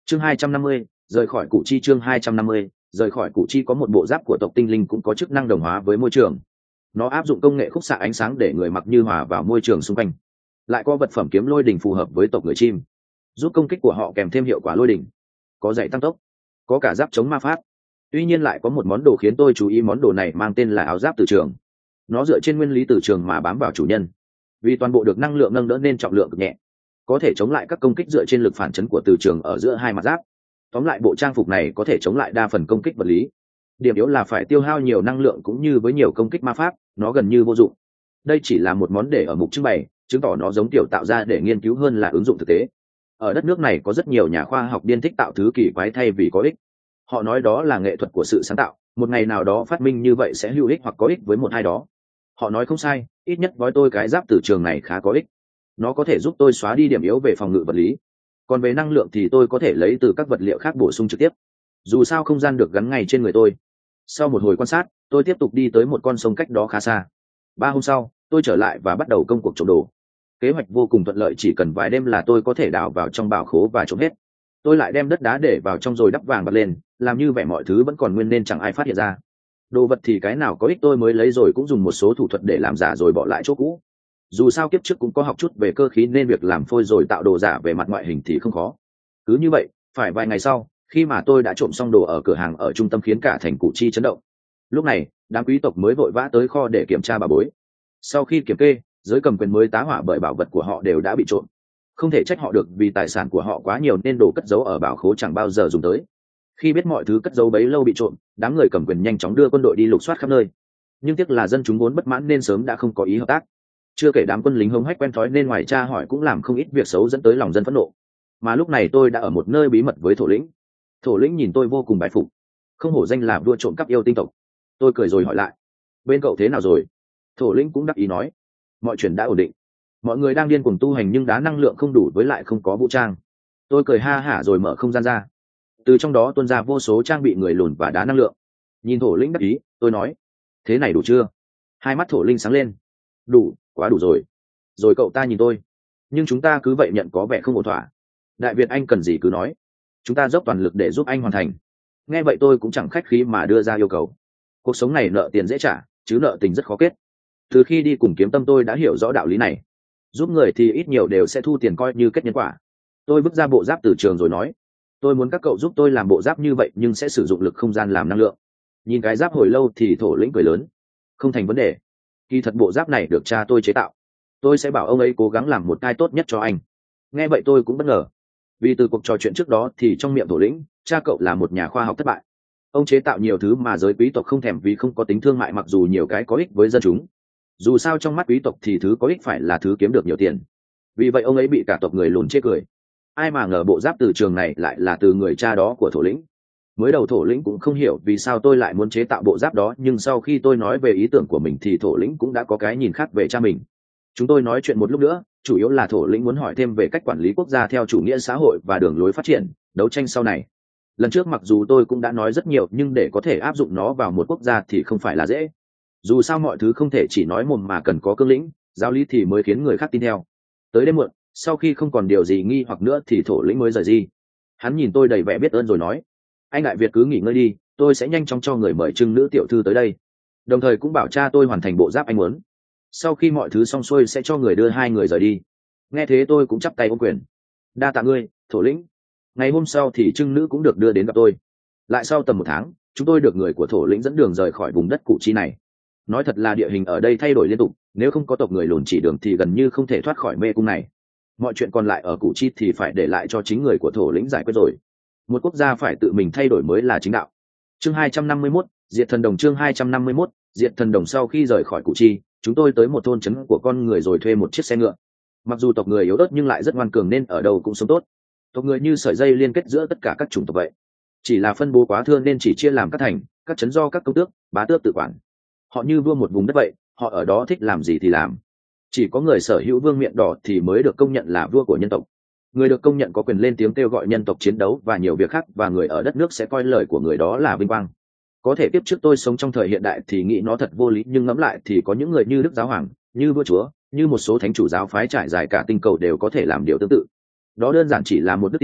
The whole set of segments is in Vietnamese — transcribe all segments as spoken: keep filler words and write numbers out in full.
chương hai trăm năm mươi, rời khỏi Củ Chi. Chương hai trăm năm mươi, rời khỏi Củ Chi có một bộ giáp của tộc tinh linh cũng có chức năng đồng hóa với môi trường. Nó áp dụng công nghệ khúc xạ ánh sáng để người mặc như hòa vào môi trường xung quanh, lại có vật phẩm kiếm lôi đỉnh phù hợp với tộc người chim, giúp công kích của họ kèm thêm hiệu quả lôi đỉnh, có dạy tăng tốc, có cả giáp chống ma pháp. Tuy nhiên lại có một món đồ khiến tôi chú ý, món đồ này mang tên là áo giáp từ trường. Nó dựa trên nguyên lý từ trường mà bám vào chủ nhân, vì toàn bộ được năng lượng nâng đỡ nên trọng lượng cực nhẹ, có thể chống lại các công kích dựa trên lực phản chấn của từ trường ở giữa hai mặt giáp. Tóm lại, bộ trang phục này có thể chống lại đa phần công kích vật lý. Điểm yếu là phải tiêu hao nhiều năng lượng, cũng như với nhiều công kích ma pháp nó gần như vô dụng. Đây chỉ là một món để ở mục trưng bày, chứng tỏ nó giống kiểu tạo ra để nghiên cứu hơn là ứng dụng thực tế. Ở đất nước này có rất nhiều nhà khoa học điên thích tạo thứ kỳ quái thay vì có ích. Họ nói đó là nghệ thuật của sự sáng tạo, một ngày nào đó phát minh như vậy sẽ hữu ích hoặc có ích với một ai đó. Họ nói không sai, ít nhất với tôi cái giáp từ trường này khá có ích. Nó có thể giúp tôi xóa đi điểm yếu về phòng ngự vật lý, còn về năng lượng thì tôi có thể lấy từ các vật liệu khác bổ sung trực tiếp. Dù sao không gian được gắn ngay trên người tôi. Sau một hồi quan sát, tôi tiếp tục đi tới một con sông cách đó khá xa. Ba hôm sau, tôi trở lại và bắt đầu công cuộc trộm đồ. Kế hoạch vô cùng thuận lợi, chỉ cần vài đêm là tôi có thể đào vào trong bảo khố và trộm hết. Tôi lại đem đất đá để vào trong rồi đắp vàng bật lên, làm như vẻ mọi thứ vẫn còn nguyên nên chẳng ai phát hiện ra. Đồ vật thì cái nào có ích tôi mới lấy, rồi cũng dùng một số thủ thuật để làm giả rồi bỏ lại chỗ cũ. Dù sao kiếp trước cũng có học chút về cơ khí nên việc làm phôi rồi tạo đồ giả về mặt ngoại hình thì không khó. Cứ như vậy, phải vài ngày sau, khi mà tôi đã trộm xong đồ ở cửa hàng ở trung tâm khiến cả thành Củ Chi chấn động. Lúc này, đám quý tộc mới vội vã tới kho để kiểm tra bà bối. Sau khi kiểm kê, giới cầm quyền mới tá hỏa bởi bảo vật của họ đều đã bị trộm. Không thể trách họ được, vì tài sản của họ quá nhiều nên đồ cất giấu ở bảo khố chẳng bao giờ dùng tới. Khi biết mọi thứ cất giấu bấy lâu bị trộm, đám người cầm quyền nhanh chóng đưa quân đội đi lục soát khắp nơi. Nhưng tiếc là dân chúng vốn bất mãn nên sớm đã không có ý hợp tác. Chưa kể đám quân lính hống hách quen thói nên ngoài tra hỏi cũng làm không ít việc xấu dẫn tới lòng dân phẫn nộ. Mà lúc này tôi đã ở một nơi bí mật với thổ lĩnh. Thổ lĩnh nhìn tôi vô cùng bái phục, không hổ danh là vua trộm cắp yêu tinh tộc. Tôi cười rồi hỏi lại, bên cậu thế nào rồi? Thổ lĩnh cũng đắc ý nói, mọi chuyện đã ổn định. Mọi người đang điên cuồng tu hành nhưng đá năng lượng không đủ, với lại không có vũ trang. Tôi cười ha hả rồi mở không gian ra, từ trong đó tuôn ra vô số trang bị người lùn và đá năng lượng. Nhìn thổ lĩnh đắc ý, tôi nói, thế này đủ chưa? Hai mắt thổ linh sáng lên, đủ, quá đủ rồi. Rồi cậu ta nhìn tôi, nhưng chúng ta cứ vậy nhận có vẻ không ổn thỏa. Đại Việt anh cần gì cứ nói, chúng ta dốc toàn lực để giúp anh hoàn thành. Nghe vậy tôi cũng chẳng khách khí mà đưa ra yêu cầu. Cuộc sống này nợ tiền dễ trả, chứ nợ tình rất khó kết. Từ khi đi cùng Kiếm Tâm tôi đã hiểu rõ đạo lý này. Giúp người thì ít nhiều đều sẽ thu tiền coi như kết nhân quả. Tôi vứt ra bộ giáp từ trường rồi nói, tôi muốn các cậu giúp tôi làm bộ giáp như vậy nhưng sẽ sử dụng lực không gian làm năng lượng. Nhìn cái giáp hồi lâu thì thổ lĩnh cười lớn, không thành vấn đề. Kỳ thật bộ giáp này được cha tôi chế tạo, tôi sẽ bảo ông ấy cố gắng làm một cái tốt nhất cho anh. Nghe vậy tôi cũng bất ngờ, vì từ cuộc trò chuyện trước đó thì trong miệng thổ lĩnh, cha cậu là một nhà khoa học thất bại. Ông chế tạo nhiều thứ mà giới quý tộc không thèm vì không có tính thương mại, mặc dù nhiều cái có ích với dân chúng. Dù sao trong mắt quý tộc thì thứ có ích phải là thứ kiếm được nhiều tiền. Vì vậy ông ấy bị cả tộc người lùn chê cười. Ai mà ngờ bộ giáp từ trường này lại là từ người cha đó của thổ lĩnh. Mới đầu thổ lĩnh cũng không hiểu vì sao tôi lại muốn chế tạo bộ giáp đó, nhưng sau khi tôi nói về ý tưởng của mình thì thổ lĩnh cũng đã có cái nhìn khác về cha mình. Chúng tôi nói chuyện một lúc nữa, chủ yếu là thổ lĩnh muốn hỏi thêm về cách quản lý quốc gia theo chủ nghĩa xã hội và đường lối phát triển, đấu tranh sau này. Lần trước mặc dù tôi cũng đã nói rất nhiều, nhưng để có thể áp dụng nó vào một quốc gia thì không phải là dễ. Dù sao mọi thứ không thể chỉ nói mồm mà cần có cương lĩnh, giáo lý thì mới khiến người khác tin theo. Tới đêm muộn, sau khi không còn điều gì nghi hoặc nữa thì thổ lĩnh mới rời đi. Hắn nhìn tôi đầy vẻ biết ơn rồi nói, anh Đại Việt cứ nghỉ ngơi đi, tôi sẽ nhanh chóng cho người mời trưng nữ tiểu thư tới đây. Đồng thời cũng bảo cha tôi hoàn thành bộ giáp anh muốn. Sau khi mọi thứ xong xuôi sẽ cho người đưa hai người rời đi. Nghe thế tôi cũng chắp tay ôm quyền, đa tạ ngươi, thổ lĩnh. Ngày hôm sau thì trưng nữ cũng được đưa đến gặp tôi. Lại sau tầm một tháng, chúng tôi được người của thổ lĩnh dẫn đường rời khỏi vùng đất Củ Chi này. Nói thật là địa hình ở đây thay đổi liên tục, nếu không có tộc người lùn chỉ đường thì gần như không thể thoát khỏi mê cung này. Mọi chuyện còn lại ở Củ Chi thì phải để lại cho chính người của thổ lĩnh giải quyết rồi. Một quốc gia phải tự mình thay đổi mới là chính đạo. Chương hai trăm năm mươi mốt, Diệt Thần Đồng. Chương hai trăm năm mươi mốt, Diệt Thần Đồng. Sau khi rời khỏi Củ Chi, chúng tôi tới một thôn trấn của con người rồi thuê một chiếc xe ngựa. Mặc dù tộc người yếu ớt nhưng lại rất ngoan cường nên ở đâu cũng sống tốt. Tộc người như sợi dây liên kết giữa tất cả các chủng tộc vậy. Chỉ là phân bố quá thưa nên chỉ chia làm các thành, các trấn do các công tước, bá tước tự quản. Họ như vua một vùng đất vậy, họ ở đó thích làm gì thì làm. Chỉ có người sở hữu vương miện đỏ thì mới được công nhận là vua của nhân tộc. Người được công nhận có quyền lên tiếng kêu gọi nhân tộc chiến đấu và nhiều việc khác, và người ở đất nước sẽ coi lời của người đó là vinh quang. Có thể tiếp trước tôi sống trong thời hiện đại thì nghĩ nó thật vô lý, nhưng ngẫm lại thì có những người như Đức Giáo Hoàng, như vua chúa, như một số thánh chủ giáo phái trải dài cả tinh cầu đều có thể làm điều tương tự. Đó đơn giản chỉ là một đức tin,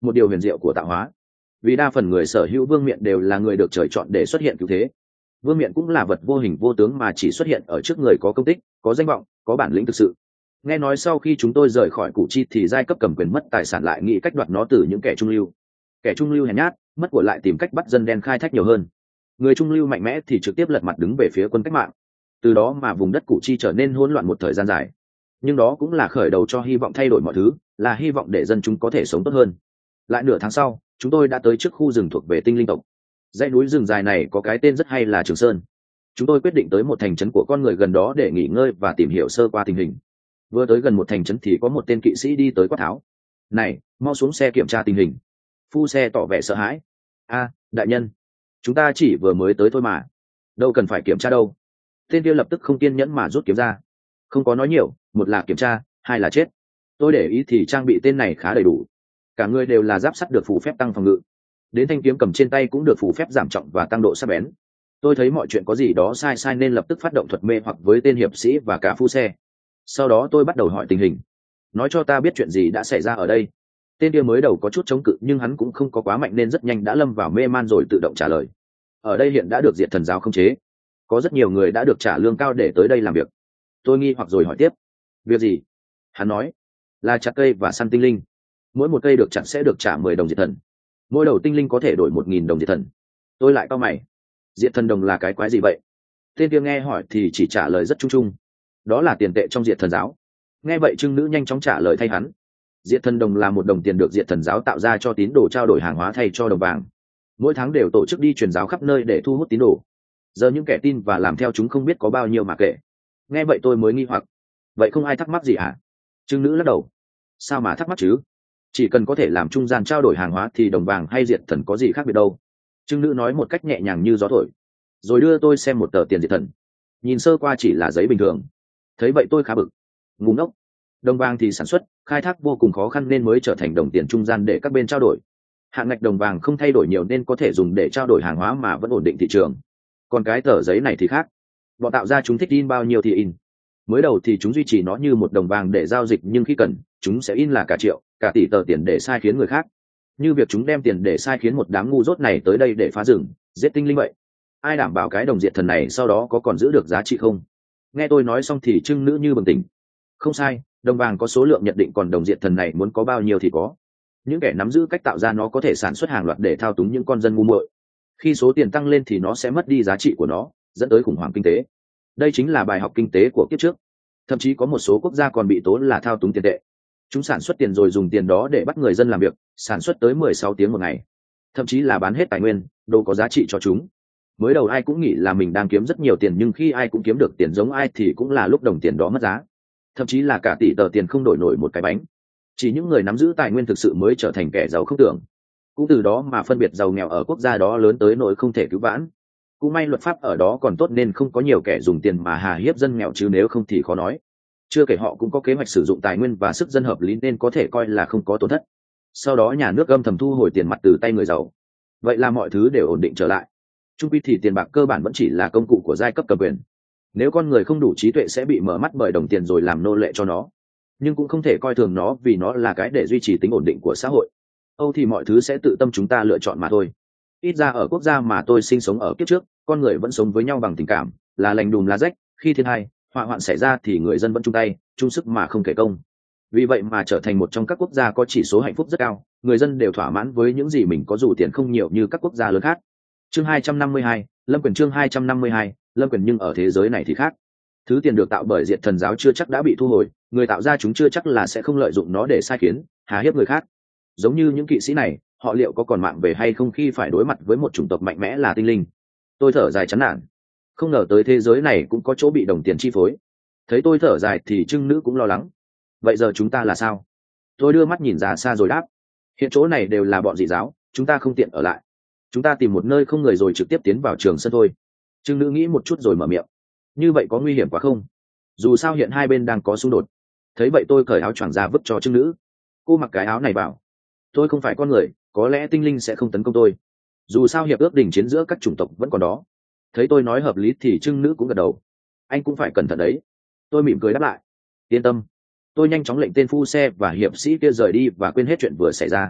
một điều huyền diệu của tạo hóa. Vì đa phần người sở hữu vương miện đều là người được trời chọn để xuất hiện cứu thế. Vương miện cũng là vật vô hình vô tướng mà chỉ xuất hiện ở trước người có công tích, có danh vọng, có bản lĩnh thực sự. Nghe nói sau khi chúng tôi rời khỏi Củ Chi thì giai cấp cầm quyền mất tài sản lại nghĩ cách đoạt nó từ những kẻ trung lưu. Kẻ trung lưu hèn nhát, mất của lại tìm cách bắt dân đen khai thác nhiều hơn. Người trung lưu mạnh mẽ thì trực tiếp lật mặt đứng về phía quân cách mạng. Từ đó mà vùng đất Củ Chi trở nên hỗn loạn một thời gian dài. Nhưng đó cũng là khởi đầu cho hy vọng thay đổi mọi thứ, là hy vọng để dân chúng có thể sống tốt hơn. Lại nửa tháng sau, chúng tôi đã tới trước khu rừng thuộc về tinh linh tộc. Dãy núi rừng dài này có cái tên rất hay là Trường Sơn. Chúng tôi quyết định tới một thành trấn của con người gần đó để nghỉ ngơi và tìm hiểu sơ qua tình hình. Vừa tới gần một thành trấn thì có một tên kỵ sĩ đi tới quát tháo: "Này, mau xuống xe kiểm tra tình hình." Phu xe tỏ vẻ sợ hãi: "A, đại nhân, chúng ta chỉ vừa mới tới thôi mà, đâu cần phải kiểm tra đâu." Tên kia lập tức không kiên nhẫn mà rút kiếm ra: "Không có nói nhiều, một là kiểm tra, hai là chết." Tôi để ý thì trang bị tên này khá đầy đủ, cả người đều là giáp sắt được phù phép tăng phòng ngự, đến thanh kiếm cầm trên tay cũng được phù phép giảm trọng và tăng độ sắc bén. Tôi thấy mọi chuyện có gì đó sai sai nên lập tức phát động thuật mê hoặc với tên hiệp sĩ và cả phu xe. Sau đó tôi bắt đầu hỏi tình hình: "Nói cho ta biết chuyện gì đã xảy ra ở đây." Tên kia mới đầu có chút chống cự nhưng hắn cũng không có quá mạnh nên rất nhanh đã lâm vào mê man rồi tự động trả lời: "Ở đây hiện đã được Diệt Thần giáo khống chế, có rất nhiều người đã được trả lương cao để tới đây làm việc." Tôi nghi hoặc rồi hỏi tiếp: "Việc gì?" Hắn nói: "Là chặt cây và săn tinh linh. Mỗi một cây được chặt sẽ được trả mười đồng diệt thần. Mỗi đầu tinh linh có thể đổi một nghìn đồng diệt thần." Tôi lại cau mày: "Diệt thần đồng là cái quái gì vậy?" Tên kia nghe hỏi thì chỉ trả lời rất chung chung: "Đó là tiền tệ trong Diệt Thần giáo." Nghe vậy trưng nữ nhanh chóng trả lời thay hắn: "Diệt thần đồng là một đồng tiền được Diệt Thần giáo tạo ra cho tín đồ trao đổi hàng hóa thay cho đồng vàng. Mỗi tháng đều tổ chức đi truyền giáo khắp nơi để thu hút tín đồ. Giờ những kẻ tin và làm theo chúng không biết có bao nhiêu mà kể." Nghe vậy tôi mới nghi hoặc: "Vậy không ai thắc mắc gì hả?" Trưng nữ lắc đầu: "Sao mà thắc mắc chứ? Chỉ cần có thể làm trung gian trao đổi hàng hóa thì đồng vàng hay Diệt thần có gì khác biệt đâu." Trưng nữ nói một cách nhẹ nhàng như gió thổi, rồi đưa tôi xem một tờ tiền Diệt thần. Nhìn sơ qua chỉ là giấy bình thường. Thấy vậy tôi khá bực: "Ngu ngốc, đồng vàng thì sản xuất khai thác vô cùng khó khăn nên mới trở thành đồng tiền trung gian để các bên trao đổi. Hạn ngạch đồng vàng không thay đổi nhiều nên có thể dùng để trao đổi hàng hóa mà vẫn ổn định thị trường. Còn cái tờ giấy này thì khác, bọn tạo ra chúng thích in bao nhiêu thì in. Mới đầu thì chúng duy trì nó như một đồng vàng để giao dịch, nhưng khi cần chúng sẽ in là cả triệu cả tỷ tờ tiền để sai khiến người khác, như việc chúng đem tiền để sai khiến một đám ngu dốt này tới đây để phá rừng giết tinh linh vậy. Ai đảm bảo cái đồng Diệt thần này sau đó có còn giữ được giá trị không?" Nghe tôi nói xong thì trưng nữ như bừng tỉnh: "Không sai, đồng vàng có số lượng nhận định, còn đồng Diệt thần này muốn có bao nhiêu thì có. Những kẻ nắm giữ cách tạo ra nó có thể sản xuất hàng loạt để thao túng những con dân ngu muội. Khi số tiền tăng lên thì nó sẽ mất đi giá trị của nó, dẫn tới khủng hoảng kinh tế. Đây chính là bài học kinh tế của kiếp trước. Thậm chí có một số quốc gia còn bị tố là thao túng tiền tệ. Chúng sản xuất tiền rồi dùng tiền đó để bắt người dân làm việc, sản xuất tới mười sáu tiếng một ngày, thậm chí là bán hết tài nguyên, đồ có giá trị cho chúng. Mới đầu ai cũng nghĩ là mình đang kiếm rất nhiều tiền, nhưng khi ai cũng kiếm được tiền giống ai thì cũng là lúc đồng tiền đó mất giá, thậm chí là cả tỷ tờ tiền không đổi nổi một cái bánh. Chỉ những người nắm giữ tài nguyên thực sự mới trở thành kẻ giàu không tưởng. Cũng từ đó mà phân biệt giàu nghèo ở quốc gia đó lớn tới nỗi không thể cứu vãn. Cũng may luật pháp ở đó còn tốt nên không có nhiều kẻ dùng tiền mà hà hiếp dân nghèo, chứ nếu không thì khó nói. Chưa kể họ cũng có kế hoạch sử dụng tài nguyên và sức dân hợp lý nên có thể coi là không có tổn thất. Sau đó nhà nước âm thầm thu hồi tiền mặt từ tay người giàu. Vậy là mọi thứ đều ổn định trở lại. Chung quy thì tiền bạc cơ bản vẫn chỉ là công cụ của giai cấp cầm quyền. Nếu con người không đủ trí tuệ sẽ bị mở mắt bởi đồng tiền rồi làm nô lệ cho nó. Nhưng cũng không thể coi thường nó, vì nó là cái để duy trì tính ổn định của xã hội. Âu thì mọi thứ sẽ tự tâm chúng ta lựa chọn mà thôi. Ít ra ở quốc gia mà tôi sinh sống ở kiếp trước, con người vẫn sống với nhau bằng tình cảm, là lành đùm lá rách. Khi thiên tai, họa hoạn xảy ra thì người dân vẫn chung tay, chung sức mà không kể công. Vì vậy mà trở thành một trong các quốc gia có chỉ số hạnh phúc rất cao, người dân đều thỏa mãn với những gì mình có dù tiền không nhiều như các quốc gia lớn khác. Chương hai trăm năm mươi hai, Lâm Quyền. Chương hai trăm năm mươi hai, Lâm Quyền. Nhưng ở thế giới này thì khác. Thứ tiền được tạo bởi Diệt Thần giáo chưa chắc đã bị thu hồi, người tạo ra chúng chưa chắc là sẽ không lợi dụng nó để sai khiến, hà hiếp người khác. Giống như những kỵ sĩ này, họ liệu có còn mạng về hay không khi phải đối mặt với một chủng tộc mạnh mẽ là tinh linh? Tôi thở dài chán nản. Không ngờ tới thế giới này cũng có chỗ bị đồng tiền chi phối. Thấy tôi thở dài thì trưng nữ cũng lo lắng. Vậy giờ chúng ta là sao? Tôi đưa mắt nhìn ra xa rồi đáp: Hiện chỗ này đều là bọn dị giáo, chúng ta không tiện ở lại. Chúng ta tìm một nơi không người rồi trực tiếp tiến vào Trường Sơn thôi. Trưng nữ nghĩ một chút rồi mở miệng: Như vậy có nguy hiểm quá không? Dù sao hiện hai bên đang có xung đột. Thấy vậy tôi cởi áo choàng ra vứt cho trưng nữ. Cô mặc cái áo này bảo: Tôi không phải con người, có lẽ tinh linh sẽ không tấn công tôi. Dù sao hiệp ước đình chiến giữa các chủng tộc vẫn còn đó. Thấy tôi nói hợp lý thì trưng nữ cũng gật đầu: Anh cũng phải cẩn thận đấy. Tôi mỉm cười đáp lại: Yên tâm. Tôi nhanh chóng lệnh tên phu xe và hiệp sĩ kia rời đi và quên hết chuyện vừa xảy ra.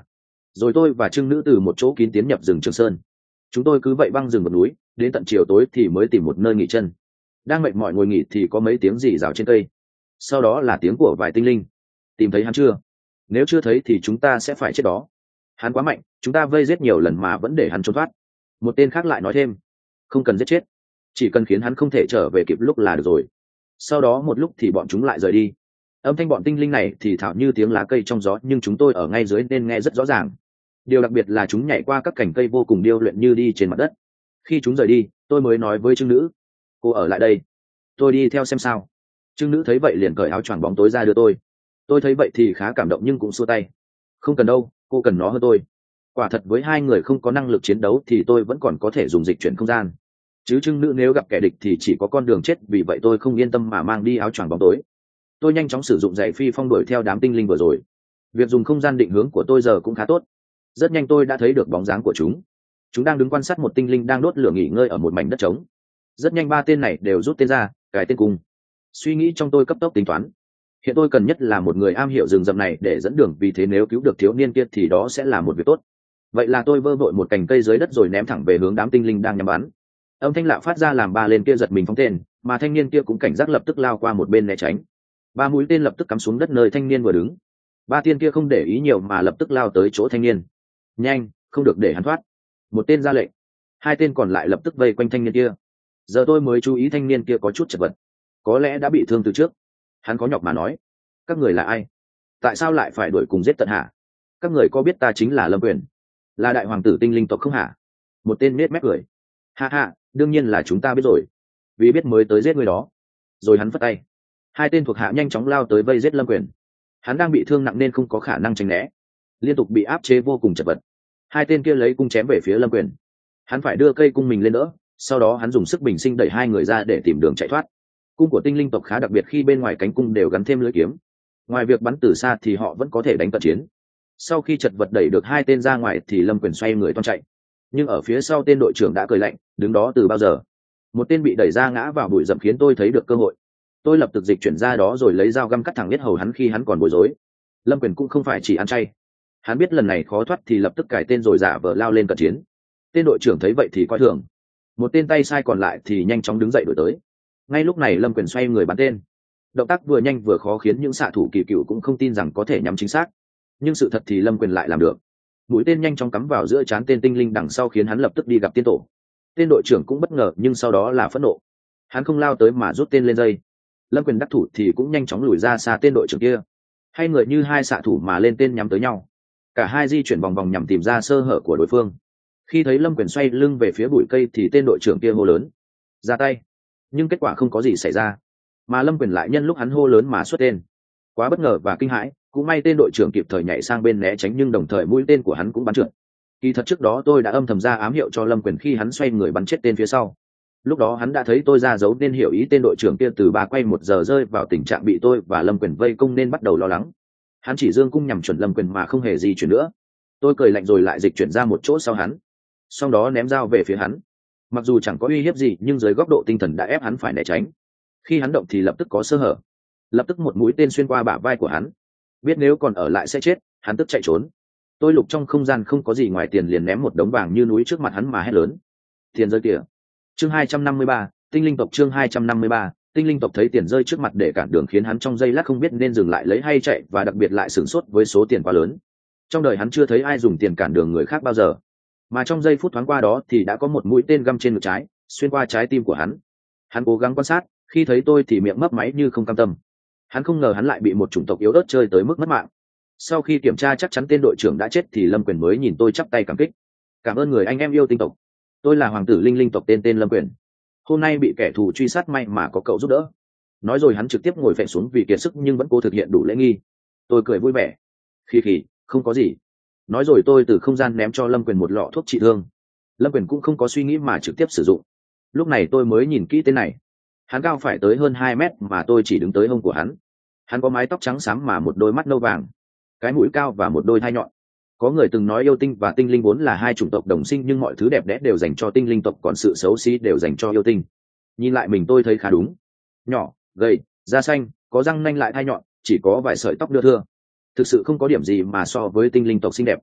Rồi tôi và trưng nữ từ một chỗ kín tiến nhập rừng Trường Sơn. Chúng tôi cứ vậy băng rừng một núi, đến tận chiều tối thì mới tìm một nơi nghỉ chân. Đang mệt mỏi ngồi nghỉ thì có mấy tiếng rì rào trên cây, sau đó là tiếng của vài tinh linh. Tìm thấy hắn chưa? Nếu chưa thấy thì chúng ta sẽ phải chết đó. Hắn quá mạnh, chúng ta vây giết nhiều lần mà vẫn để hắn trốn thoát. Một tên khác lại nói thêm, không cần giết chết, chỉ cần khiến hắn không thể trở về kịp lúc là được rồi. Sau đó một lúc thì bọn chúng lại rời đi. Âm thanh bọn tinh linh này thì thảo như tiếng lá cây trong gió, nhưng chúng tôi ở ngay dưới nên nghe rất rõ ràng. Điều đặc biệt là chúng nhảy qua các cành cây vô cùng điêu luyện như đi trên mặt đất. Khi chúng rời đi, tôi mới nói với trưng nữ, cô ở lại đây, tôi đi theo xem sao. Trưng nữ thấy vậy liền cởi áo choàng bóng tối ra đưa tôi. Tôi thấy vậy thì khá cảm động nhưng cũng xua tay, không cần đâu, cô cần nó hơn tôi. Quả thật với hai người không có năng lực chiến đấu thì tôi vẫn còn có thể dùng dịch chuyển không gian, chứ trưng nữ nếu gặp kẻ địch thì chỉ có con đường chết. Vì vậy tôi không yên tâm mà mang đi áo choàng bóng tối. Tôi nhanh chóng sử dụng giày phi phong đuổi theo đám tinh linh vừa rồi. Việc dùng không gian định hướng của tôi giờ cũng khá tốt. Rất nhanh tôi đã thấy được bóng dáng của chúng. Chúng đang đứng quan sát một tinh linh đang đốt lửa nghỉ ngơi ở một mảnh đất trống. Rất nhanh ba tên này đều rút tên ra, cài tên cùng. Suy nghĩ trong tôi cấp tốc tính toán. Hiện tôi cần nhất là một người am hiểu rừng rậm này để dẫn đường, vì thế nếu cứu được thiếu niên kia thì đó sẽ là một việc tốt. Vậy là tôi vơ vội một cành cây dưới đất rồi ném thẳng về hướng đám tinh linh đang nhắm bắn. Âm thanh lạ phát ra làm ba lên kia giật mình phóng tên, mà thanh niên kia cũng cảnh giác lập tức lao qua một bên né tránh. Ba mũi tên lập tức cắm xuống đất nơi thanh niên vừa đứng. Ba tên kia không để ý nhiều mà lập tức lao tới chỗ thanh niên. Nhanh, không được để hắn thoát. Một tên ra lệnh, hai tên còn lại lập tức vây quanh thanh niên kia. Giờ tôi mới chú ý thanh niên kia có chút chật vật, có lẽ đã bị thương từ trước. Hắn có nhọc mà nói, các người là ai, tại sao lại phải đuổi cùng giết tận hả? Các người có biết ta chính là Lâm Quyền, là đại hoàng tử tinh linh tộc không hả? Một tên nết mép cười, ha ha, đương nhiên là chúng ta biết rồi, vì biết mới tới giết người đó. Rồi hắn phất tay, hai tên thuộc hạ nhanh chóng lao tới vây giết Lâm Quyền. Hắn đang bị thương nặng nên không có khả năng tránh né, liên tục bị áp chế vô cùng chật vật. Hai tên kia lấy cung chém về phía Lâm Quyền. Hắn phải đưa cây cung mình lên đỡ, sau đó hắn dùng sức bình sinh đẩy hai người ra để tìm đường chạy thoát. Cung của tinh linh tộc khá đặc biệt khi bên ngoài cánh cung đều gắn thêm lưỡi kiếm. Ngoài việc bắn từ xa thì họ vẫn có thể đánh cận chiến. Sau khi chật vật đẩy được hai tên ra ngoài thì Lâm Quyền xoay người toan chạy, nhưng ở phía sau tên đội trưởng đã cười lạnh, đứng đó từ bao giờ. Một tên bị đẩy ra ngã vào bụi rậm khiến tôi thấy được cơ hội. Tôi lập tức dịch chuyển ra đó rồi lấy dao găm cắt thẳng yết hầu hắn khi hắn còn bối rối. Lâm Quyền cũng không phải chỉ ăn chay, hắn biết lần này khó thoát thì lập tức cài tên rồi giả vờ lao lên cận chiến. Tên đội trưởng thấy vậy thì coi thường, một tên tay sai còn lại thì nhanh chóng đứng dậy đuổi tới. Ngay lúc này Lâm Quyền xoay người bắn tên, động tác vừa nhanh vừa khó khiến những xạ thủ kỳ cựu cũng không tin rằng có thể nhắm chính xác, nhưng sự thật thì Lâm Quyền lại làm được. Mũi tên nhanh chóng cắm vào giữa trán tên tinh linh đằng sau khiến hắn lập tức đi gặp tiên tổ. Tên đội trưởng cũng bất ngờ nhưng sau đó là phẫn nộ, hắn không lao tới mà rút tên lên dây. Lâm Quyền đắc thủ thì cũng nhanh chóng lùi ra xa tên đội trưởng kia. Hai người như hai xạ thủ mà lên tên nhắm tới nhau, cả hai di chuyển vòng vòng nhằm tìm ra sơ hở của đối phương. Khi thấy Lâm Quyền xoay lưng về phía bụi cây thì tên đội trưởng kia hô lớn, ra tay. Nhưng kết quả không có gì xảy ra, mà Lâm Quyền lại nhân lúc hắn hô lớn mà xuất tên. Quá bất ngờ và kinh hãi, cũng may tên đội trưởng kịp thời nhảy sang bên né tránh, nhưng đồng thời mũi tên của hắn cũng bắn trượt. Kỳ thật trước đó tôi đã âm thầm ra ám hiệu cho Lâm Quyền khi hắn xoay người bắn chết tên phía sau. Lúc đó hắn đã thấy tôi ra dấu nên hiểu ý tên đội trưởng kia từ ba quay một giờ rơi vào tình trạng bị tôi và Lâm Quyền vây công nên bắt đầu lo lắng. Hắn chỉ dương cung nhằm chuẩn Lâm Quyền mà không hề di chuyển nữa. Tôi cười lạnh rồi lại dịch chuyển ra một chỗ sau hắn, sau đó ném dao về phía hắn. Mặc dù chẳng có uy hiếp gì nhưng dưới góc độ tinh thần đã ép hắn phải né tránh. Khi hắn động thì lập tức có sơ hở, lập tức một mũi tên xuyên qua bả vai của hắn. Biết nếu còn ở lại sẽ chết, hắn tức chạy trốn. Tôi lục trong không gian không có gì ngoài tiền liền ném một đống vàng như núi trước mặt hắn mà hét lớn, tiền rơi kìa. Chương hai trăm năm mươi ba, tinh linh tộc. Chương hai trăm năm mươi ba, tinh linh tộc thấy tiền rơi trước mặt để cản đường khiến hắn trong giây lát không biết nên dừng lại lấy hay chạy, và đặc biệt lại sửng sốt với số tiền quá lớn. Trong đời hắn chưa thấy ai dùng tiền cản đường người khác bao giờ, mà trong giây phút thoáng qua đó thì đã có một mũi tên găm trên ngực trái, xuyên qua trái tim của hắn. Hắn cố gắng quan sát, khi thấy tôi thì miệng mấp máy như không cam tâm. Hắn không ngờ hắn lại bị một chủng tộc yếu ớt chơi tới mức mất mạng. Sau khi kiểm tra chắc chắn tên đội trưởng đã chết thì Lâm Quyền mới nhìn tôi chắp tay cảm kích, cảm ơn người anh em yêu tinh tộc, tôi là hoàng tử linh linh tộc tên tên Lâm Quyền, hôm nay bị kẻ thù truy sát may mà có cậu giúp đỡ. Nói rồi hắn trực tiếp ngồi phệ xuống vì kiệt sức nhưng vẫn cố thực hiện đủ lễ nghi. Tôi cười vui vẻ, khì khì, không có gì. Nói rồi tôi từ không gian ném cho Lâm Quyền một lọ thuốc trị thương. Lâm Quyền cũng không có suy nghĩ mà trực tiếp sử dụng. Lúc này tôi mới nhìn kỹ tên này, hắn cao phải tới hơn hai mét mà tôi chỉ đứng tới hông của hắn. Hắn có mái tóc trắng xám mà một đôi mắt nâu vàng, cái mũi cao và một đôi thai nhọn. Có người từng nói yêu tinh và tinh linh vốn là hai chủng tộc đồng sinh, nhưng mọi thứ đẹp đẽ đều dành cho tinh linh tộc, còn sự xấu xí đều dành cho yêu tinh. Nhìn lại mình tôi thấy khá đúng, nhỏ, gầy, da xanh, có răng nanh lại thai nhọn, chỉ có vài sợi tóc đưa thưa, thực sự không có điểm gì mà so với tinh linh tộc xinh đẹp.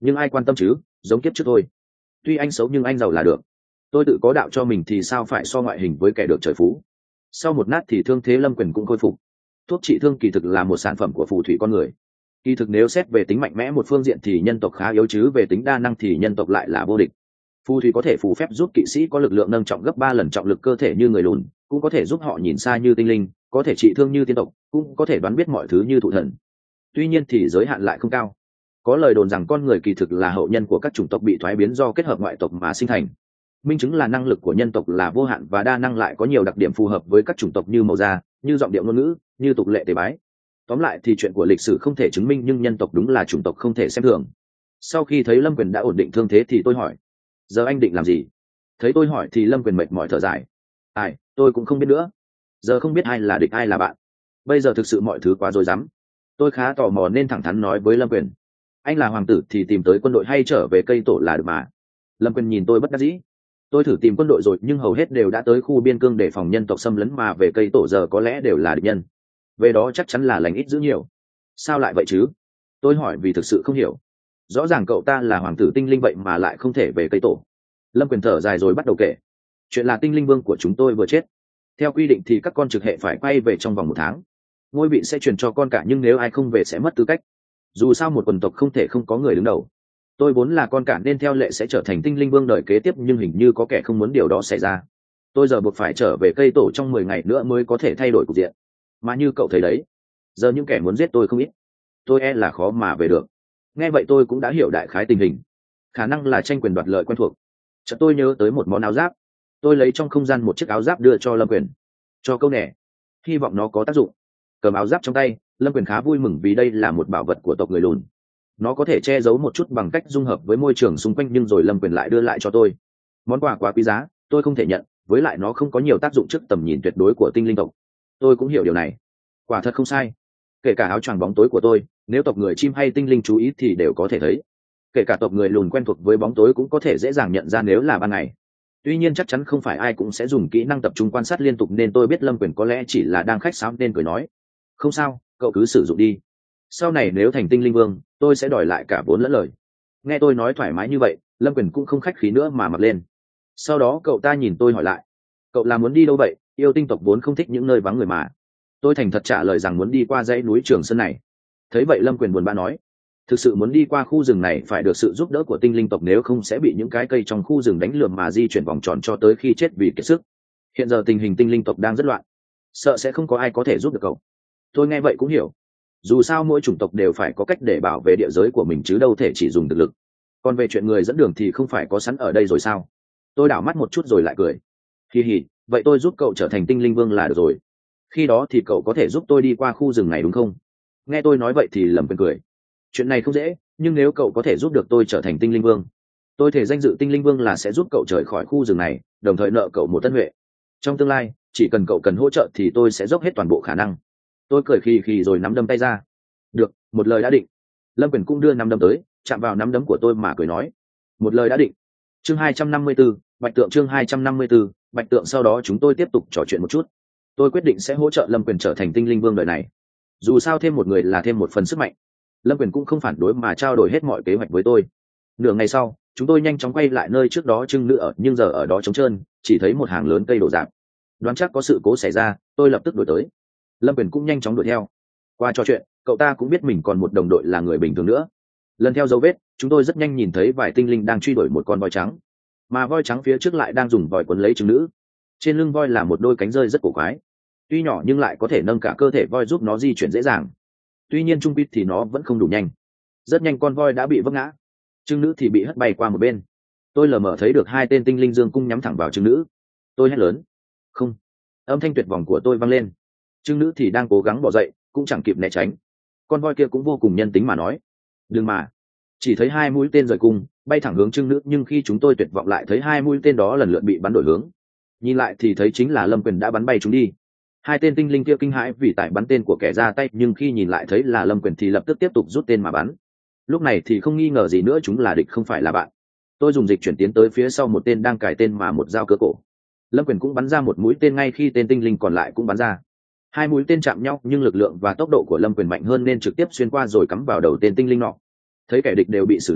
nhưng ai quan tâm chứ, giống kiếp trước thôi. Tuy anh xấu nhưng anh giàu là được. Tôi tự có đạo cho mình thì sao phải so ngoại hình với kẻ được trời phú. Sau một nát thì thương thế Lâm Quyền cũng khôi phục. Thuốc trị thương kỳ thực là một sản phẩm của phù thủy con người. Kỳ thực nếu xét về tính mạnh mẽ một phương diện thì nhân tộc khá yếu, chứ về tính đa năng thì nhân tộc lại là vô địch. Phù thủy có thể phù phép giúp kỵ sĩ có lực lượng nâng trọng gấp ba lần trọng lực cơ thể như người lùn, cũng có thể giúp họ nhìn xa như tinh linh, có thể trị thương như tiên tộc, cũng có thể đoán biết mọi thứ như thụ thần. Tuy nhiên thì giới hạn lại không cao. Có lời đồn rằng con người kỳ thực là hậu nhân của các chủng tộc bị thoái biến do kết hợp ngoại tộc mà sinh thành. Minh chứng là năng lực của nhân tộc là vô hạn và đa năng, lại có nhiều đặc điểm phù hợp với các chủng tộc như màu da, như giọng điệu ngôn ngữ, như tục lệ tế bái. Tóm lại thì chuyện của lịch sử không thể chứng minh, nhưng nhân tộc đúng là chủng tộc không thể xem thường. Sau khi thấy Lâm Quyền đã ổn định thương thế thì tôi hỏi: giờ anh định làm gì? Thấy tôi hỏi thì Lâm Quyền mệt mỏi thở dài: ai, tôi cũng không biết nữa. Giờ không biết ai là địch ai là bạn. Bây giờ thực sự mọi thứ quá rối rắm. Tôi khá tò mò nên thẳng thắn nói với Lâm Quyền: anh là hoàng tử thì tìm tới quân đội hay trở về cây tổ là được mà. Lâm Quyền nhìn tôi bất đắc dĩ: tôi thử tìm quân đội rồi nhưng hầu hết đều đã tới khu biên cương để phòng nhân tộc xâm lấn, mà về cây tổ giờ có lẽ đều là địch nhân. Về đó chắc chắn là lành ít dữ nhiều. Sao lại vậy chứ? Tôi hỏi vì thực sự không hiểu. Rõ ràng cậu ta là hoàng tử tinh linh vậy mà lại không thể về cây tổ. Lâm Quyền thở dài rồi bắt đầu kể. Chuyện là tinh linh vương của chúng tôi vừa chết. Theo quy định thì các con trực hệ phải quay về trong vòng một tháng. Ngôi vị sẽ truyền cho con cả, nhưng nếu ai không về sẽ mất tư cách. Dù sao một quần tộc không thể không có người đứng đầu. Tôi vốn là con cả nên theo lệ sẽ trở thành tinh linh vương đời kế tiếp, nhưng hình như có kẻ không muốn điều đó xảy ra. Tôi giờ buộc phải trở về cây tổ trong mười ngày nữa mới có thể thay đổi cục diện. Mà như cậu thấy đấy, giờ những kẻ muốn giết tôi không ít. Tôi e là khó mà về được. Nghe vậy tôi cũng đã hiểu đại khái tình hình. Khả năng là tranh quyền đoạt lợi quen thuộc. Chợt tôi nhớ tới một món áo giáp. Tôi lấy trong không gian một chiếc áo giáp đưa cho Lâm Quyền. Cho câu nẻ, hy vọng nó có tác dụng. Cầm áo giáp trong tay, Lâm Quyền khá vui mừng vì đây là một bảo vật của tộc người lùn. Nó có thể che giấu một chút bằng cách dung hợp với môi trường xung quanh, nhưng rồi Lâm Quyền lại đưa lại cho tôi. Món quà quá quý giá, tôi không thể nhận, với lại nó không có nhiều tác dụng trước tầm nhìn tuyệt đối của tinh linh tộc. Tôi cũng hiểu điều này. Quả thật không sai. Kể cả áo choàng bóng tối của tôi, nếu tộc người chim hay tinh linh chú ý thì đều có thể thấy. Kể cả tộc người lùn quen thuộc với bóng tối cũng có thể dễ dàng nhận ra nếu là ban ngày. Tuy nhiên chắc chắn không phải ai cũng sẽ dùng kỹ năng tập trung quan sát liên tục, nên tôi biết Lâm Quyền có lẽ chỉ là đang khách sáo nên cười nói: không sao, cậu cứ sử dụng đi. Sau này nếu thành tinh linh vương, tôi sẽ đòi lại cả vốn lẫn lời. Nghe tôi nói thoải mái như vậy, Lâm Quyền cũng không khách khí nữa mà mặc lên. Sau đó cậu ta nhìn tôi hỏi lại: cậu là muốn đi đâu vậy? Yêu tinh tộc vốn không thích những nơi vắng người mà. Tôi thành thật trả lời rằng muốn đi qua dãy núi Trường Sơn này. Thấy vậy Lâm Quyền buồn bã nói: thực sự muốn đi qua khu rừng này phải được sự giúp đỡ của tinh linh tộc, nếu không sẽ bị những cái cây trong khu rừng đánh lườm mà di chuyển vòng tròn cho tới khi chết vì kiệt sức. Hiện giờ tình hình tinh linh tộc đang rất loạn, sợ sẽ không có ai có thể giúp được cậu. Tôi nghe vậy cũng hiểu. Dù sao mỗi chủng tộc đều phải có cách để bảo vệ địa giới của mình chứ đâu thể chỉ dùng thực lực. Còn về chuyện người dẫn đường thì không phải có sẵn ở đây rồi sao? Tôi đảo mắt một chút rồi lại cười: hì hì, vậy tôi giúp cậu trở thành tinh linh vương là được rồi. Khi đó thì cậu có thể giúp tôi đi qua khu rừng này đúng không? Nghe tôi nói vậy thì Lâm Quyền cười: chuyện này không dễ, nhưng nếu cậu có thể giúp được tôi trở thành tinh linh vương, tôi thể danh dự tinh linh vương là sẽ giúp cậu rời khỏi khu rừng này, đồng thời nợ cậu một tân huệ. Trong tương lai chỉ cần cậu cần hỗ trợ thì tôi sẽ dốc hết toàn bộ khả năng. Tôi cười khì khì rồi nắm đấm tay ra. Được, một lời đã định. Lâm Quyền cũng đưa nắm đấm tới, chạm vào nắm đấm của tôi mà cười nói: một lời đã định. Chương hai trăm năm mươi tư, Bạch Tượng. Chương hai trăm năm mươi tư, Bạch Tượng. Sau đó chúng tôi tiếp tục trò chuyện một chút. Tôi quyết định sẽ hỗ trợ Lâm Quyền trở thành tinh linh vương đời này. Dù sao thêm một người là thêm một phần sức mạnh. Lâm Quyền cũng không phản đối mà trao đổi hết mọi kế hoạch với tôi. Nửa ngày sau, chúng tôi nhanh chóng quay lại nơi trước đó trưng nữ ở, nhưng giờ ở đó trống trơn, chỉ thấy một hàng lớn cây đổ rạp. Đoán chắc có sự cố xảy ra, tôi lập tức đuổi tới. Lâm Quyền cũng nhanh chóng đuổi theo. Qua trò chuyện, cậu ta cũng biết mình còn một đồng đội là người bình thường nữa. Lần theo dấu vết, chúng tôi rất nhanh nhìn thấy vài tinh linh đang truy đuổi một con voi trắng, mà voi trắng phía trước lại đang dùng vòi quấn lấy trứng nữ. Trên lưng voi là một đôi cánh rơi rất cổ quái, tuy nhỏ nhưng lại có thể nâng cả cơ thể voi giúp nó di chuyển dễ dàng. Tuy nhiên trung quy thì nó vẫn không đủ nhanh. Rất nhanh con voi đã bị vấp ngã, trứng nữ thì bị hất bay qua một bên. Tôi lờ mờ thấy được hai tên tinh linh dương cung nhắm thẳng vào trứng nữ. Tôi hét lớn: không! Âm thanh tuyệt vọng của tôi vang lên. Trứng nữ thì đang cố gắng bỏ dậy, cũng chẳng kịp né tránh. Con voi kia cũng vô cùng nhân tính mà nói: đừng mà. Chỉ thấy hai mũi tên rời cung bay thẳng hướng trứng nữ, nhưng khi chúng tôi tuyệt vọng lại thấy hai mũi tên đó lần lượt bị bắn đổi hướng. Nhìn lại thì thấy chính là Lâm Quyền đã bắn bay chúng đi. Hai tên tinh linh kia kinh hãi vì tại bắn tên của kẻ ra tay, nhưng khi nhìn lại thấy là Lâm Quyền thì lập tức tiếp tục rút tên mà bắn. Lúc này thì không nghi ngờ gì nữa, chúng là địch không phải là bạn. Tôi dùng dịch chuyển tiến tới phía sau một tên đang cài tên mà một dao cứa cổ. Lâm Quyền cũng bắn ra một mũi tên ngay khi tên tinh linh còn lại cũng bắn ra. Hai mũi tên chạm nhau, nhưng lực lượng và tốc độ của Lâm Quyền mạnh hơn nên trực tiếp xuyên qua rồi cắm vào đầu tên tinh linh nọ. Thấy kẻ địch đều bị xử lý,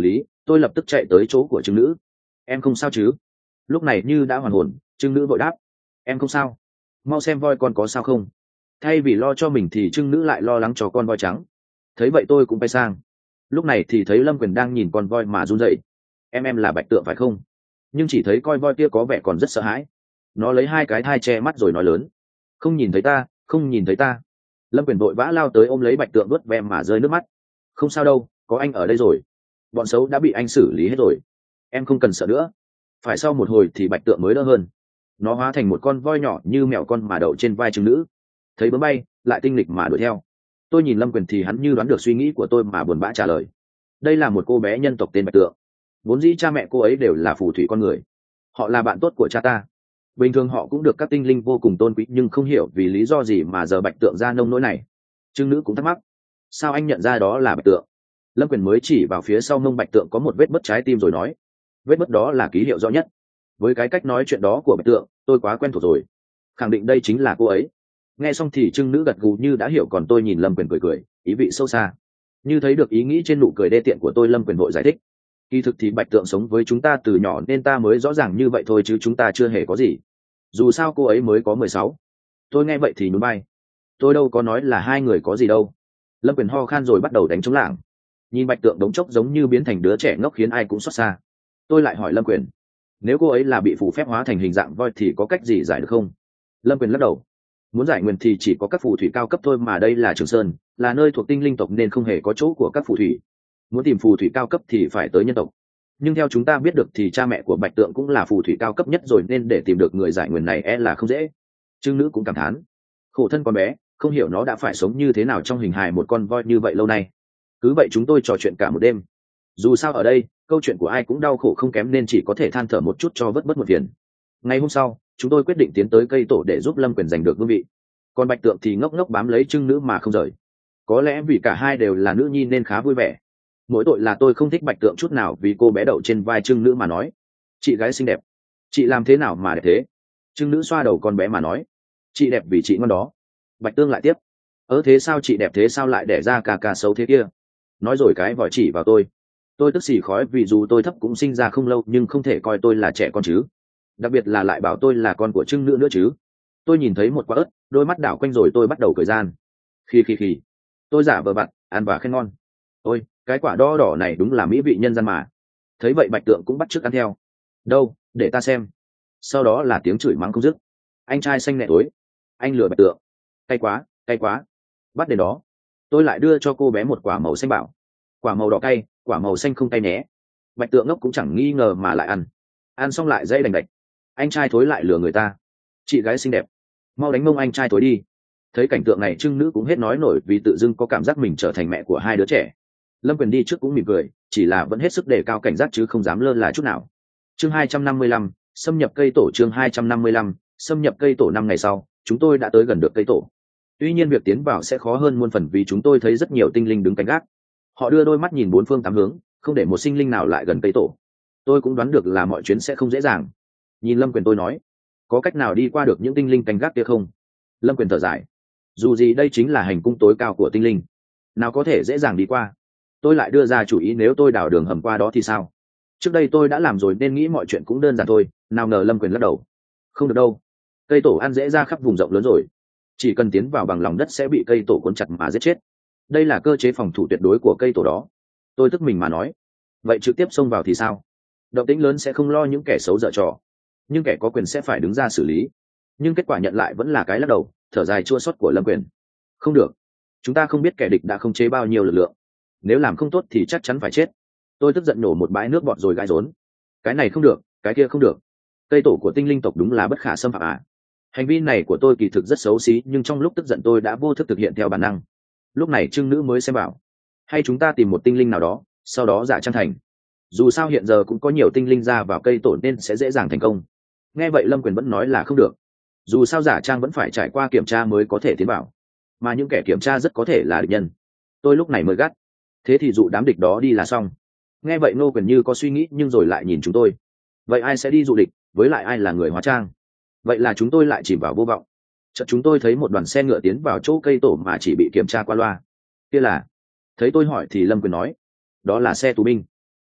Tôi lập tức chạy tới chỗ của trưng nữ. Em không sao chứ? Lúc này như đã hoàn hồn, trưng nữ vội đáp. Em không sao. Mau xem voi con có sao không. Thay vì lo cho mình thì trưng nữ lại lo lắng cho con voi trắng. Thấy vậy tôi cũng quay sang. Lúc này thì thấy Lâm Quyền đang nhìn con voi mà run rẩy. Em em là Bạch Tượng phải không? Nhưng chỉ thấy coi voi kia có vẻ còn rất sợ hãi. Nó lấy hai cái thai che mắt rồi nói lớn. Không nhìn thấy ta, không nhìn thấy ta. Lâm Quyền vội vã lao tới ôm lấy Bạch Tượng, vuốt ve mà rơi nước mắt. Không sao đâu, có anh ở đây rồi. Bọn xấu đã bị anh xử lý hết rồi. Em không cần sợ nữa. Phải sau một hồi thì Bạch Tượng mới đỡ hơn. Nó hóa thành một con voi nhỏ như mèo con mà đậu trên vai trứng nữ. Thấy bướm bay, lại tinh lịch mà đuổi theo. Tôi nhìn Lâm Quyền thì hắn như đoán được suy nghĩ của tôi mà buồn bã trả lời. Đây là một cô bé nhân tộc tên Bạch Tượng. Vốn dĩ cha mẹ cô ấy đều là phù thủy con người. Họ là bạn tốt của cha ta. Bình thường họ cũng được các tinh linh vô cùng tôn quý, nhưng không hiểu vì lý do gì mà giờ Bạch Tượng ra nông nỗi này. Trưng nữ cũng thắc mắc. Sao anh nhận ra đó là Bạch Tượng? Lâm Quyền mới chỉ vào phía sau mông Bạch Tượng có một vết bứt trái tim rồi nói. Vết bứt đó là ký hiệu rõ nhất. Với cái cách nói chuyện đó của Bạch Tượng, tôi quá quen thuộc rồi. Khẳng định đây chính là cô ấy. Nghe xong thì trưng nữ gật gù như đã hiểu, còn tôi nhìn Lâm Quyền cười cười, ý vị sâu xa. Như thấy được ý nghĩ trên nụ cười đê tiện của tôi, Lâm Quyền vội giải thích. Kỳ thực thì Bạch Tượng sống với chúng ta từ nhỏ nên ta mới rõ ràng như vậy thôi, chứ chúng ta chưa hề có gì. Dù sao cô ấy mới có mười sáu. Tôi nghe vậy thì nhún vai. Tôi đâu có nói là hai người có gì đâu. Lâm Quyền ho khan rồi bắt đầu đánh trống lảng. Nhìn Bạch Tượng đống chốc giống như biến thành đứa trẻ ngốc khiến ai cũng xót xa. Tôi lại hỏi Lâm Quyền. Nếu cô ấy là bị phù phép hóa thành hình dạng voi thì có cách gì giải được không? Lâm Quyền lắc đầu. Muốn giải nguyền thì chỉ có các phù thủy cao cấp thôi, mà đây là Trường Sơn, là nơi thuộc tinh linh tộc nên không hề có chỗ của các phù thủy. Muốn tìm phù thủy cao cấp thì phải tới nhân tộc. Nhưng theo chúng ta biết được thì cha mẹ của Bạch Tượng cũng là phù thủy cao cấp nhất rồi, nên để tìm được người giải nguyền này e là không dễ. Trưng nữ cũng cảm thán. Khổ thân con bé, không hiểu nó đã phải sống như thế nào trong hình hài một con voi như vậy lâu nay. Cứ vậy chúng tôi trò chuyện cả một đêm. Dù sao ở đây câu chuyện của ai cũng đau khổ không kém, nên chỉ có thể than thở một chút cho vớt bớt một phiền. Ngày hôm sau chúng tôi quyết định tiến tới cây tổ để giúp Lâm Quyền giành được vương vị. Còn Bạch Tượng thì ngốc ngốc bám lấy trưng nữ mà không rời. Có lẽ vì cả hai đều là nữ nhi nên khá vui vẻ. Mỗi tội là tôi không thích Bạch Tượng chút nào, vì cô bé đậu trên vai trưng nữ mà nói. Chị gái xinh đẹp. Chị làm thế nào mà đẹp thế? Trưng nữ xoa đầu con bé mà nói. Chị đẹp vì chị ngon đó. Bạch Tương lại tiếp. Ớ thế sao chị đẹp thế sao lại đẻ ra cà cà xấu thế kia? Nói rồi cái vòi chỉ vào tôi. Tôi tức xì khói vì dù tôi thấp cũng sinh ra không lâu, nhưng không thể coi tôi là trẻ con chứ. Đặc biệt là lại bảo tôi là con của trưng nữ nữa chứ. Tôi nhìn thấy một quả ớt, đôi mắt đảo quanh rồi tôi bắt đầu cười gian. Khi khi khi tôi giả vờ vặt ăn và khen ngon. Ôi, cái quả đo đỏ này đúng là mỹ vị nhân gian mà. Thấy vậy Bạch Tượng cũng bắt chước ăn theo. Đâu, để ta xem. Sau đó là tiếng chửi mắng không dứt. Anh trai xanh nẹ tối, anh lừa Bạch Tượng. Cay quá, cay quá. Bắt đến đó. Tôi lại đưa cho cô bé một quả màu xanh, bảo quả màu đỏ cay, quả màu xanh không cay nhé. Bạch Tượng ngốc cũng chẳng nghi ngờ mà lại ăn. Ăn xong lại dây đành đạch. Anh trai thối lại lừa người ta. Chị gái xinh đẹp, mau đánh mông anh trai thối đi. Thấy cảnh tượng này trưng nữ cũng hết nói nổi, vì tự dưng có cảm giác mình trở thành mẹ của hai đứa trẻ. Lâm Quyền đi trước cũng mỉm cười, chỉ là vẫn hết sức đề cao cảnh giác chứ không dám lơ là chút nào. Chương hai trăm năm mươi lăm, xâm nhập cây tổ. Chương hai trăm năm mươi lăm, xâm nhập cây tổ. Năm ngày sau chúng tôi đã tới gần được cây tổ. Tuy nhiên việc tiến vào sẽ khó hơn muôn phần, vì chúng tôi thấy rất nhiều tinh linh đứng canh gác. Họ đưa đôi mắt nhìn bốn phương tám hướng, không để một sinh linh nào lại gần cây tổ. Tôi cũng đoán được là mọi chuyến sẽ không dễ dàng. Nhìn Lâm Quyền tôi nói. Có cách nào đi qua được những tinh linh canh gác kia không? Lâm Quyền thở dài. Dù gì đây chính là hành cung tối cao của tinh linh, nào có thể dễ dàng đi qua. Tôi lại đưa ra chủ ý, nếu tôi đào đường hầm qua đó thì sao? Trước đây tôi đã làm rồi nên nghĩ mọi chuyện cũng đơn giản thôi. Nào ngờ Lâm Quyền lắc đầu. Không được đâu, cây tổ ăn dễ ra khắp vùng rộng lớn rồi. Chỉ cần tiến vào bằng lòng đất sẽ bị cây tổ cuốn chặt mà giết chết. Đây là cơ chế phòng thủ tuyệt đối của cây tổ đó. Tôi tức mình mà nói. Vậy trực tiếp xông vào thì sao? Động tĩnh lớn sẽ không lo những kẻ xấu dở trò, nhưng kẻ có quyền sẽ phải đứng ra xử lý. Nhưng kết quả nhận lại vẫn là cái lắc đầu, thở dài chua xót của Lâm Quyền. Không được, chúng ta không biết kẻ địch đã khống chế bao nhiêu lực lượng, nếu làm không tốt thì chắc chắn phải chết. Tôi tức giận nổ một bãi nước bọt rồi gãi rốn. Cái này không được, cái kia không được. Cây tổ của tinh linh tộc đúng là bất khả xâm phạm à? Hành vi này của tôi kỳ thực rất xấu xí, nhưng trong lúc tức giận tôi đã vô thức thực hiện theo bản năng. Lúc này trưng nữ mới xem bảo, hay chúng ta tìm một tinh linh nào đó, sau đó giả trang thành. Dù sao hiện giờ cũng có nhiều tinh linh ra vào cây tổ nên sẽ dễ dàng thành công. Nghe vậy Lâm Quyền vẫn nói là không được. Dù sao giả trang vẫn phải trải qua kiểm tra mới có thể tiến vào, mà những kẻ kiểm tra rất có thể là địch nhân. Tôi lúc này mới gắt. Thế thì dụ đám địch đó đi là xong. Nghe vậy Ngô Quyền như có suy nghĩ, nhưng rồi lại nhìn chúng tôi. Vậy ai sẽ đi dụ địch, với lại ai là người hóa trang? Vậy là chúng tôi lại chìm vào vô vọng. Chợt chúng tôi thấy một đoàn xe ngựa tiến vào chỗ cây tổ mà chỉ bị kiểm tra qua loa. Kia là? Thấy tôi hỏi thì Lâm Quyền nói. Đó là xe tù binh.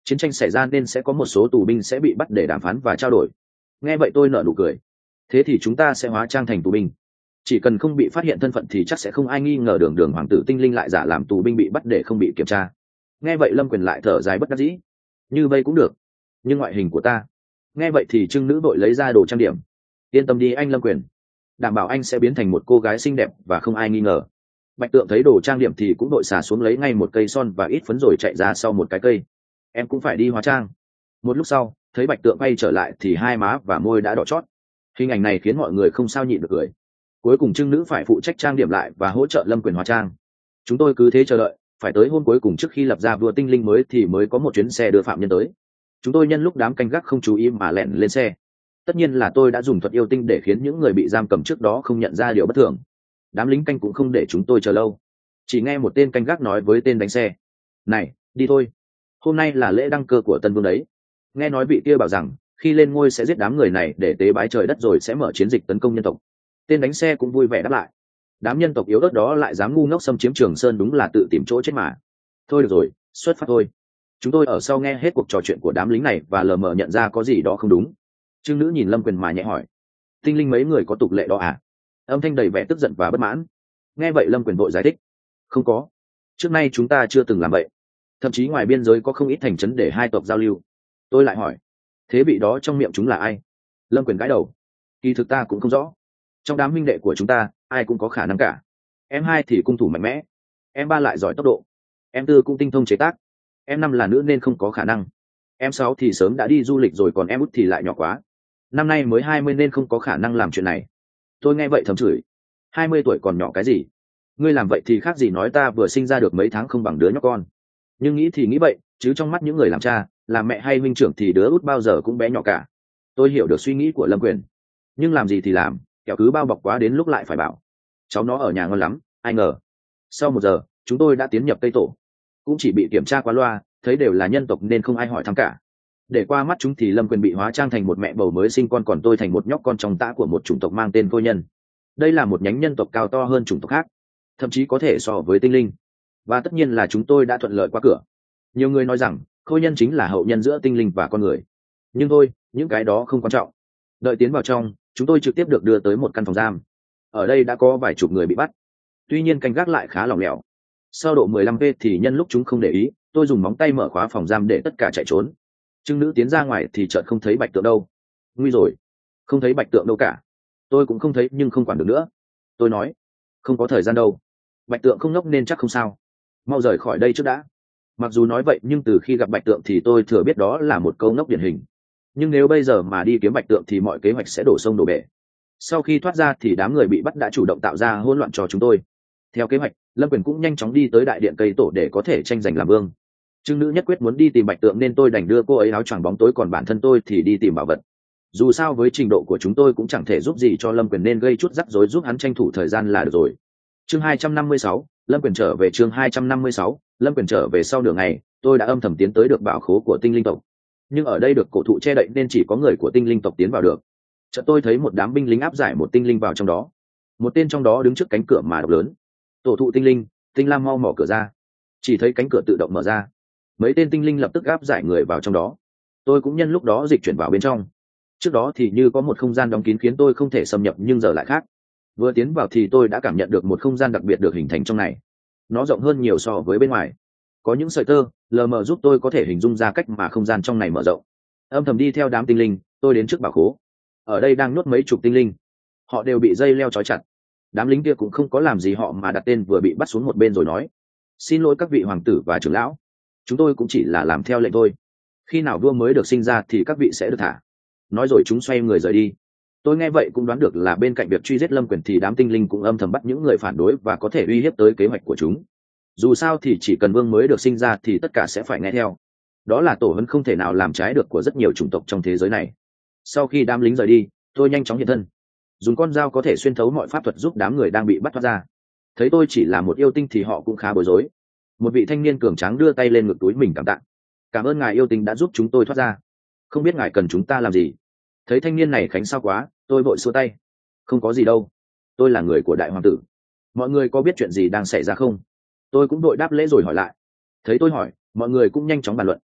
chiến tranh xảy ra nên sẽ có một số tù binh sẽ bị bắt để đàm phán và trao đổi. Nghe vậy tôi nở nụ cười. Thế thì chúng ta sẽ hóa trang thành tù binh, chỉ cần không bị phát hiện thân phận thì chắc sẽ không ai nghi ngờ đường đường hoàng tử tinh linh lại giả làm tù binh bị bắt để không bị kiểm tra. Nghe vậy Lâm Quyền lại thở dài bất đắc dĩ. Như vậy cũng được, nhưng ngoại hình của ta. Nghe vậy thì trưng nữ vội lấy ra đồ trang điểm. Yên tâm đi anh Lâm Quyền, đảm bảo anh sẽ biến thành một cô gái xinh đẹp và không ai nghi ngờ. Bạch Tượng thấy đồ trang điểm thì cũng đội xả xuống lấy ngay một cây son và ít phấn rồi chạy ra sau một cái cây. Em cũng phải đi hóa trang. Một lúc sau thấy Bạch Tượng quay trở lại thì hai má và môi đã đỏ chót. Hình ảnh này khiến mọi người không sao nhịn được cười. Cuối cùng trưng nữ phải phụ trách trang điểm lại và hỗ trợ Lâm Quyền hóa trang. Chúng tôi cứ thế chờ đợi, phải tới hôm cuối cùng trước khi lập ra vua tinh linh mới thì mới có một chuyến xe đưa phạm nhân tới. Chúng tôi nhân lúc đám canh gác không chú ý mà lẻn lên xe. Tất nhiên là tôi đã dùng thuật yêu tinh để khiến những người bị giam cầm trước đó không nhận ra điều bất thường. Đám lính canh cũng không để chúng tôi chờ lâu. Chỉ nghe một tên canh gác nói với tên đánh xe: này, đi thôi, hôm nay là lễ đăng cơ của tân vương đấy. Nghe nói vị kia bảo rằng khi lên ngôi sẽ giết đám người này để tế bái trời đất rồi sẽ mở chiến dịch tấn công nhân tộc. Tên đánh xe cũng vui vẻ đáp lại. Đám nhân tộc yếu ớt đó lại dám ngu ngốc xâm chiếm Trường Sơn, đúng là tự tìm chỗ chết mà. Thôi được rồi, xuất phát thôi. Chúng tôi ở sau nghe hết cuộc trò chuyện của đám lính này và lờ mờ nhận ra có gì đó không đúng. Trương nữ nhìn Lâm Quyền mà nhẹ hỏi: tinh linh mấy người có tục lệ đó à? Âm thanh đầy vẻ tức giận và bất mãn. Nghe vậy Lâm Quyền vội giải thích: không có, trước nay chúng ta chưa từng làm vậy. Thậm chí ngoài biên giới có không ít thành trấn để hai tộc giao lưu. Tôi lại hỏi: thế vị đó trong miệng chúng là ai? Lâm Quyền gãi đầu: kỳ thực ta cũng không rõ. Trong đám minh đệ của chúng ta ai cũng có khả năng cả. Em hai thì cung thủ mạnh mẽ, em ba lại giỏi tốc độ, em tư cũng tinh thông chế tác, em năm là nữ nên không có khả năng, em sáu thì sớm đã đi du lịch rồi, còn em út thì lại nhỏ quá, năm nay mới hai mươi nên không có khả năng làm chuyện này. Tôi nghe vậy thầm chửi: hai mươi tuổi còn nhỏ cái gì? Ngươi làm vậy thì khác gì nói ta vừa sinh ra được mấy tháng không bằng đứa nhóc con. Nhưng nghĩ thì nghĩ vậy, chứ trong mắt những người làm cha làm mẹ hay huynh trưởng thì đứa út bao giờ cũng bé nhỏ cả. Tôi hiểu được suy nghĩ của Lâm Quyền, nhưng làm gì thì làm, kẻo cứ bao bọc quá đến lúc lại phải bảo cháu nó ở nhà ngon lắm. Ai ngờ sau một giờ chúng tôi đã tiến nhập cây tổ, cũng chỉ bị kiểm tra qua loa, thấy đều là nhân tộc nên không ai hỏi thăm cả. Để qua mắt chúng thì Lâm Quyền bị hóa trang thành một mẹ bầu mới sinh con, còn tôi thành một nhóc con trong tã của một chủng tộc mang tên Khôi Nhân. Đây là một nhánh nhân tộc cao to hơn chủng tộc khác, thậm chí có thể so với tinh linh. Và tất nhiên là chúng tôi đã thuận lợi qua cửa. Nhiều người nói rằng Khôi Nhân chính là hậu nhân giữa tinh linh và con người, nhưng thôi, những cái đó không quan trọng. Đợi tiến vào trong, chúng tôi trực tiếp được đưa tới một căn phòng giam. Ở đây đã có vài chục người bị bắt, tuy nhiên canh gác lại khá lỏng lẻo. Sau độ mười lăm phút thì nhân lúc chúng không để ý, tôi dùng móng tay mở khóa phòng giam để tất cả chạy trốn. Trưng nữ tiến ra ngoài thì chợt không thấy Bạch Tượng đâu. Nguy rồi, không thấy Bạch Tượng đâu cả. Tôi cũng không thấy nhưng không quản được nữa. Tôi nói: không có thời gian đâu, Bạch Tượng không ngốc nên chắc không sao, mau rời khỏi đây trước đã. Mặc dù nói vậy nhưng từ khi gặp Bạch Tượng thì tôi thừa biết đó là một câu ngốc điển hình. Nhưng nếu bây giờ mà đi kiếm Bạch Tượng thì mọi kế hoạch sẽ đổ sông đổ bể. Sau khi thoát ra thì đám người bị bắt đã chủ động tạo ra hỗn loạn cho chúng tôi. Theo kế hoạch, Lâm Quyền cũng nhanh chóng đi tới đại điện cây tổ để có thể tranh giành làm vương. Trưng nữ nhất quyết muốn đi tìm Bạch Tượng nên tôi đành đưa cô ấy áo choàng bóng tối, còn bản thân tôi thì đi tìm bảo vật. Dù sao với trình độ của chúng tôi cũng chẳng thể giúp gì cho Lâm Quyền nên gây chút rắc rối giúp hắn tranh thủ thời gian là được rồi. Chương hai trăm năm mươi sáu, Lâm Quyền trở về. Chương hai trăm năm mươi sáu, Lâm Quyền trở về. Sau nửa ngày, tôi đã âm thầm tiến tới được bảo khố của tinh linh tộc. Nhưng ở đây được cổ thụ che đậy nên chỉ có người của tinh linh tộc tiến vào được. Chợt tôi thấy một đám binh lính áp giải một tinh linh vào trong đó. Một tên trong đó đứng trước cánh cửa mà đọc lớn: tổ thụ tinh linh, Tinh Lam mau mở cửa ra. Chỉ thấy cánh cửa tự động mở ra, mấy tên tinh linh lập tức áp giải người vào trong đó. Tôi cũng nhân lúc đó dịch chuyển vào bên trong. Trước đó thì như có một không gian đóng kín khiến tôi không thể xâm nhập, nhưng giờ lại khác. Vừa tiến vào thì tôi đã cảm nhận được một không gian đặc biệt được hình thành trong này. Nó rộng hơn nhiều so với bên ngoài, có những sợi tơ lờ mờ giúp tôi có thể hình dung ra cách mà không gian trong này mở rộng. Âm thầm đi theo đám tinh linh, tôi đến trước bảo khố. Ở đây đang nuốt mấy chục tinh linh, họ đều bị dây leo trói chặt. Đám lính kia cũng không có làm gì họ mà đặt tên vừa bị bắt xuống một bên rồi nói: xin lỗi các vị hoàng tử và trưởng lão, chúng tôi cũng chỉ là làm theo lệnh thôi, khi nào vua mới được sinh ra thì các vị sẽ được thả. Nói rồi chúng xoay người rời đi. Tôi nghe vậy cũng đoán được là bên cạnh việc truy giết Lâm Quyền thì đám tinh linh cũng âm thầm bắt những người phản đối và có thể uy hiếp tới kế hoạch của chúng. Dù sao thì chỉ cần vương mới được sinh ra thì tất cả sẽ phải nghe theo. Đó là tổ huấn không thể nào làm trái được của rất nhiều chủng tộc trong thế giới này. Sau khi đám lính rời đi, tôi nhanh chóng hiện thân, dùng con dao có thể xuyên thấu mọi pháp thuật giúp đám người đang bị bắt thoát ra. Thấy tôi chỉ là một yêu tinh thì họ cũng khá bối rối. Một vị thanh niên cường tráng đưa tay lên ngực túi mình cảm tạ: cảm ơn ngài yêu tinh đã giúp chúng tôi thoát ra, không biết ngài cần chúng ta làm gì. Thấy thanh niên này khánh sao quá, tôi vội xua tay: không có gì đâu, tôi là người của đại hoàng tử, mọi người có biết chuyện gì đang xảy ra không? Tôi cũng đội đáp lễ rồi hỏi lại. Thấy tôi hỏi, mọi người cũng nhanh chóng bàn luận.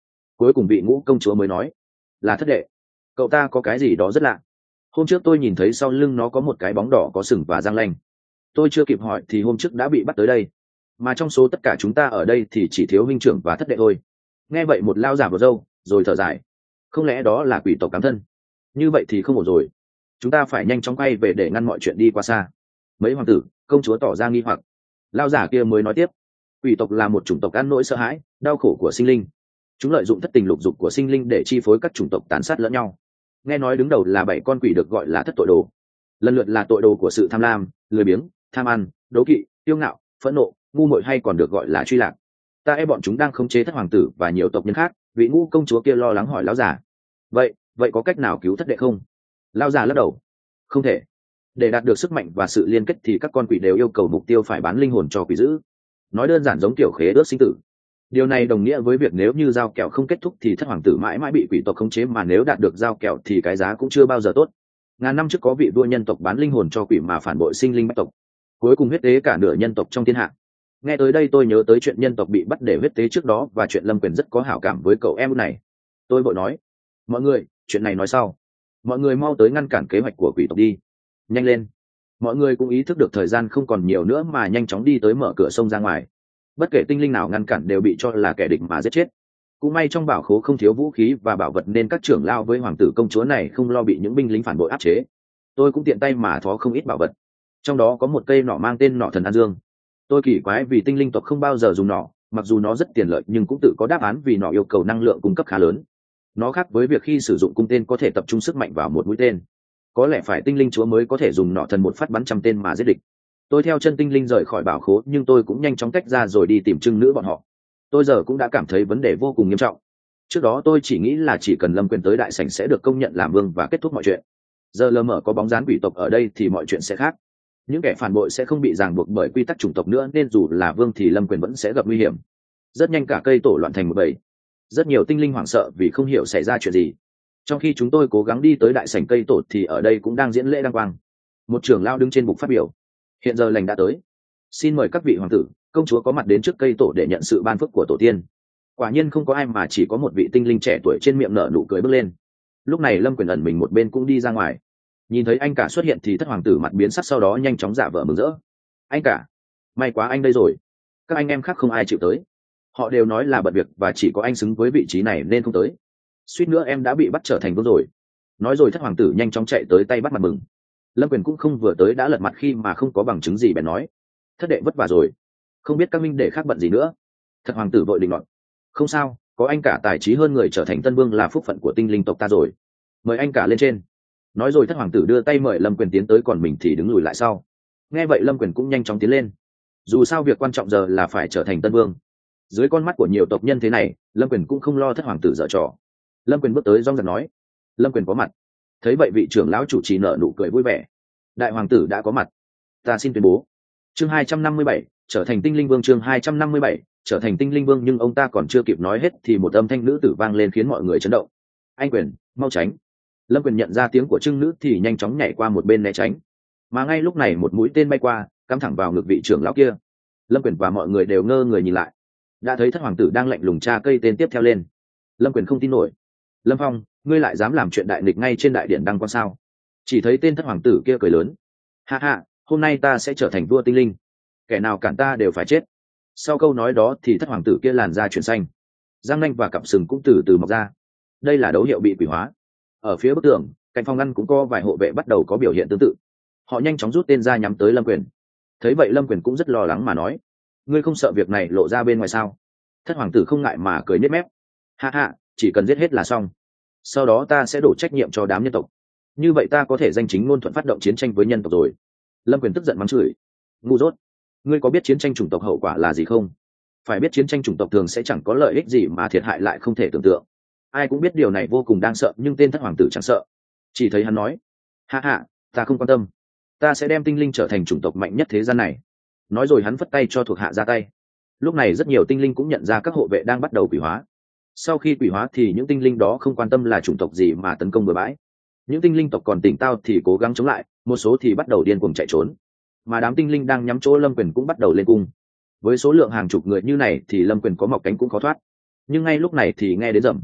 cuối cùng vị ngũ công chúa mới nói, là thất đệ. Cậu ta có cái gì đó rất lạ. Hôm trước tôi nhìn thấy sau lưng nó có một cái bóng đỏ có sừng và răng lanh. Tôi chưa kịp hỏi thì hôm trước đã bị bắt tới đây, mà trong số tất cả chúng ta ở đây thì chỉ thiếu huynh trưởng và thất đệ thôi. Nghe vậy một lao giả vào râu rồi thở dài, không lẽ đó là quỷ tộc cám thân? Như vậy thì không ổn rồi, chúng ta phải nhanh chóng quay về để ngăn mọi chuyện đi qua xa. Mấy hoàng tử công chúa tỏ ra nghi hoặc. Lao giả kia mới nói tiếp, quỷ tộc là một chủng tộc ăn nỗi sợ hãi đau khổ của sinh linh. Chúng lợi dụng thất tình lục dục của sinh linh để chi phối các chủng tộc tàn sát lẫn nhau. Nghe nói đứng đầu là bảy con quỷ được gọi là thất tội đồ, lần lượt là tội đồ của sự tham lam, lười biếng, tham ăn, đố kỵ, tiêu ngạo, phẫn nộ, ngu muội, hay còn được gọi là truy lạc. Ta e bọn chúng đang khống chế thất hoàng tử và nhiều tộc nhân khác. Vị ngũ công chúa kia lo lắng hỏi lão già, vậy vậy có cách nào cứu thất đệ không? Lão già lắc đầu, không thể. Để đạt được sức mạnh và sự liên kết thì các con quỷ đều yêu cầu mục tiêu phải bán linh hồn cho quỷ dữ. Nói đơn giản giống kiểu khế ước sinh tử. Điều này đồng nghĩa với việc nếu như giao kèo không kết thúc thì thất hoàng tử mãi mãi bị quỷ tộc khống chế, mà nếu đạt được giao kèo thì cái giá cũng chưa bao giờ tốt. Ngàn năm trước có vị vua nhân tộc bán linh hồn cho quỷ mà phản bội sinh linh bách tộc, cuối cùng huyết tế cả nửa nhân tộc trong thiên hạ. Nghe tới đây tôi nhớ tới chuyện nhân tộc bị bắt để huyết tế trước đó và chuyện Lâm Quyền rất có hảo cảm với cậu em này. Tôi vội nói, mọi người, chuyện này nói sau. Mọi người mau tới ngăn cản kế hoạch của quỷ tộc đi, nhanh lên. Mọi người cũng ý thức được thời gian không còn nhiều nữa mà nhanh chóng đi tới mở cửa sông ra ngoài. Bất kể tinh linh nào ngăn cản đều bị cho là kẻ địch mà giết chết. Cũng may trong bảo khố không thiếu vũ khí và bảo vật nên các trưởng lao với hoàng tử công chúa này không lo bị những binh lính phản bội áp chế. Tôi cũng tiện tay mà thó không ít bảo vật, trong đó có một cây nỏ mang tên nỏ thần An Dương. Tôi kỳ quái vì tinh linh tộc không bao giờ dùng nỏ, mặc dù nó rất tiện lợi nhưng cũng tự có đáp án vì nỏ yêu cầu năng lượng cung cấp khá lớn. Nó khác với việc khi sử dụng cung tên có thể tập trung sức mạnh vào một mũi tên. Có lẽ phải tinh linh chúa mới có thể dùng nỏ thần một phát bắn trăm tên mà giết địch. Tôi theo chân tinh linh rời khỏi bảo khố, nhưng tôi cũng nhanh chóng tách ra rồi đi tìm trưng nữ bọn họ. Tôi giờ cũng đã cảm thấy vấn đề vô cùng nghiêm trọng. Trước đó tôi chỉ nghĩ là chỉ cần Lâm Quyền tới đại sảnh sẽ được công nhận làm vương và kết thúc mọi chuyện. Giờ lờ mờ có bóng dáng quỷ tộc ở đây thì mọi chuyện sẽ khác. Những kẻ phản bội sẽ không bị ràng buộc bởi quy tắc chủng tộc nữa, nên dù là vương thì Lâm Quyền vẫn sẽ gặp nguy hiểm. Rất nhanh cả cây tổ loạn thành một bầy. Rất nhiều tinh linh hoảng sợ vì không hiểu xảy ra chuyện gì. Trong khi chúng tôi cố gắng đi tới đại sảnh cây tổ thì ở đây cũng đang diễn lễ đăng quang. Một trưởng lao đứng trên bục phát biểu, hiện giờ lành đã tới, xin mời các vị hoàng tử công chúa có mặt đến trước cây tổ để nhận sự ban phước của tổ tiên. Quả nhiên không có ai mà chỉ có một vị tinh linh trẻ tuổi trên miệng nở nụ cười bước lên. Lúc này Lâm Quyền ẩn mình một bên cũng đi ra ngoài. Nhìn thấy anh cả xuất hiện thì thất hoàng tử mặt biến sắc, sau đó nhanh chóng giả vờ mừng rỡ. Anh cả, may quá anh đây rồi. Các anh em khác không ai chịu tới, họ đều nói là bận việc và chỉ có anh xứng với vị trí này nên không tới. Suýt nữa em đã bị bắt trở thành vương rồi. Nói rồi thất hoàng tử nhanh chóng chạy tới tay bắt mặt mừng. Lâm Quyền cũng không vừa tới đã lật mặt khi mà không có bằng chứng gì bèn nói, thất đệ vất vả rồi, không biết các minh đệ khác bận gì nữa. Thất hoàng tử vội định luận, không sao, có anh cả tài trí hơn người trở thành tân vương là phúc phận của tinh linh tộc ta rồi, mời anh cả lên trên. Nói rồi thất hoàng tử đưa tay mời Lâm Quyền tiến tới, còn mình thì đứng lùi lại sau. Nghe vậy Lâm Quyền cũng nhanh chóng tiến lên, dù sao việc quan trọng giờ là phải trở thành tân vương. Dưới con mắt của nhiều tộc nhân thế này, Lâm Quyền cũng không lo thất hoàng tử dở trò. Lâm Quyền bước tới rong rạc nói, Lâm Quyền có mặt. Thấy vậy vị trưởng lão chủ trì nở nụ cười vui vẻ, đại hoàng tử đã có mặt, ta xin tuyên bố. Chương hai trăm năm mươi bảy, trở thành tinh linh vương. Chương hai trăm năm mươi bảy, trở thành tinh linh vương. Nhưng ông ta còn chưa kịp nói hết thì một âm thanh nữ tử vang lên khiến mọi người chấn động. Anh Quyền, mau tránh. Lâm Quyền nhận ra tiếng của trưng nữ thì nhanh chóng nhảy qua một bên né tránh. Mà ngay lúc này một mũi tên bay qua, cắm thẳng vào ngực vị trưởng lão kia. Lâm Quyền và mọi người đều ngơ người nhìn lại. Đã thấy thất hoàng tử đang lạnh lùng tra cây tên tiếp theo lên. Lâm Quyền không tin nổi. Lâm Phong, ngươi lại dám làm chuyện đại nghịch ngay trên đại điện đăng quang sao? Chỉ thấy tên thất hoàng tử kia cười lớn, ha ha, hôm nay ta sẽ trở thành vua tinh linh, kẻ nào cản ta đều phải chết. Sau câu nói đó thì thất hoàng tử kia làn da chuyển xanh, răng nanh và cặp sừng cũng từ từ mọc ra. Đây là dấu hiệu bị quỷ hóa. Ở phía bức tường cạnh phòng ngăn cũng có vài hộ vệ bắt đầu có biểu hiện tương tự. Họ nhanh chóng rút tên ra nhắm tới Lâm Quyền. Thấy vậy Lâm Quyền cũng rất lo lắng mà nói, ngươi không sợ việc này lộ ra bên ngoài sao? Thất hoàng tử không ngại mà cười nhếch mép, ha ha, chỉ cần giết hết là xong, sau đó ta sẽ đổ trách nhiệm cho đám nhân tộc, như vậy ta có thể danh chính ngôn thuận phát động chiến tranh với nhân tộc rồi. Lâm Quyền tức giận mắng chửi, ngu dốt, ngươi có biết chiến tranh chủng tộc hậu quả là gì không? Phải biết chiến tranh chủng tộc thường sẽ chẳng có lợi ích gì mà thiệt hại lại không thể tưởng tượng. Ai cũng biết điều này vô cùng đáng sợ, nhưng tên thất hoàng tử chẳng sợ. Chỉ thấy hắn nói, ha ha, ta không quan tâm, ta sẽ đem tinh linh trở thành chủng tộc mạnh nhất thế gian này. Nói rồi hắn phất tay cho thuộc hạ ra tay. Lúc này rất nhiều tinh linh cũng nhận ra các hộ vệ đang bắt đầu quỷ hóa. Sau khi quỷ hóa thì những tinh linh đó không quan tâm là chủng tộc gì mà tấn công bừa bãi. Những tinh linh tộc còn tỉnh táo thì cố gắng chống lại, một số thì bắt đầu điên cuồng chạy trốn. Mà đám tinh linh đang nhắm chỗ Lâm Quyền cũng bắt đầu lên cung. Với số lượng hàng chục người như này thì Lâm Quyền có mọc cánh cũng khó thoát. Nhưng ngay lúc này thì nghe đến rầm,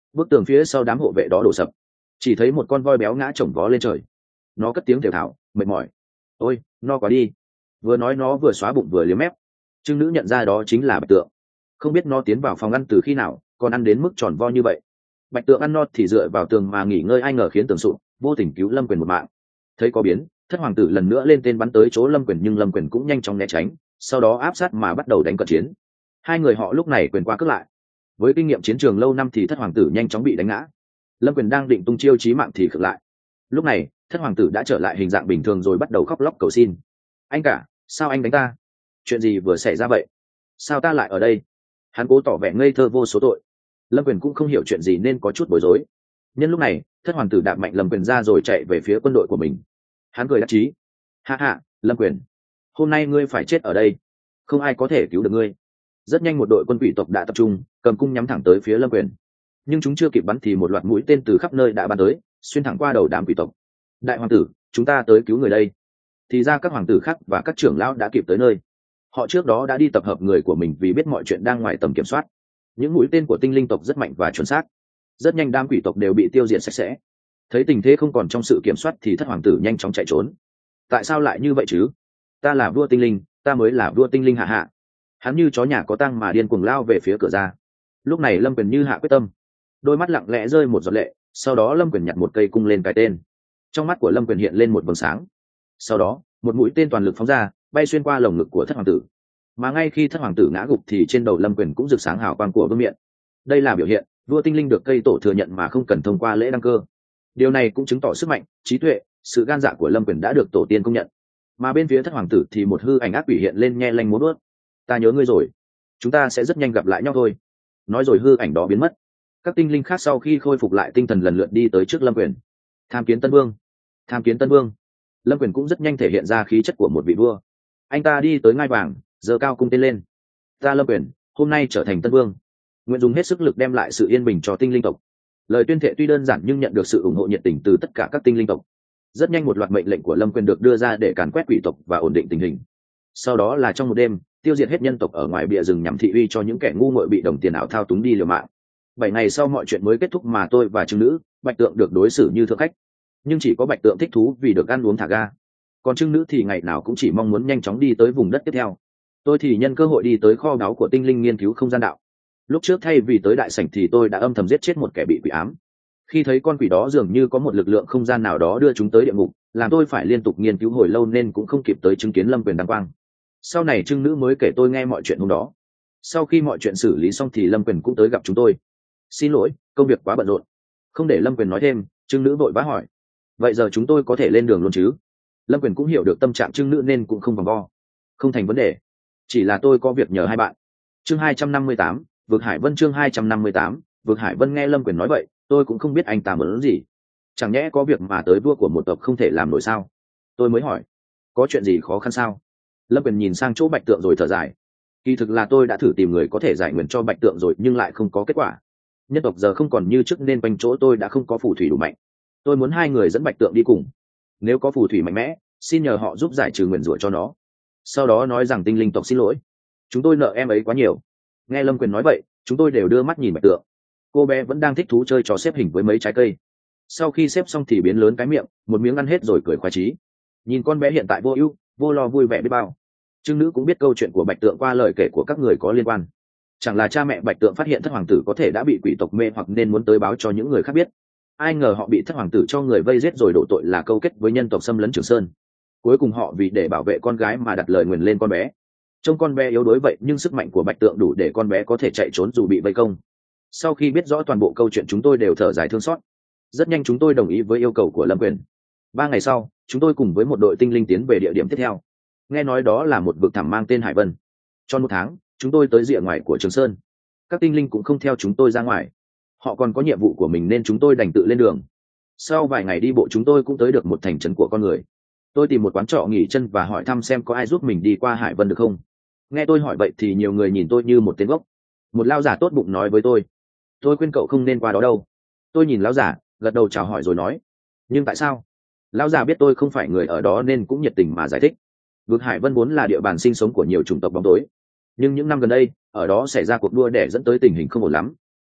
bức tường phía sau đám hộ vệ đó đổ sập, chỉ thấy một con voi béo ngã chồng vó lên trời. Nó cất tiếng thều thào mệt mỏi. Ôi no quá đi. Vừa nói nó vừa xóa bụng vừa liếm mép. Trương Nữ nhận ra đó chính là Bạch Tượng. Không biết nó tiến vào phòng ăn từ khi nào, còn ăn đến mức tròn vo như vậy. Bạch Tượng ăn no thì dựa vào tường mà nghỉ ngơi, ai ngờ khiến tường sụp, vô tình cứu Lâm Quyền một mạng. Thấy có biến, thất hoàng tử lần nữa lên tên bắn tới chỗ Lâm Quyền, nhưng Lâm Quyền cũng nhanh chóng né tránh, sau đó áp sát mà bắt đầu đánh cận chiến. Hai người họ lúc này quyền qua cướp lại. Với kinh nghiệm chiến trường lâu năm thì thất hoàng tử nhanh chóng bị đánh ngã. Lâm Quyền đang định tung chiêu chí mạng thì khựng lại. Lúc này thất hoàng tử đã trở lại hình dạng bình thường rồi bắt đầu khóc lóc cầu xin. Anh cả, sao anh đánh ta? Chuyện gì vừa xảy ra vậy? Sao ta lại ở đây? Hắn cố tỏ vẻ ngây thơ vô số tội. Lâm Quyền cũng không hiểu chuyện gì nên có chút bối rối. Nhân lúc này thất hoàng tử đạp mạnh Lâm Quyền ra rồi chạy về phía quân đội của mình. Hắn cười đắc chí. Hạ hạ, Lâm Quyền, hôm nay ngươi phải chết ở đây, không ai có thể cứu được ngươi. Rất nhanh một đội quân quỷ tộc đã tập trung, cầm cung nhắm thẳng tới phía Lâm Quyền. Nhưng chúng chưa kịp bắn thì một loạt mũi tên từ khắp nơi đã bắn tới, xuyên thẳng qua đầu đám quỷ tộc. Đại hoàng tử, chúng ta tới cứu người đây. Thì ra các hoàng tử khác và các trưởng lão đã kịp tới nơi. Họ trước đó đã đi tập hợp người của mình vì biết mọi chuyện đang ngoài tầm kiểm soát. Những mũi tên của tinh linh tộc rất mạnh và chuẩn xác. Rất nhanh đám quỷ tộc đều bị tiêu diệt sạch sẽ. Thấy tình thế không còn trong sự kiểm soát thì thất hoàng tử nhanh chóng chạy trốn. Tại sao lại như vậy chứ? Ta là vua tinh linh, ta mới là vua tinh linh hạ hạ. Hắn như chó nhà có tang mà điên cuồng lao về phía cửa ra. Lúc này Lâm Quyền như hạ quyết tâm, đôi mắt lặng lẽ rơi một giọt lệ, sau đó Lâm Quyền nhặt một cây cung lên cái tên. Trong mắt của Lâm Quyền hiện lên một vầng sáng. Sau đó một mũi tên toàn lực phóng ra, bay xuyên qua lồng ngực của thất hoàng tử. Mà ngay khi thất hoàng tử ngã gục thì trên đầu Lâm Quyền cũng rực sáng hào quang của vương miện. Đây là biểu hiện vua tinh linh được cây tổ thừa nhận mà không cần thông qua lễ đăng cơ. Điều này cũng chứng tỏ sức mạnh, trí tuệ, sự gan dạ của Lâm Quyền đã được tổ tiên công nhận. Mà bên phía thất hoàng tử thì một hư ảnh ác quỷ hiện lên nhe lanh muốn ướt. Ta nhớ ngươi rồi, chúng ta sẽ rất nhanh gặp lại nhau thôi. Nói rồi hư ảnh đó biến mất. Các tinh linh khác sau khi khôi phục lại tinh thần lần lượt đi tới trước Lâm Quyền. Tham kiến Tân Vương, tham kiến Tân Vương. Lâm Quyền cũng rất nhanh thể hiện ra khí chất của một vị vua. Anh ta đi tới ngai vàng, giơ cao cung tên lên. Ta Lâm Quyền hôm nay trở thành Tân Vương, nguyện dùng hết sức lực đem lại sự yên bình cho tinh linh tộc. Lời tuyên thệ tuy đơn giản nhưng nhận được sự ủng hộ nhiệt tình từ tất cả các tinh linh tộc. Rất nhanh một loạt mệnh lệnh của Lâm Quyền được đưa ra để càn quét quỷ tộc và ổn định tình hình. Sau đó là trong một đêm tiêu diệt hết nhân tộc ở ngoài bìa rừng nhằm thị uy cho những kẻ ngu muội bị đồng tiền ảo thao túng đi liều mạng. Bảy ngày sau mọi chuyện mới kết thúc mà tôi và Trưng Nữ, Bạch Tượng được đối xử như thượng khách. Nhưng chỉ có Bạch Tượng thích thú vì được ăn uống thả ga. Còn Trưng Nữ thì ngày nào cũng chỉ mong muốn nhanh chóng đi tới vùng đất tiếp theo. Tôi thì nhân cơ hội đi tới kho báu của tinh linh nghiên cứu không gian đạo. Lúc trước thay vì tới đại sảnh thì tôi đã âm thầm giết chết một kẻ bị quỷ ám. Khi thấy con quỷ đó dường như có một lực lượng không gian nào đó đưa chúng tới địa ngục, làm tôi phải liên tục nghiên cứu hồi lâu nên cũng không kịp tới chứng kiến Lâm Quyền đăng quang. Sau này Trưng Nữ mới kể tôi nghe mọi chuyện hôm đó. Sau khi mọi chuyện xử lý xong thì Lâm Quyền cũng tới gặp chúng tôi. Xin lỗi, công việc quá bận rộn. Không để Lâm Quyền nói thêm, Trưng Nữ vội vã hỏi. Vậy giờ chúng tôi có thể lên đường luôn chứ? Lâm Quyền cũng hiểu được tâm trạng Trưng Nữ nên cũng không vòng vo. Không thành vấn đề. Chỉ là tôi có việc nhờ hai bạn. Chương hai trăm năm mươi tám, Vực Hải Vân. Chương hai trăm năm mươi tám, Vực Hải Vân. Nghe Lâm Quyền nói vậy, tôi cũng không biết anh ta muốn gì. Chẳng nhẽ có việc mà tới vua của một tộc không thể làm nổi sao? Tôi mới hỏi. Có chuyện gì khó khăn sao? Lâm Quyền nhìn sang chỗ Bạch Tượng rồi thở dài. Kỳ thực là tôi đã thử tìm người có thể giải nguyện cho Bạch Tượng rồi nhưng lại không có kết quả. Nhân tộc giờ không còn như trước nên quanh chỗ tôi đã không có phù thủy đủ mạnh. Tôi muốn hai người dẫn Bạch Tượng đi cùng. Nếu có phù thủy mạnh mẽ, xin nhờ họ giúp giải trừ nguyền rủa cho nó. Sau đó nói rằng tinh linh tộc xin lỗi, chúng tôi nợ em ấy quá nhiều. Nghe Lâm Quyền nói vậy, chúng tôi đều đưa mắt nhìn Bạch Tượng. Cô bé vẫn đang thích thú chơi trò xếp hình với mấy trái cây. Sau khi xếp xong thì biến lớn cái miệng, một miếng ăn hết rồi cười khoái chí. Nhìn con bé hiện tại vô ưu, vô lo vui vẻ biết bao. Trưng Nữ cũng biết câu chuyện của Bạch Tượng qua lời kể của các người có liên quan. Chẳng là cha mẹ Bạch Tượng phát hiện thất hoàng tử có thể đã bị quỷ tộc mê hoặc nên muốn tới báo cho những người khác biết. Ai ngờ họ bị thất hoàng tử cho người vây giết rồi đổ tội là câu kết với nhân tộc xâm lấn Trường Sơn. Cuối cùng họ vì để bảo vệ con gái mà đặt lời nguyền lên con bé. Trông con bé yếu đuối vậy nhưng sức mạnh của Bạch Tượng đủ để con bé có thể chạy trốn dù bị vây công. Sau khi biết rõ toàn bộ câu chuyện chúng tôi đều thở dài thương xót. Rất nhanh chúng tôi đồng ý với yêu cầu của Lâm Quyền. Ba ngày sau, chúng tôi cùng với một đội tinh linh tiến về địa điểm tiếp theo. Nghe nói đó là một vực thẳm mang tên Hải Vân. Trong một tháng, chúng tôi tới rìa ngoài của Trường Sơn. Các tinh linh cũng không theo chúng tôi ra ngoài. Họ còn có nhiệm vụ của mình nên chúng tôi đành tự lên đường. Sau vài ngày đi bộ chúng tôi cũng tới được một thành trấn của con người. Tôi tìm một quán trọ nghỉ chân và hỏi thăm xem có ai giúp mình đi qua Hải Vân được không. Nghe tôi hỏi vậy thì nhiều người nhìn tôi như một tên gốc. Một lão giả tốt bụng nói với tôi. Tôi khuyên cậu không nên qua đó đâu. Tôi nhìn lão giả, gật đầu chào hỏi rồi nói. Nhưng tại sao? Lão giả biết tôi không phải người ở đó nên cũng nhiệt tình mà giải thích. Vực Hải Vân vốn là địa bàn sinh sống của nhiều chủng tộc bóng tối. Nhưng những năm gần đây, ở đó xảy ra cuộc đua để dẫn tới tình hình không ổn lắm.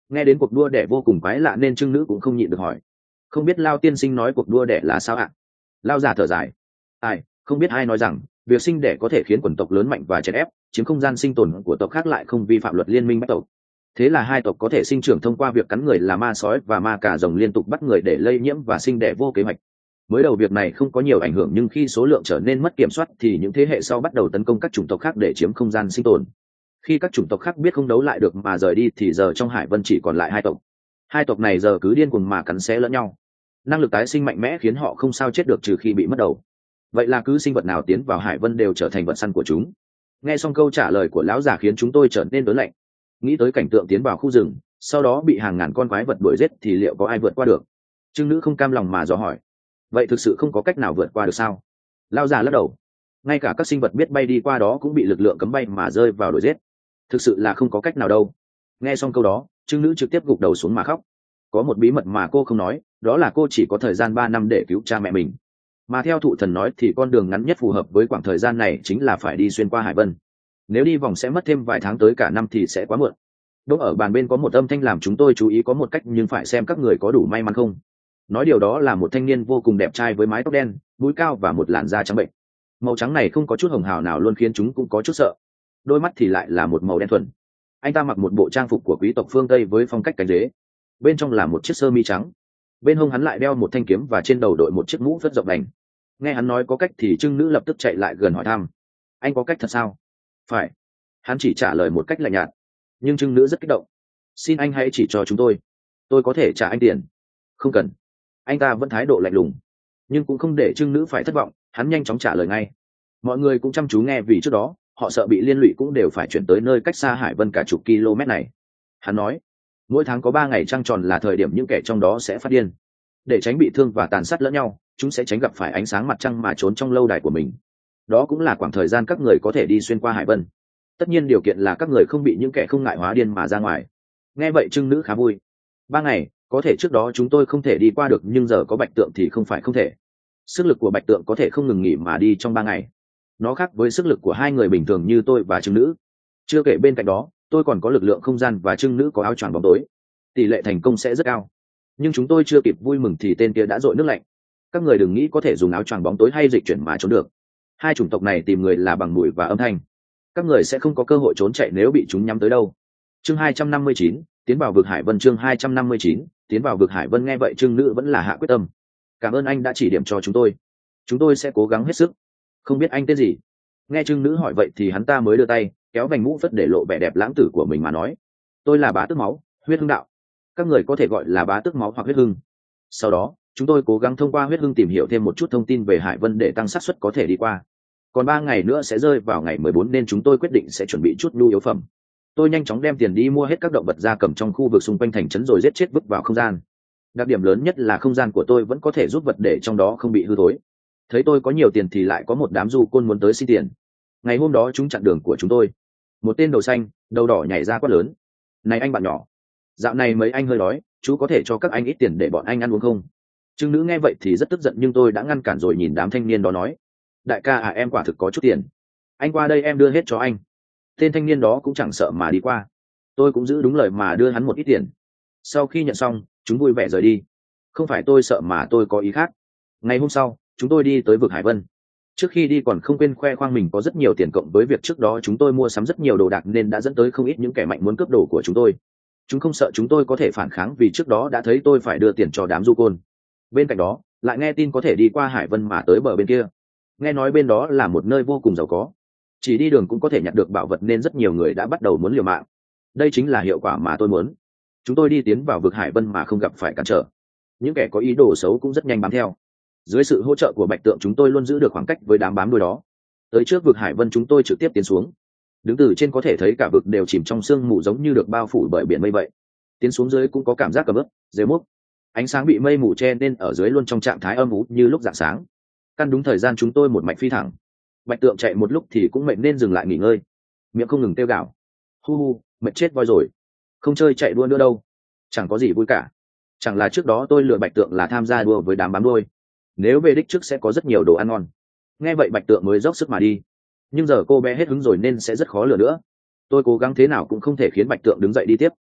Nghe đến cuộc đua đẻ vô cùng quái lạ nên trưng nữ cũng không nhịn được hỏi, không biết Lao tiên sinh nói cuộc đua đẻ là sao ạ? Lao già thở dài, ai không biết ai nói rằng việc sinh đẻ có thể khiến quần tộc lớn mạnh và chèn ép chiếm không gian sinh tồn của tộc khác lại không vi phạm luật liên minh bách tộc. Thế là hai tộc có thể sinh trưởng thông qua việc cắn người là ma sói và ma cà rồng liên tục bắt người để lây nhiễm và sinh đẻ vô kế hoạch. Mới đầu việc này không có nhiều ảnh hưởng, nhưng khi số lượng trở nên mất kiểm soát thì những thế hệ sau bắt đầu tấn công các chủng tộc khác để chiếm không gian sinh tồn. Khi các chủng tộc khác biết không đấu lại được mà rời đi thì giờ trong Hải Vân chỉ còn lại hai tộc. Hai tộc này giờ cứ điên cuồng mà cắn xé lẫn nhau. Năng lực tái sinh mạnh mẽ khiến họ không sao chết được trừ khi bị mất đầu. Vậy là cứ sinh vật nào tiến vào Hải Vân đều trở thành vật săn của chúng. Nghe xong câu trả lời của lão già khiến chúng tôi trở nên đớn lạnh. Nghĩ tới cảnh tượng tiến vào khu rừng, sau đó bị hàng ngàn con quái vật đuổi giết thì liệu có ai vượt qua được? Trương nữ không cam lòng mà dò hỏi. Vậy thực sự không có cách nào vượt qua được sao? Lão già lắc đầu. Ngay cả các sinh vật biết bay đi qua đó cũng bị lực lượng cấm bay mà rơi vào đuổi giết. Thực sự là không có cách nào đâu. Nghe xong câu đó, Trương nữ trực tiếp gục đầu xuống mà khóc. Có một bí mật mà cô không nói, đó là cô chỉ có thời gian ba năm để cứu cha mẹ mình. Mà theo thụ thần nói thì con đường ngắn nhất phù hợp với khoảng thời gian này chính là phải đi xuyên qua Hải Vân. Nếu đi vòng sẽ mất thêm vài tháng tới cả năm thì sẽ quá muộn. Đúng ở bàn bên có một âm thanh làm chúng tôi chú ý có một cách, nhưng phải xem các người có đủ may mắn không. Nói điều đó là một thanh niên vô cùng đẹp trai với mái tóc đen, mũi cao và một làn da trắng bệnh. Màu trắng này không có chút hồng hào nào luôn khiến chúng cũng có chút sợ. Đôi mắt thì lại là một màu đen thuần. Anh ta mặc một bộ trang phục của quý tộc phương Tây với phong cách cánh dế. Bên trong là một chiếc sơ mi trắng. Bên hông hắn lại đeo một thanh kiếm và trên đầu đội một chiếc mũ phất rộng đành. Nghe hắn nói có cách thì trưng nữ lập tức chạy lại gần hỏi thăm. Anh có cách thật sao? Phải. Hắn chỉ trả lời một cách lạnh nhạt. Nhưng trưng nữ rất kích động. Xin anh hãy chỉ cho chúng tôi. Tôi có thể trả anh tiền. Không cần. Anh ta vẫn thái độ lạnh lùng. Nhưng cũng không để trưng nữ phải thất vọng, hắn nhanh chóng trả lời ngay. Mọi người cũng chăm chú nghe vì trước đó họ sợ bị liên lụy cũng đều phải chuyển tới nơi cách xa Hải Vân cả chục km này. Hắn nói, mỗi tháng có ba ngày trăng tròn là thời điểm những kẻ trong đó sẽ phát điên. Để tránh bị thương và tàn sát lẫn nhau, chúng sẽ tránh gặp phải ánh sáng mặt trăng mà trốn trong lâu đài của mình. Đó cũng là khoảng thời gian các người có thể đi xuyên qua Hải Vân. Tất nhiên điều kiện là các người không bị những kẻ không ngại hóa điên mà ra ngoài. Nghe vậy trưng nữ khá vui. Ba ngày, có thể trước đó chúng tôi không thể đi qua được, nhưng giờ có Bạch Tượng thì không phải không thể. Sức lực của Bạch Tượng có thể không ngừng nghỉ mà đi trong ba ngày. Nó khác với sức lực của hai người bình thường như tôi và trưng nữ. Chưa kể bên cạnh đó, tôi còn có lực lượng không gian và trưng nữ có áo choàng bóng tối. Tỷ lệ thành công sẽ rất cao. Nhưng chúng tôi chưa kịp vui mừng thì tên kia đã dội nước lạnh. Các người đừng nghĩ có thể dùng áo choàng bóng tối hay dịch chuyển mà trốn được. Hai chủng tộc này tìm người là bằng mũi và âm thanh. Các người sẽ không có cơ hội trốn chạy nếu bị chúng nhắm tới đâu. Chương hai trăm năm mươi chín, tiến vào vực Hải Vân. Chương hai trăm năm mươi chín, tiến vào vực Hải Vân. Nghe vậy trưng nữ vẫn là hạ quyết tâm. Cảm ơn anh đã chỉ điểm cho chúng tôi. Chúng tôi sẽ cố gắng hết sức. Không biết anh tên gì? Nghe trưng nữ hỏi vậy thì hắn ta mới đưa tay kéo vành mũ phất để lộ vẻ đẹp lãng tử của mình mà nói. Tôi là Bá Tước Máu, Huyết Hưng Đạo. Các người có thể gọi là Bá Tước Máu hoặc Huyết Hưng. Sau đó chúng tôi cố gắng thông qua Huyết Hưng tìm hiểu thêm một chút thông tin về Hải Vân để tăng xác suất có thể đi qua. Còn ba ngày nữa sẽ rơi vào ngày mười bốn nên chúng tôi quyết định sẽ chuẩn bị chút nhu yếu phẩm. Tôi nhanh chóng đem tiền đi mua hết các động vật gia cầm trong khu vực xung quanh thành trấn rồi giết chết vứt vào không gian. Đặc điểm lớn nhất là không gian của tôi vẫn có thể giúp vật để trong đó không bị hư thối. Thấy tôi có nhiều tiền thì lại có một đám du côn muốn tới xin tiền. Ngày hôm đó chúng chặn đường của chúng tôi. Một tên đầu xanh, đầu đỏ nhảy ra quát lớn. Này anh bạn nhỏ, dạo này mấy anh hơi đói, chú có thể cho các anh ít tiền để bọn anh ăn uống không? Trưng nữ nghe vậy thì rất tức giận nhưng tôi đã ngăn cản rồi nhìn đám thanh niên đó nói. Đại ca à, em quả thực có chút tiền. Anh qua đây em đưa hết cho anh. Tên thanh niên đó cũng chẳng sợ mà đi qua. Tôi cũng giữ đúng lời mà đưa hắn một ít tiền. Sau khi nhận xong, chúng vui vẻ rời đi. Không phải tôi sợ mà tôi có ý khác. Ngày hôm sau, chúng tôi đi tới vực Hải Vân. Trước khi đi còn không quên khoe khoang mình có rất nhiều tiền, cộng với việc trước đó chúng tôi mua sắm rất nhiều đồ đạc nên đã dẫn tới không ít những kẻ mạnh muốn cướp đồ của chúng tôi. Chúng không sợ chúng tôi có thể phản kháng vì trước đó đã thấy tôi phải đưa tiền cho đám du côn. Bên cạnh đó, lại nghe tin có thể đi qua Hải Vân mà tới bờ bên kia. Nghe nói bên đó là một nơi vô cùng giàu có. Chỉ đi đường cũng có thể nhặt được bảo vật nên rất nhiều người đã bắt đầu muốn liều mạng. Đây chính là hiệu quả mà tôi muốn. Chúng tôi đi tiến vào vực Hải Vân mà không gặp phải cản trở. Những kẻ có ý đồ xấu cũng rất nhanh bám theo. Dưới sự hỗ trợ của Bạch Tượng chúng tôi luôn giữ được khoảng cách với đám bám đuôi đó. Tới trước vực Hải Vân chúng tôi trực tiếp tiến xuống. Đứng từ trên có thể thấy cả vực đều chìm trong sương mù giống như được bao phủ bởi biển mây vậy. Tiến xuống dưới cũng có cảm giác cầm ướp, rêu mốc. Ánh sáng bị mây mù che nên ở dưới luôn trong trạng thái âm u như lúc rạng sáng. Căn đúng thời gian chúng tôi một mạch phi thẳng. Bạch Tượng chạy một lúc thì cũng mệt nên dừng lại nghỉ ngơi, miệng không ngừng kêu gào. Hu hu, mệt chết voi rồi. Không chơi chạy đua nữa đâu. Chẳng có gì vui cả. Chẳng là trước đó tôi lừa Bạch Tượng là tham gia đua với đám bám đuôi. Nếu về đích trước sẽ có rất nhiều đồ ăn ngon. Nghe vậy Bạch Tượng mới dốc sức mà đi. Nhưng giờ cô bé hết hứng rồi nên sẽ rất khó lừa nữa. Tôi cố gắng thế nào cũng không thể khiến Bạch Tượng đứng dậy đi tiếp.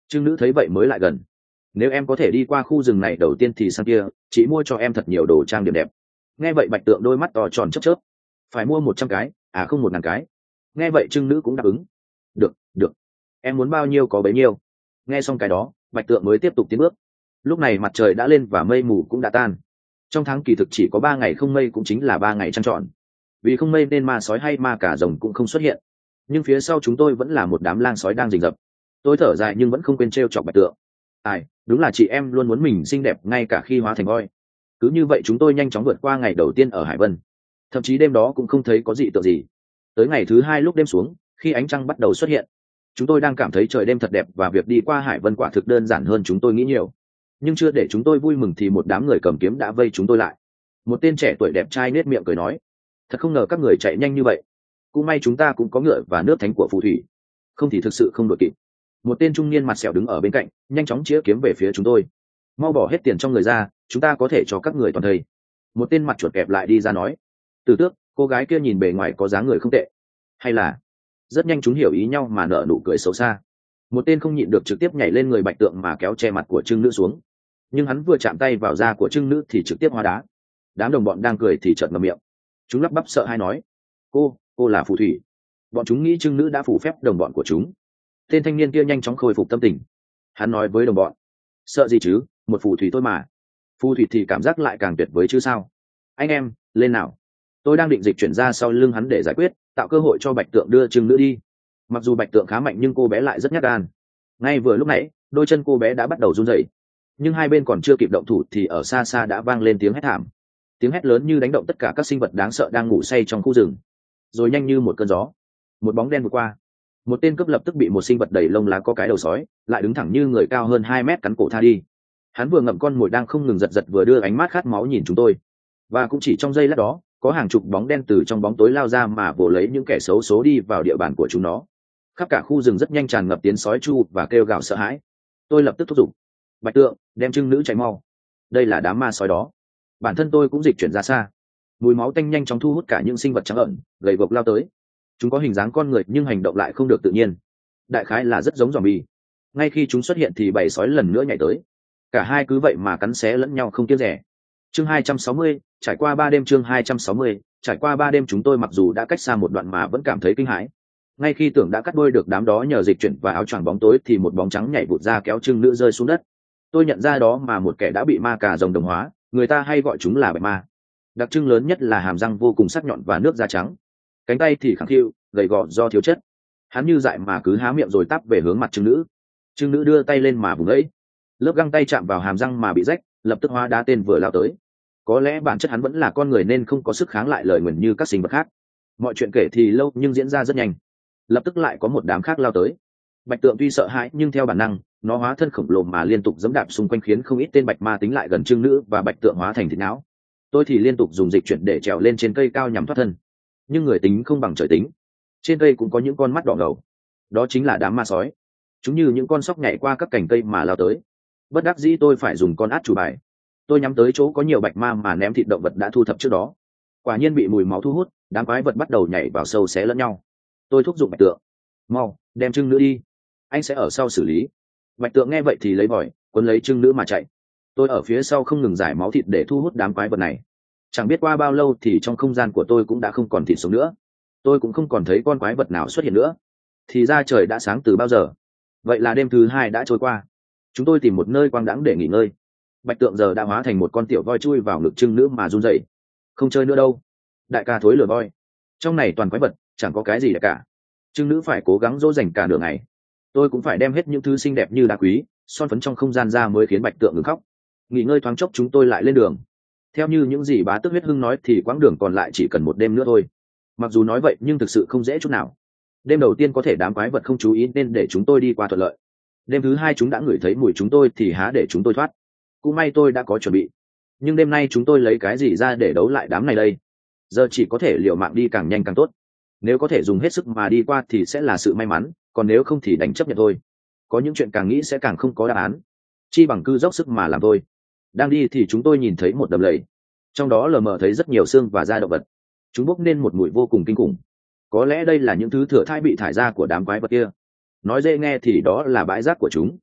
Trương Nữ thấy vậy mới lại gần. Nếu em có thể đi qua khu rừng này đầu tiên thì sang kia, chị mua cho em thật nhiều đồ trang điểm đẹp. Nghe vậy Bạch Tượng đôi mắt to tròn chớp chớp. Phải mua một trăm cái, à không một ngàn cái. Nghe vậy Trương Nữ cũng đáp ứng. Được, được. Em muốn bao nhiêu có bấy nhiêu. Nghe xong cái đó, Bạch Tượng mới tiếp tục tiến bước. Lúc này mặt trời đã lên và mây mù cũng đã tan. Trong tháng kỳ thực chỉ có ba ngày không mây cũng chính là ba ngày trăng tròn. Vì không mây nên ma sói hay ma cả rồng cũng không xuất hiện. Nhưng phía sau chúng tôi vẫn là một đám lang sói đang rình rập. Tôi thở dài nhưng vẫn không quên trêu chọc Bạch Tượng. Ai, đúng là chị em luôn muốn mình xinh đẹp ngay cả khi hóa thành voi. Cứ như vậy chúng tôi nhanh chóng vượt qua ngày đầu tiên ở Hải Vân. Thậm chí đêm đó cũng không thấy có gì tượng gì. Tới ngày thứ hai lúc đêm xuống, khi ánh trăng bắt đầu xuất hiện, chúng tôi đang cảm thấy trời đêm thật đẹp và việc đi qua Hải Vân quả thực đơn giản hơn chúng tôi nghĩ nhiều. Nhưng chưa để chúng tôi vui mừng thì một đám người cầm kiếm đã vây chúng tôi lại. Một tên trẻ tuổi đẹp trai nết miệng cười nói: thật không ngờ các người chạy nhanh như vậy. Cũng may chúng ta cũng có ngựa và nước thánh của phù thủy, không thì thực sự không đội kịp. Một tên trung niên mặt sẹo đứng ở bên cạnh nhanh chóng chĩa kiếm về phía chúng tôi. Mau bỏ hết tiền trong người ra, chúng ta có thể cho các người toàn thây. Một tên mặt chuột kẹp lại đi ra nói. Từ Tước, cô gái kia nhìn bề ngoài có dáng người không tệ. Hay là... Rất nhanh chúng hiểu ý nhau mà nở nụ cười xấu xa. Một tên không nhịn được trực tiếp nhảy lên người Bạch Tượng mà kéo che mặt của Trương Nữ xuống. Nhưng hắn vừa chạm tay vào da của Trương Nữ thì trực tiếp hóa đá. Đám đồng bọn đang cười thì trợn ngậm miệng. Chúng lắp bắp sợ hãi nói: cô cô là phù thủy. Bọn chúng nghĩ Trương Nữ đã phù phép đồng bọn của chúng. Tên thanh niên kia nhanh chóng khôi phục tâm tình. Hắn nói với đồng bọn: sợ gì chứ, một phù thủy thôi mà. Phù thủy thì cảm giác lại càng tuyệt vời chứ sao. Anh em, lên nào. Tôi đang định dịch chuyển ra sau lưng hắn để giải quyết, tạo cơ hội cho Bạch Tượng đưa Trương Nữ đi. Mặc dù Bạch Tượng khá mạnh nhưng cô bé lại rất nhát gan. Ngay vừa lúc nãy đôi chân cô bé đã bắt đầu run rẩy, nhưng hai bên còn chưa kịp động thủ thì ở xa xa đã vang lên tiếng hét thảm. Tiếng hét lớn như đánh động tất cả các sinh vật đáng sợ đang ngủ say trong khu rừng. Rồi nhanh như một cơn gió, một bóng đen vượt qua. Một tên cướp lập tức bị một sinh vật đầy lông lá có cái đầu sói lại đứng thẳng như người cao hơn hai mét cắn cổ tha đi. Hắn vừa ngậm con mồi đang không ngừng giật giật vừa đưa ánh mắt khát máu nhìn chúng tôi. Và cũng chỉ trong giây lát đó, có hàng chục bóng đen từ trong bóng tối lao ra mà vồ lấy những kẻ xấu số đi vào địa bàn của chúng nó. Khắp cả khu rừng rất nhanh tràn ngập tiếng sói chu và kêu gào sợ hãi. Tôi lập tức thúc giục: Bạch Tượng, đem Trương Nữ chạy mau. Đây là đám ma sói đó. Bản thân tôi cũng dịch chuyển ra xa. Mùi máu tanh nhanh chóng thu hút cả những sinh vật trắng ẩn gầy gộc lao tới. Chúng có hình dáng con người nhưng hành động lại không được tự nhiên, đại khái là rất giống zombie. Ngay khi chúng xuất hiện thì bầy sói lần nữa nhảy tới. Cả hai cứ vậy mà cắn xé lẫn nhau không tiếc rẻ. Chương hai trăm sáu mươi, trải qua ba đêm. Chương hai trăm sáu mươi, trải qua ba đêm. Chúng tôi mặc dù đã cách xa một đoạn mà vẫn cảm thấy kinh hãi. Ngay khi tưởng đã cắt đôi được đám đó nhờ dịch chuyển và áo choàng bóng tối thì một bóng trắng nhảy vụt ra kéo Trương Nữ rơi xuống đất. Tôi nhận ra đó mà một kẻ đã bị ma cà rồng đồng hóa, người ta hay gọi chúng là bạch ma. Đặc trưng lớn nhất là hàm răng vô cùng sắc nhọn và nước da trắng. Cánh tay thì khẳng khiu, gầy gò do thiếu chất. Hắn như dại mà cứ há miệng rồi tắp về hướng mặt Trương Nữ. Trương Nữ đưa tay lên mà vùng ấy. Lớp găng tay chạm vào hàm răng mà bị rách, lập tức hóa đá tên vừa lao tới. Có lẽ bản chất hắn vẫn là con người nên không có sức kháng lại lời nguyền như các sinh vật khác. Mọi chuyện kể thì lâu nhưng diễn ra rất nhanh. Lập tức lại có một đám khác lao tới. Bạch Tượng tuy sợ hãi nhưng theo bản năng, nó hóa thân khổng lồ mà liên tục giẫm đạp xung quanh khiến không ít tên bạch ma tính lại gần Trương Nữ và Bạch Tượng hóa thành thịt não. Tôi thì liên tục dùng dịch chuyển để trèo lên trên cây cao nhằm thoát thân. Nhưng người tính không bằng trời tính. Trên cây cũng có những con mắt đỏ ngầu. Đó chính là đám ma sói. Chúng như những con sóc nhảy qua các cành cây mà lao tới. Bất đắc dĩ tôi phải dùng con át chủ bài. Tôi nhắm tới chỗ có nhiều bạch ma mà ném thịt động vật đã thu thập trước đó. Quả nhiên bị mùi máu thu hút, đám quái vật bắt đầu nhảy vào sâu xé lẫn nhau. Tôi thúc giục Bạch Tượng: mau đem Trương Nữ đi, anh sẽ ở sau xử lý. Bạch Tượng nghe vậy thì lấy vòi quấn lấy Trương Nữ mà chạy. Tôi ở phía sau không ngừng giải máu thịt để thu hút đám quái vật này. Chẳng biết qua bao lâu thì trong không gian của tôi cũng đã không còn thịt sống nữa. Tôi cũng không còn thấy con quái vật nào xuất hiện nữa. Thì ra trời đã sáng từ bao giờ. Vậy là đêm thứ hai đã trôi qua. Chúng tôi tìm một nơi quang đãng để nghỉ ngơi. Bạch Tượng giờ đã hóa thành một con tiểu voi chui vào ngực Trương Nữ mà run rẩy. Không chơi nữa đâu, đại ca thối lửa voi. Trong này toàn quái vật, chẳng có cái gì cả. Trương Nữ phải cố gắng dỗ dành cả nửa ngày. Tôi cũng phải đem hết những thứ xinh đẹp như đá quý, son phấn trong không gian ra mới khiến Bạch Tượng ngừng khóc. Nghỉ ngơi thoáng chốc chúng tôi lại lên đường. Theo như những gì Bá Tước Huyết Hưng nói thì quãng đường còn lại chỉ cần một đêm nữa thôi. Mặc dù nói vậy nhưng thực sự không dễ chút nào. Đêm đầu tiên có thể đám quái vật không chú ý nên để chúng tôi đi qua thuận lợi. Đêm thứ hai chúng đã ngửi thấy mùi chúng tôi thì há để chúng tôi thoát. Cũng may tôi đã có chuẩn bị. Nhưng đêm nay chúng tôi lấy cái gì ra để đấu lại đám này đây? Giờ chỉ có thể liều mạng đi càng nhanh càng tốt. Nếu có thể dùng hết sức mà đi qua thì sẽ là sự may mắn, còn nếu không thì đành chấp nhận thôi. Có những chuyện càng nghĩ sẽ càng không có đáp án. Chi bằng cứ dốc sức mà làm thôi. Đang đi thì chúng tôi nhìn thấy một đầm lầy. Trong đó lờ mờ thấy rất nhiều xương và da động vật. Chúng bốc nên một mùi vô cùng kinh khủng. Có lẽ đây là những thứ thừa thãi bị thải ra của đám quái vật kia. Nói dễ nghe thì đó là bãi rác của chúng.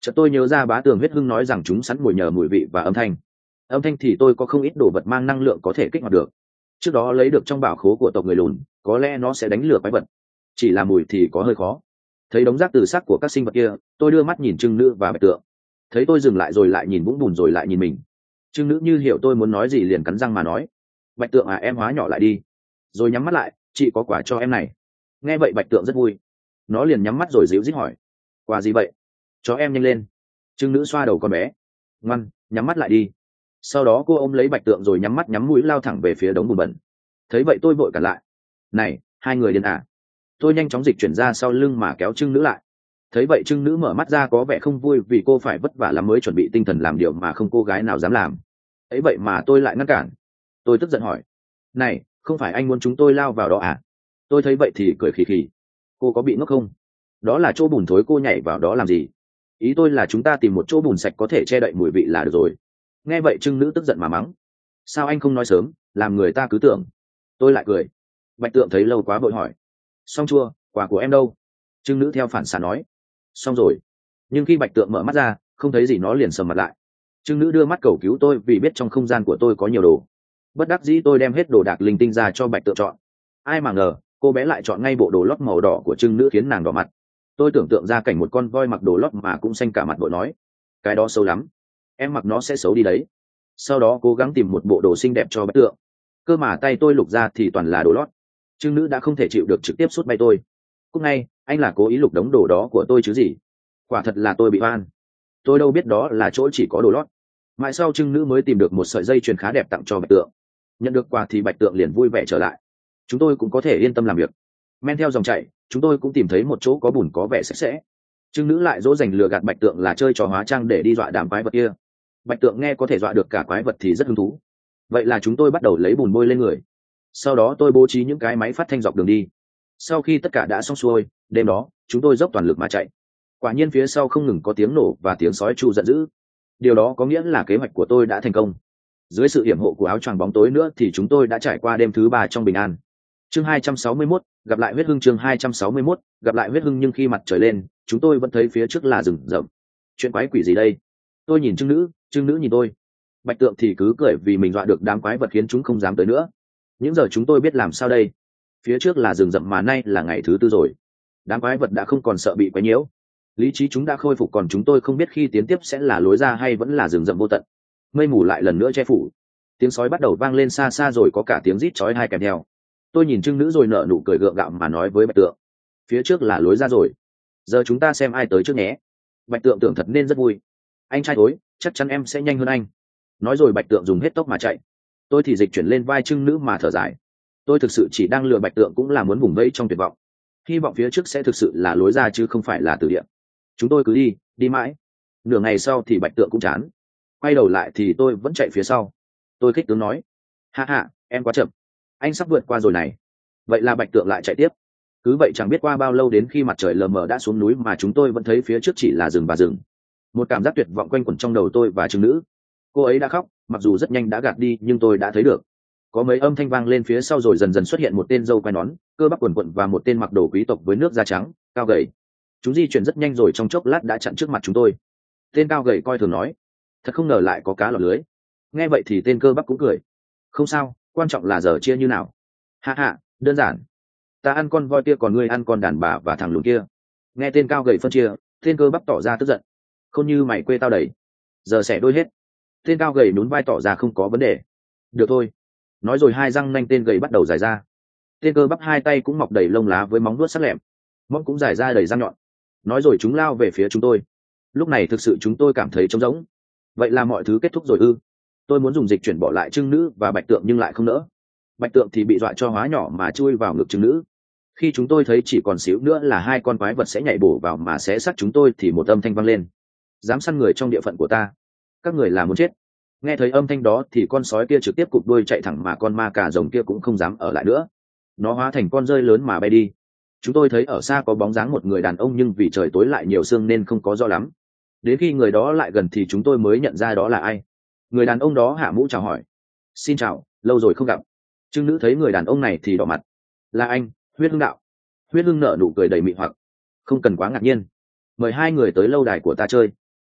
chợt tôi nhớ ra bá tường huyết hưng nói rằng chúng sẵn mùi nhờ mùi vị và âm thanh. Âm thanh thì tôi có không ít đồ vật mang năng lượng có thể kích hoạt được, trước đó lấy được trong bảo khố của tộc người lùn, có lẽ nó sẽ đánh lừa quái vật, chỉ là mùi thì có hơi khó. Thấy đống rác từ xác của các sinh vật kia, tôi đưa mắt nhìn trưng nữ và bạch tượng. Thấy tôi dừng lại rồi lại nhìn vũng bùn rồi lại nhìn mình, trưng nữ như hiểu tôi muốn nói gì liền cắn răng mà nói: Bạch tượng à, em hóa nhỏ lại đi. Rồi nhắm mắt lại: chị có quà cho em này. Nghe vậy bạch tượng rất vui, nó liền nhắm mắt rồi díu dít hỏi: Quà gì vậy? Cho em nhanh lên. Trưng nữ xoa đầu con bé: Ngoan, nhắm mắt lại đi. Sau đó cô ôm lấy bạch tượng rồi nhắm mắt nhắm mũi lao thẳng về phía đống bùn bẩn. Thấy vậy tôi vội cản lại: Này, hai người điên à? Tôi nhanh chóng dịch chuyển ra sau lưng mà kéo trưng nữ lại. Thấy vậy trưng nữ mở mắt ra có vẻ không vui vì cô phải vất vả lắm mới chuẩn bị tinh thần làm điều mà không cô gái nào dám làm. Ấy vậy mà tôi lại ngăn cản. Tôi tức giận hỏi: Này, không phải anh muốn chúng tôi lao vào đó à? Tôi thấy vậy thì cười khì khì: Cô có bị ngốc không? Đó là chỗ bùn thối, cô nhảy vào đó làm gì? Ý tôi là chúng ta tìm một chỗ bùn sạch có thể che đậy mùi vị là được rồi. Nghe vậy trưng nữ tức giận mà mắng: Sao anh không nói sớm, làm người ta cứ tưởng. Tôi lại cười. Bạch tượng thấy lâu quá vội hỏi: Xong chưa, quà của em đâu? Trưng nữ theo phản xạ nói: Xong rồi. Nhưng khi bạch tượng mở mắt ra không thấy gì nó liền sầm mặt lại. Trưng nữ đưa mắt cầu cứu tôi vì biết trong không gian của tôi có nhiều đồ. Bất đắc dĩ tôi đem hết đồ đạc linh tinh ra cho bạch tượng chọn. Ai mà ngờ cô bé lại chọn ngay bộ đồ lót màu đỏ của trưng nữ khiến nàng đỏ mặt. Tôi tưởng tượng ra cảnh một con voi mặc đồ lót mà cũng xanh cả mặt, vội nói: Cái đó xấu lắm, em mặc nó sẽ xấu đi đấy. Sau đó cố gắng tìm một bộ đồ xinh đẹp cho bạch tượng. Cơ mà tay tôi lục ra thì toàn là đồ lót. Trưng nữ đã không thể chịu được trực tiếp sút bay tôi: Cúc ngay, anh là cố ý lục đống đồ đó của tôi chứ gì. Quả thật là tôi bị oan. Tôi đâu biết đó là chỗ chỉ có đồ lót. Mãi sau trưng nữ mới tìm được một sợi dây chuyền khá đẹp tặng cho bạch tượng. Nhận được quà thì bạch tượng liền vui vẻ trở lại. Chúng tôi cũng có thể yên tâm làm việc. Men theo dòng chảy, chúng tôi cũng tìm thấy một chỗ có bùn có vẻ sạch sẽ. Trưng nữ lại dỗ dành lừa gạt bạch tượng là chơi trò hóa trang để đi dọa đám quái vật kia. Bạch tượng nghe có thể dọa được cả quái vật thì rất hứng thú. Vậy là chúng tôi bắt đầu lấy bùn bôi lên người. Sau đó tôi bố trí những cái máy phát thanh dọc đường đi. Sau khi tất cả đã xong xuôi, đêm đó chúng tôi dốc toàn lực mà chạy. Quả nhiên phía sau không ngừng có tiếng nổ và tiếng sói tru giận dữ. Điều đó có nghĩa là kế hoạch của tôi đã thành công. Dưới sự hiểm hộ của áo choàng bóng tối nữa thì chúng tôi đã trải qua đêm thứ ba trong bình an. Chương hai trăm sáu mươi mốt, gặp lại huyết hưng. Chương hai trăm sáu mươi mốt, gặp lại huyết hưng. Nhưng khi mặt trời lên, chúng tôi vẫn thấy phía trước là rừng rậm. Chuyện quái quỷ gì đây? Tôi nhìn trưng nữ, trưng nữ nhìn tôi. Bạch tượng thì cứ cười vì mình dọa được đám quái vật khiến chúng không dám tới nữa. Những giờ chúng tôi biết làm sao đây. Phía trước là rừng rậm mà nay là ngày thứ tư rồi. Đám quái vật đã không còn sợ bị quấy nhiễu. Lý trí chúng đã khôi phục, còn chúng tôi không biết khi tiến tiếp sẽ là lối ra hay vẫn là rừng rậm vô tận. Mây mù lại lần nữa che phủ. Tiếng sói bắt đầu vang lên xa xa rồi có cả tiếng rít chói tai kèm theo. Tôi nhìn trưng nữ rồi nở nụ cười gượng gạo mà nói với bạch tượng: Phía trước là lối ra rồi. Giờ chúng ta xem ai tới trước nhé. Bạch tượng tưởng thật nên rất vui. Anh trai tối, chắc chắn em sẽ nhanh hơn anh. Nói rồi bạch tượng dùng hết tốc mà chạy. Tôi thì dịch chuyển lên vai trưng nữ mà thở dài. Tôi thực sự chỉ đang lừa bạch tượng, cũng là muốn vùng vẫy trong tuyệt vọng. Hy vọng phía trước sẽ thực sự là lối ra chứ không phải là tử địa. Chúng tôi cứ đi, đi mãi. Nửa ngày sau thì bạch tượng cũng chán. Quay đầu lại thì tôi vẫn chạy phía sau. Tôi khích tướng nói: Ha ha, em quá chậm. Anh sắp vượt qua rồi này. Vậy là bạch tượng lại chạy tiếp. Cứ vậy chẳng biết qua bao lâu đến khi mặt trời lờ mờ đã xuống núi mà chúng tôi vẫn thấy phía trước chỉ là rừng và rừng. Một cảm giác tuyệt vọng quanh quẩn trong đầu tôi và trưng nữ. Cô ấy đã khóc, mặc dù rất nhanh đã gạt đi nhưng tôi đã thấy được. Có mấy âm thanh vang lên phía sau rồi dần dần xuất hiện một tên râu quai nón, cơ bắp quần quận và một tên mặc đồ quý tộc với nước da trắng, cao gầy. Chúng di chuyển rất nhanh rồi trong chốc lát đã chặn trước mặt chúng tôi. Tên cao gầy coi thường nói: Thật không ngờ lại có cá lọt lưới. Nghe vậy thì tên cơ bắp cũng cười: Không sao, quan trọng là giờ chia như nào. Ha ha, đơn giản. Ta ăn con voi kia còn ngươi ăn con đàn bà và thằng lùn kia. Nghe tên cao gầy phân chia, tên cơ bắp tỏ ra tức giận: Không như mày quê tao đầy. Giờ xẻ đôi hết. Tên cao gầy nhún vai tỏ ra không có vấn đề. Được thôi. Nói rồi hai răng nanh tên gầy bắt đầu dài ra. Tên cơ bắp hai tay cũng mọc đầy lông lá với móng vuốt sắc lẹm, móng cũng dài ra đầy răng nhọn. Nói rồi chúng lao về phía chúng tôi. Lúc này thực sự chúng tôi cảm thấy trống rỗng. Vậy là mọi thứ kết thúc rồi ư? Tôi muốn dùng dịch chuyển bỏ lại trưng nữ và bạch tượng nhưng lại không nỡ. Bạch tượng thì bị dọa cho hóa nhỏ mà chui vào ngực trưng nữ. Khi chúng tôi thấy chỉ còn xíu nữa là hai con quái vật sẽ nhảy bổ vào mà xé xác chúng tôi thì một âm thanh vang lên: Dám săn người trong địa phận của ta, các người là muốn chết. Nghe thấy âm thanh đó thì con sói kia trực tiếp cụp đuôi chạy thẳng, mà con ma cà rồng kia cũng không dám ở lại nữa. Nó hóa thành con rơi lớn mà bay đi. Chúng tôi thấy ở xa có bóng dáng một người đàn ông nhưng vì trời tối lại nhiều sương nên không có rõ lắm. Đến khi người đó lại gần thì chúng tôi mới nhận ra đó là ai. Người đàn ông đó hạ mũ chào hỏi: Xin chào, lâu rồi không gặp. Trưng nữ thấy người đàn ông này thì đỏ mặt: Là anh, Huyết Hưng đạo. Huyết Hưng nở nụ cười đầy mị hoặc: Không cần quá ngạc nhiên. Mời hai người tới lâu đài của ta chơi.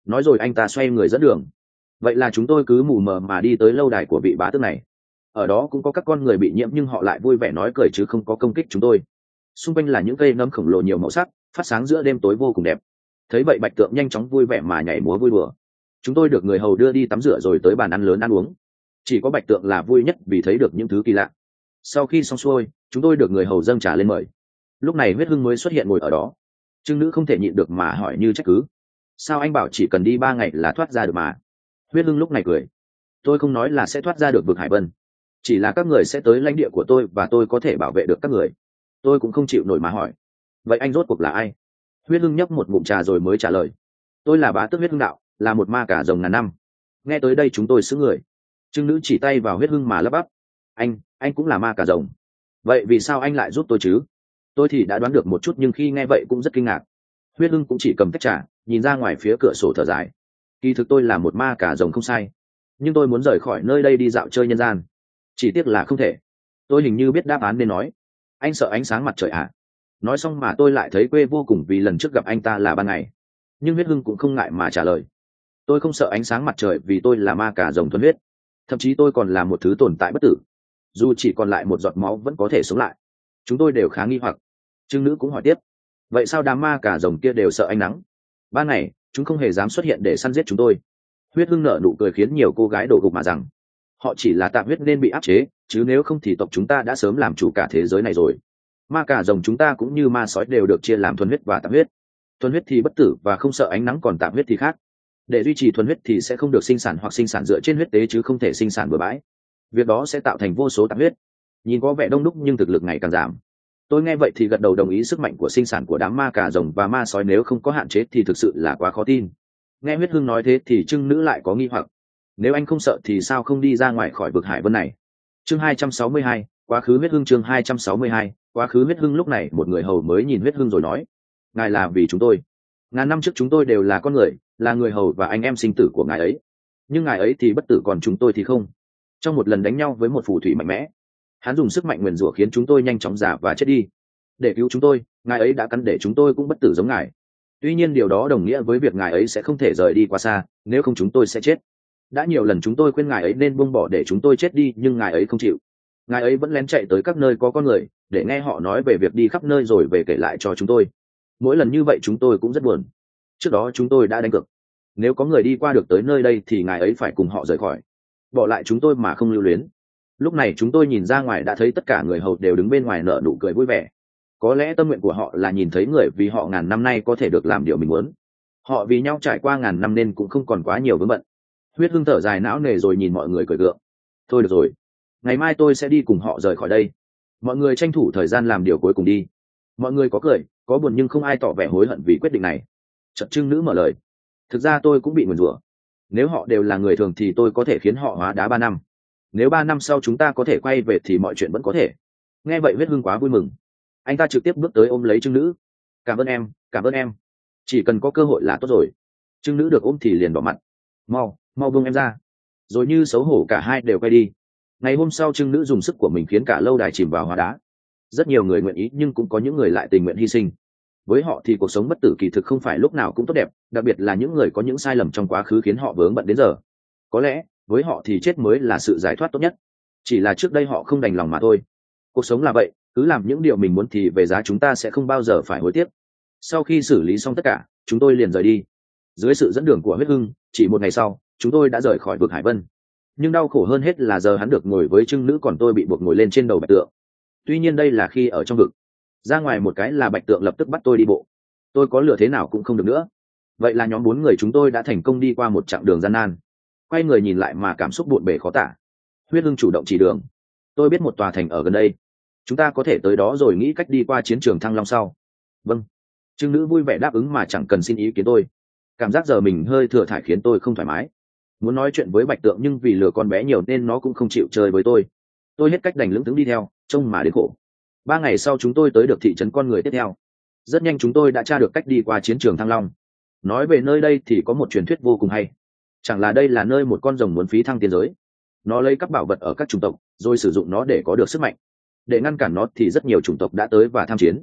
nói rồi anh ta xoay người dẫn đường. Vậy là chúng tôi cứ mù mờ mà đi tới lâu đài của vị bá tước này. Ở đó cũng có các con người bị nhiễm nhưng họ lại vui vẻ nói cười chứ không có công kích chúng tôi. Xung quanh là những cây nấm khổng lồ nhiều màu sắc, phát sáng giữa đêm tối vô cùng đẹp. Thấy vậy Bạch Tượng nhanh chóng vui vẻ mà nhảy múa vui đùa. Chúng tôi được người hầu đưa đi tắm rửa rồi tới bàn ăn lớn ăn uống. Chỉ có Bạch Tượng là vui nhất vì thấy được những thứ kỳ lạ. Sau khi xong xuôi, chúng tôi được người hầu dâng trà lên mời. Lúc này Huyết Hưng mới xuất hiện ngồi ở đó. Trương Nữ không thể nhịn được mà hỏi như trách cứ: sao anh bảo chỉ cần đi ba ngày là thoát ra được mà? Huyết Hưng lúc này cười: tôi không nói là sẽ thoát ra được vực Hải Vân, chỉ là các người sẽ tới lãnh địa của tôi và tôi có thể bảo vệ được các người. Tôi cũng không chịu nổi mà hỏi: vậy anh rốt cuộc là ai? Huyết Hưng nhấp một ngụm trà rồi mới trả lời: tôi là bá tước Huyết Hưng Đạo, là một ma cả rồng ngàn năm. Nghe tới đây chúng tôi sững người. Trương Nữ chỉ tay vào Huyết Hưng mà lắp bắp: anh anh cũng là ma cả rồng? Vậy vì sao anh lại giúp tôi chứ? Tôi thì đã đoán được một chút nhưng khi nghe vậy cũng rất kinh ngạc. Huyết Hưng cũng chỉ cầm tách trà, nhìn ra ngoài phía cửa sổ thở dài: kỳ thực tôi là một ma cả rồng không sai, nhưng tôi muốn rời khỏi nơi đây đi dạo chơi nhân gian. Chỉ tiếc là không thể. Tôi hình như biết đáp án nên nói: anh sợ ánh sáng mặt trời à? Nói xong mà tôi lại thấy quê vô cùng vì lần trước gặp anh ta là ban ngày. Nhưng Huyết Hưng cũng không ngại mà trả lời: tôi không sợ ánh sáng mặt trời vì tôi là ma cả rồng thuần huyết. Thậm chí tôi còn là một thứ tồn tại bất tử, dù chỉ còn lại một giọt máu vẫn có thể sống lại. Chúng tôi đều khá nghi hoặc. Trương Nữ cũng hỏi tiếp: vậy sao đám ma cả rồng kia đều sợ ánh nắng? Ban ngày chúng không hề dám xuất hiện để săn giết chúng tôi. Huyết Hưng nở nụ cười khiến nhiều cô gái đổ gục mà rằng: họ chỉ là tạm huyết nên bị áp chế, chứ nếu không thì tộc chúng ta đã sớm làm chủ cả thế giới này rồi. Ma cả rồng chúng ta cũng như ma sói đều được chia làm thuần huyết và tạm huyết. Thuần huyết thì bất tử và không sợ ánh nắng, còn tạm huyết thì khác. Để duy trì thuần huyết thì sẽ không được sinh sản hoặc sinh sản dựa trên huyết tế chứ không thể sinh sản bừa bãi. Việc đó sẽ tạo thành vô số tạm huyết. Nhìn có vẻ đông đúc nhưng thực lực ngày càng giảm. Tôi nghe vậy thì gật đầu đồng ý sức mạnh của sinh sản của đám ma cả rồng và ma sói nếu không có hạn chế thì thực sự là quá khó tin. Nghe Huyết Hưng nói thế thì Trương Nữ lại có nghi hoặc: nếu anh không sợ thì sao không đi ra ngoài khỏi vực Hải Vân này? Chương hai trăm sáu mươi hai, quá khứ Huyết Hưng. Chương hai trăm sáu mươi hai, quá khứ Huyết Hưng. Lúc này một người hầu mới nhìn Huyết Hưng rồi nói: ngài là vì chúng tôi. Ngàn năm trước chúng tôi đều là con người, là người hầu và anh em sinh tử của ngài ấy. Nhưng ngài ấy thì bất tử, còn chúng tôi thì không. Trong một lần đánh nhau với một phù thủy mạnh mẽ, hắn dùng sức mạnh nguyền rủa khiến chúng tôi nhanh chóng già và chết đi. Để cứu chúng tôi, ngài ấy đã cắn để chúng tôi cũng bất tử giống ngài. Tuy nhiên điều đó đồng nghĩa với việc ngài ấy sẽ không thể rời đi quá xa, nếu không chúng tôi sẽ chết. Đã nhiều lần chúng tôi khuyên ngài ấy nên buông bỏ để chúng tôi chết đi nhưng ngài ấy không chịu. Ngài ấy vẫn lén chạy tới các nơi có con người để nghe họ nói về việc đi khắp nơi rồi về kể lại cho chúng tôi. Mỗi lần như vậy chúng tôi cũng rất buồn. Trước đó chúng tôi đã đánh cược, nếu có người đi qua được tới nơi đây thì ngài ấy phải cùng họ rời khỏi, bỏ lại chúng tôi mà không lưu luyến. Lúc này chúng tôi nhìn ra ngoài đã thấy tất cả người hầu đều đứng bên ngoài nở nụ cười vui vẻ. Có lẽ tâm nguyện của họ là nhìn thấy người vì họ ngàn năm nay có thể được làm điều mình muốn. Họ vì nhau trải qua ngàn năm nên cũng không còn quá nhiều vướng bận. Huyết Hưng thở dài não nề rồi nhìn mọi người cười gượng: thôi được rồi, ngày mai tôi sẽ đi cùng họ rời khỏi đây. Mọi người tranh thủ thời gian làm điều cuối cùng đi. Mọi người có cười, có buồn nhưng không ai tỏ vẻ hối hận vì quyết định này. Chợt Trương Nữ mở lời: thực ra tôi cũng bị nguyền rủa. Nếu họ đều là người thường thì tôi có thể khiến họ hóa đá ba năm. Nếu ba năm sau chúng ta có thể quay về thì mọi chuyện vẫn có thể. Nghe vậy Huyết Hưng quá vui mừng. Anh ta trực tiếp bước tới ôm lấy Trương Nữ: cảm ơn em, cảm ơn em. Chỉ cần có cơ hội là tốt rồi. Trương Nữ được ôm thì liền đỏ mặt: mau mau buông em ra. Rồi như xấu hổ cả hai đều quay đi. Ngày hôm sau Trương Nữ dùng sức của mình khiến cả lâu đài chìm vào hóa đá. Rất nhiều người nguyện ý nhưng cũng có những người lại tình nguyện hy sinh. Với họ thì cuộc sống bất tử kỳ thực không phải lúc nào cũng tốt đẹp, đặc biệt là những người có những sai lầm trong quá khứ khiến họ vướng bận đến giờ. Có lẽ với họ thì chết mới là sự giải thoát tốt nhất. Chỉ là trước đây họ không đành lòng mà thôi. Cuộc sống là vậy, cứ làm những điều mình muốn thì về giá chúng ta sẽ không bao giờ phải hối tiếc. Sau khi xử lý xong tất cả, chúng tôi liền rời đi. Dưới sự dẫn đường của Huyết Hưng, chỉ một ngày sau chúng tôi đã rời khỏi vực Hải Vân. Nhưng đau khổ hơn hết là giờ hắn được ngồi với Trương Nữ còn tôi bị buộc ngồi lên trên đầu Bạch Tượng. Tuy nhiên đây là khi ở trong vực. Ra ngoài một cái là Bạch Tượng lập tức bắt tôi đi bộ. Tôi có lừa thế nào cũng không được nữa. Vậy là nhóm bốn người chúng tôi đã thành công đi qua một chặng đường gian nan. Quay người nhìn lại mà cảm xúc bộn bề khó tả. Huyết Hưng chủ động chỉ đường: tôi biết một tòa thành ở gần đây, chúng ta có thể tới đó rồi nghĩ cách đi qua chiến trường Thăng Long sau. Vâng. Trương Nữ vui vẻ đáp ứng mà chẳng cần xin ý kiến tôi. Cảm giác giờ mình hơi thừa thải khiến tôi không thoải mái. Muốn nói chuyện với Bạch Tượng nhưng vì lừa con bé nhiều nên nó cũng không chịu chơi với tôi. Tôi hết cách đành lững thững đi theo, trông mà đến khổ. Ba ngày sau chúng tôi tới được thị trấn con người tiếp theo. Rất nhanh chúng tôi đã tra được cách đi qua chiến trường Thăng Long. Nói về nơi đây thì có một truyền thuyết vô cùng hay. Chẳng là đây là nơi một con rồng muốn phí thăng tiên giới. Nó lấy các bảo vật ở các chủng tộc rồi sử dụng nó để có được sức mạnh. Để ngăn cản nó thì rất nhiều chủng tộc đã tới và tham chiến.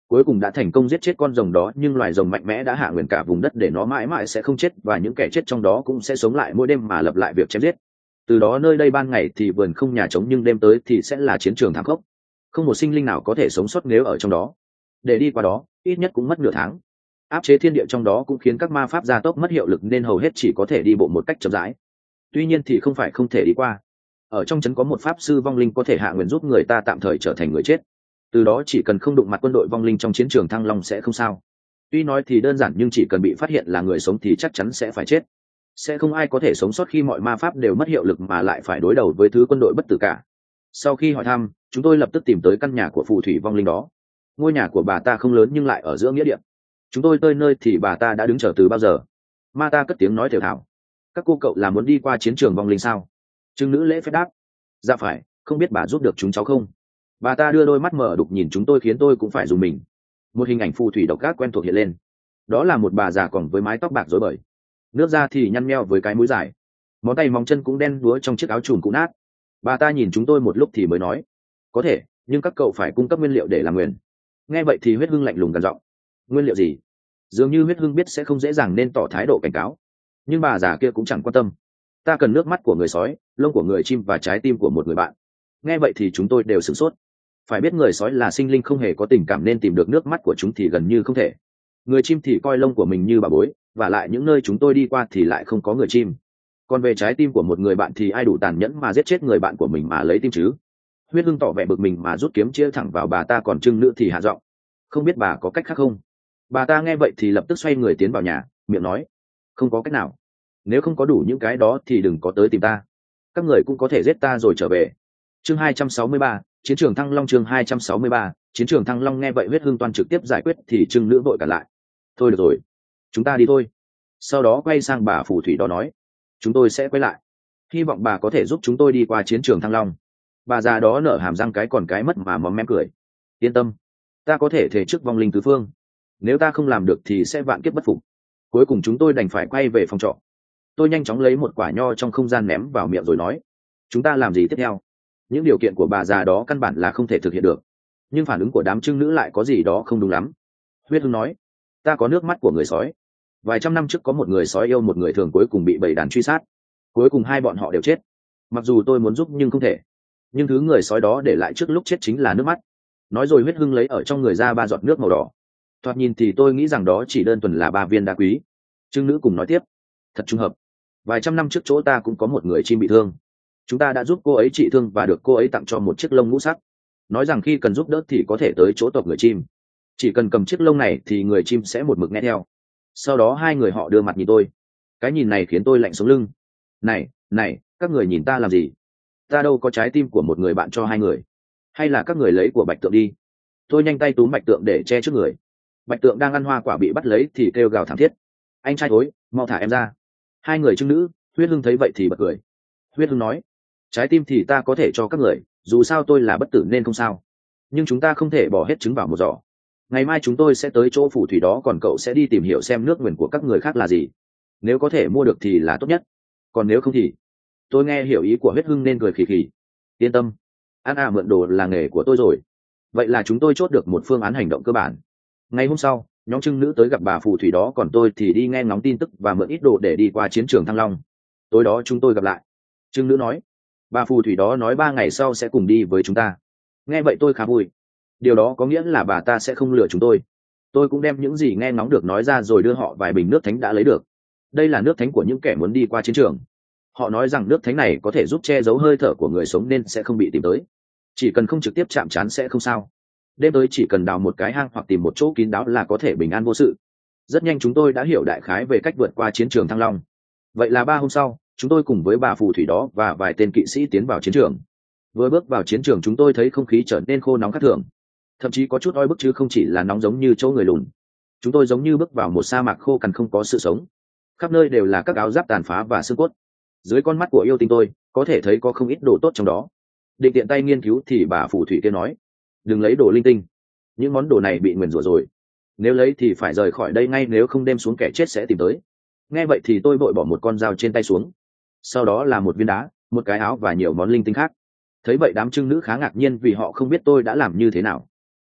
cuối cùng đã thành công giết chết con rồng đó, nhưng loài rồng mạnh mẽ đã hạ nguyền cả vùng đất để nó mãi mãi sẽ không chết, và những kẻ chết trong đó cũng sẽ sống lại mỗi đêm mà lập lại việc chém giết. Từ đó nơi đây ban ngày thì vườn không nhà trống, nhưng đêm tới thì sẽ là chiến trường thảm khốc, không một sinh linh nào có thể sống sót nếu ở trong đó. Để đi qua đó ít nhất cũng mất nửa tháng. Áp chế thiên địa trong đó cũng khiến các ma pháp gia tốc mất hiệu lực, nên hầu hết chỉ có thể đi bộ một cách chậm rãi. Tuy nhiên thì không phải không thể đi qua. Ở trong trấn có một pháp sư vong linh có thể hạ nguyền giúp người ta tạm thời trở thành người chết. Từ đó chỉ cần không đụng mặt quân đội vong linh trong chiến trường Thăng Long sẽ không sao. Tuy nói thì đơn giản, nhưng chỉ cần bị phát hiện là người sống thì chắc chắn sẽ phải chết. Sẽ không ai có thể sống sót khi mọi ma pháp đều mất hiệu lực mà lại phải đối đầu với thứ quân đội bất tử cả. Sau khi hỏi thăm, chúng tôi lập tức tìm tới căn nhà của phù thủy vong linh đó. Ngôi nhà của bà ta không lớn nhưng lại ở giữa nghĩa địa. Chúng tôi tới nơi thì bà ta đã đứng chờ từ bao giờ. Ma ta cất tiếng nói thều thào: các cô cậu là muốn đi qua chiến trường vong linh sao? Trưng nữ lễ phép đáp: dạ phải, không biết bà giúp được chúng cháu không? Bà ta đưa đôi mắt mở đục nhìn chúng tôi khiến tôi cũng phải dùng mình. Một hình ảnh phù thủy độc ác quen thuộc hiện lên. Đó là một bà già còng với mái tóc bạc rối bời, nước da thì nhăn nheo với cái mũi dài, móng tay móng chân cũng đen đúa trong chiếc áo trùm cũ nát. Bà ta nhìn chúng tôi một lúc thì mới nói: có thể, nhưng các cậu phải cung cấp nguyên liệu để làm nguyền. Nghe vậy thì Huyết Hưng lạnh lùng gằn giọng: nguyên liệu gì? Dường như Huyết Hưng biết sẽ không dễ dàng nên tỏ thái độ cảnh cáo, nhưng bà già kia cũng chẳng quan tâm. Ta cần nước mắt của người sói, lông của người chim và trái tim của một người bạn. Nghe vậy thì chúng tôi đều sửng sốt. Phải biết người sói là sinh linh không hề có tình cảm, nên tìm được nước mắt của chúng thì gần như không thể. Người chim thì coi lông của mình như bà bối, và lại những nơi chúng tôi đi qua thì lại không có người chim. Còn về trái tim của một người bạn thì ai đủ tàn nhẫn mà giết chết người bạn của mình mà lấy tim chứ? Huyết Hưng tỏ vẻ bực mình mà rút kiếm chĩa thẳng vào bà ta, còn Trưng nữ thì hạ giọng: không biết bà có cách khác không? Bà ta nghe vậy thì lập tức xoay người tiến vào nhà, miệng nói: không có cách nào. Nếu không có đủ những cái đó thì đừng có tới tìm ta. Các người cũng có thể giết ta rồi trở về. Chương hai trăm sáu mươi ba, chiến trường Thăng Long. Chương hai trăm sáu mươi ba, chiến trường Thăng Long. Nghe vậy Huyết Hưng toan trực tiếp giải quyết thì Trưng nữ vội cản lại: thôi được rồi, chúng ta đi thôi. Sau đó quay sang bà phù thủy đó nói: chúng tôi sẽ quay lại, hy vọng bà có thể giúp chúng tôi đi qua chiến trường Thăng Long. Bà già đó nở hàm răng cái còn cái mất mà móm mém cười: yên tâm, ta có thể thể trước vong linh tứ phương, nếu ta không làm được thì sẽ vạn kiếp bất phục. Cuối cùng chúng tôi đành phải quay về phòng trọ. Tôi nhanh chóng lấy một quả nho trong không gian ném vào miệng rồi nói: chúng ta làm gì tiếp theo? Những điều kiện của bà già đó căn bản là không thể thực hiện được. Nhưng phản ứng của đám trưng nữ lại có gì đó không đúng lắm. Huyết Hưng nói: ta có nước mắt của người sói. Vài trăm năm trước có một người sói yêu một người thường, cuối cùng bị bầy đàn truy sát. Cuối cùng hai bọn họ đều chết. Mặc dù tôi muốn giúp nhưng không thể. Nhưng thứ người sói đó để lại trước lúc chết chính là nước mắt. Nói rồi Huyết Hưng lấy ở trong người ra ba giọt nước màu đỏ. Thoạt nhìn thì tôi nghĩ rằng đó chỉ đơn thuần là ba viên đá quý. Trưng nữ cùng nói tiếp: thật trùng hợp, vài trăm năm trước chỗ ta cũng có một người chim bị thương. Chúng ta đã giúp cô ấy trị thương và được cô ấy tặng cho một chiếc lông ngũ sắc, nói rằng khi cần giúp đỡ thì có thể tới chỗ tộc người chim. Chỉ cần cầm chiếc lông này thì người chim sẽ một mực nghe theo. Sau đó hai người họ đưa mặt nhìn tôi. Cái nhìn này khiến tôi lạnh sống lưng. Này, này, các người nhìn ta làm gì? Ta đâu có trái tim của một người bạn cho hai người. Hay là các người lấy của Bạch Tượng đi? Tôi nhanh tay túm Bạch Tượng để che trước người. Bạch Tượng đang ăn hoa quả bị bắt lấy thì kêu gào thảm thiết: anh trai thối, mau thả em ra. Hai người trưng nữ, Huyết Hưng thấy vậy thì bật cười. Huyết Hưng nói: trái tim thì ta có thể cho các người, dù sao tôi là bất tử nên không sao. Nhưng chúng ta không thể bỏ hết trứng vào một giỏ. Ngày mai chúng tôi sẽ tới chỗ phù thủy đó, còn cậu sẽ đi tìm hiểu xem nước nguyền của các người khác là gì. Nếu có thể mua được thì là tốt nhất, còn nếu không thì... Tôi nghe hiểu ý của Huyết Hưng nên cười khì khì. Yên tâm, ăn à mượn đồ là nghề của tôi rồi. Vậy là chúng tôi chốt được một phương án hành động cơ bản. Ngày hôm sau, nhóm trưng nữ tới gặp bà phù thủy đó, còn tôi thì đi nghe ngóng tin tức và mượn ít đồ để đi qua chiến trường Thăng Long. Tối đó chúng tôi gặp lại. Trưng nữ nói: bà phù thủy đó nói ba ngày sau sẽ cùng đi với chúng ta. Nghe vậy tôi khá vui. Điều đó có nghĩa là bà ta sẽ không lừa chúng tôi. Tôi cũng đem những gì nghe ngóng được nói ra rồi đưa họ vài bình nước thánh đã lấy được. Đây là nước thánh của những kẻ muốn đi qua chiến trường. Họ nói rằng nước thánh này có thể giúp che giấu hơi thở của người sống nên sẽ không bị tìm tới. Chỉ cần không trực tiếp chạm trán sẽ không sao. Đêm tới chỉ cần đào một cái hang hoặc tìm một chỗ kín đáo là có thể bình an vô sự. Rất nhanh chúng tôi đã hiểu đại khái về cách vượt qua chiến trường Thăng Long. Vậy là ba hôm sau, chúng tôi cùng với bà phù thủy đó và vài tên kỵ sĩ tiến vào chiến trường. Vừa bước vào chiến trường chúng tôi thấy không khí trở nên khô nóng khác thường. Thậm chí có chút oi bức chứ không chỉ là nóng giống như chỗ người lùn. Chúng tôi giống như bước vào một sa mạc khô cằn không có sự sống. Khắp nơi đều là các áo giáp tàn phá và xương cốt. Dưới con mắt của yêu tinh tôi có thể thấy có không ít đồ tốt trong đó. Định tiện tay nghiên cứu thì bà phù thủy kia nói: đừng lấy đồ linh tinh, những món đồ này bị nguyền rủa rồi. Nếu lấy thì phải rời khỏi đây ngay, nếu không đêm xuống kẻ chết sẽ tìm tới. Nghe vậy thì tôi vội bỏ một con dao trên tay xuống. Sau đó là một viên đá, một cái áo và nhiều món linh tinh khác. Thấy vậy đám trưng nữ khá ngạc nhiên vì họ không biết tôi đã làm như thế nào.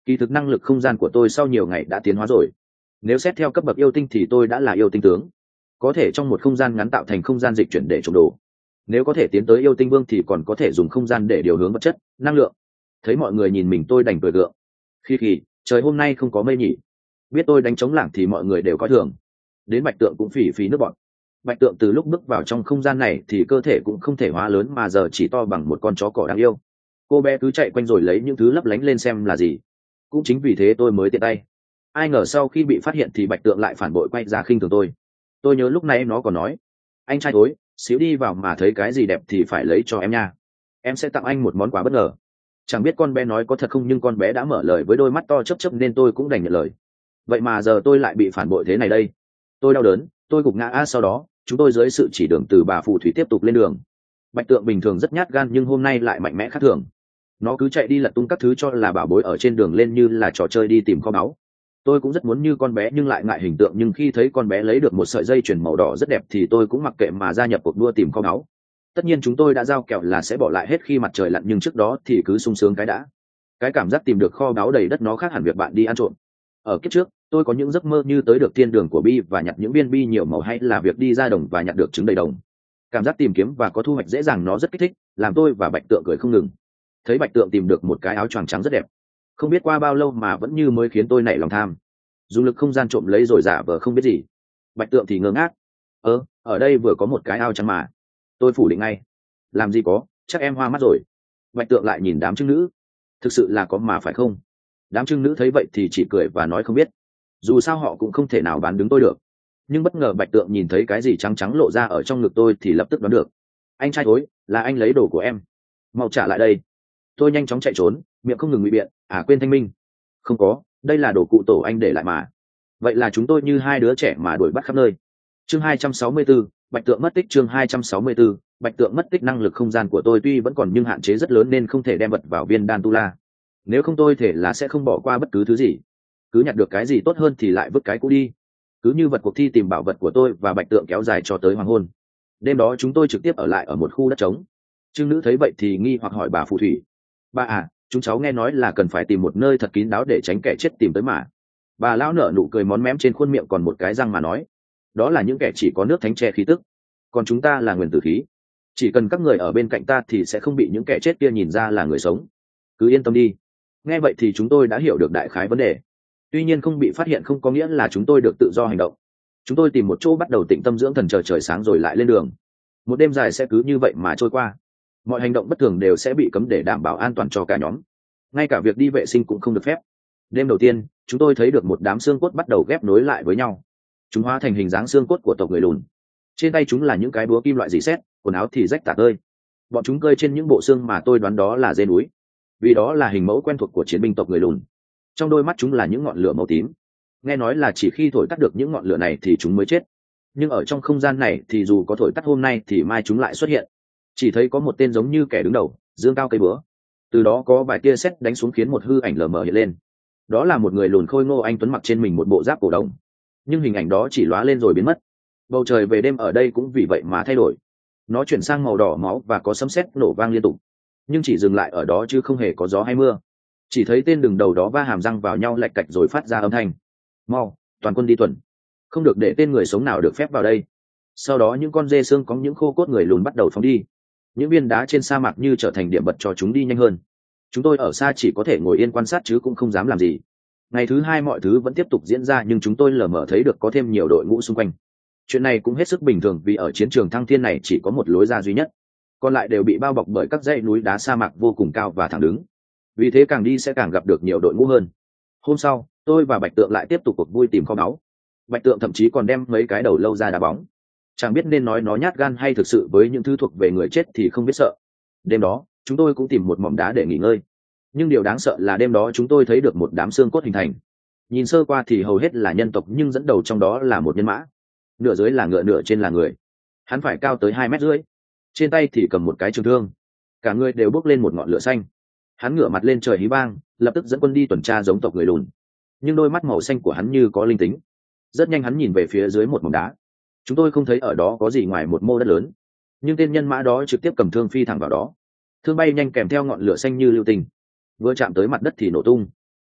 Kỳ thực năng lực không gian của tôi sau nhiều ngày đã tiến hóa rồi. Nếu xét theo cấp bậc yêu tinh thì tôi đã là yêu tinh tướng, có thể trong một không gian ngắn tạo thành không gian dịch chuyển để trộm đồ. Nếu có thể tiến tới yêu tinh vương thì còn có thể dùng không gian để điều hướng vật chất, năng lượng. Thấy mọi người nhìn mình tôi đành cười gượng. Khi khi trời hôm nay không có mây nhỉ. Biết tôi đánh trống lảng thì mọi người đều coi thường. Đến Bạch Tượng cũng phì phì nước bọt. Bạch Tượng từ lúc bước vào trong không gian này thì cơ thể cũng không thể hóa lớn mà giờ chỉ to bằng một con chó cỏ đáng yêu. Cô bé cứ chạy quanh rồi lấy những thứ lấp lánh lên xem là gì. Cũng chính vì thế tôi mới tiện tay. Ai ngờ sau khi bị phát hiện thì Bạch Tượng lại phản bội quay ra khinh thường tôi. Tôi nhớ lúc này nó còn nói: anh trai thối, xíu đi vào mà thấy cái gì đẹp thì phải lấy cho em nha, em sẽ tặng anh một món quà bất ngờ. Chẳng biết con bé nói có thật không nhưng con bé đã mở lời với đôi mắt to chớp chớp nên tôi cũng đành nhận lời. Vậy mà giờ tôi lại bị phản bội thế này đây. Tôi đau đớn, tôi gục ngã. À, sau đó chúng tôi dưới sự chỉ đường từ bà phù thủy tiếp tục lên đường. Bạch Tượng bình thường rất nhát gan nhưng hôm nay lại mạnh mẽ khác thường. Nó cứ chạy đi lật tung các thứ cho là bảo bối ở trên đường lên như là trò chơi đi tìm kho báu. Tôi cũng rất muốn như con bé nhưng lại ngại hình tượng, nhưng khi thấy con bé lấy được một sợi dây chuyền màu đỏ rất đẹp thì tôi cũng mặc kệ mà gia nhập cuộc đua tìm kho báu. Tất nhiên chúng tôi đã giao kèo là sẽ bỏ lại hết khi mặt trời lặn, nhưng trước đó thì cứ sung sướng cái đã. Cái cảm giác tìm được kho báu đầy đất nó khác hẳn việc bạn đi ăn trộm. Ở kiếp trước tôi có những giấc mơ như tới được thiên đường của bi và nhặt những viên bi nhiều màu, hay là việc đi ra đồng và nhặt được trứng đầy đồng. Cảm giác tìm kiếm và có thu hoạch dễ dàng nó rất kích thích, làm tôi và Bạch Tượng cười không ngừng. Thấy Bạch Tượng tìm được một cái áo choàng trắng rất đẹp, không biết qua bao lâu mà vẫn như mới, khiến tôi nảy lòng tham. Dùng lực không gian trộm lấy rồi giả vờ không biết gì. Bạch Tượng thì ngơ ngác: ơ ở đây vừa có một cái ao trắng mà. Tôi phủ định ngay: làm gì có, chắc em hoa mắt rồi. Bạch Tượng lại nhìn đám trưng nữ: thực sự là có mà phải không? Đám trưng nữ thấy vậy thì chỉ cười và nói không biết, dù sao họ cũng không thể nào bán đứng tôi được. Nhưng bất ngờ Bạch Tượng nhìn thấy cái gì trắng trắng lộ ra ở trong ngực tôi thì lập tức đoán được. Anh trai thối, là anh lấy đồ của em, mau trả lại đây. Tôi nhanh chóng chạy trốn, miệng không ngừng ngụy biện: à quên thanh minh, không có, đây là đồ cụ tổ anh để lại mà. Vậy là chúng tôi như hai đứa trẻ mà đuổi bắt khắp nơi. Chương hai trăm sáu mươi tư, Bạch Tượng mất tích. Chương hai trăm sáu mươi tư, Bạch Tượng mất tích. Năng lực không gian của tôi tuy vẫn còn nhưng hạn chế rất lớn nên không thể đem vật vào viên đan tu la. Nếu không tôi thể là sẽ không bỏ qua bất cứ thứ gì. Cứ nhặt được cái gì tốt hơn thì lại vứt cái cũ đi. Cứ như vật cuộc thi tìm bảo vật của tôi và Bạch Tượng kéo dài cho tới hoàng hôn. Đêm đó chúng tôi trực tiếp ở lại ở một khu đất trống. Trương nữ thấy vậy thì nghi hoặc hỏi bà phù thủy: bà à, chúng cháu nghe nói là cần phải tìm một nơi thật kín đáo để tránh kẻ chết tìm tới mà. Bà lão nở nụ cười món mém trên khuôn miệng còn một cái răng mà nói: đó là những kẻ chỉ có nước thánh che khí tức, còn chúng ta là nguyên tử khí. Chỉ cần các người ở bên cạnh ta thì sẽ không bị những kẻ chết kia nhìn ra là người sống. Cứ yên tâm đi. Nghe vậy thì chúng tôi đã hiểu được đại khái vấn đề. Tuy nhiên không bị phát hiện không có nghĩa là chúng tôi được tự do hành động. Chúng tôi tìm một chỗ bắt đầu tĩnh tâm dưỡng thần, chờ trời sáng rồi lại lên đường. Một đêm dài sẽ cứ như vậy mà trôi qua. Mọi hành động bất thường đều sẽ bị cấm để đảm bảo an toàn cho cả nhóm. Ngay cả việc đi vệ sinh cũng không được phép. Đêm đầu tiên chúng tôi thấy được một đám xương cốt bắt đầu ghép nối lại với nhau. Chúng hóa thành hình dáng xương cốt của tộc người lùn. Trên tay chúng là những cái búa kim loại rỉ sét, quần áo thì rách tả tơi. Bọn chúng cơi trên những bộ xương mà tôi đoán đó là dê núi, vì đó là hình mẫu quen thuộc của chiến binh tộc người lùn. Trong đôi mắt chúng là những ngọn lửa màu tím. Nghe nói là chỉ khi thổi tắt được những ngọn lửa này thì chúng mới chết. Nhưng ở trong không gian này thì dù có thổi tắt hôm nay thì mai chúng lại xuất hiện. Chỉ thấy có một tên giống như kẻ đứng đầu, giương cao cây búa. Từ đó có vài tia sét đánh xuống khiến một hư ảnh lờ mờ hiện lên. Đó là một người lùn khôi ngô anh tuấn mặc trên mình một bộ giáp cổ đồng. Nhưng hình ảnh đó chỉ lóa lên rồi biến mất. Bầu trời về đêm ở đây cũng vì vậy mà thay đổi. Nó chuyển sang màu đỏ máu và có sấm sét nổ vang liên tục. Nhưng chỉ dừng lại ở đó chứ không hề có gió hay mưa. Chỉ thấy tên đường đầu đó va hàm răng vào nhau lạch cạch rồi phát ra âm thanh: mau, toàn quân đi tuần, không được để tên người sống nào được phép vào đây. Sau đó những con dê xương có những khô cốt người lùn bắt đầu phóng đi. Những viên đá trên sa mạc như trở thành điểm bật cho chúng đi nhanh hơn. Chúng tôi ở xa chỉ có thể ngồi yên quan sát chứ cũng không dám làm gì. Ngày thứ hai mọi thứ vẫn tiếp tục diễn ra nhưng chúng tôi lờ mờ thấy được có thêm nhiều đội ngũ xung quanh. Chuyện này cũng hết sức bình thường vì ở chiến trường Thăng Thiên này chỉ có một lối ra duy nhất, còn lại đều bị bao bọc bởi các dãy núi đá sa mạc vô cùng cao và thẳng đứng. Vì thế càng đi sẽ càng gặp được nhiều đội ngũ hơn. Hôm sau tôi và Bạch Tượng lại tiếp tục cuộc vui tìm kho báu. Bạch Tượng thậm chí còn đem mấy cái đầu lâu ra đá bóng. Chẳng biết nên nói nó nhát gan hay thực sự với những thứ thuộc về người chết thì không biết sợ. Đêm đó chúng tôi cũng tìm một mỏm đá để nghỉ ngơi. Nhưng điều đáng sợ là đêm đó chúng tôi thấy được một đám xương cốt hình thành. Nhìn sơ qua thì hầu hết là nhân tộc nhưng dẫn đầu trong đó là một nhân mã. Nửa dưới là ngựa, nửa trên là người. Hắn phải cao tới hai mét rưỡi. Trên tay thì cầm một cái trường thương. Cả người đều bốc lên một ngọn lửa xanh. Hắn ngửa mặt lên trời hí vang, lập tức dẫn quân đi tuần tra giống tộc người lùn. Nhưng đôi mắt màu xanh của hắn như có linh tính. Rất nhanh hắn nhìn về phía dưới một mỏm đá. Chúng tôi không thấy ở đó có gì ngoài một mô đất lớn. Nhưng tên nhân mã đó trực tiếp cầm thương phi thẳng vào đó. Thương bay nhanh kèm theo ngọn lửa xanh như lưu tình. Vừa chạm tới mặt đất thì nổ tung.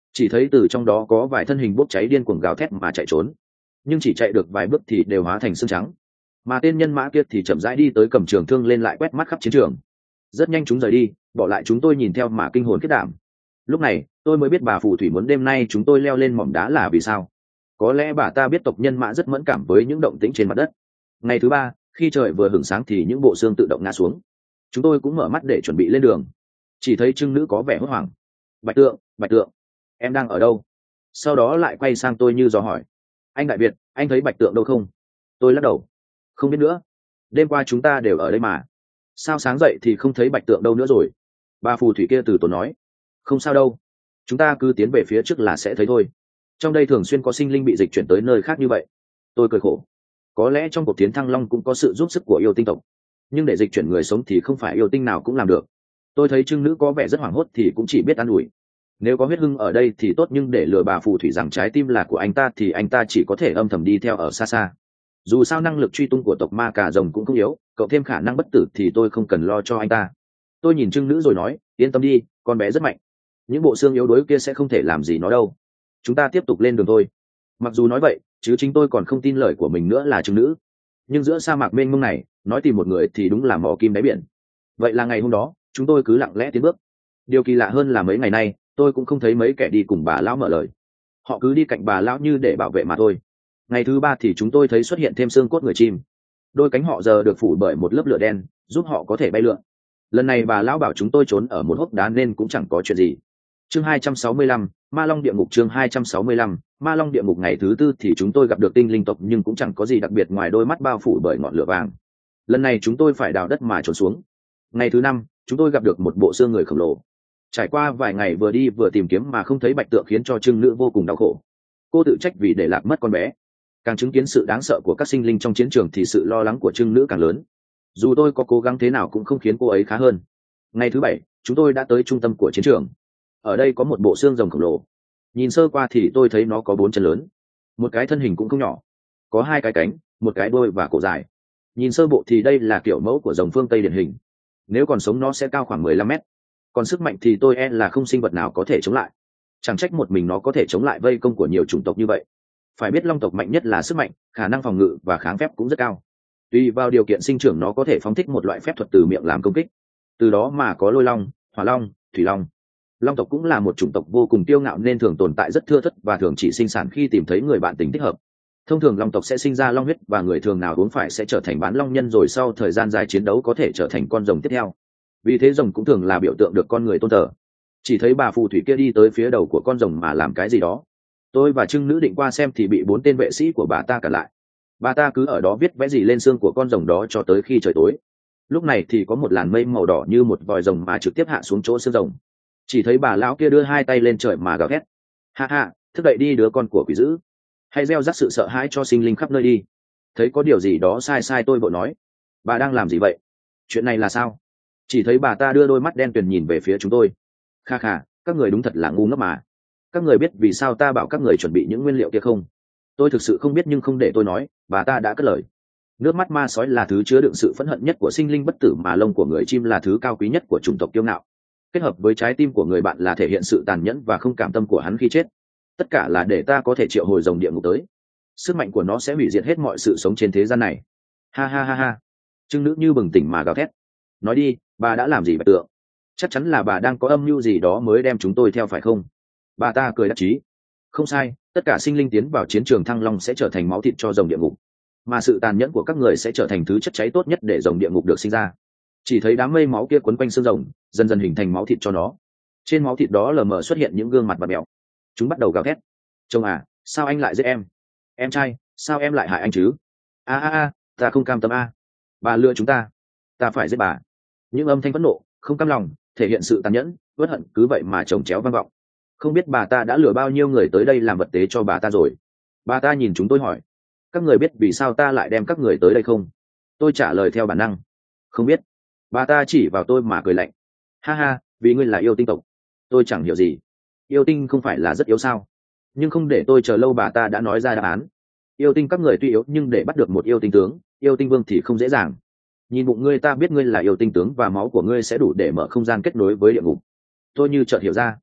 chỉ thấy từ trong đó có vài thân hình bốc cháy điên cuồng gào thét mà chạy trốn, nhưng chỉ chạy được vài bước thì đều hóa thành xương trắng, mà tên nhân mã kia thì chậm rãi đi tới cầm trường thương lên lại quét mắt khắp chiến trường. Rất nhanh chúng rời đi, bỏ lại chúng tôi nhìn theo mà kinh hồn kết đảm. Lúc này tôi mới biết bà phù thủy muốn đêm nay chúng tôi leo lên mỏm đá là vì sao. Có lẽ bà ta biết tộc nhân mã rất mẫn cảm với những động tĩnh trên mặt đất. Ngày thứ ba, khi trời vừa hửng sáng thì những bộ xương tự động ngã xuống. Chúng tôi cũng mở mắt để chuẩn bị lên đường. Chỉ thấy trưng nữ có vẻ hốt hoảng. Bạch Tượng, Bạch Tượng, em đang ở đâu? Sau đó lại quay sang tôi như dò hỏi. Anh Đại Việt, anh thấy Bạch Tượng đâu không? Tôi lắc đầu. Không biết nữa. Đêm qua chúng ta đều ở đây mà. Sao sáng dậy thì không thấy Bạch Tượng đâu nữa rồi? Bà phù thủy kia từ tốn nói. Không sao đâu. Chúng ta cứ tiến về phía trước là sẽ thấy thôi. Trong đây thường xuyên có sinh linh bị dịch chuyển tới nơi khác như vậy. Tôi cười khổ. Có lẽ trong cuộc tiến Thăng Long cũng có sự giúp sức của yêu tinh tộc. Nhưng để dịch chuyển người sống thì không phải yêu tinh nào cũng làm được. Tôi thấy trưng nữ có vẻ rất hoảng hốt thì cũng chỉ biết an ủi. Nếu có huyết hưng ở đây thì tốt, nhưng để lừa bà phù thủy rằng trái tim là của anh ta thì anh ta chỉ có thể âm thầm đi theo ở xa xa. Dù sao năng lực truy tung của tộc ma cà rồng cũng không yếu, cậu thêm khả năng bất tử thì tôi không cần lo cho anh ta. Tôi nhìn trưng nữ rồi nói, yên tâm đi, con bé rất mạnh. Những bộ xương yếu đuối kia sẽ không thể làm gì nó đâu. Chúng ta tiếp tục lên đường thôi. Mặc dù nói vậy, chứ chính tôi còn không tin lời của mình nữa là trưng nữ. Nhưng giữa sa mạc mênh mông này, nói tìm một người thì đúng là mỏ kim đáy biển. Vậy là ngày hôm đó, chúng tôi cứ lặng lẽ tiến bước. Điều kỳ lạ hơn là mấy ngày nay, tôi cũng không thấy mấy kẻ đi cùng bà lão mở lời. Họ cứ đi cạnh bà lão như để bảo vệ mà thôi. Ngày thứ ba thì chúng tôi thấy xuất hiện thêm xương cốt người chim. Đôi cánh họ giờ được phủ bởi một lớp lửa đen, giúp họ có thể bay lượn. Lần này bà lão bảo chúng tôi trốn ở một hốc đá nên cũng chẳng có chuyện gì. Chương hai trăm sáu mươi lăm, Ma Long Địa Ngục. Chương hai trăm sáu mươi lăm, Ma Long Địa Ngục. Ngày thứ tư thì chúng tôi gặp được tinh linh tộc, nhưng cũng chẳng có gì đặc biệt ngoài đôi mắt bao phủ bởi ngọn lửa vàng. Lần này chúng tôi phải đào đất mà trốn xuống. Ngày thứ năm, chúng tôi gặp được một bộ xương người khổng lồ. Trải qua vài ngày vừa đi vừa tìm kiếm mà không thấy Bạch Tượng khiến cho trưng nữ vô cùng đau khổ. Cô tự trách vì để lạc mất con bé. Càng chứng kiến sự đáng sợ của các sinh linh trong chiến trường thì sự lo lắng của trưng nữ càng lớn. Dù tôi có cố gắng thế nào cũng không khiến cô ấy khá hơn. Ngày thứ bảy, chúng tôi đã tới trung tâm của chiến trường. Ở đây có một bộ xương rồng khổng lồ. Nhìn sơ qua thì tôi thấy nó có bốn chân lớn, một cái thân hình cũng không nhỏ, có hai cái cánh, một cái đuôi và cổ dài. Nhìn sơ bộ thì đây là kiểu mẫu của rồng phương Tây điển hình. Nếu còn sống nó sẽ cao khoảng mười lăm mét. Còn sức mạnh thì tôi e là không sinh vật nào có thể chống lại. Chẳng trách một mình nó có thể chống lại vây công của nhiều chủng tộc như vậy. Phải biết long tộc mạnh nhất là sức mạnh, khả năng phòng ngự và kháng phép cũng rất cao. Tùy vào điều kiện sinh trưởng nó có thể phóng thích một loại phép thuật từ miệng làm công kích. Từ đó mà có lôi long, hỏa long, thủy long. Long tộc cũng là một chủng tộc vô cùng kiêu ngạo nên thường tồn tại rất thưa thớt và thường chỉ sinh sản khi tìm thấy người bạn tình thích hợp. Thông thường long tộc sẽ sinh ra long huyết và người thường nào uống phải sẽ trở thành bán long nhân, rồi sau thời gian dài chiến đấu có thể trở thành con rồng tiếp theo. Vì thế rồng cũng thường là biểu tượng được con người tôn thờ. Chỉ thấy bà phù thủy kia đi tới phía đầu của con rồng mà làm cái gì đó. Tôi và trưng nữ định qua xem thì bị bốn tên vệ sĩ của bà ta cản lại. Bà ta cứ ở đó viết vẽ gì lên xương của con rồng đó cho tới khi trời tối. Lúc này thì có một làn mây màu đỏ như một vòi rồng mà trực tiếp hạ xuống chỗ xương rồng. Chỉ thấy bà lão kia đưa hai tay lên trời mà gào thét. Ha ha, thức dậy đi đứa con của quỷ dữ. Hãy gieo rắc sự sợ hãi cho sinh linh khắp nơi đi. Thấy có điều gì đó sai sai tôi vội nói. Bà đang làm gì vậy? Chuyện này là sao? Chỉ thấy bà ta đưa đôi mắt đen tuyền nhìn về phía chúng tôi. Kha kha, các người đúng thật là ngu ngốc mà. Các người biết vì sao ta bảo các người chuẩn bị những nguyên liệu kia không? Tôi thực sự không biết, nhưng không để tôi nói, bà ta đã cất lời. Nước mắt ma sói là thứ chứa đựng sự phẫn hận nhất của sinh linh bất tử, mà lông của người chim là thứ cao quý nhất của chủng tộc kiêu ngạo. Kết hợp với trái tim của người bạn là thể hiện sự tàn nhẫn và không cảm tâm của hắn khi chết. Tất cả là để ta có thể triệu hồi rồng địa ngục tới. Sức mạnh của nó sẽ hủy diệt hết mọi sự sống trên thế gian này. Ha ha ha ha. Trưng nữ như bừng tỉnh mà gào thét. Nói đi, bà đã làm gì Bạch Tượng? Chắc chắn là bà đang có âm mưu gì đó mới đem chúng tôi theo phải không? Bà ta cười đắc chí. Không sai, tất cả sinh linh tiến vào chiến trường Thăng Long sẽ trở thành máu thịt cho rồng địa ngục, mà sự tàn nhẫn của các người sẽ trở thành thứ chất cháy tốt nhất để rồng địa ngục được sinh ra. Chỉ thấy đám mây máu kia quấn quanh xương rồng, dần dần hình thành máu thịt cho nó. Trên máu thịt đó lờ mờ xuất hiện những gương mặt bặm mèo. Chúng bắt đầu gào thét. Chồng à, sao anh lại giết em? Em trai, sao em lại hại anh chứ? A a a, ta không cam tâm a. Bà lừa chúng ta, ta phải giết bà. Những âm thanh phẫn nộ, không cam lòng, thể hiện sự tàn nhẫn, uất hận cứ vậy mà chồng chéo vang vọng. Không biết bà ta đã lừa bao nhiêu người tới đây làm vật tế cho bà ta rồi. Bà ta nhìn chúng tôi hỏi, các người biết vì sao ta lại đem các người tới đây không? Tôi trả lời theo bản năng, không biết. Bà ta chỉ vào tôi mà cười lạnh. Ha ha, vì ngươi là yêu tinh tộc. Tôi chẳng hiểu gì. Yêu tinh không phải là rất yếu sao? Nhưng không để tôi chờ lâu, bà ta đã nói ra đáp án. Yêu tinh các người tuy yếu nhưng để bắt được một yêu tinh tướng, yêu tinh vương thì không dễ dàng. Nhìn bụng ngươi ta biết ngươi là yêu tinh tướng và máu của ngươi sẽ đủ để mở không gian kết nối với địa ngục. Tôi như chợt hiểu ra.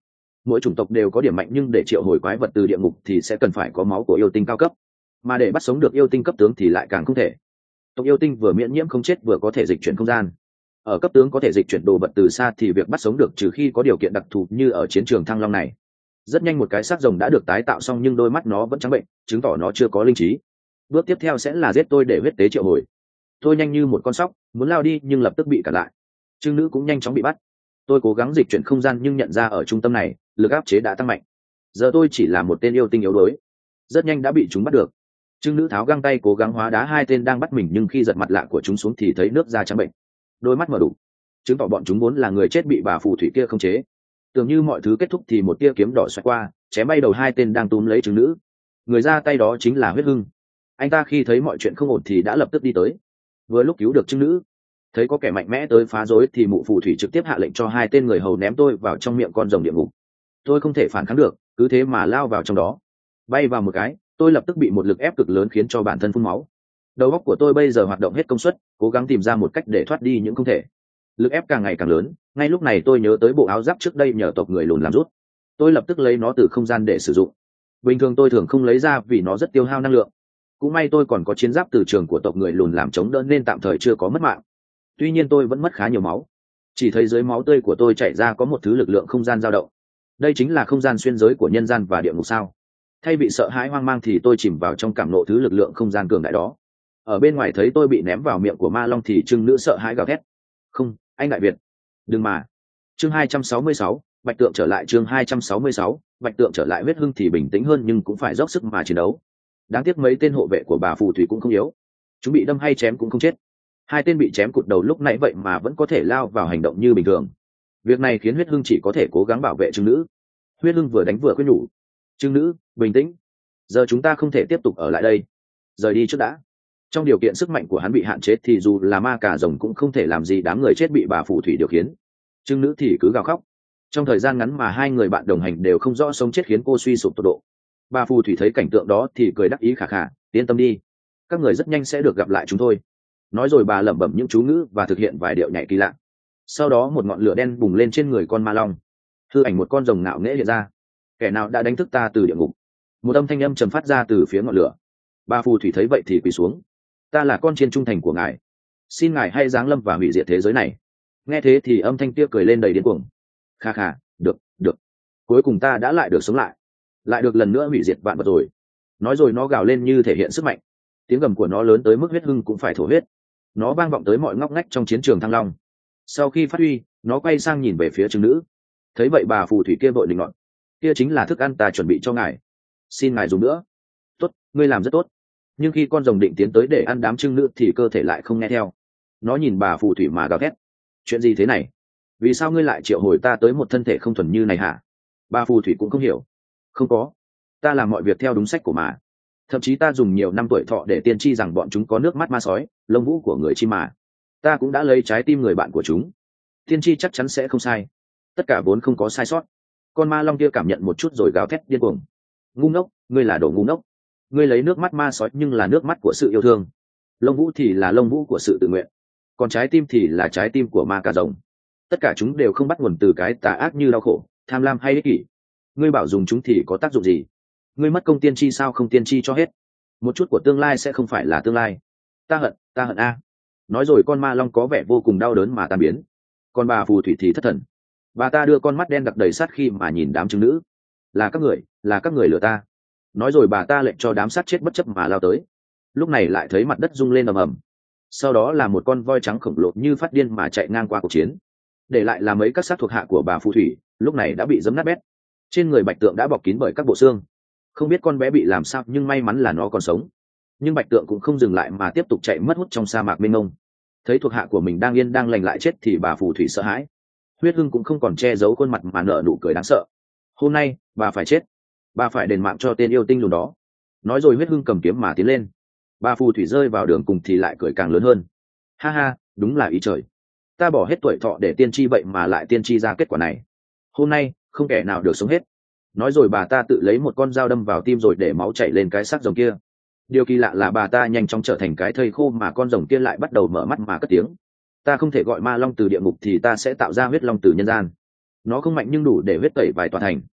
mỗi chủng tộc đều có điểm mạnh, nhưng để triệu hồi quái vật từ địa ngục thì sẽ cần phải có máu của yêu tinh cao cấp, mà để bắt sống được yêu tinh cấp tướng thì lại càng không thể. Tộc yêu tinh vừa miễn nhiễm không chết vừa có thể dịch chuyển không gian. Ở cấp tướng có thể dịch chuyển đồ vật từ xa thì việc bắt sống được trừ khi có điều kiện đặc thù như ở chiến trường Thăng Long này. Rất nhanh một cái xác rồng đã được tái tạo xong, nhưng đôi mắt nó vẫn trắng bệnh, chứng tỏ nó chưa có linh trí. Bước tiếp theo sẽ là giết tôi để huyết tế triệu hồi. Tôi nhanh như một con sóc muốn lao đi nhưng lập tức bị cản lại. Trưng nữ cũng nhanh chóng bị bắt. Tôi cố gắng dịch chuyển không gian nhưng nhận ra ở trung tâm này lực áp chế đã tăng mạnh. Giờ tôi chỉ là một tên yêu tinh yếu đuối, rất nhanh đã bị chúng bắt được. Trưng nữ tháo găng tay cố gắng hóa đá hai tên đang bắt mình, nhưng khi giật mặt lạ của chúng xuống thì thấy nước da trắng bệnh, đôi mắt mở đủ, chứng tỏ bọn chúng vốn là người chết bị bà phù thủy kia khống chế. Tưởng như mọi thứ kết thúc thì một tia kiếm đỏ xoẹt qua, chém bay đầu hai tên đang túm lấy trứng nữ. Người ra tay đó chính là Huyết Hưng. Anh ta khi thấy mọi chuyện không ổn thì đã lập tức đi tới. Vừa lúc cứu được trứng nữ, thấy có kẻ mạnh mẽ tới phá rối thì mụ phù thủy trực tiếp hạ lệnh cho hai tên người hầu ném tôi vào trong miệng con rồng địa ngục. Tôi không thể phản kháng được, cứ thế mà lao vào trong đó. Bay vào một cái, tôi lập tức bị một lực ép cực lớn khiến cho bản thân phun máu. Đầu óc của tôi bây giờ hoạt động hết công suất, cố gắng tìm ra một cách để thoát đi những không thể. Lực ép càng ngày càng lớn. Ngay lúc này tôi nhớ tới bộ áo giáp trước đây nhờ tộc người lùn làm rút. Tôi lập tức lấy nó từ không gian để sử dụng. Bình thường tôi thường không lấy ra vì nó rất tiêu hao năng lượng. Cũng may tôi còn có chiến giáp từ trường của tộc người lùn làm chống đỡ nên tạm thời chưa có mất mạng. Tuy nhiên tôi vẫn mất khá nhiều máu. Chỉ thấy dưới máu tươi của tôi chảy ra có một thứ lực lượng không gian dao động. Đây chính là không gian xuyên giới của nhân gian và địa ngục sao? Thay vì sợ hãi hoang mang thì tôi chìm vào trong cảm nộ thứ lực lượng không gian cường đại đó. Ở bên ngoài thấy tôi bị ném vào miệng của ma long thì trưng nữ sợ hãi gào thét. Không, anh Đại Việt, đừng mà. Chương hai trăm sáu mươi sáu, Bạch Tượng trở lại. Chương hai trăm sáu mươi sáu, Bạch Tượng trở lại. Huyết Hưng thì bình tĩnh hơn nhưng cũng phải dốc sức mà chiến đấu. Đáng tiếc mấy tên hộ vệ của bà phù thủy cũng không yếu, chúng bị đâm hay chém cũng không chết. Hai tên bị chém cụt đầu lúc nãy vậy mà vẫn có thể lao vào hành động như bình thường. Việc này khiến Huyết Hưng chỉ có thể cố gắng bảo vệ trưng nữ. Huyết Hưng vừa đánh vừa khuyên nhủ. Trưng nữ, bình tĩnh. Giờ chúng ta không thể tiếp tục ở lại đây. Rời đi trước đã. Trong điều kiện sức mạnh của hắn bị hạn chế thì dù là ma cà rồng cũng không thể làm gì đám người chết bị bà phù thủy điều khiển. Trưng nữ thì cứ gào khóc. Trong thời gian ngắn mà hai người bạn đồng hành đều không rõ sống chết khiến cô suy sụp tột độ. Bà phù thủy thấy cảnh tượng đó thì cười đắc ý khà khà. Yên tâm đi, các người rất nhanh sẽ được gặp lại chúng tôi. Nói rồi bà lẩm bẩm những chú ngữ và thực hiện vài điệu nhảy kỳ lạ. Sau đó một ngọn lửa đen bùng lên trên người con ma long. Hư ảnh một con rồng ngạo nghễ hiện ra. Kẻ nào đã đánh thức ta từ địa ngục? Một âm thanh âm trầm phát ra từ phía ngọn lửa. Bà phù thủy thấy vậy thì quỳ xuống. Ta là con chiên trung thành của ngài, xin ngài hãy giáng lâm và hủy diệt thế giới này. Nghe thế thì âm thanh kia cười lên đầy điên cuồng. Kha kha, được, được. Cuối cùng ta đã lại được sống lại, lại được lần nữa hủy diệt vạn vật rồi. Nói rồi nó gào lên như thể hiện sức mạnh. Tiếng gầm của nó lớn tới mức Huyết Hưng cũng phải thổ huyết. Nó vang vọng tới mọi ngóc ngách trong chiến trường Thăng Long. Sau khi phát huy, nó quay sang nhìn về phía trứng nữ. Thấy vậy bà phù thủy kia vội định ngọn. Kia chính là thức ăn ta chuẩn bị cho ngài, xin ngài dùng nữa. Tốt, ngươi làm rất tốt. Nhưng khi con rồng định tiến tới để ăn đám trưng nữ thì cơ thể lại không nghe theo. Nó nhìn bà phù thủy mà gào thét. Chuyện gì thế này? Vì sao ngươi lại triệu hồi ta tới một thân thể không thuần như này hả? Bà phù thủy cũng không hiểu. Không có, ta làm mọi việc theo đúng sách của mà. Thậm chí ta dùng nhiều năm tuổi thọ để tiên tri rằng bọn chúng có nước mắt ma sói, lông vũ của người chim mà. Ta cũng đã lấy trái tim người bạn của chúng. Tiên tri chắc chắn sẽ không sai. Tất cả vốn không có sai sót. Con ma long kia cảm nhận một chút rồi gào thét điên cuồng. Ngu ngốc, ngươi là đồ ngu ngốc. Ngươi lấy nước mắt ma sói nhưng là nước mắt của sự yêu thương. Lông vũ thì là lông vũ của sự tự nguyện. Còn trái tim thì là trái tim của ma cà rồng. Tất cả chúng đều không bắt nguồn từ cái tà ác như đau khổ, tham lam hay ích kỷ. Ngươi bảo dùng chúng thì có tác dụng gì? Ngươi mất công tiên tri sao không tiên tri cho hết? Một chút của tương lai sẽ không phải là tương lai. Ta hận, ta hận a. Nói rồi con ma long có vẻ vô cùng đau đớn mà tan biến. Còn bà phù thủy thì thất thần. Bà ta đưa con mắt đen đặc đầy sát khi mà nhìn đám trứng nữ. Là các người, là các người lừa ta. Nói rồi bà ta lệnh cho đám sát chết bất chấp mà lao tới. Lúc này lại thấy mặt đất rung lên ầm ầm. Sau đó là một con voi trắng khổng lồ như phát điên mà chạy ngang qua cuộc chiến. Để lại là mấy các xác thuộc hạ của bà phù thủy, lúc này đã bị giấm nát bét. Trên người Bạch Tượng đã bọc kín bởi các bộ xương. Không biết con bé bị làm sao nhưng may mắn là nó còn sống. Nhưng Bạch Tượng cũng không dừng lại mà tiếp tục chạy mất hút trong sa mạc mênh mông. Thấy thuộc hạ của mình đang yên đang lành lại chết thì bà phù thủy sợ hãi. Huyết Hưng cũng không còn che giấu khuôn mặt mà nở nụ cười đáng sợ. Hôm nay bà phải chết, bà phải đền mạng cho tên yêu tinh lùn đó. Nói rồi Huyết Hưng cầm kiếm mà tiến lên. Bà phù thủy rơi vào đường cùng thì lại cười càng lớn hơn. Ha ha, đúng là ý trời. Ta bỏ hết tuổi thọ để tiên tri vậy mà lại tiên tri ra kết quả này. Hôm nay không kẻ nào được sống hết. Nói rồi bà ta tự lấy một con dao đâm vào tim rồi để máu chảy lên cái xác rồng kia. Điều kỳ lạ là bà ta nhanh chóng trở thành cái thây khô mà con rồng kia lại bắt đầu mở mắt mà cất tiếng. Ta không thể gọi ma long từ địa ngục thì ta sẽ tạo ra huyết long từ nhân gian. Nó không mạnh nhưng đủ để huyết tẩy vài tòa thành,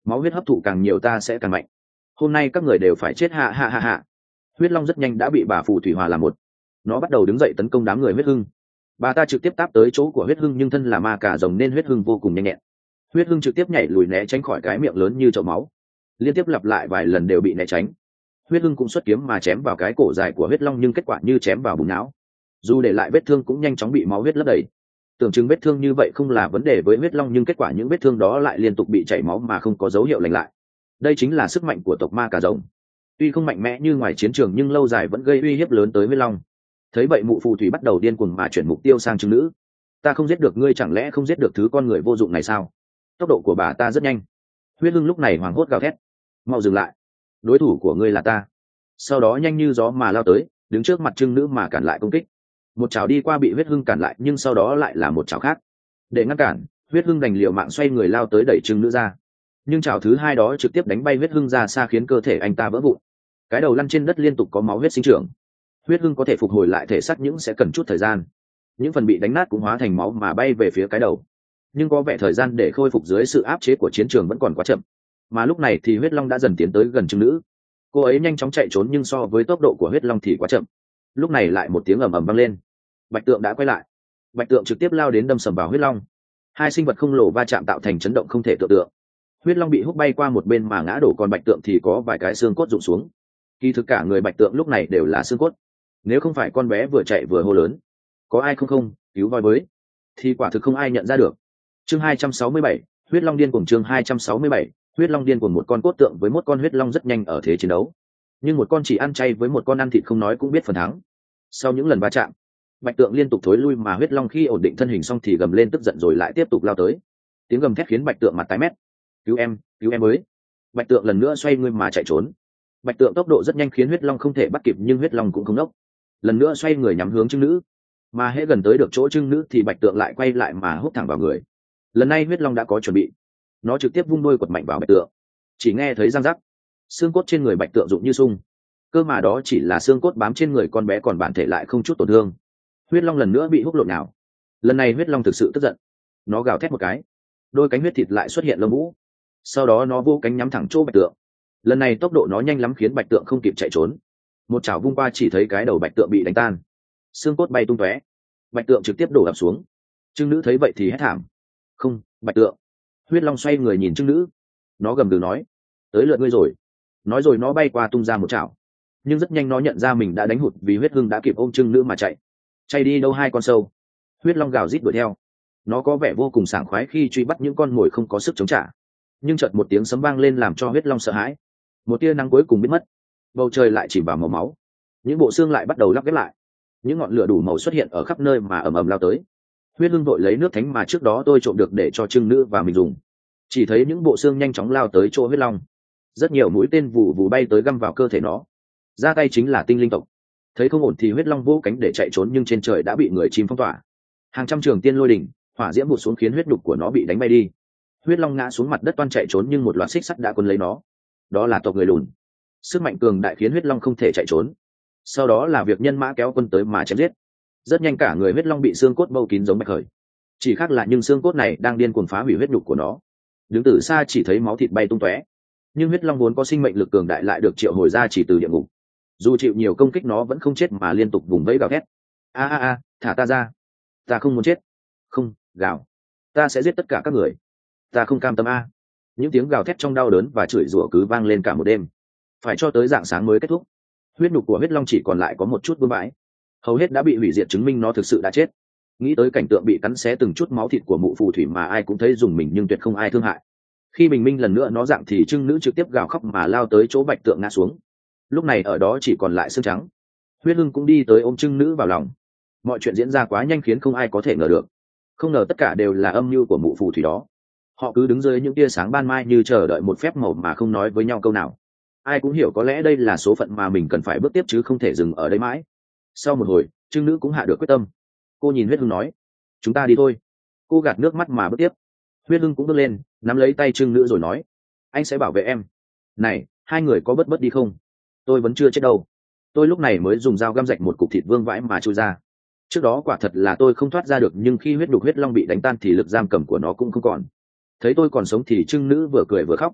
máu huyết hấp thụ càng nhiều ta sẽ càng mạnh. Hôm nay các người đều phải chết, hạ hạ hạ hạ. Huyết long rất nhanh đã bị bà phù thủy hòa làm một. Nó bắt đầu đứng dậy tấn công đám người huyết hưng. Bà ta trực tiếp táp tới chỗ của huyết hưng, nhưng thân là ma cả rồng nên huyết hưng vô cùng nhanh nhẹn. Huyết hưng trực tiếp nhảy lùi né tránh khỏi cái miệng lớn như chậu máu, liên tiếp lặp lại vài lần đều bị né tránh. Huyết hưng cũng xuất kiếm mà chém vào cái cổ dài của huyết long, nhưng kết quả như chém vào bùn não. Dù để lại vết thương cũng nhanh chóng bị máu huyết lấp đầy. Tưởng chừng vết thương như vậy không là vấn đề với huyết long, nhưng kết quả những vết thương đó lại liên tục bị chảy máu mà không có dấu hiệu lành lại. Đây chính là sức mạnh của tộc ma cà rồng. Tuy không mạnh mẽ như ngoài chiến trường nhưng lâu dài vẫn gây uy hiếp lớn tới huyết long. Thấy vậy mụ phù thủy bắt đầu điên cuồng mà chuyển mục tiêu sang trứng nữ. Ta không giết được ngươi, chẳng lẽ không giết được thứ con người vô dụng này sao? Tốc độ của bà ta rất nhanh. Huyết hưng lúc này hoảng hốt gào thét, mau dừng lại, đối thủ của ngươi là ta. Sau đó nhanh như gió mà lao tới, đứng trước mặt trưng nữ mà cản lại công kích. Một chảo đi qua bị huyết hưng cản lại, nhưng sau đó lại là một chảo khác. Để ngăn cản, huyết hưng đành liều mạng xoay người lao tới đẩy trưng nữ ra. Nhưng chảo thứ hai đó trực tiếp đánh bay huyết hưng ra xa, khiến cơ thể anh ta vỡ vụn. Cái đầu lăn trên đất liên tục có máu huyết sinh trưởng. Huyết hưng có thể phục hồi lại thể xác nhưng sẽ cần chút thời gian. Những phần bị đánh nát cũng hóa thành máu mà bay về phía cái đầu. Nhưng có vẻ thời gian để khôi phục dưới sự áp chế của chiến trường vẫn còn quá chậm. Mà lúc này thì huyết long đã dần tiến tới gần trưng nữ. Cô ấy nhanh chóng chạy trốn, nhưng so với tốc độ của huyết long thì quá chậm. Lúc này lại một tiếng ầm ầm vang lên. Bạch tượng đã quay lại. Bạch tượng trực tiếp lao đến đâm sầm vào huyết long. Hai sinh vật khổng lồ va chạm tạo thành chấn động không thể tưởng tượng. Huyết long bị hút bay qua một bên mà ngã đổ, còn bạch tượng thì có vài cái xương cốt rụng xuống. Kỳ thực cả người bạch tượng lúc này đều là xương cốt. Nếu không phải con bé vừa chạy vừa hô lớn, có ai không không cứu voi với, thì quả thực không ai nhận ra được. Chương hai trăm sáu mươi bảy, huyết long điên cuồng. Chương hai trăm sáu mươi bảy, huyết long điên cuồng. Một con cốt tượng với một con huyết long rất nhanh ở thế chiến đấu, nhưng một con chỉ ăn chay với một con ăn thịt không nói cũng biết phần thắng. Sau những lần va chạm, bạch tượng liên tục thối lui, mà huyết long khi ổn định thân hình xong thì gầm lên tức giận rồi lại tiếp tục lao tới. Tiếng gầm thét khiến bạch tượng mặt tái mét. Cứu em, cứu em với. Bạch tượng lần nữa xoay người mà chạy trốn. Bạch tượng tốc độ rất nhanh khiến huyết long không thể bắt kịp, nhưng huyết long cũng không nốc, lần nữa xoay người nhắm hướng trưng nữ. Mà hễ gần tới được chỗ trưng nữ thì bạch tượng lại quay lại mà húc thẳng vào người. Lần này huyết long đã có chuẩn bị, nó trực tiếp vung đuôi quật mạnh vào bạch tượng. Chỉ nghe thấy răng rắc, xương cốt trên người bạch tượng rụng như sung. Cơ mà đó chỉ là xương cốt bám trên người con bé, còn bản thể lại không chút tổn thương. Huyết long lần nữa bị húc lộn nào. Lần này huyết long thực sự tức giận, nó gào thét một cái, đôi cánh huyết thịt lại xuất hiện lông vũ. Sau đó nó vô cánh nhắm thẳng chỗ bạch tượng. Lần này tốc độ nó nhanh lắm khiến bạch tượng không kịp chạy trốn. Một chảo vung qua chỉ thấy cái đầu bạch tượng bị đánh tan, xương cốt bay tung tóe, bạch tượng trực tiếp đổ ập xuống. Trưng nữ thấy vậy thì hét thảm, không, bạch tượng. Huyết long xoay người nhìn trưng nữ, nó gầm gừ nói, tới lượt ngươi rồi. Nói rồi nó bay qua tung ra một chảo, nhưng rất nhanh nó nhận ra mình đã đánh hụt, vì huyết hưng đã kịp ôm trưng nữ mà chạy. Chạy đi đâu hai con sâu. Huyết long gào rít đuổi theo, nó có vẻ vô cùng sảng khoái khi truy bắt những con mồi không có sức chống trả. Nhưng chợt một tiếng sấm vang lên làm cho huyết long sợ hãi. Một tia nắng cuối cùng biến mất, bầu trời lại chìm vào màu máu. Những bộ xương lại bắt đầu lắp ghép lại, những ngọn lửa đủ màu xuất hiện ở khắp nơi mà ầm ầm lao tới. Huyết hưng vội lấy nước thánh mà trước đó tôi trộm được để cho trưng nữ và mình dùng. Chỉ thấy những bộ xương nhanh chóng lao tới chỗ huyết long, rất nhiều mũi tên vù vù bay tới găm vào cơ thể nó. Ra tay chính là tinh linh tộc. Thấy không ổn thì huyết long vỗ cánh để chạy trốn, nhưng trên trời đã bị người chim phong tỏa. Hàng trăm trường tiên lôi đỉnh, hỏa diễm vụt xuống khiến huyết nhục của nó bị đánh bay đi. Huyết long ngã xuống mặt đất toan chạy trốn, nhưng một loạt xích sắt đã quấn lấy nó. Đó là tộc người lùn. Sức mạnh cường đại khiến huyết long không thể chạy trốn. Sau đó là việc nhân mã kéo quân tới mà chém giết. Rất nhanh cả người huyết long bị xương cốt bâu kín giống bạch khởi. Chỉ khác là nhưng xương cốt này đang điên cuồng phá hủy huyết nhục của nó. Đứng từ xa chỉ thấy máu thịt bay tung tóe. Nhưng huyết long vốn có sinh mệnh lực cường đại lại được triệu hồi ra chỉ từ địa ngục. Dù chịu nhiều công kích nó vẫn không chết mà liên tục vùng vẫy gào thét. A a a, thả ta ra, ta không muốn chết. Không, gào, ta sẽ giết tất cả các người, ta không cam tâm a. Những tiếng gào thét trong đau đớn và chửi rủa cứ vang lên cả một đêm, phải cho tới rạng sáng mới kết thúc. Huyết nhục của huyết long chỉ còn lại có một chút bừa bãi, hầu hết đã bị hủy diệt, chứng minh nó thực sự đã chết. Nghĩ tới cảnh tượng bị cắn xé từng chút máu thịt của mụ phù thủy mà ai cũng thấy dùng mình, nhưng tuyệt không ai thương hại. Khi bình minh lần nữa nó dạng thì trưng nữ trực tiếp gào khóc mà lao tới chỗ bạch tượng ngã xuống. Lúc này ở đó chỉ còn lại xương trắng. Huyết hưng cũng đi tới ôm trưng nữ vào lòng. Mọi chuyện diễn ra quá nhanh khiến không ai có thể ngờ được. Không ngờ tất cả đều là âm mưu của mụ phù thủy đó. Họ cứ đứng dưới những tia sáng ban mai như chờ đợi một phép màu mà không nói với nhau câu nào. Ai cũng hiểu có lẽ đây là số phận mà mình cần phải bước tiếp chứ không thể dừng ở đây mãi. Sau một hồi, trưng nữ cũng hạ được quyết tâm. Cô nhìn huyết hưng nói, chúng ta đi thôi. Cô gạt nước mắt mà bước tiếp. Huyết hưng cũng bước lên, nắm lấy tay trưng nữ rồi nói, anh sẽ bảo vệ em. Này, hai người có bớt bớt đi không? Tôi vẫn chưa chết đâu. Tôi lúc này mới dùng dao găm rạch một cục thịt vương vãi mà chui ra. Trước đó quả thật là tôi không thoát ra được, nhưng khi huyết đục huyết long bị đánh tan thì lực giam cầm của nó cũng không còn. Thấy tôi còn sống thì trưng nữ vừa cười vừa khóc.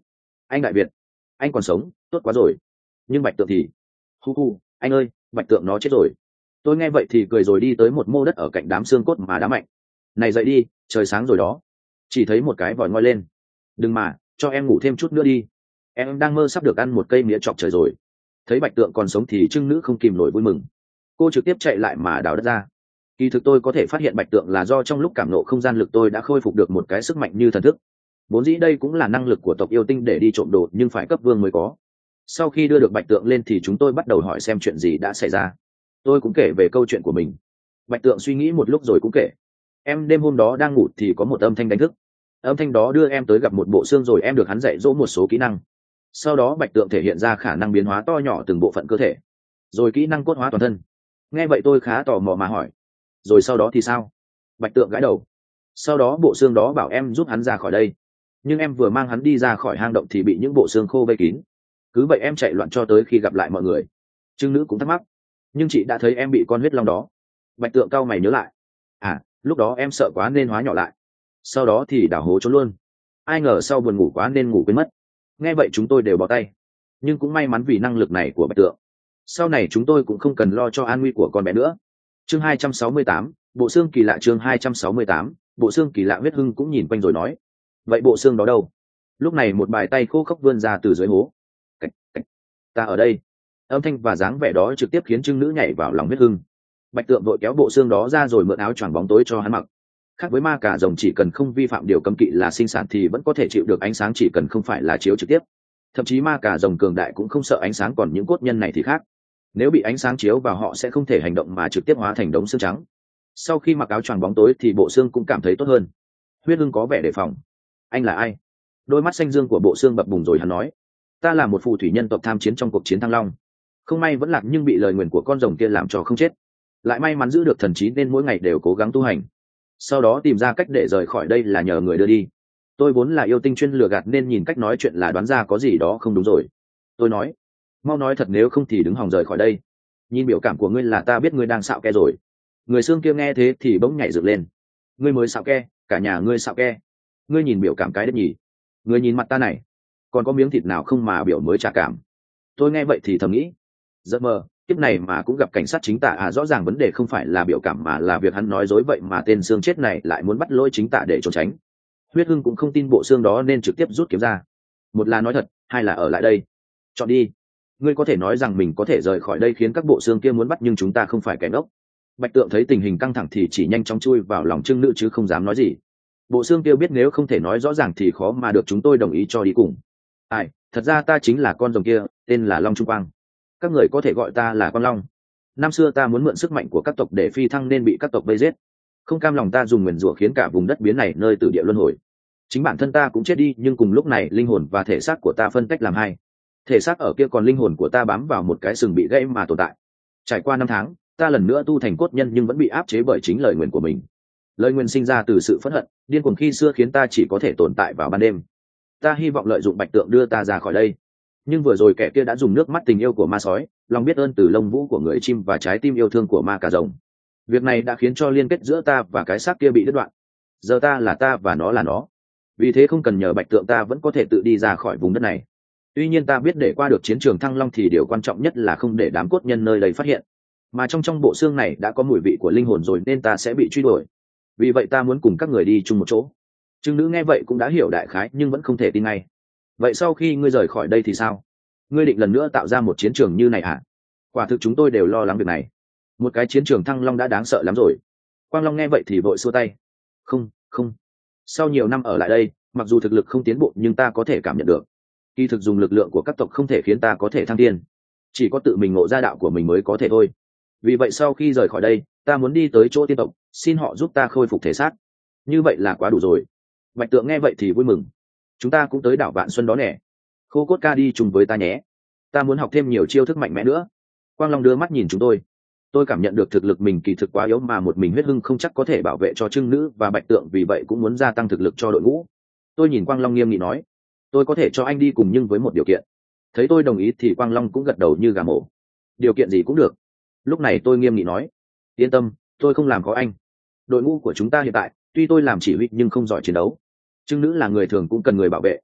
Anh Đại Việt, anh còn sống, tốt quá rồi. Nhưng Bạch Tượng thì hu hu, anh ơi, Bạch Tượng nó chết rồi. Tôi nghe vậy thì cười rồi đi tới một mô đất ở cạnh đám xương cốt mà đá mạnh. Này dậy đi, trời sáng rồi đó. Chỉ thấy một cái vòi ngoi lên. Đừng mà, cho em ngủ thêm chút nữa đi. Em đang mơ sắp được ăn một cây mía chọc trời rồi. Thấy Bạch Tượng còn sống thì Trưng Nữ không kìm nổi vui mừng. Cô trực tiếp chạy lại mà đào đất ra. Kỳ thực tôi có thể phát hiện Bạch Tượng là do trong lúc cảm nộ không gian lực tôi đã khôi phục được một cái sức mạnh như thần thức. Vốn dĩ đây cũng là năng lực của tộc yêu tinh để đi trộm đồ nhưng phải cấp vương mới có. Sau khi đưa được Bạch Tượng lên thì chúng tôi bắt đầu hỏi xem chuyện gì đã xảy ra. Tôi cũng kể về câu chuyện của mình. Bạch Tượng suy nghĩ một lúc rồi cũng kể. Em đêm hôm đó đang ngủ thì có một âm thanh đánh thức. Âm thanh đó đưa em tới gặp một bộ xương rồi em được hắn dạy dỗ một số kỹ năng. Sau đó Bạch Tượng thể hiện ra khả năng biến hóa to nhỏ từng bộ phận cơ thể, rồi kỹ năng cốt hóa toàn thân. Nghe vậy tôi khá tò mò mà hỏi, rồi sau đó thì sao? Bạch Tượng gãi đầu. Sau đó bộ xương đó bảo em giúp hắn ra khỏi đây, nhưng em vừa mang hắn đi ra khỏi hang động thì bị những bộ xương khô vây kín. Cứ vậy em chạy loạn cho tới khi gặp lại mọi người. Trưng Nữ cũng thắc mắc, nhưng chị đã thấy em bị con huyết long đó. Bạch Tượng cau mày nhớ lại, à, lúc đó em sợ quá nên hóa nhỏ lại, sau đó thì đảo hố trốn luôn. Ai ngờ sau buồn ngủ quá nên ngủ quên mất. Nghe vậy chúng tôi đều bỏ tay, nhưng cũng may mắn vì năng lực này của Bạch Tượng. Sau này chúng tôi cũng không cần lo cho an nguy của con bé nữa. Chương hai trăm sáu mươi tám, bộ xương kỳ lạ. Chương hai trăm sáu mươi tám, bộ xương kỳ lạ. Huyết Hưng cũng nhìn quanh rồi nói, vậy bộ xương đó đâu? Lúc này một bài tay khô khốc vươn ra từ dưới hố. Cách, cách. Ta ở đây. Âm thanh và dáng vẻ đó trực tiếp khiến Trưng Nữ nhảy vào lòng Huyết Hưng. Bạch Tượng vội kéo bộ xương đó ra rồi mượn áo choàng bóng tối cho hắn mặc. Khác với ma cà rồng chỉ cần không vi phạm điều cấm kỵ là sinh sản thì vẫn có thể chịu được ánh sáng, chỉ cần không phải là chiếu trực tiếp. Thậm chí ma cà rồng cường đại cũng không sợ ánh sáng, còn những cốt nhân này thì khác. Nếu bị ánh sáng chiếu vào họ sẽ không thể hành động mà trực tiếp hóa thành đống xương trắng. Sau khi mặc áo choàng bóng tối thì bộ xương cũng cảm thấy tốt hơn. Huyết Hưng có vẻ đề phòng. Anh là ai? Đôi mắt xanh dương của bộ xương bập bùng rồi hắn nói, ta là một phù thủy nhân tộc tham chiến trong cuộc chiến Thăng Long. Không may vẫn lạc nhưng bị lời nguyền của con rồng kia làm cho không chết, lại may mắn giữ được thần trí nên mỗi ngày đều cố gắng tu hành. Sau đó tìm ra cách để rời khỏi đây là nhờ người đưa đi. Tôi vốn là yêu tinh chuyên lừa gạt nên nhìn cách nói chuyện là đoán ra có gì đó không đúng rồi. Tôi nói, mau nói thật nếu không thì đứng hòng rời khỏi đây. Nhìn biểu cảm của ngươi là ta biết ngươi đang xạo ke rồi. Người xương kia nghe thế thì bỗng nhảy dựng lên. Ngươi mới xạo ke, cả nhà ngươi xạo ke. Ngươi nhìn biểu cảm cái đất nhỉ? Ngươi nhìn mặt ta này, còn có miếng thịt nào không mà biểu mới trả cảm? Tôi nghe vậy thì thầm nghĩ, giấc mơ kiếp này mà cũng gặp cảnh sát chính tả à? Rõ ràng vấn đề không phải là biểu cảm mà là việc hắn nói dối, vậy mà tên xương chết này lại muốn bắt lỗi chính tả để trốn tránh. Huyết Hưng cũng không tin bộ xương đó nên trực tiếp rút kiếm ra. Một là nói thật, hai là ở lại đây. Chọn đi. Ngươi có thể nói rằng mình có thể rời khỏi đây khiến các bộ xương kia muốn bắt, nhưng chúng ta không phải kẻ ngốc. Bạch Tượng thấy tình hình căng thẳng thì chỉ nhanh chóng chui vào lòng Trưng Nữ chứ không dám nói gì. Bộ xương kia biết nếu không thể nói rõ ràng thì khó mà được chúng tôi đồng ý cho đi cùng. Ai, thật ra ta chính là con rồng kia, tên là Long Trung Quang. Các người có thể gọi ta là Quang Long. Năm xưa ta muốn mượn sức mạnh của các tộc để phi thăng nên bị các tộc vây giết. Không cam lòng ta dùng nguyền rủa khiến cả vùng đất biến này nơi tử địa luân hồi. Chính bản thân ta cũng chết đi, nhưng cùng lúc này linh hồn và thể xác của ta phân tách làm hai. Thể xác ở kia còn linh hồn của ta bám vào một cái sừng bị gãy mà tồn tại. Trải qua năm tháng, ta lần nữa tu thành cốt nhân nhưng vẫn bị áp chế bởi chính lời nguyền của mình. Lời nguyền sinh ra từ sự phẫn hận, điên cuồng khi xưa khiến ta chỉ có thể tồn tại vào ban đêm. Ta hy vọng lợi dụng Bạch Tượng đưa ta ra khỏi đây, nhưng vừa rồi kẻ kia đã dùng nước mắt tình yêu của ma sói, lòng biết ơn từ lông vũ của người chim và trái tim yêu thương của ma cà rồng. Việc này đã khiến cho liên kết giữa ta và cái xác kia bị đứt đoạn. Giờ ta là ta và nó là nó, vì thế không cần nhờ Bạch Tượng ta vẫn có thể tự đi ra khỏi vùng đất này. Tuy nhiên ta biết để qua được chiến trường Thăng Long thì điều quan trọng nhất là không để đám cốt nhân nơi đây phát hiện, mà trong trong bộ xương này đã có mùi vị của linh hồn rồi nên ta sẽ bị truy đuổi. Vì vậy ta muốn cùng các người đi chung một chỗ. Trưng Nữ nghe vậy cũng đã hiểu đại khái nhưng vẫn không thể tin ngay. Vậy sau khi ngươi rời khỏi đây thì sao? Ngươi định lần nữa tạo ra một chiến trường như này hả? Quả thực chúng tôi đều lo lắng việc này. Một cái chiến trường Thăng Long đã đáng sợ lắm rồi. Quang Long nghe vậy thì vội xua tay. Không, không. Sau nhiều năm ở lại đây, mặc dù thực lực không tiến bộ nhưng ta có thể cảm nhận được. Kỳ thực dùng lực lượng của các tộc không thể khiến ta có thể thăng tiên. Chỉ có tự mình ngộ ra đạo của mình mới có thể thôi. Vì vậy sau khi rời khỏi đây, ta muốn đi tới chỗ tiên tộc, xin họ giúp ta khôi phục thể xác. Như vậy là quá đủ rồi. Bạch Tượng nghe vậy thì vui mừng. Chúng ta cũng tới đảo Vạn Xuân đó nè. Khô Cốt ca đi chung với ta nhé. Ta muốn học thêm nhiều chiêu thức mạnh mẽ nữa. Quang Long đưa mắt nhìn chúng tôi. Tôi cảm nhận được thực lực mình kỳ thực quá yếu mà một mình Huyết Hưng không chắc có thể bảo vệ cho Trưng Nữ và Bạch Tượng, vì vậy cũng muốn gia tăng thực lực cho đội ngũ. Tôi nhìn Quang Long nghiêm nghị nói, tôi có thể cho anh đi cùng nhưng với một điều kiện. Thấy tôi đồng ý thì Quang Long cũng gật đầu như gà mổ. Điều kiện gì cũng được. Lúc này tôi nghiêm nghị nói, yên tâm, tôi không làm khó anh. Đội ngũ của chúng ta hiện tại, tuy tôi làm chỉ huy nhưng không giỏi chiến đấu. Trưng Nữ là người thường cũng cần người bảo vệ.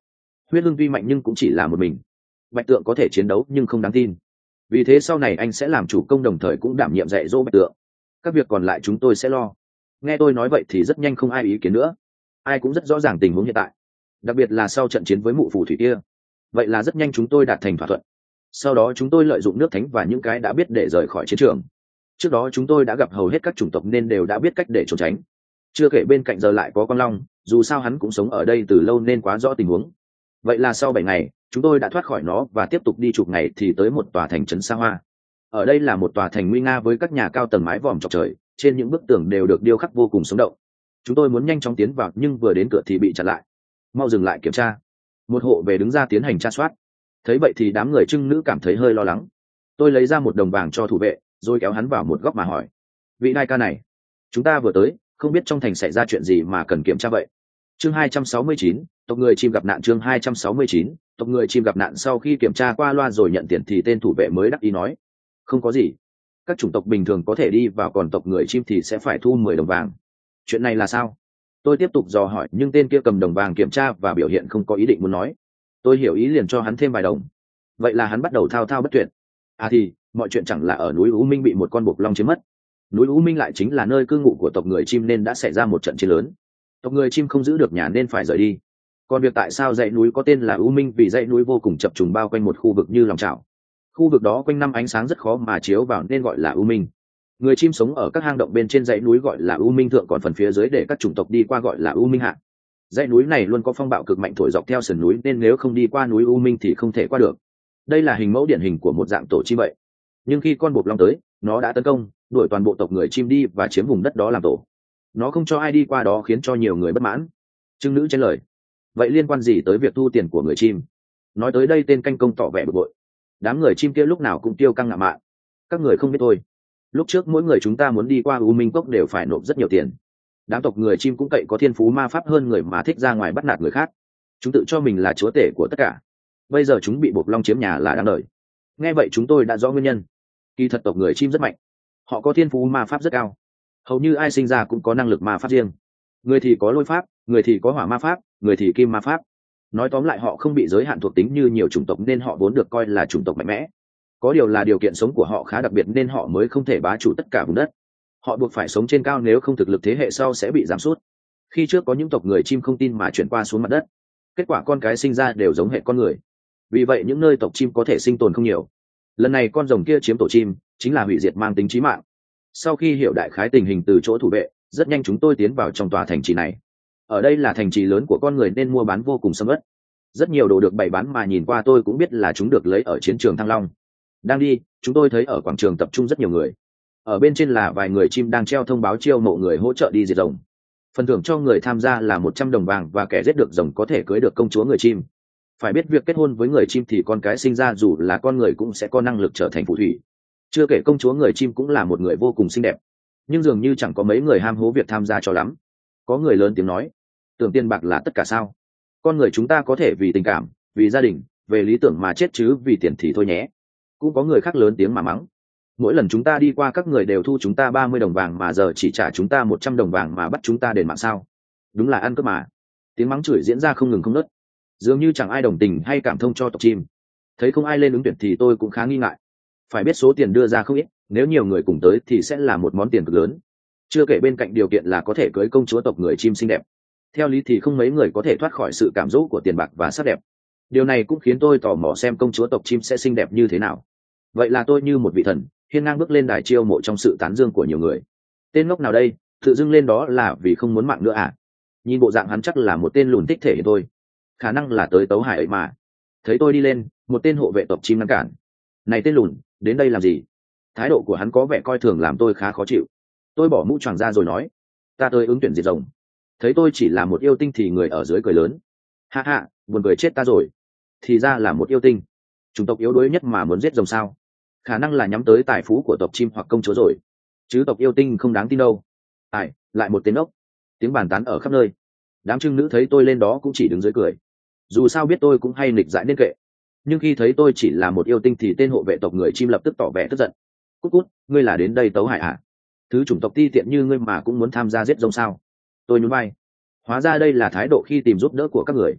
Huyết Hưng tuy mạnh nhưng cũng chỉ là một mình, Bạch Tượng có thể chiến đấu nhưng không đáng tin. Vì thế sau này anh sẽ làm chủ công đồng thời cũng đảm nhiệm dạy dỗ Bạch Tượng, các việc còn lại chúng tôi sẽ lo. Nghe tôi nói vậy thì rất nhanh không ai ý kiến nữa, ai cũng rất rõ ràng tình huống hiện tại, đặc biệt là sau trận chiến với mụ phù thủy kia. Vậy là rất nhanh chúng tôi đạt thành thỏa thuận. Sau đó chúng tôi lợi dụng nước thánh và những cái đã biết để rời khỏi chiến trường. Trước đó chúng tôi đã gặp hầu hết các chủng tộc nên đều đã biết cách để trốn tránh. Chưa kể bên cạnh giờ lại có con long, dù sao hắn cũng sống ở đây từ lâu nên quá rõ tình huống. Vậy là sau bảy ngày chúng tôi đã thoát khỏi nó và tiếp tục đi chục ngày thì tới một tòa thành trấn xa hoa. Ở đây là một tòa thành nguy nga với các nhà cao tầng mái vòm chọc trời, trên những bức tường đều được điêu khắc vô cùng sống động. Chúng tôi muốn nhanh chóng tiến vào nhưng vừa đến cửa thì bị chặn lại. Mau dừng lại kiểm tra. Một hộ về đứng ra tiến hành tra soát. Thấy vậy thì đám người trưng nữ cảm thấy hơi lo lắng. Tôi lấy ra một đồng vàng cho thủ vệ rồi kéo hắn vào một góc mà hỏi: vị đại ca này, chúng ta vừa tới, không biết trong thành xảy ra chuyện gì mà cần kiểm tra vậy? Chương hai trăm sáu mươi chín, tộc người chim gặp nạn. Chương hai trăm sáu mươi chín, tộc người chim gặp nạn. Sau khi kiểm tra qua loa rồi nhận tiền thì tên thủ vệ mới đắc ý nói: không có gì, các chủng tộc bình thường có thể đi vào, còn tộc người chim thì sẽ phải thu mười đồng vàng. Chuyện này là sao? Tôi tiếp tục dò hỏi nhưng tên kia cầm đồng vàng kiểm tra và biểu hiện không có ý định muốn nói. Tôi hiểu ý liền cho hắn thêm vài đồng. Vậy là hắn bắt đầu thao thao bất tuyệt. À thì mọi chuyện chẳng là ở núi U Minh bị một con bộc long chiếm mất. Núi U Minh lại chính là nơi cư ngụ của tộc người chim nên đã xảy ra một trận chiến lớn. Tộc người chim không giữ được nhà nên phải rời đi. Còn việc tại sao dãy núi có tên là U Minh, vì dãy núi vô cùng chập trùng bao quanh một khu vực như lòng chảo. Khu vực đó quanh năm ánh sáng rất khó mà chiếu vào nên gọi là U Minh. Người chim sống ở các hang động bên trên dãy núi gọi là U Minh thượng, còn phần phía dưới để các chủng tộc đi qua gọi là U Minh hạ. Dãy núi này luôn có phong bạo cực mạnh thổi dọc theo sườn núi nên nếu không đi qua núi U Minh thì không thể qua được. Đây là hình mẫu điển hình của một dạng tổ chim vậy. Nhưng khi con bộc long tới, nó đã tấn công, đuổi toàn bộ tộc người chim đi và chiếm vùng đất đó làm tổ. Nó không cho ai đi qua đó khiến cho nhiều người bất mãn. Trưng nữ chen lời: vậy liên quan gì tới việc thu tiền của người chim? Nói tới đây tên canh công tỏ vẻ bực bội. Đám người chim kia lúc nào cũng tiêu căng ngạo mạn. Các người không biết thôi, lúc trước mỗi người chúng ta muốn đi qua U Minh Cốc đều phải nộp rất nhiều tiền. Đám tộc người chim cũng cậy có thiên phú ma pháp hơn người mà thích ra ngoài bắt nạt người khác. Chúng tự cho mình là chúa tể của tất cả. Bây giờ chúng bị bộc long chiếm nhà là đáng đời. Nghe vậy chúng tôi đã rõ nguyên nhân. Kỳ thật tộc người chim rất mạnh, họ có thiên phú ma pháp rất cao. Hầu như ai sinh ra cũng có năng lực ma pháp riêng. Người thì có lôi pháp, người thì có hỏa ma pháp, người thì kim ma pháp. Nói tóm lại họ không bị giới hạn thuộc tính như nhiều chủng tộc nên họ vốn được coi là chủng tộc mạnh mẽ. Có điều là điều kiện sống của họ khá đặc biệt nên họ mới không thể bá chủ tất cả vùng đất. Họ buộc phải sống trên cao, nếu không thực lực thế hệ sau sẽ bị giảm sút. Khi trước có những tộc người chim không tin mà chuyển qua xuống mặt đất, kết quả con cái sinh ra đều giống hệ con người. Vì vậy những nơi tộc chim có thể sinh tồn không nhiều. Lần này con rồng kia chiếm tổ chim chính là hủy diệt mang tính chí mạng. Sau khi hiểu đại khái tình hình từ chỗ thủ vệ, rất nhanh chúng tôi tiến vào trong tòa thành trì này. Ở đây là thành trì lớn của con người nên mua bán vô cùng sầm uất. Rất nhiều đồ được bày bán mà nhìn qua tôi cũng biết là chúng được lấy ở chiến trường Thăng Long. Đang đi, chúng tôi thấy ở quảng trường tập trung rất nhiều người. Ở bên trên là vài người chim đang treo thông báo chiêu mộ người hỗ trợ đi diệt rồng. Phần thưởng cho người tham gia là một trăm đồng vàng và kẻ giết được rồng có thể cưới được công chúa người chim. Phải biết việc kết hôn với người chim thì con cái sinh ra dù là con người cũng sẽ có năng lực trở thành phù thủy. Chưa kể công chúa người chim cũng là một người vô cùng xinh đẹp. Nhưng dường như chẳng có mấy người ham hố việc tham gia cho lắm. Có người lớn tiếng nói: tưởng tiền bạc là tất cả sao? Con người chúng ta có thể vì tình cảm, vì gia đình, về lý tưởng mà chết chứ vì tiền thì thôi nhé. Cũng có người khác lớn tiếng mà mắng: mỗi lần chúng ta đi qua các người đều thu chúng ta ba mươi đồng vàng mà giờ chỉ trả chúng ta một trăm đồng vàng mà bắt chúng ta đền mạng sao? Đúng là ăn cướp mà. Tiếng mắng chửi diễn ra không ngừng không ngớt. Dường như chẳng ai đồng tình hay cảm thông cho tộc chim. Thấy không ai lên ứng tuyển thì tôi cũng khá nghi ngại. Phải biết số tiền đưa ra không ít, nếu nhiều người cùng tới thì sẽ là một món tiền cực lớn. Chưa kể bên cạnh điều kiện là có thể cưới công chúa tộc người chim xinh đẹp. Theo lý thì không mấy người có thể thoát khỏi sự cám dỗ của tiền bạc và sắc đẹp. Điều này cũng khiến tôi tò mò xem công chúa tộc chim sẽ xinh đẹp như thế nào. Vậy là tôi như một vị thần hiên ngang bước lên đài chiêu mộ trong sự tán dương của nhiều người. Tên ngốc nào đây, tự dưng lên đó là vì không muốn mạng nữa à? Nhìn bộ dạng hắn chắc là một tên lùn thích thể hiện tôi. Khả năng là tới tấu hải ấy mà. Thấy tôi đi lên, một tên hộ vệ tộc chim ngăn cản. Này tên lùn, đến đây làm gì? Thái độ của hắn có vẻ coi thường làm tôi khá khó chịu. Tôi bỏ mũ choàng ra rồi nói: ta tới ứng tuyển diệt rồng. Thấy tôi chỉ là một yêu tinh thì người ở dưới cười lớn: ha ha, buồn cười chết ta rồi. Thì ra là một yêu tinh, chủng tộc yếu đuối nhất mà muốn giết rồng sao? Khả năng là nhắm tới tài phú của tộc chim hoặc công chúa rồi, chứ tộc yêu tinh không đáng tin đâu. Ai, lại một tên ốc. Tiếng bàn tán ở khắp nơi. Đám trưng nữ thấy tôi lên đó cũng chỉ đứng dưới cười. Dù sao biết tôi cũng hay nghịch dại nên kệ. Nhưng khi thấy tôi chỉ là một yêu tinh thì tên hộ vệ tộc người chim lập tức tỏ vẻ tức giận. Cút cút, ngươi là đến đây tấu hại à? Thứ chủng tộc ti tiện như ngươi mà cũng muốn tham gia giết rồng sao? Tôi nhún vai. Hóa ra đây là thái độ khi tìm giúp đỡ của các người.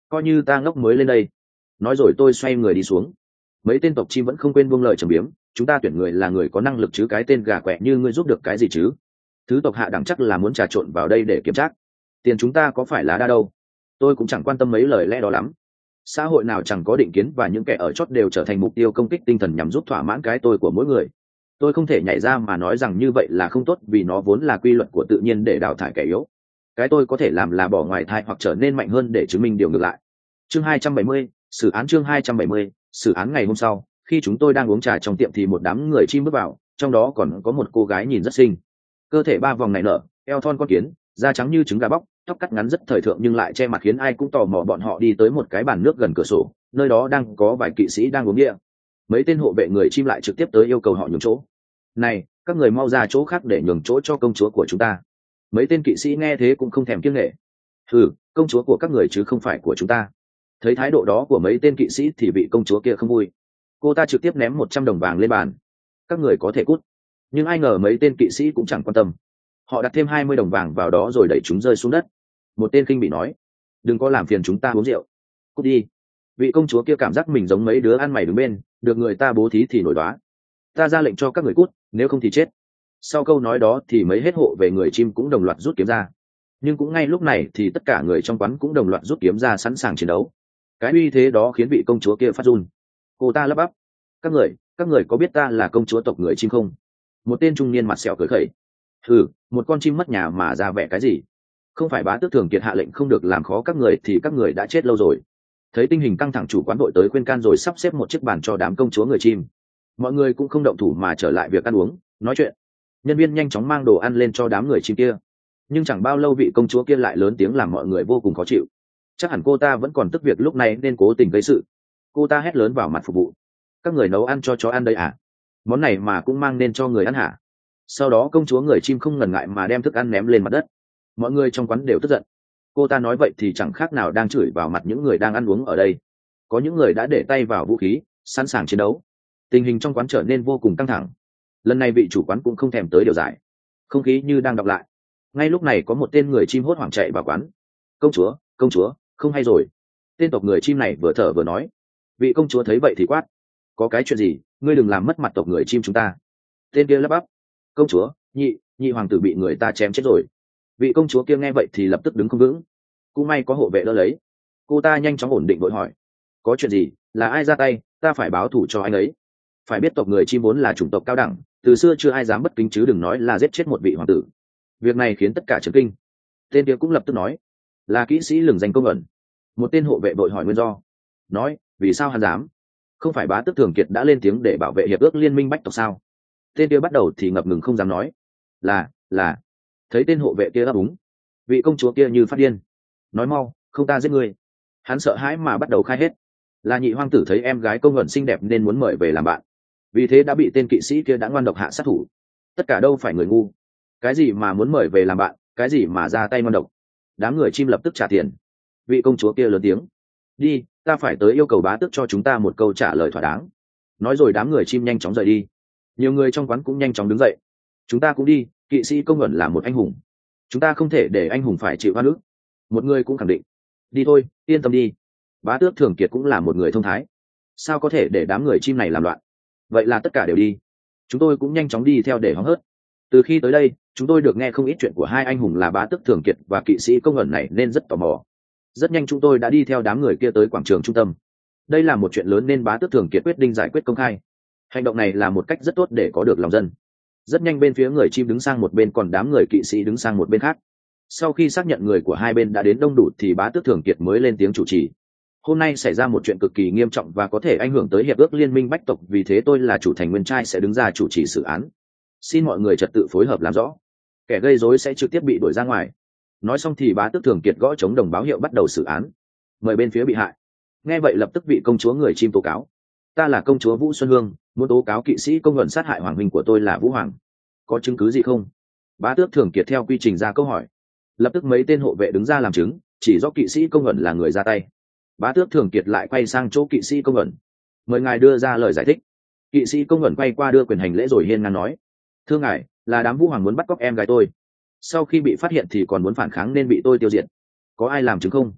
coi như ta ngốc mới lên đây. Nói rồi tôi xoay người đi xuống. Mấy tên tộc chim vẫn không quên buông lời trầm biếm, chúng ta tuyển người là người có năng lực chứ cái tên gà quẹ như ngươi giúp được cái gì chứ? Thứ tộc hạ đẳng chắc là muốn trà trộn vào đây để kiểm tra. Tiền chúng ta có phải là đa đâu? Tôi cũng chẳng quan tâm mấy lời lẽ đó lắm. Xã hội nào chẳng có định kiến, và những kẻ ở chót đều trở thành mục tiêu công kích tinh thần nhằm giúp thỏa mãn cái tôi của mỗi người. Tôi không thể nhảy ra mà nói rằng như vậy là không tốt, vì nó vốn là quy luật của tự nhiên để đào thải kẻ yếu. Cái tôi có thể làm là bỏ ngoài thai hoặc trở nên mạnh hơn để chứng minh điều ngược lại. Chương hai trăm bảy mươi, xử án. Chương hai trăm bảy mươi, xử án. Ngày hôm sau, khi chúng tôi đang uống trà trong tiệm thì một đám người chim bước vào, trong đó còn có một cô gái nhìn rất xinh. Cơ thể ba vòng nảy nở, eo thon con kiến, da trắng như trứng gà bóc, tóc cắt ngắn rất thời thượng nhưng lại che mặt khiến ai cũng tò mò. Bọn họ đi tới một cái bàn nước gần cửa sổ, nơi đó đang có vài kỵ sĩ đang uống bia. Mấy tên hộ vệ người chim lại trực tiếp tới yêu cầu họ nhường chỗ. Này, các người mau ra chỗ khác để nhường chỗ cho công chúa của chúng ta. Mấy tên kỵ sĩ nghe thế cũng không thèm kiêng nể. Ừ, công chúa của các người chứ không phải của chúng ta. Thấy thái độ đó của mấy tên kỵ sĩ thì vị công chúa kia không vui. Cô ta trực tiếp ném một trăm đồng vàng lên bàn. Các người có thể cút. Nhưng ai ngờ mấy tên kỵ sĩ cũng chẳng quan tâm. Họ đặt thêm hai mươi đồng vàng vào đó rồi đẩy chúng rơi xuống đất. Một tên khinh bị nói, đừng có làm phiền chúng ta uống rượu. Cút đi. Vị công chúa kia cảm giác mình giống mấy đứa ăn mày đứng bên, được người ta bố thí thì nổi đoá. Ta ra lệnh cho các người cút, nếu không thì chết. Sau câu nói đó thì mấy hết hộ về người chim cũng đồng loạt rút kiếm ra. Nhưng cũng ngay lúc này thì tất cả người trong quán cũng đồng loạt rút kiếm ra sẵn sàng chiến đấu. Cái uy thế đó khiến vị công chúa kia phát run. Cô ta lắp bắp, các người các người có biết ta là công chúa tộc người chim không? Một tên trung niên mặt sẹo cười khẩy. Ừ, một con chim mất nhà mà ra vẻ cái gì? Không phải bá tước Thường Kiệt hạ lệnh không được làm khó các người thì các người đã chết lâu rồi. Thấy tình hình căng thẳng, chủ quán vội tới khuyên can rồi sắp xếp một chiếc bàn cho đám công chúa người chim. Mọi người cũng không động thủ mà trở lại việc ăn uống nói chuyện. Nhân viên nhanh chóng mang đồ ăn lên cho đám người chim kia. Nhưng chẳng bao lâu vị công chúa kia lại lớn tiếng làm mọi người vô cùng khó chịu. Chắc hẳn cô ta vẫn còn tức việc lúc này nên cố tình gây sự. Cô ta hét lớn vào mặt phục vụ, các người nấu ăn cho chó ăn đây à? Món này mà cũng mang nên cho người ăn hả? Sau đó công chúa người chim không ngần ngại mà đem thức ăn ném lên mặt đất. Mọi người trong quán đều tức giận. Cô ta nói vậy thì chẳng khác nào đang chửi vào mặt những người đang ăn uống ở đây. Có những người đã để tay vào vũ khí, sẵn sàng chiến đấu. Tình hình trong quán trở nên vô cùng căng thẳng. Lần này vị chủ quán cũng không thèm tới điều giải. Không khí như đang đọc lại. Ngay lúc này có một tên người chim hốt hoảng chạy vào quán. Công chúa, công chúa, không hay rồi. Tên tộc người chim này vừa thở vừa nói. Vị công chúa thấy vậy thì quát, có cái chuyện gì, ngươi đừng làm mất mặt tộc người chim chúng ta. Tên kia lắp bắp, công chúa, nhị nhị hoàng tử bị người ta chém chết rồi. Vị công chúa kia nghe vậy thì lập tức đứng không vững. Cũng may có hộ vệ đỡ lấy. Cô ta nhanh chóng ổn định vội hỏi, có chuyện gì, là ai ra tay, ta phải báo thù cho anh ấy. Phải biết tộc người chim vốn là chủng tộc cao đẳng, từ xưa chưa ai dám bất kính chứ đừng nói là giết chết một vị hoàng tử. Việc này khiến tất cả chấn kinh. Tên kia cũng lập tức nói, là kỹ sĩ lừng danh Công Ẩn. Một tên hộ vệ vội hỏi nguyên do. Nói, vì sao hắn dám? Không phải bá tước Thường Kiệt đã lên tiếng để bảo vệ hiệp ước liên minh bách tộc sao? Tên kia bắt đầu thì ngập ngừng không dám nói. Là, là. Thấy tên hộ vệ kia đáp úng. Vị công chúa kia như phát điên. Nói mau, không ta giết ngươi. Hắn sợ hãi mà bắt đầu khai hết. Là nhị hoàng tử thấy em gái Công Ẩn xinh đẹp nên muốn mời về làm bạn. Vì thế đã bị tên kỵ sĩ kia đã ngoan độc hạ sát thủ. Tất cả đâu phải người ngu. Cái gì mà muốn mời về làm bạn, cái gì mà ra tay ngoan độc. Đám người chim lập tức trả tiền. Vị công chúa kia lớn tiếng, đi, ta phải tới yêu cầu bá tước cho chúng ta một câu trả lời thỏa đáng. Nói rồi đám người chim nhanh chóng rời đi. Nhiều người trong quán cũng nhanh chóng đứng dậy. Chúng ta cũng đi, kỵ sĩ Công Ẩn là một anh hùng, chúng ta không thể để anh hùng phải chịu oan ức. Một người cũng khẳng định, đi thôi, yên tâm đi, bá tước Thường Kiệt cũng là một người thông thái, sao có thể để đám người chim này làm loạn. Vậy là tất cả đều đi. Chúng tôi cũng nhanh chóng đi theo để hóng hớt. Từ khi tới đây chúng tôi được nghe không ít chuyện của hai anh hùng là bá tước Thường Kiệt và kỵ sĩ Công Ẩn này nên rất tò mò. Rất nhanh chúng tôi đã đi theo đám người kia tới quảng trường trung tâm. Đây là một chuyện lớn nên bá tước Thường Kiệt quyết định giải quyết công khai. Hành động này là một cách rất tốt để có được lòng dân. Rất nhanh bên phía người chim đứng sang một bên, còn đám người kỵ sĩ đứng sang một bên khác. Sau khi xác nhận người của hai bên đã đến đông đủ thì bá tước Thường Kiệt mới lên tiếng chủ trì. Hôm nay xảy ra một chuyện cực kỳ nghiêm trọng và có thể ảnh hưởng tới hiệp ước liên minh bách tộc, vì thế tôi là chủ thành nguyên trai sẽ đứng ra chủ trì xử án. Xin mọi người trật tự phối hợp làm rõ, kẻ gây rối sẽ trực tiếp bị đuổi ra ngoài. Nói xong thì bá tước Thường Kiệt gõ trống đồng báo hiệu bắt đầu xử án. Mời bên phía bị hại. Nghe vậy lập tức vị công chúa người chim tố cáo, ta là công chúa Vũ Xuân Hương, muốn tố cáo kỵ sĩ Công Ẩn sát hại hoàng huynh của tôi là Vũ Hoàng. Có chứng cứ gì không? Bá tước Thường Kiệt theo quy trình ra câu hỏi. Lập tức mấy tên hộ vệ đứng ra làm chứng, chỉ do kỵ sĩ Công Ẩn là người ra tay. Bá tước Thường Kiệt lại quay sang chỗ kỵ sĩ Công Ẩn, mời ngài đưa ra lời giải thích. Kỵ sĩ Công Ẩn quay qua đưa quyền hành lễ rồi hiên ngang nói, thưa ngài, là đám Vũ Hoàng muốn bắt cóc em gái tôi, sau khi bị phát hiện thì còn muốn phản kháng nên bị tôi tiêu diệt. Có ai làm chứng không?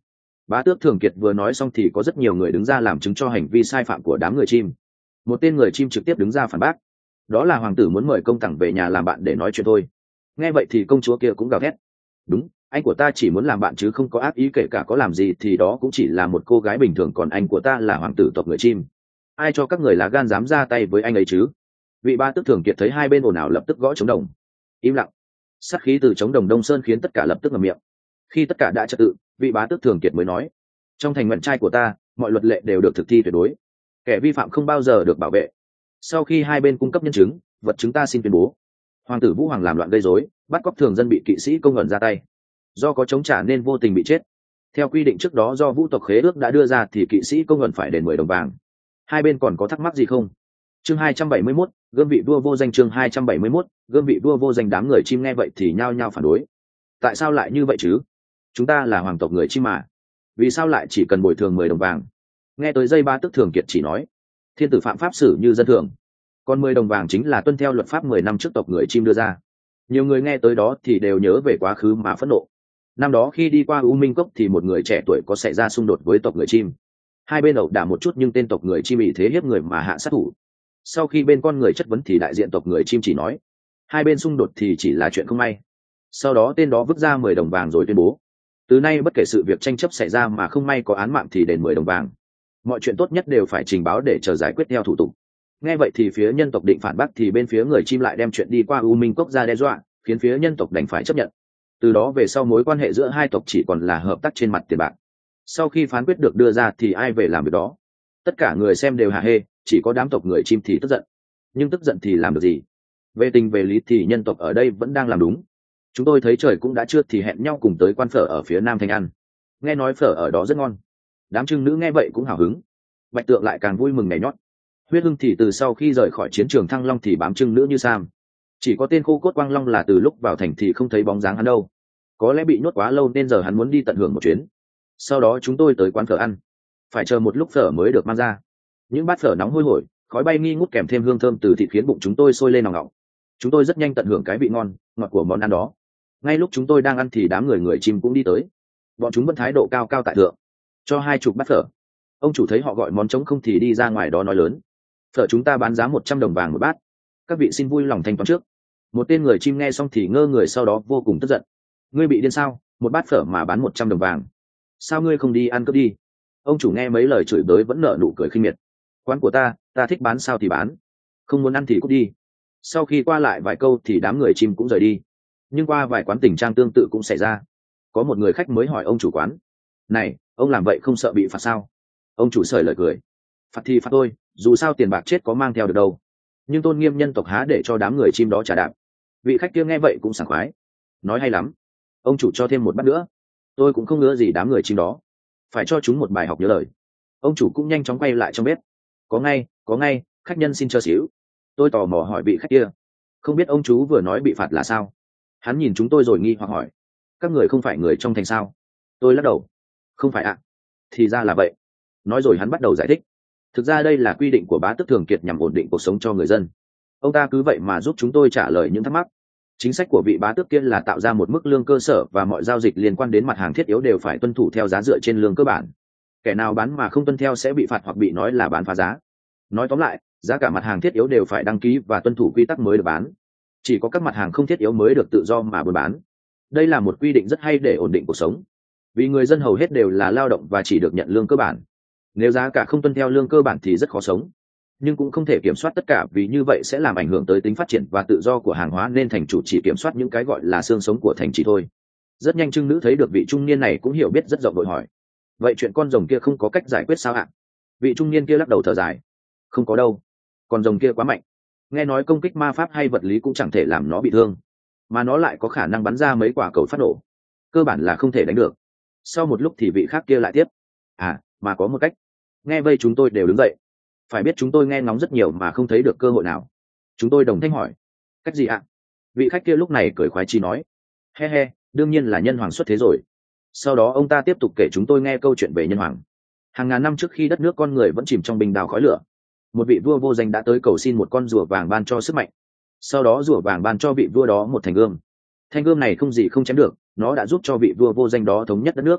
Bá tước Thường Kiệt vừa nói xong thì có rất nhiều người đứng ra làm chứng cho hành vi sai phạm của đám người chim. Một tên người chim trực tiếp đứng ra phản bác, đó là hoàng tử muốn mời công tẳng về nhà làm bạn để nói chuyện thôi. Nghe vậy thì công chúa kia cũng gào thét, đúng, anh của ta chỉ muốn làm bạn chứ không có ác ý, kể cả có làm gì thì đó cũng chỉ là một cô gái bình thường, còn anh của ta là hoàng tử tộc người chim, ai cho các người lá gan dám ra tay với anh ấy chứ. Vị Bá tước Thường Kiệt thấy hai bên ồn ào lập tức gõ trống đồng. Im lặng. Sát khí từ trống đồng Đông Sơn khiến tất cả lập tức ngậm miệng. Khi tất cả đã trật tự, vị Bá tước Thường Kiệt mới nói, trong thành nguyện trai của ta mọi luật lệ đều được thực thi tuyệt đối, kẻ vi phạm không bao giờ được bảo vệ. Sau khi hai bên cung cấp nhân chứng vật chứng, ta xin tuyên bố hoàng tử Vũ Hoàng làm loạn gây rối, bắt cóc thường dân, bị kỵ sĩ Công Ẩn ra tay, do có chống trả nên vô tình bị chết. Theo quy định trước đó do Vũ tộc khế ước đã đưa ra thì kỵ sĩ Công Ẩn phải đền mười đồng vàng. Hai bên còn có thắc mắc gì không? Chương hai trăm bảy mươi mốt, gươm vị vua vô danh. Chương hai trăm bảy mươi mốt, gươm vị vua vô danh. Đám người chim nghe vậy thì nhao nhao phản đối. Tại sao lại như vậy chứ? Chúng ta là hoàng tộc người chim mà, vì sao lại chỉ cần bồi thường mười đồng vàng? Nghe tới dây Bá tước Thường Kiệt chỉ nói, thiên tử phạm pháp xử như dân thường, còn mười đồng vàng chính là tuân theo luật pháp mười năm trước tộc người chim đưa ra. Nhiều người nghe tới đó thì đều nhớ về quá khứ mà phẫn nộ. Năm đó khi đi qua U Minh Cốc thì một người trẻ tuổi có xảy ra xung đột với tộc người chim. Hai bên ẩu đả một chút nhưng tên tộc người chim bị thế hiếp người mà hạ sát thủ. Sau khi bên con người chất vấn thì đại diện tộc người chim chỉ nói hai bên xung đột thì chỉ là chuyện không may. Sau đó tên đó vứt ra mười đồng vàng rồi tuyên bố từ nay bất kể sự việc tranh chấp xảy ra mà không may có án mạng thì đền mười đồng vàng. Mọi chuyện tốt nhất đều phải trình báo để chờ giải quyết theo thủ tục. Nghe vậy thì phía nhân tộc định phản bác thì bên phía người chim lại đem chuyện đi qua U Minh Cốc ra đe dọa, khiến phía nhân tộc đành phải chấp nhận. Từ đó về sau mối quan hệ giữa hai tộc chỉ còn là hợp tác trên mặt tiền bạc. Sau khi phán quyết được đưa ra thì ai về làm việc đó. Tất cả người xem đều hả hê, chỉ có đám tộc người chim thì tức giận. Nhưng tức giận thì làm được gì? Về tình về lý thì nhân tộc ở đây vẫn đang làm đúng. Chúng tôi thấy trời cũng đã trưa thì hẹn nhau cùng tới quán phở ở phía nam thành ăn. Nghe nói phở ở đó rất ngon. Đám trưng nữ nghe vậy cũng hào hứng. Bạch Tượng lại càng vui mừng nhảy nhót. Huyết Hưng thì từ sau khi rời khỏi chiến trường Thăng Long thì bám trưng nữ như sam. Chỉ có tên khô cốt Quang Long là từ lúc vào thành thì không thấy bóng dáng hắn đâu. Có lẽ bị nhốt quá lâu nên giờ hắn muốn đi tận hưởng một chuyến. Sau đó chúng tôi tới quán phở ăn. Phải chờ một lúc phở mới được mang ra. Những bát phở nóng hôi hổi, khói bay nghi ngút kèm thêm hương thơm từ thịt khiến bụng chúng tôi sôi lên nòng nọng. Chúng tôi rất nhanh tận hưởng cái vị ngon ngọt của món ăn đó. Ngay lúc chúng tôi đang ăn thì đám người người chim cũng đi tới. Bọn chúng vẫn thái độ cao cao tại thượng, cho hai chục bát phở. Ông chủ thấy họ gọi món trống không thì đi ra ngoài đó nói lớn, phở chúng ta bán giá một trăm đồng vàng một bát, các vị xin vui lòng thanh toán trước. Một tên người chim nghe xong thì ngơ người, sau đó vô cùng tức giận. Ngươi bị điên sao? Một bát phở mà bán một trăm đồng vàng, sao ngươi không đi ăn cướp đi? Ông chủ nghe mấy lời chửi bới vẫn nở nụ cười khinh miệt. Quán của ta, ta thích bán sao thì bán, không muốn ăn thì cút đi. Sau khi qua lại vài câu thì đám người chim cũng rời đi. Nhưng qua vài quán tình trạng tương tự cũng xảy ra. Có một người khách mới hỏi ông chủ quán, này, ông làm vậy không sợ bị phạt sao? Ông chủ sởi lời cười, phạt thì phạt thôi, dù sao tiền bạc chết có mang theo được đâu. Nhưng tôn nghiêm nhân tộc há để cho đám người chim đó trả đạp. Vị khách kia nghe vậy cũng sảng khoái, nói hay lắm, ông chủ cho thêm một bát nữa. Tôi cũng không ngứa gì đám người chim đó, phải cho chúng một bài học nhớ lời. Ông chủ cũng nhanh chóng quay lại trong bếp. Có ngay, có ngay, khách nhân xin chờ xíu. Tôi tò mò hỏi vị khách kia, không biết ông chú vừa nói bị phạt là sao? Hắn nhìn chúng tôi rồi nghi hoặc hỏi, các người không phải người trong thành sao? Tôi lắc đầu, không phải ạ. Thì ra là vậy. Nói rồi hắn bắt đầu giải thích, thực ra đây là quy định của Bá tước Thường Kiệt nhằm ổn định cuộc sống cho người dân. Ông ta cứ vậy mà giúp chúng tôi trả lời những thắc mắc. Chính sách của vị bá tước kia là tạo ra một mức lương cơ sở và mọi giao dịch liên quan đến mặt hàng thiết yếu đều phải tuân thủ theo giá dựa trên lương cơ bản. Kẻ nào bán mà không tuân theo sẽ bị phạt hoặc bị nói là bán phá giá. Nói tóm lại, giá cả mặt hàng thiết yếu đều phải đăng ký và tuân thủ quy tắc mới được bán. Chỉ có các mặt hàng không thiết yếu mới được tự do mà buôn bán. Đây là một quy định rất hay để ổn định cuộc sống. Vì người dân hầu hết đều là lao động và chỉ được nhận lương cơ bản. Nếu giá cả không tuân theo lương cơ bản thì rất khó sống. Nhưng cũng không thể kiểm soát tất cả, vì như vậy sẽ làm ảnh hưởng tới tính phát triển và tự do của hàng hóa, nên thành chủ chỉ kiểm soát những cái gọi là xương sống của thành trì thôi. Rất nhanh trưng nữ thấy được vị trung niên này cũng hiểu biết rất rộng, vội hỏi, vậy chuyện con rồng kia không có cách giải quyết sao ạ? Vị trung niên kia lắc đầu thở dài, không có đâu, con rồng kia quá mạnh, nghe nói công kích ma pháp hay vật lý cũng chẳng thể làm nó bị thương, mà nó lại có khả năng bắn ra mấy quả cầu phát nổ, cơ bản là không thể đánh được. Sau một lúc thì vị khác kia lại tiếp, à mà có một cách. Nghe vây chúng tôi đều đứng dậy. Phải biết chúng tôi nghe ngóng rất nhiều mà không thấy được cơ hội nào. Chúng tôi đồng thanh hỏi, cách gì ạ? Vị khách kia lúc này cười khoái chí nói, he he, đương nhiên là nhân hoàng xuất thế rồi. Sau đó ông ta tiếp tục kể chúng tôi nghe câu chuyện về nhân hoàng. Hàng ngàn năm trước khi đất nước con người vẫn chìm trong bình đào khói lửa, một vị vua vô danh đã tới cầu xin một con rùa vàng ban cho sức mạnh. Sau đó rùa vàng ban cho vị vua đó một thành gươm. Thanh gươm này không gì không chém được, nó đã giúp cho vị vua vô danh đó thống nhất đất nước.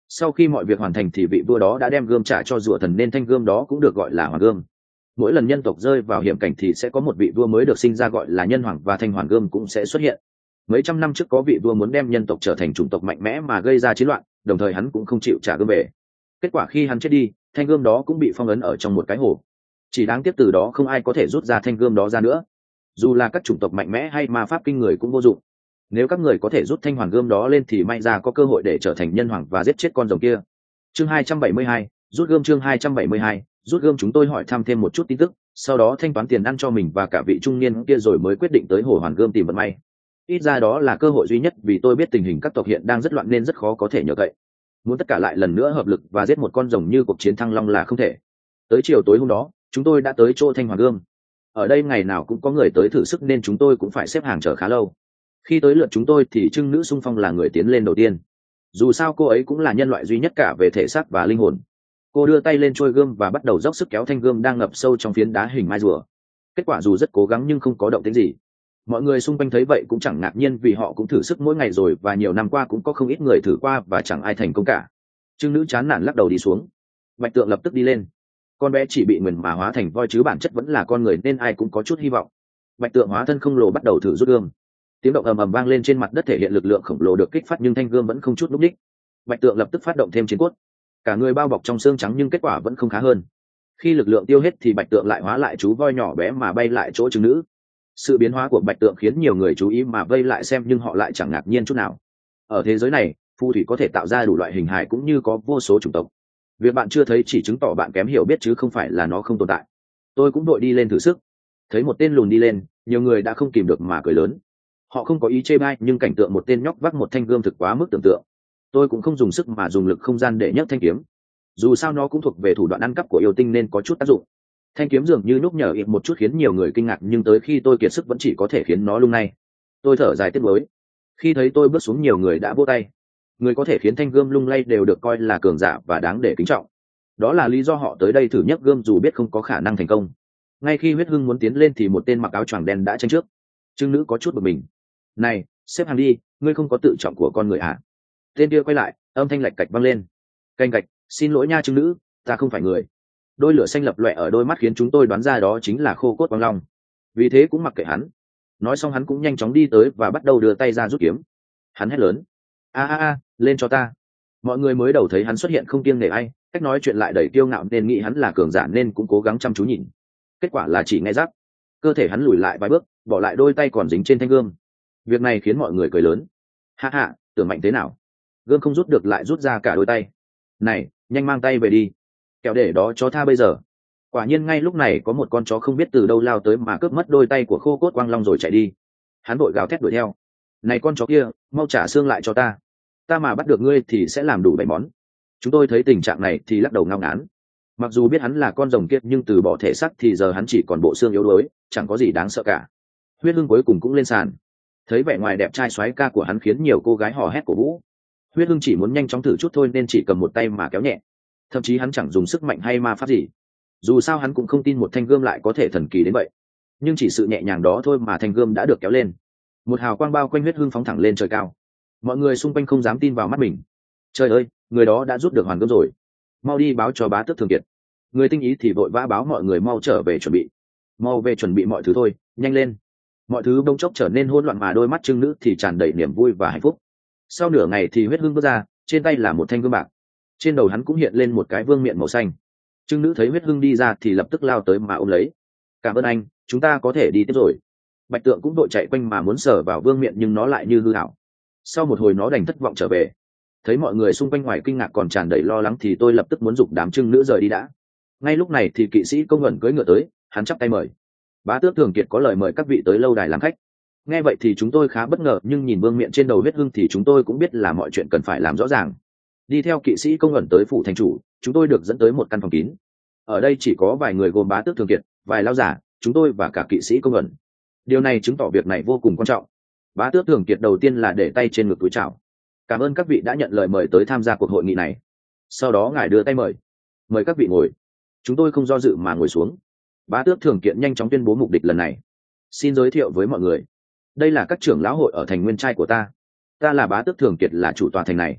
Sau khi mọi việc hoàn thành thì vị vua đó đã đem gươm trả cho rùa thần, nên thanh gươm đó cũng được gọi là hoàng gươm. Mỗi lần nhân tộc rơi vào hiểm cảnh thì sẽ có một vị vua mới được sinh ra gọi là nhân hoàng, và thanh hoàng gươm cũng sẽ xuất hiện. Mấy trăm năm trước có vị vua muốn đem nhân tộc trở thành chủng tộc mạnh mẽ mà gây ra chiến loạn, đồng thời hắn cũng không chịu trả gươm về. Kết quả khi hắn chết đi, thanh gươm đó cũng bị phong ấn ở trong một cái hồ. Chỉ đáng tiếc từ đó không ai có thể rút ra thanh gươm đó ra nữa. Dù là các chủng tộc mạnh mẽ hay ma pháp kinh người cũng vô dụng. Nếu các người có thể rút thanh hoàng gươm đó lên thì may ra có cơ hội để trở thành nhân hoàng và giết chết con rồng kia. Chương hai trăm bảy mươi hai, rút gươm. Chương hai trăm bảy mươi hai, rút gươm. Chúng tôi hỏi thăm thêm một chút tin tức, sau đó thanh toán tiền ăn cho mình và cả vị trung niên kia rồi mới quyết định tới hồ hoàn gươm tìm vận may. Ít ra đó là cơ hội duy nhất, vì tôi biết tình hình các tộc hiện đang rất loạn nên rất khó có thể nhờ cậy. Muốn tất cả lại lần nữa hợp lực và giết một con rồng như cuộc chiến Thăng Long là không thể. Tới chiều tối hôm đó, chúng tôi đã tới chỗ thanh hoàng gươm. Ở đây ngày nào cũng có người tới thử sức nên chúng tôi cũng phải xếp hàng chờ khá lâu. Khi tới lượt chúng tôi thì trưng nữ xung phong là người tiến lên đầu tiên. Dù sao cô ấy cũng là nhân loại duy nhất cả về thể xác và linh hồn. Cô đưa tay lên trôi gươm và bắt đầu dốc sức kéo thanh gươm đang ngập sâu trong phiến đá hình mai rùa. Kết quả dù rất cố gắng nhưng không có động tĩnh gì. Mọi người xung quanh thấy vậy cũng chẳng ngạc nhiên, vì họ cũng thử sức mỗi ngày rồi, và nhiều năm qua cũng có không ít người thử qua và chẳng ai thành công cả. Trưng nữ chán nản lắc đầu đi xuống. Bạch Tượng lập tức đi lên. Con bé chỉ bị nguyền mà hóa thành voi chứ bản chất vẫn là con người nên ai cũng có chút hy vọng. Bạch Tượng hóa thân khổng lồ bắt đầu thử rút gươm. Tiếng động ầm ầm vang lên trên mặt đất thể hiện lực lượng khổng lồ được kích phát, nhưng thanh gươm vẫn không chút núc đích. Bạch Tượng lập tức phát động thêm chiến cốt. Cả người bao bọc trong xương trắng nhưng kết quả vẫn không khá hơn. Khi lực lượng tiêu hết thì Bạch Tượng lại hóa lại chú voi nhỏ bé mà bay lại chỗ trưng nữ. Sự biến hóa của Bạch Tượng khiến nhiều người chú ý mà vây lại xem, nhưng họ lại chẳng ngạc nhiên chút nào. Ở thế giới này, phù thủy có thể tạo ra đủ loại hình hài cũng như có vô số chủng tộc. Việc bạn chưa thấy chỉ chứng tỏ bạn kém hiểu biết chứ không phải là nó không tồn tại. Tôi cũng đội đi lên thử sức. Thấy một tên lùn đi lên, nhiều người đã không kìm được mà cười lớn. Họ không có ý chê bai, nhưng cảnh tượng một tên nhóc vác một thanh gươm thực quá mức tưởng tượng. Tôi cũng không dùng sức mà dùng lực không gian để nhấc thanh kiếm. Dù sao nó cũng thuộc về thủ đoạn ăn cắp của yêu tinh nên có chút tác dụng. Thanh kiếm dường như nhúc nhở ít một chút khiến nhiều người kinh ngạc, nhưng tới khi tôi kiệt sức vẫn chỉ có thể khiến nó lung lay. Tôi thở dài tiếc nuối. Khi thấy tôi bước xuống, nhiều người đã vỗ tay. Người có thể khiến thanh gươm lung lay đều được coi là cường giả và đáng để kính trọng. Đó là lý do họ tới đây thử nhấc gươm dù biết không có khả năng thành công. Ngay khi Huyết Hưng muốn tiến lên thì một tên mặc áo choàng đen đã tranh trước. Trưng nữ có chút bực mình. Này, xếp hàng đi, ngươi không có tự trọng của con người à? Tên kia quay lại, âm thanh lạch cạch vang lên. Canh cạch, xin lỗi nha trưng nữ, ta không phải người. Đôi lửa xanh lập lòe ở đôi mắt khiến chúng tôi đoán ra đó chính là Khô Cốt Quang Long. Vì thế cũng mặc kệ hắn. Nói xong hắn cũng nhanh chóng đi tới và bắt đầu đưa tay ra rút kiếm. Hắn hét lớn: a a a, lên cho ta! Mọi người mới đầu thấy hắn xuất hiện không kiêng nể ai, cách nói chuyện lại đầy kiêu ngạo nên nghĩ hắn là cường giả nên cũng cố gắng chăm chú nhìn. Kết quả là chỉ nghe rắc, cơ thể hắn lùi lại vài bước, bỏ lại đôi tay còn dính trên thanh gươm. Việc này khiến mọi người cười lớn. Ha ha, tưởng mạnh thế nào? Gươm không rút được lại rút ra cả đôi tay. Này, nhanh mang tay về đi, kẻo để đó chó tha bây giờ. Quả nhiên ngay lúc này có một con chó không biết từ đâu lao tới mà cướp mất đôi tay của Khô Cốt Quang Long rồi chạy đi. Hắn vội gào thét đuổi theo. Này con chó kia, mau trả xương lại cho ta. Ta mà bắt được ngươi thì sẽ làm đủ bảy món. Chúng tôi thấy tình trạng này thì lắc đầu ngao ngán. Mặc dù biết hắn là con rồng kiệt nhưng từ bỏ thể xác thì giờ hắn chỉ còn bộ xương yếu đuối, chẳng có gì đáng sợ cả. Huyết Hưng cuối cùng cũng lên sàn. Thấy vẻ ngoài đẹp trai xoáy ca của hắn khiến nhiều cô gái hò hét cổ vũ. Huyết Hưng chỉ muốn nhanh chóng thử chút thôi nên chỉ cầm một tay mà kéo nhẹ. Thậm chí hắn chẳng dùng sức mạnh hay ma pháp gì. Dù sao hắn cũng không tin một thanh gươm lại có thể thần kỳ đến vậy. Nhưng chỉ sự nhẹ nhàng đó thôi mà thanh gươm đã được kéo lên. Một hào quang bao quanh Huyết Hưng phóng thẳng lên trời cao. Mọi người xung quanh không dám tin vào mắt mình. Trời ơi, người đó đã rút được hoàn gươm rồi. Mau đi báo cho Bá Tước Thường Kiệt. Người tinh ý thì vội vã báo mọi người mau trở về chuẩn bị. Mau về chuẩn bị mọi thứ thôi, nhanh lên. Mọi thứ bỗng chốc trở nên hỗn loạn mà đôi mắt trưng nữ thì tràn đầy niềm vui và hạnh phúc. Sau nửa ngày thì Huyết Hưng bước ra, trên tay là một thanh gươm bạc. Trên đầu hắn cũng hiện lên một cái vương miện màu xanh. Trưng nữ thấy Huyết Hưng đi ra thì lập tức lao tới mà ôm lấy. Cảm ơn anh, chúng ta có thể đi tiếp rồi. Bạch Tượng cũng đội chạy quanh mà muốn sờ vào vương miện nhưng nó lại như hư ảo. Sau một hồi nó đành thất vọng trở về. Thấy mọi người xung quanh ngoài kinh ngạc còn tràn đầy lo lắng thì tôi lập tức muốn giục đám trưng nữ rời đi đã. Ngay lúc này thì kỵ sĩ Công Ẩn cưỡi ngựa tới, hắn chắp tay mời. Bá Tước Thường Kiệt có lời mời các vị tới lâu đài làm khách. Nghe vậy thì chúng tôi khá bất ngờ, nhưng nhìn vương miện trên đầu Huyết Hưng thì chúng tôi cũng biết là mọi chuyện cần phải làm rõ ràng. Đi theo kỵ sĩ Công Ẩn tới phủ thành chủ, chúng tôi được dẫn tới một căn phòng kín. Ở đây chỉ có vài người gồm Bá Tước Thường Kiệt, vài lão giả, chúng tôi và cả kỵ sĩ Công Ẩn. Điều này chứng tỏ việc này vô cùng quan trọng. Bá Tước Thường Kiệt đầu tiên là để tay trên ngực túi chào. Cảm ơn các vị đã nhận lời mời tới tham gia cuộc hội nghị này. Sau đó ngài đưa tay mời. Mời các vị ngồi. Chúng tôi không do dự mà ngồi xuống. Bá Tước Thường Kiệt nhanh chóng tuyên bố mục đích lần này. Xin giới thiệu với mọi người. Đây là các trưởng lão hội ở thành nguyên trai của ta. Ta là Bá Tước Thường Kiệt, là chủ tòa thành này.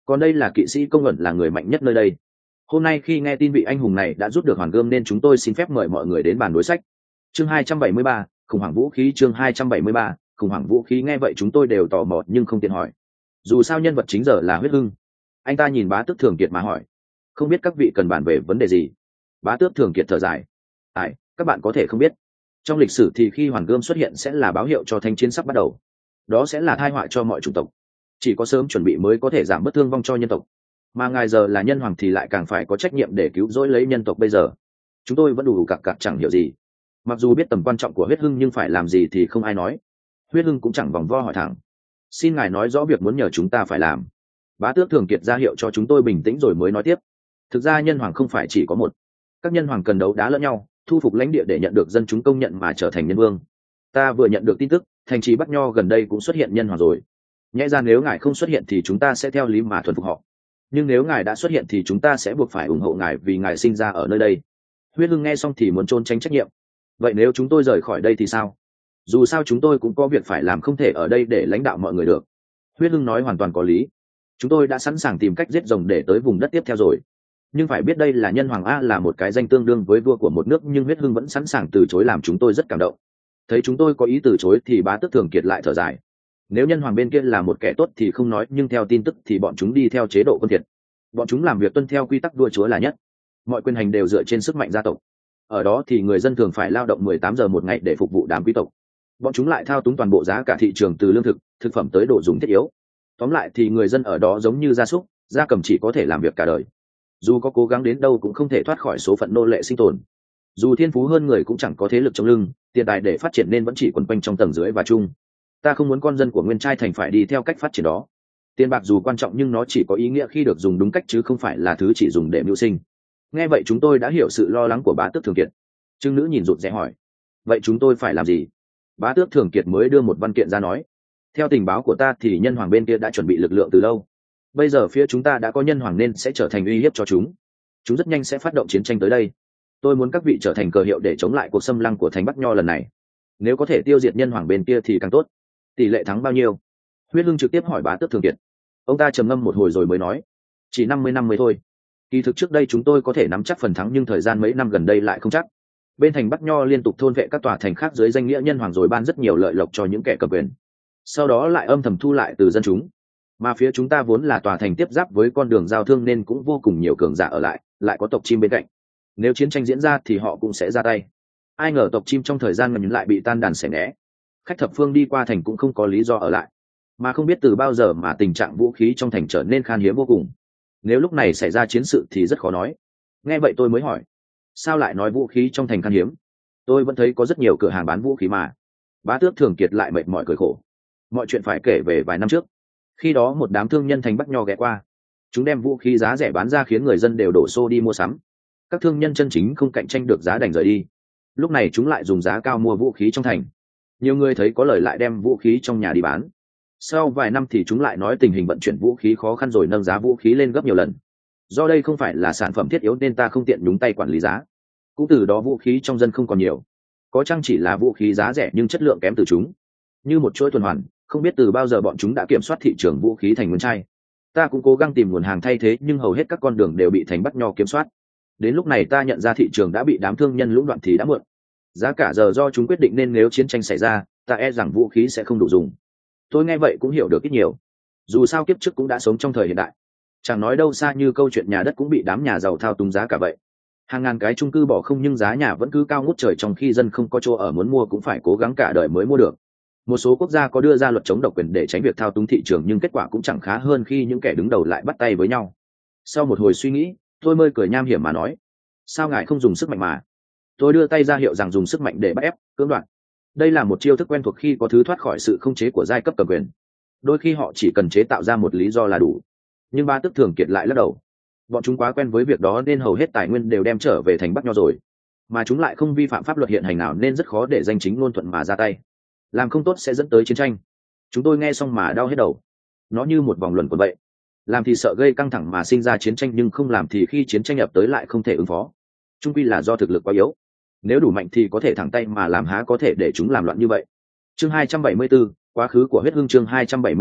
còn đây là kỵ sĩ công ẩn là người mạnh nhất nơi đây. Hôm nay khi nghe tin vị anh hùng này đã rút được hoàn gươm nên chúng tôi xin phép mời mọi người đến bàn đối sách. Chương hai trăm bảy mươi ba, khủng hoảng vũ khí. Chương hai trăm bảy mươi ba, khủng hoảng vũ khí. Nghe vậy chúng tôi đều tò mò nhưng không tiện hỏi. Dù sao nhân vật chính giờ là Huyết Hưng. Anh ta nhìn Bá Tước Thường Kiệt mà hỏi, không biết các vị cần bàn về vấn đề gì? Bá Tước Thường Kiệt thở dài, ai, các bạn có thể không biết, trong lịch sử thì khi hoàn gươm xuất hiện sẽ là báo hiệu cho thanh chiến sắp bắt đầu. Đó sẽ là tai họa cho mọi chủng tộc. Chỉ có sớm chuẩn bị mới có thể giảm bớt thương vong cho nhân tộc. Mà ngài giờ là nhân hoàng thì lại càng phải có trách nhiệm để cứu rỗi lấy nhân tộc bây giờ. Chúng tôi vẫn đủ cặc cặc chẳng hiểu gì. Mặc dù biết tầm quan trọng của Huyết Hưng nhưng phải làm gì thì không ai nói. Huyết Hưng cũng chẳng vòng vo hỏi thẳng, xin ngài nói rõ việc muốn nhờ chúng ta phải làm. Bá Tước Thường Kiệt ra hiệu cho chúng tôi bình tĩnh rồi mới nói tiếp. Thực ra nhân hoàng không phải chỉ có một. Các nhân hoàng cần đấu đá lẫn nhau, thu phục lãnh địa để nhận được dân chúng công nhận mà trở thành nhân vương. Ta vừa nhận được tin tức, thành trì Bắc Nho gần đây cũng xuất hiện nhân hoàng rồi. Nhẽ ra nếu ngài không xuất hiện thì chúng ta sẽ theo lý mà thuần phục họ. Nhưng nếu ngài đã xuất hiện thì chúng ta sẽ buộc phải ủng hộ ngài vì ngài sinh ra ở nơi đây. Huyết Hưng nghe xong thì muốn trốn tránh trách nhiệm. Vậy nếu chúng tôi rời khỏi đây thì sao? Dù sao chúng tôi cũng có việc phải làm, không thể ở đây để lãnh đạo mọi người được. Huyết Hưng nói hoàn toàn có lý. Chúng tôi đã sẵn sàng tìm cách giết rồng để tới vùng đất tiếp theo rồi. Nhưng phải biết đây là nhân hoàng A, là một cái danh tương đương với vua của một nước, nhưng Huyết Hưng vẫn sẵn sàng từ chối làm chúng tôi rất cảm động. Thấy chúng tôi có ý từ chối thì Bá Tước Thường Kiệt lại thở dài. Nếu nhân hoàng bên kia là một kẻ tốt thì không nói, nhưng theo tin tức thì bọn chúng đi theo chế độ quân thiệt. Bọn chúng làm việc tuân theo quy tắc vua chúa là nhất. Mọi quyền hành đều dựa trên sức mạnh gia tộc. Ở đó thì người dân thường phải lao động mười tám giờ một ngày để phục vụ đám quý tộc. Bọn chúng lại thao túng toàn bộ giá cả thị trường, từ lương thực, thực phẩm tới đồ dùng thiết yếu. Tóm lại thì người dân ở đó giống như gia súc, gia cầm, chỉ có thể làm việc cả đời. Dù có cố gắng đến đâu cũng không thể thoát khỏi số phận nô lệ sinh tồn. Dù thiên phú hơn người cũng chẳng có thế lực chống lưng, tiền tài để phát triển nên vẫn chỉ quẩn quanh trong tầng dưới và trung. Ta không muốn con dân của Nguyên Trai Thành phải đi theo cách phát triển đó. Tiền bạc dù quan trọng nhưng nó chỉ có ý nghĩa khi được dùng đúng cách chứ không phải là thứ chỉ dùng để mưu sinh. Nghe vậy chúng tôi đã hiểu sự lo lắng của Bá Tước Thường Kiệt. Trưng Nữ nhìn rụt rè hỏi, vậy chúng tôi phải làm gì? Bá Tước Thường Kiệt mới đưa một văn kiện ra nói, theo tình báo của ta thì nhân hoàng bên kia đã chuẩn bị lực lượng từ lâu. Bây giờ phía chúng ta đã có nhân hoàng nên sẽ trở thành uy hiếp cho chúng. Chúng rất nhanh sẽ phát động chiến tranh tới đây. Tôi muốn các vị trở thành cờ hiệu để chống lại cuộc xâm lăng của thành Bắc Nho lần này. Nếu có thể tiêu diệt nhân hoàng bên kia thì càng tốt. Tỷ lệ thắng bao nhiêu? Huyết Hưng trực tiếp hỏi Bá Tước Thường Kiệt. Ông ta trầm ngâm một hồi rồi mới nói, chỉ năm mươi năm mươi thôi. Kỳ thực trước đây chúng tôi có thể nắm chắc phần thắng nhưng thời gian mấy năm gần đây lại không chắc. Bên thành Bắc Nho liên tục thôn vệ các tòa thành khác dưới danh nghĩa nhân hoàng rồi ban rất nhiều lợi lộc cho những kẻ cầm quyền. Sau đó lại âm thầm thu lại từ dân chúng. Mà phía chúng ta vốn là tòa thành tiếp giáp với con đường giao thương nên cũng vô cùng nhiều cường giả ở lại, lại có tộc chim bên cạnh. Nếu chiến tranh diễn ra thì họ cũng sẽ ra tay. Ai ngờ tộc chim trong thời gian ngắn lại bị tan đàn xẻ né. Khách thập phương đi qua thành cũng không có lý do ở lại. Mà không biết từ bao giờ mà tình trạng vũ khí trong thành trở nên khan hiếm vô cùng. Nếu lúc này xảy ra chiến sự thì rất khó nói. Nghe vậy tôi mới hỏi, sao lại nói vũ khí trong thành khan hiếm? Tôi vẫn thấy có rất nhiều cửa hàng bán vũ khí mà. Bá Tước Thường Kiệt lại mệt mỏi cười khổ. Mọi chuyện phải kể về vài năm trước. Khi đó một đám thương nhân thành Bắc Nho ghé qua. Chúng đem vũ khí giá rẻ bán ra khiến người dân đều đổ xô đi mua sắm. Các thương nhân chân chính không cạnh tranh được giá đành rời đi. Lúc này chúng lại dùng giá cao mua vũ khí trong thành. Nhiều người thấy có lời lại đem vũ khí trong nhà đi bán. Sau vài năm thì chúng lại nói tình hình vận chuyển vũ khí khó khăn rồi nâng giá vũ khí lên gấp nhiều lần. Do đây không phải là sản phẩm thiết yếu nên ta không tiện nhúng tay quản lý giá. Cũng từ đó vũ khí trong dân không còn nhiều. Có chăng chỉ là vũ khí giá rẻ nhưng chất lượng kém từ chúng. Như một chuỗi tuần hoàn, không biết từ bao giờ bọn chúng đã kiểm soát thị trường vũ khí thành Nguyên Trai. Ta cũng cố gắng tìm nguồn hàng thay thế nhưng hầu hết các con đường đều bị thành Bắc Nho kiểm soát. Đến lúc này ta nhận ra thị trường đã bị đám thương nhân lũng đoạn thì đã muộn. Giá cả giờ do chúng quyết định nên nếu chiến tranh xảy ra, ta e rằng vũ khí sẽ không đủ dùng. Tôi nghe vậy cũng hiểu được ít nhiều. Dù sao kiếp trước cũng đã sống trong thời hiện đại. Chẳng nói đâu xa như câu chuyện nhà đất cũng bị đám nhà giàu thao túng giá cả vậy. Hàng ngàn cái chung cư bỏ không nhưng giá nhà vẫn cứ cao ngút trời, trong khi dân không có chỗ ở muốn mua cũng phải cố gắng cả đời mới mua được. Một số quốc gia có đưa ra luật chống độc quyền để tránh việc thao túng thị trường nhưng kết quả cũng chẳng khá hơn khi những kẻ đứng đầu lại bắt tay với nhau. Sau một hồi suy nghĩ, tôi mới cười nham hiểm mà nói, sao ngài không dùng sức mạnh mà? Tôi đưa tay ra hiệu rằng dùng sức mạnh để bắt ép, cưỡng đoạt. Đây là một chiêu thức quen thuộc khi có thứ thoát khỏi sự khống chế của giai cấp cầm quyền. Đôi khi họ chỉ cần chế tạo ra một lý do là đủ. Nhưng Bá Tước Thường Kiệt lại lắc đầu. Bọn chúng quá quen với việc đó nên hầu hết tài nguyên đều đem trở về thành Bắc Nho rồi. Mà chúng lại không vi phạm pháp luật hiện hành nào nên rất khó để danh chính ngôn thuận mà ra tay. Làm không tốt sẽ dẫn tới chiến tranh. Chúng tôi nghe xong mà đau hết đầu. Nó như một vòng luẩn quẩn vậy. Làm thì sợ gây căng thẳng mà sinh ra chiến tranh, nhưng không làm thì khi chiến tranh ập tới lại không thể ứng phó. Chung quy là do thực lực quá yếu. Nếu đủ mạnh thì có thể thẳng tay mà làm, há có thể để chúng làm loạn như vậy. Chương hai trăm bảy mươi tư, quá khứ của Huyết Hưng. Chương hai trăm bảy mươi tư,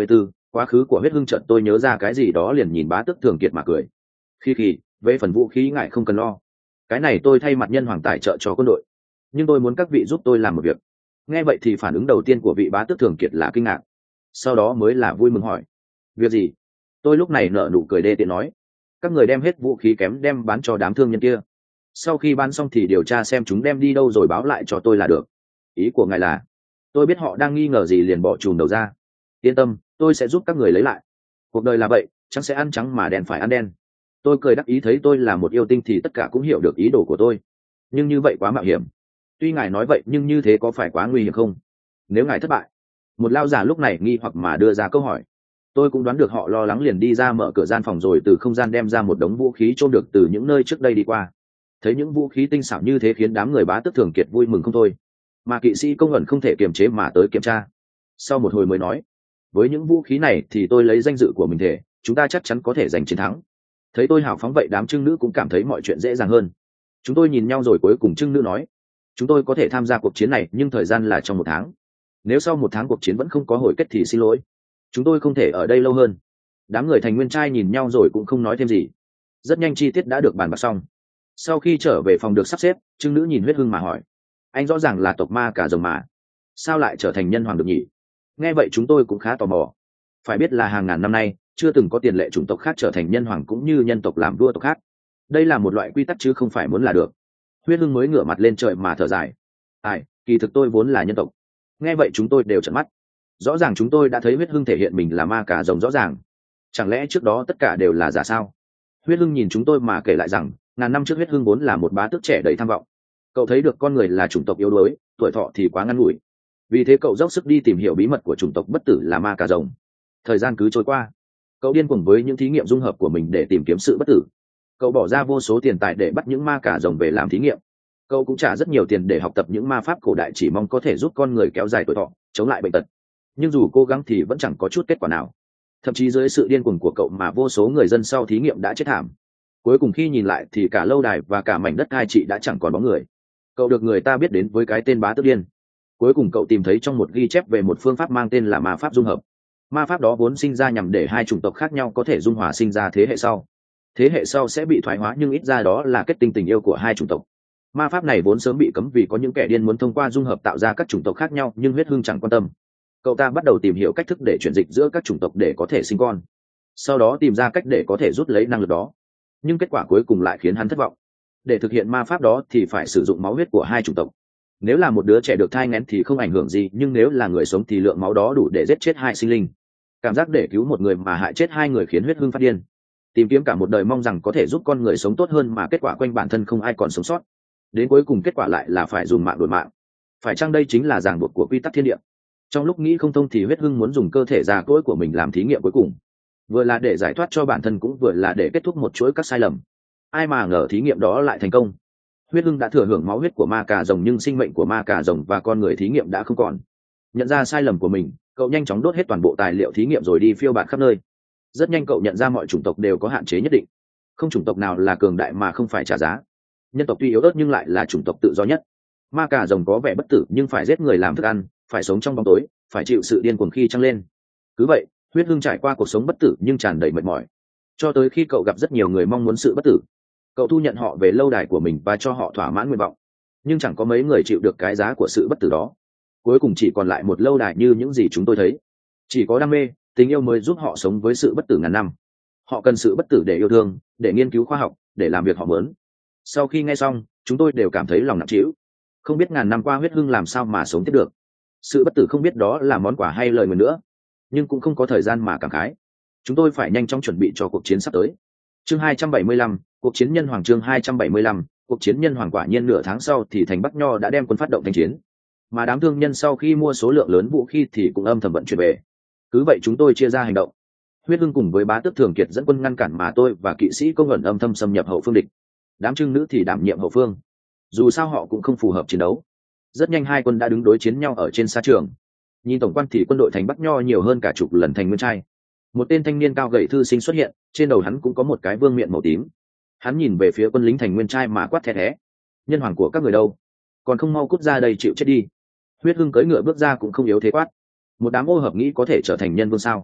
quá khứ của huyết hưng trận tôi nhớ ra cái gì đó liền nhìn bá tước thường kiệt mà cười. Khi khi về phần vũ khí ngại không cần lo, cái này tôi thay mặt nhân hoàng tài trợ cho quân đội, nhưng tôi muốn các vị giúp tôi làm một việc. Nghe vậy thì phản ứng đầu tiên của vị bá tước thường kiệt là kinh ngạc, sau đó mới là vui mừng hỏi việc gì. Tôi lúc này nở nụ cười đê tiện nói, các người đem hết vũ khí kém đem bán cho đám thương nhân kia, sau khi bán xong thì điều tra xem chúng đem đi đâu rồi báo lại cho tôi là được. Ý của ngài là? Tôi biết họ đang nghi ngờ gì liền bỏ chùm đầu ra. Yên tâm, tôi sẽ giúp các người lấy lại. Cuộc đời là vậy, trắng sẽ ăn trắng mà đen phải ăn đen. Tôi cười đắc ý, thấy tôi là một yêu tinh thì tất cả cũng hiểu được ý đồ của tôi. Nhưng như vậy quá mạo hiểm. Tuy ngài nói vậy nhưng như thế có phải quá nguy hiểm không? Nếu ngài thất bại? Một lao giả lúc này nghi hoặc mà đưa ra câu hỏi. Tôi cũng đoán được họ lo lắng liền đi ra mở cửa gian phòng rồi từ không gian đem ra một đống vũ khí trôn được từ những nơi trước đây đi qua. Thấy những vũ khí tinh xảo như thế khiến đám người bá tước thường kiệt vui mừng không thôi, mà kỵ sĩ công ẩn không thể kiềm chế mà tới kiểm tra. Sau một hồi mới nói, với những vũ khí này thì tôi lấy danh dự của mình thể, chúng ta chắc chắn có thể giành chiến thắng. Thấy tôi hào phóng vậy đám trưng nữ cũng cảm thấy mọi chuyện dễ dàng hơn. Chúng tôi nhìn nhau rồi cuối cùng trưng nữ nói, chúng tôi có thể tham gia cuộc chiến này nhưng thời gian là trong một tháng. Nếu sau một tháng cuộc chiến vẫn không có hồi kết thì xin lỗi, chúng tôi không thể ở đây lâu hơn. Đám người thành nguyên trai nhìn nhau rồi cũng không nói thêm gì. Rất nhanh chi tiết đã được bàn bạc xong. Sau khi trở về phòng được sắp xếp, trưng nữ nhìn huyết hưng mà hỏi, anh rõ ràng là tộc ma cả rồng mà, sao lại trở thành nhân hoàng được nhỉ? Nghe vậy chúng tôi cũng khá tò mò. Phải biết là hàng ngàn năm nay chưa từng có tiền lệ chủng tộc khác trở thành nhân hoàng cũng như nhân tộc làm vua tộc khác. Đây là một loại quy tắc chứ không phải muốn là được. Huyết hưng mới ngửa mặt lên trời mà thở dài, ai, kỳ thực tôi vốn là nhân tộc. Nghe vậy chúng tôi đều trợn mắt. Rõ ràng chúng tôi đã thấy huyết hưng thể hiện mình là ma cả rồng rõ ràng, chẳng lẽ trước đó tất cả đều là giả sao? Huyết hưng nhìn chúng tôi mà kể lại rằng ngàn năm trước huyết hưng vốn là một bá tước trẻ đầy tham vọng. Cậu thấy được con người là chủng tộc yếu đuối, tuổi thọ thì quá ngắn ngủi, vì thế cậu dốc sức đi tìm hiểu bí mật của chủng tộc bất tử là ma cà rồng. Thời gian cứ trôi qua, cậu điên cuồng với những thí nghiệm dung hợp của mình để tìm kiếm sự bất tử. Cậu bỏ ra vô số tiền tài để bắt những ma cà rồng về làm thí nghiệm. Cậu cũng trả rất nhiều tiền để học tập những ma pháp cổ đại chỉ mong có thể giúp con người kéo dài tuổi thọ, chống lại bệnh tật. Nhưng dù cố gắng thì vẫn chẳng có chút kết quả nào. Thậm chí dưới sự điên cuồng của cậu mà vô số người dân sau thí nghiệm đã chết thảm. Cuối cùng khi nhìn lại thì cả lâu đài và cả mảnh đất cai trị đã chẳng còn bóng người. Cậu được người ta biết đến với cái tên bá tước điên. Cuối cùng cậu tìm thấy trong một ghi chép về một phương pháp mang tên là ma pháp dung hợp. Ma pháp đó vốn sinh ra nhằm để hai chủng tộc khác nhau có thể dung hòa sinh ra thế hệ sau. Thế hệ sau sẽ bị thoái hóa nhưng ít ra đó là kết tinh tình yêu của hai chủng tộc. Ma pháp này vốn sớm bị cấm vì có những kẻ điên muốn thông qua dung hợp tạo ra các chủng tộc khác nhau, nhưng huyết hưng chẳng quan tâm. Cậu ta bắt đầu tìm hiểu cách thức để chuyển dịch giữa các chủng tộc để có thể sinh con, sau đó tìm ra cách để có thể rút lấy năng lực đó. Nhưng kết quả cuối cùng lại khiến hắn thất vọng. Để thực hiện ma pháp đó thì phải sử dụng máu huyết của hai chủng tộc. Nếu là một đứa trẻ được thai nghén thì không ảnh hưởng gì, nhưng nếu là người sống thì lượng máu đó đủ để giết chết hai sinh linh. Cảm giác để cứu một người mà hại chết hai người khiến huyết hưng phát điên. Tìm kiếm cả một đời mong rằng có thể giúp con người sống tốt hơn mà kết quả quanh bản thân không ai còn sống sót. Đến cuối cùng kết quả lại là phải dùng mạng đổi mạng. Phải chăng đây chính là ràng buộc của quy tắc thiên địa? Trong lúc nghĩ không thông thì huyết hưng muốn dùng cơ thể già cỗi của mình làm thí nghiệm cuối cùng, vừa là để giải thoát cho bản thân cũng vừa là để kết thúc một chuỗi các sai lầm. Ai mà ngờ thí nghiệm đó lại thành công. Huyết hưng đã thừa hưởng máu huyết của ma cà rồng nhưng sinh mệnh của ma cà rồng và con người thí nghiệm đã không còn. Nhận ra sai lầm của mình, cậu nhanh chóng đốt hết toàn bộ tài liệu thí nghiệm rồi đi phiêu bạt khắp nơi. Rất nhanh cậu nhận ra mọi chủng tộc đều có hạn chế nhất định, không chủng tộc nào là cường đại mà không phải trả giá. Nhân tộc tuy yếu ớt nhưng lại là chủng tộc tự do nhất. Ma cà rồng có vẻ bất tử nhưng phải giết người làm thức ăn, phải sống trong bóng tối, phải chịu sự điên cuồng khi trăng lên. Cứ vậy huyết hưng trải qua cuộc sống bất tử nhưng tràn đầy mệt mỏi, cho tới khi cậu gặp rất nhiều người mong muốn sự bất tử. Cậu thu nhận họ về lâu đài của mình và cho họ thỏa mãn nguyện vọng, nhưng chẳng có mấy người chịu được cái giá của sự bất tử đó. Cuối cùng chỉ còn lại một lâu đài như những gì chúng tôi thấy. Chỉ có đam mê, tình yêu mới giúp họ sống với sự bất tử ngàn năm. Họ cần sự bất tử để yêu thương, để nghiên cứu khoa học, để làm việc họ muốn. Sau khi nghe xong, chúng tôi đều cảm thấy lòng nặng trĩu. Không biết ngàn năm qua huyết hưng làm sao mà sống tiếp được. Sự bất tử không biết đó là món quà hay lời nguyền nữa, nhưng cũng không có thời gian mà cảm khái. Chúng tôi phải nhanh chóng chuẩn bị cho cuộc chiến sắp tới. Chương hai trăm bảy mươi lăm, cuộc chiến nhân hoàng. Chương hai trăm bảy mươi lăm, cuộc chiến nhân hoàng. Quả nhiên nửa tháng sau thì thành Bắc Nho đã đem quân phát động thanh chiến, mà đám thương nhân sau khi mua số lượng lớn vũ khí thì cũng âm thầm vận chuyển về. Cứ vậy chúng tôi chia ra hành động. Huyết hưng cùng với bá tước thường kiệt dẫn quân ngăn cản, mà tôi và kỵ sĩ công ẩn âm thầm xâm nhập hậu phương địch. Đám trưng nữ thì đảm nhiệm hậu phương, dù sao họ cũng không phù hợp chiến đấu. Rất nhanh hai quân đã đứng đối chiến nhau ở trên sa trường. Nhìn tổng quan thì quân đội thành Bắc Nho nhiều hơn cả chục lần thành Nguyên Trai. Một tên thanh niên cao gầy thư sinh xuất hiện, trên đầu hắn cũng có một cái vương miện màu tím. Hắn nhìn về phía quân lính thành Nguyên Trai mà quát thé thé: nhân hoàng của các người đâu? Còn không mau cút ra đây chịu chết đi! Huyết hưng cưỡi ngựa bước ra cũng không yếu thế quát: một đám ô hợp nghĩ có thể trở thành nhân vương sao?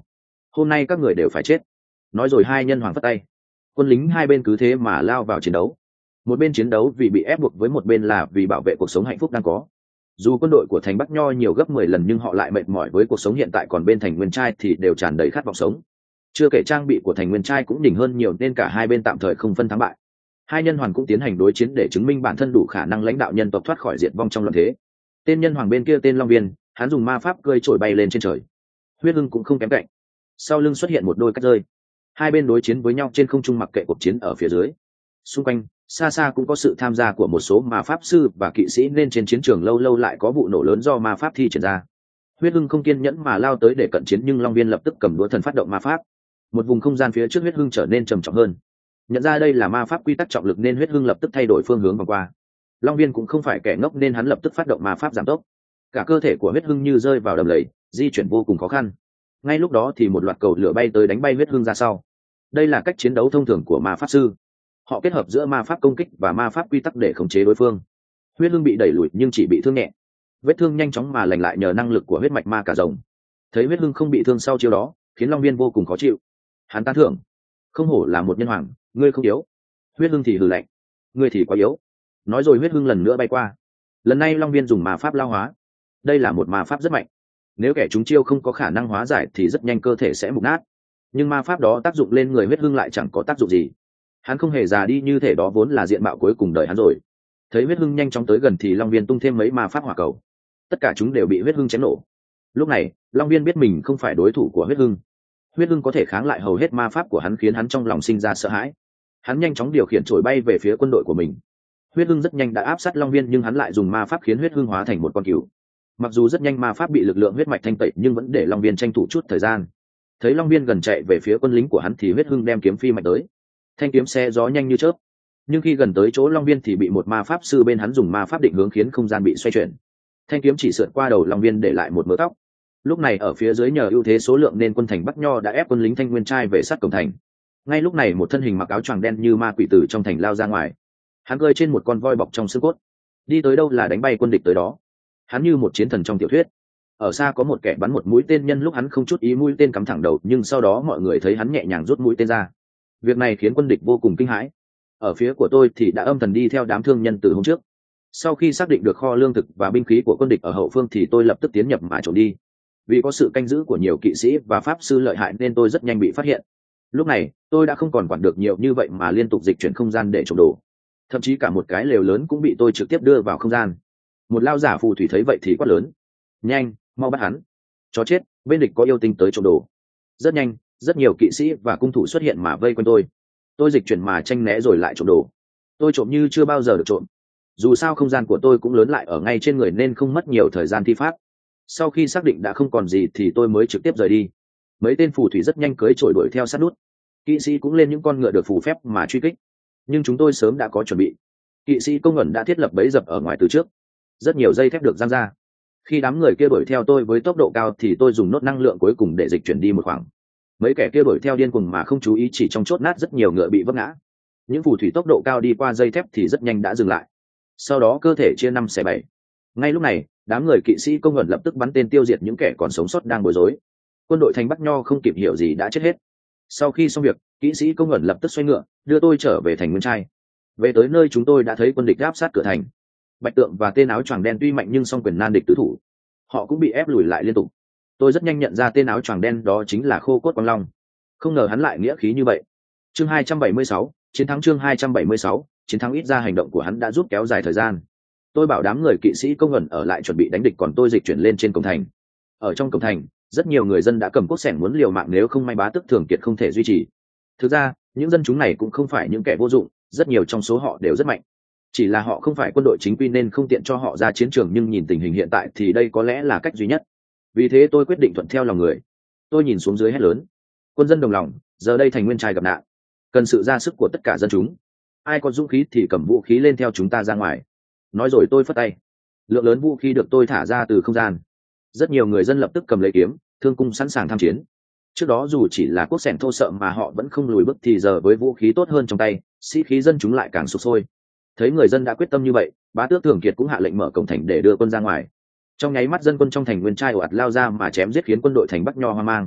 hôm nay các người đều phải chết. Nói rồi hai nhân hoàng phất tay, quân lính hai bên cứ thế mà lao vào chiến đấu. Một bên chiến đấu vì bị ép buộc, với một bên là vì bảo vệ cuộc sống hạnh phúc đang có. Dù quân đội của thành Bắc Nho nhiều gấp mười lần nhưng họ lại mệt mỏi với cuộc sống hiện tại, còn bên thành Nguyên Trai thì đều tràn đầy khát vọng sống. Chưa kể trang bị của thành Nguyên Trai cũng đỉnh hơn nhiều nên cả hai bên tạm thời không phân thắng bại. Hai nhân hoàng cũng tiến hành đối chiến để chứng minh bản thân đủ khả năng lãnh đạo nhân tộc thoát khỏi diệt vong trong loạn thế. Tên nhân hoàng bên kia tên Long Viên, hắn dùng ma pháp cơi trổi bay lên trên trời. Huyết Hưng cũng không kém cạnh, sau lưng xuất hiện một đôi cách rơi. Hai bên đối chiến với nhau trên không trung mặc kệ cuộc chiến ở phía dưới. Xung quanh xa xa cũng có sự tham gia của một số ma pháp sư và kỵ sĩ, nên trên chiến trường lâu lâu lại có vụ nổ lớn do ma pháp thi triển ra. Huyết Hưng không kiên nhẫn mà lao tới để cận chiến, nhưng Long Viên lập tức cầm đũa thần phát động ma pháp. Một vùng không gian phía trước Huyết Hưng trở nên trầm trọng hơn. Nhận ra đây là ma pháp quy tắc trọng lực nên Huyết Hưng lập tức thay đổi phương hướng vòng qua. Long Viên cũng không phải kẻ ngốc nên hắn lập tức phát động ma pháp giảm tốc. Cả cơ thể của Huyết Hưng như rơi vào đầm lầy, di chuyển vô cùng khó khăn. Ngay lúc đó thì một loạt cầu lửa bay tới đánh bay Huyết Hưng ra sau. Đây là cách chiến đấu thông thường của ma pháp sư. Họ kết hợp giữa ma pháp công kích và ma pháp quy tắc để khống chế đối phương. Huyết Hưng bị đẩy lùi nhưng chỉ bị thương nhẹ, vết thương nhanh chóng mà lành lại nhờ năng lực của huyết mạch ma cả rồng. Thấy Huyết Hưng không bị thương sau chiêu đó, khiến Long Viên vô cùng khó chịu. Hắn tán thưởng, không hổ là một nhân hoàng, ngươi không yếu. Huyết Hưng thì hừ lạnh, ngươi thì quá yếu. Nói rồi Huyết Hưng lần nữa bay qua. Lần này Long Viên dùng ma pháp lao hóa. Đây là một ma pháp rất mạnh, nếu kẻ trúng chiêu không có khả năng hóa giải thì rất nhanh cơ thể sẽ mục nát. Nhưng ma pháp đó tác dụng lên người Huyết Hưng lại chẳng có tác dụng gì. Hắn không hề già đi, như thể đó vốn là diện mạo cuối cùng đời hắn rồi. Thấy Huyết Hưng nhanh chóng tới gần thì Long Viên tung thêm mấy ma pháp hỏa cầu. Tất cả chúng đều bị Huyết Hưng chém nổ. Lúc này Long Viên biết mình không phải đối thủ của Huyết Hưng. Huyết Hưng có thể kháng lại hầu hết ma pháp của hắn, khiến hắn trong lòng sinh ra sợ hãi. Hắn nhanh chóng điều khiển chổi bay về phía quân đội của mình. Huyết Hưng rất nhanh đã áp sát Long Viên, nhưng hắn lại dùng ma pháp khiến Huyết Hưng hóa thành một con cừu. Mặc dù rất nhanh ma pháp bị lực lượng huyết mạch thanh tẩy, nhưng vẫn để Long Viên tranh thủ chút thời gian. Thấy Long Viên gần chạy về phía quân lính của hắn thì Huyết Hưng đem kiếm phi mạnh tới. Thanh kiếm xe gió nhanh như chớp, nhưng khi gần tới chỗ Long Viên thì bị một ma pháp sư bên hắn dùng ma pháp định hướng khiến không gian bị xoay chuyển. Thanh kiếm chỉ sượt qua đầu Long Viên để lại một mớ tóc. Lúc này ở phía dưới nhờ ưu thế số lượng nên quân thành Bắc Nho đã ép quân lính Thanh Nguyên Trai về sát cổng thành. Ngay lúc này một thân hình mặc áo choàng đen như ma quỷ tử trong thành lao ra ngoài. Hắn gơi trên một con voi bọc trong xương cốt, đi tới đâu là đánh bay quân địch tới đó. Hắn như một chiến thần trong tiểu thuyết. Ở xa có một kẻ bắn một mũi tên, nhân lúc hắn không chút ý mũi tên cắm thẳng đầu, nhưng sau đó mọi người thấy hắn nhẹ nhàng rút mũi tên ra. Việc này khiến quân địch vô cùng kinh hãi. Ở phía của tôi thì đã âm thầm đi theo đám thương nhân từ hôm trước. Sau khi xác định được kho lương thực và binh khí của quân địch ở hậu phương thì tôi lập tức tiến nhập mà trốn đi. Vì có sự canh giữ của nhiều kỵ sĩ và pháp sư lợi hại nên tôi rất nhanh bị phát hiện. Lúc này tôi đã không còn quản được nhiều như vậy mà liên tục dịch chuyển không gian để trộm đồ. Thậm chí cả một cái lều lớn cũng bị tôi trực tiếp đưa vào không gian. Một lao giả phù thủy thấy vậy thì quát lớn, nhanh mau bắt hắn, chó chết, bên địch có yêu tinh tới trộm đồ. Rất nhanh rất nhiều kỵ sĩ và cung thủ xuất hiện mà vây quanh tôi. Tôi dịch chuyển mà tranh né rồi lại trộm đồ. Tôi trộm như chưa bao giờ được trộm. Dù sao không gian của tôi cũng lớn lại ở ngay trên người nên không mất nhiều thời gian thi pháp. Sau khi xác định đã không còn gì thì tôi mới trực tiếp rời đi. Mấy tên phù thủy rất nhanh cưỡi trổi đuổi theo sát nút. Kỵ sĩ cũng lên những con ngựa được phù phép mà truy kích. Nhưng chúng tôi sớm đã có chuẩn bị. Kỵ sĩ công ẩn đã thiết lập bẫy dập ở ngoài từ trước. Rất nhiều dây thép được giăng ra. Khi đám người kia đuổi theo tôi với tốc độ cao thì tôi dùng nốt năng lượng cuối cùng để dịch chuyển đi một khoảng. Mấy kẻ kia đuổi theo điên cuồng mà không chú ý, chỉ trong chốt nát rất nhiều ngựa bị vấp ngã. Những phù thủy tốc độ cao đi qua dây thép thì rất nhanh đã dừng lại. Sau đó cơ thể chia năm xẻ bảy. Ngay lúc này đám người kỵ sĩ công ẩn lập tức bắn tên tiêu diệt những kẻ còn sống sót đang bối rối. Quân đội thành Bắc Nho không kịp hiểu gì đã chết hết. Sau khi xong việc, kỵ sĩ công ẩn lập tức xoay ngựa đưa tôi trở về thành Nguyên Trai. Về tới nơi chúng tôi đã thấy quân địch áp sát cửa thành. Bạch Tượng và tên áo choàng đen tuy mạnh nhưng song quyền nan địch tứ thủ, họ cũng bị ép lùi lại liên tục. Tôi rất nhanh nhận ra tên áo choàng đen đó chính là Khô Cốt Quang Long. Không ngờ hắn lại nghĩa khí như vậy. Chương hai trăm bảy mươi sáu, chiến thắng. Chương hai trăm bảy mươi sáu, chiến thắng. Ít ra hành động của hắn đã giúp kéo dài thời gian. Tôi bảo đám người kỵ sĩ công ẩn ở lại chuẩn bị đánh địch, còn tôi dịch chuyển lên trên cổng thành. Ở trong cổng thành, rất nhiều người dân đã cầm cuốc xẻng muốn liều mạng nếu không may bá tước Thường Kiệt không thể duy trì. Thực ra những dân chúng này cũng không phải những kẻ vô dụng, rất nhiều trong số họ đều rất mạnh. Chỉ là họ không phải quân đội chính quy nên không tiện cho họ ra chiến trường, nhưng nhìn tình hình hiện tại thì đây có lẽ là cách duy nhất. Vì thế tôi quyết định thuận theo lòng người. Tôi nhìn xuống dưới hét lớn, quân dân đồng lòng, giờ đây thành Nguyên Trai gặp nạn, cần sự ra sức của tất cả dân chúng. Ai có dũng khí thì cầm vũ khí lên theo chúng ta ra ngoài. Nói rồi tôi phất tay, lượng lớn vũ khí được tôi thả ra từ không gian. Rất nhiều người dân lập tức cầm lấy kiếm, thương cung sẵn sàng tham chiến. Trước đó dù chỉ là cuốc xẻng thô sợ mà họ vẫn không lùi bước, thì giờ với vũ khí tốt hơn trong tay, sĩ khí dân chúng lại càng sục sôi. Thấy người dân đã quyết tâm như vậy, bá tước Thường Kiệt cũng hạ lệnh mở cổng thành để đưa quân ra ngoài. Trong nháy mắt dân quân trong thành Nguyên Trai ồ ạt lao ra mà chém giết khiến quân đội thành Bắc Nho hoang mang.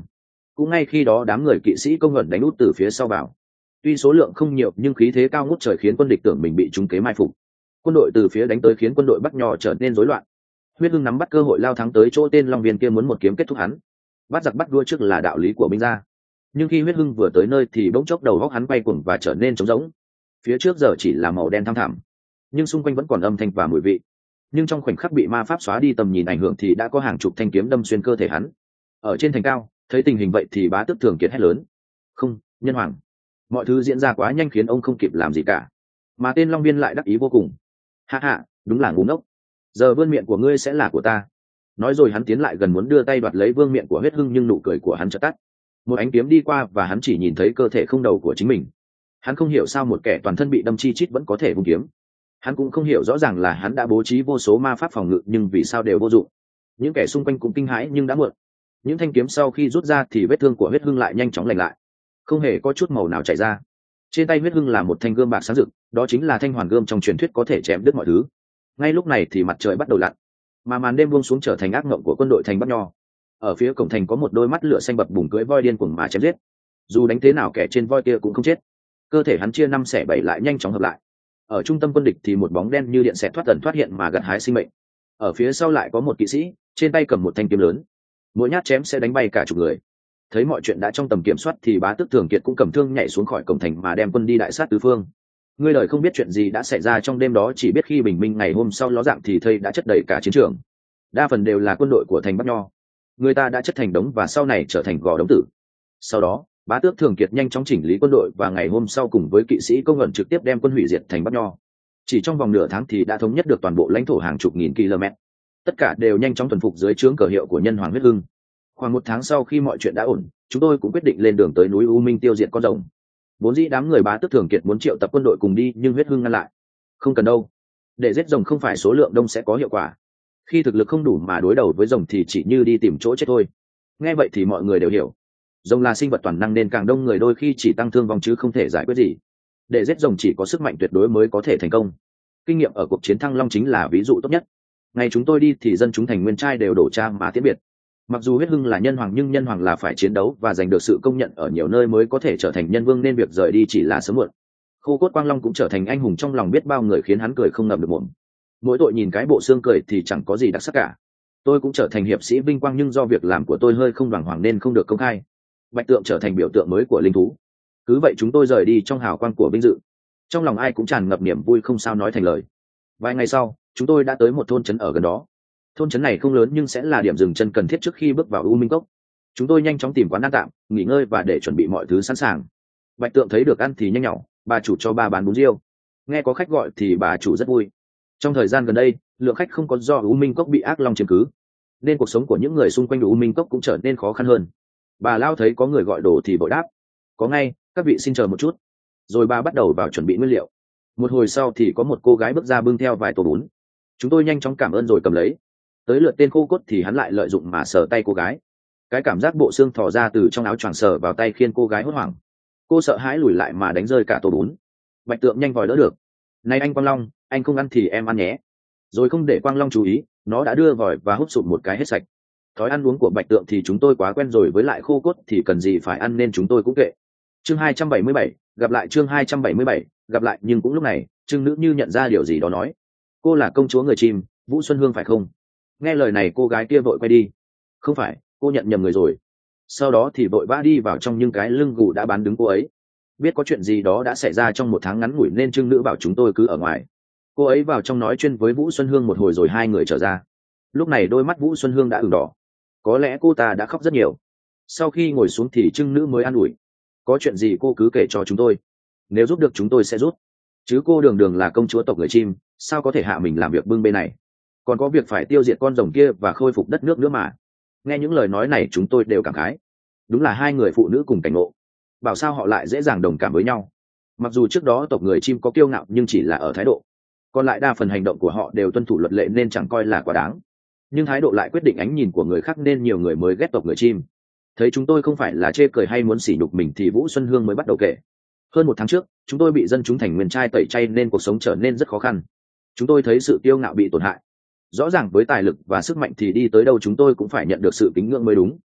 cũng ngay khi đó đám người kỵ sĩ công luận đánh út từ phía sau vào. Tuy số lượng không nhiều nhưng khí thế cao ngút trời khiến quân địch tưởng mình bị trúng kế mai phục. Quân đội từ phía đánh tới khiến quân đội Bắc Nho trở nên rối loạn. Huyết Hưng nắm bắt cơ hội lao thắng tới chỗ tên Long Viên kia muốn một kiếm kết thúc hắn. Bắt giặc bắt đua trước là đạo lý của binh gia, nhưng khi Huyết Hưng vừa tới nơi thì bỗng chốc đầu góc hắn quay cuồng và trở nên trống rỗng. Phía trước giờ chỉ là màu đen thăm thẳm, nhưng xung quanh vẫn còn âm thanh và mùi vị. Nhưng trong khoảnh khắc bị ma pháp xóa đi tầm nhìn ảnh hưởng thì đã có hàng chục thanh kiếm đâm xuyên cơ thể hắn. Ở trên thành cao, thấy tình hình vậy thì Bá Tước Thường Kiệt hét lớn: "Không, Nhân Hoàng!" Mọi thứ diễn ra quá nhanh khiến ông không kịp làm gì cả, mà tên Long Viên lại đắc ý vô cùng. "Ha ha, đúng là ngu ngốc, giờ vương miện của ngươi sẽ là của ta." Nói rồi hắn tiến lại gần muốn đưa tay đoạt lấy vương miện của Huyết Hưng, nhưng nụ cười của hắn chợt tắt. Một ánh kiếm đi qua và hắn chỉ nhìn thấy cơ thể không đầu của chính mình. Hắn không hiểu sao một kẻ toàn thân bị đâm chi chít vẫn có thể vung kiếm. Hắn cũng không hiểu rõ ràng là hắn đã bố trí vô số ma pháp phòng ngự nhưng vì sao đều vô dụng. Những kẻ xung quanh cũng kinh hãi nhưng đã muộn. Những thanh kiếm sau khi rút ra thì vết thương của Huyết Hưng lại nhanh chóng lành lại, không hề có chút màu nào chảy ra. Trên tay Huyết Hưng là một thanh gươm bạc sáng rực, đó chính là thanh hoàn gươm trong truyền thuyết có thể chém đứt mọi thứ. Ngay lúc này thì mặt trời bắt đầu lặn, mà màn đêm buông xuống trở thành ác mộng của quân đội thành Bắc Nho. Ở phía cổng thành có một đôi mắt lửa xanh bập bùng cưỡi voi điên cuồng mà chém giết. Dù đánh thế nào kẻ trên voi kia cũng không chết. Cơ thể hắn chia năm xẻ bảy lại nhanh chóng hợp lại. Ở trung tâm quân địch thì một bóng đen như điện xẹt thoát tần thoát hiện mà gặt hái sinh mệnh. Ở phía sau lại có một kỵ sĩ, trên tay cầm một thanh kiếm lớn. Mỗi nhát chém sẽ đánh bay cả chục người. Thấy mọi chuyện đã trong tầm kiểm soát thì Bá Tước Thường Kiệt cũng cầm thương nhảy xuống khỏi cổng thành mà đem quân đi đại sát tứ phương. Ngươi đời không biết chuyện gì đã xảy ra trong đêm đó, chỉ biết khi bình minh ngày hôm sau ló dạng thì thây đã chất đầy cả chiến trường. Đa phần đều là quân đội của thành Bắc Nho. Người ta đã chất thành đống và sau này trở thành gò đống tử. Sau đó Bá Tước Thường Kiệt nhanh chóng chỉnh lý quân đội và ngày hôm sau cùng với kỵ sĩ công luận trực tiếp đem quân hủy diệt thành Bắc Nho. Chỉ trong vòng nửa tháng thì đã thống nhất được toàn bộ lãnh thổ hàng chục nghìn km. Tất cả đều nhanh chóng thuần phục dưới trướng cờ hiệu của Nhân Hoàng Huyết Hưng. Khoảng một tháng sau khi mọi chuyện đã ổn, chúng tôi cũng quyết định lên đường tới núi U Minh tiêu diệt con rồng. Vốn dĩ đám người Bá Tước Thường Kiệt muốn triệu tập quân đội cùng đi nhưng Huyết Hưng ngăn lại. Không cần đâu, để giết rồng không phải số lượng đông sẽ có hiệu quả. Khi thực lực không đủ mà đối đầu với rồng thì chỉ như đi tìm chỗ chết thôi. Nghe vậy thì mọi người đều hiểu, rồng là sinh vật toàn năng nên càng đông người đôi khi chỉ tăng thương vong chứ không thể giải quyết gì. Để giết rồng chỉ có sức mạnh tuyệt đối mới có thể thành công. Kinh nghiệm ở cuộc chiến Thăng Long chính là ví dụ tốt nhất. Ngày chúng tôi đi thì dân chúng thành Nguyên Trai đều đổ trang mà tiễn biệt. Mặc dù Huyết Hưng là nhân hoàng nhưng nhân hoàng là phải chiến đấu và giành được sự công nhận ở nhiều nơi mới có thể trở thành nhân vương, nên việc rời đi chỉ là sớm muộn. Khô Cốt Quang Long cũng trở thành anh hùng trong lòng biết bao người khiến hắn cười không ngậm được mồm. Mỗi tội nhìn cái bộ xương cười thì chẳng có gì đặc sắc cả. Tôi cũng trở thành hiệp sĩ vinh quang nhưng do việc làm của tôi hơi không đàng hoàng nên không được công khai. Bạch Tượng trở thành biểu tượng mới của linh thú. Cứ vậy chúng tôi rời đi trong hào quang của vinh dự. Trong lòng ai cũng tràn ngập niềm vui không sao nói thành lời. Vài ngày sau, chúng tôi đã tới một thôn trấn ở gần đó. Thôn trấn này không lớn nhưng sẽ là điểm dừng chân cần thiết trước khi bước vào U Minh Cốc. Chúng tôi nhanh chóng tìm quán ăn tạm, nghỉ ngơi và để chuẩn bị mọi thứ sẵn sàng. Bạch Tượng thấy được ăn thì nhanh nhỏ, bà chủ cho ba bán bún riêu. Nghe có khách gọi thì bà chủ rất vui. Trong thời gian gần đây, lượng khách không có do U Minh Cốc bị ác long chiếm cứ, nên cuộc sống của những người xung quanh U Minh Cốc cũng trở nên khó khăn hơn. Bà lao thấy có người gọi đồ thì vội đáp: "Có ngay, các vị xin chờ một chút." Rồi bà bắt đầu vào chuẩn bị nguyên liệu. Một hồi sau thì có một cô gái bước ra bưng theo vài tô bún. Chúng tôi nhanh chóng cảm ơn rồi cầm lấy. Tới lượt tên Khô Cốt thì hắn lại lợi dụng mà sờ tay cô gái. Cái cảm giác bộ xương thò ra từ trong áo choàng sờ vào tay khiến cô gái hốt hoảng. Cô sợ hãi lùi lại mà đánh rơi cả tô bún. Bạch Tượng nhanh vòi đỡ được. "Này anh Quang Long, anh không ăn thì em ăn nhé." Rồi không để Quang Long chú ý, nó đã đưa vòi và hút sụp một cái hết sạch. Thói ăn uống của Bạch Tượng thì chúng tôi quá quen rồi, với lại Khô Cốt thì cần gì phải ăn nên chúng tôi cũng kệ. Chương hai trăm bảy mươi bảy, gặp lại chương hai trăm bảy mươi bảy, gặp lại nhưng cũng lúc này, Trương Nữ như nhận ra điều gì đó nói: "Cô là công chúa người chim, Vũ Xuân Hương phải không?" Nghe lời này cô gái kia vội quay đi. "Không phải, cô nhận nhầm người rồi." Sau đó thì vội vã đi vào trong nhưng cái lưng gù đã bán đứng cô ấy. Biết có chuyện gì đó đã xảy ra trong một tháng ngắn ngủi nên Trương Nữ bảo chúng tôi cứ ở ngoài. Cô ấy vào trong nói chuyện với Vũ Xuân Hương một hồi rồi hai người trở ra. Lúc này đôi mắt Vũ Xuân Hương đã ửng đỏ. Có lẽ cô ta đã khóc rất nhiều. Sau khi ngồi xuống thì Trương Nữ mới an ủi: "Có chuyện gì cô cứ kể cho chúng tôi. Nếu giúp được chúng tôi sẽ giúp. Chứ cô đường đường là công chúa tộc người chim, sao có thể hạ mình làm việc bưng bê này. Còn có việc phải tiêu diệt con rồng kia và khôi phục đất nước nữa mà." Nghe những lời nói này chúng tôi đều cảm khái. Đúng là hai người phụ nữ cùng cảnh ngộ. Bảo sao họ lại dễ dàng đồng cảm với nhau. Mặc dù trước đó tộc người chim có kiêu ngạo nhưng chỉ là ở thái độ. Còn lại đa phần hành động của họ đều tuân thủ luật lệ nên chẳng coi là quá đáng. Nhưng thái độ lại quyết định ánh nhìn của người khác nên nhiều người mới ghét tộc người chim. Thấy chúng tôi không phải là chê cười hay muốn sỉ nhục mình thì Vũ Xuân Hương mới bắt đầu kể. Hơn một tháng trước, chúng tôi bị dân chúng thành Nguyên Trai tẩy chay nên cuộc sống trở nên rất khó khăn. Chúng tôi thấy sự kiêu ngạo bị tổn hại. Rõ ràng với tài lực và sức mạnh thì đi tới đâu chúng tôi cũng phải nhận được sự kính ngưỡng mới đúng.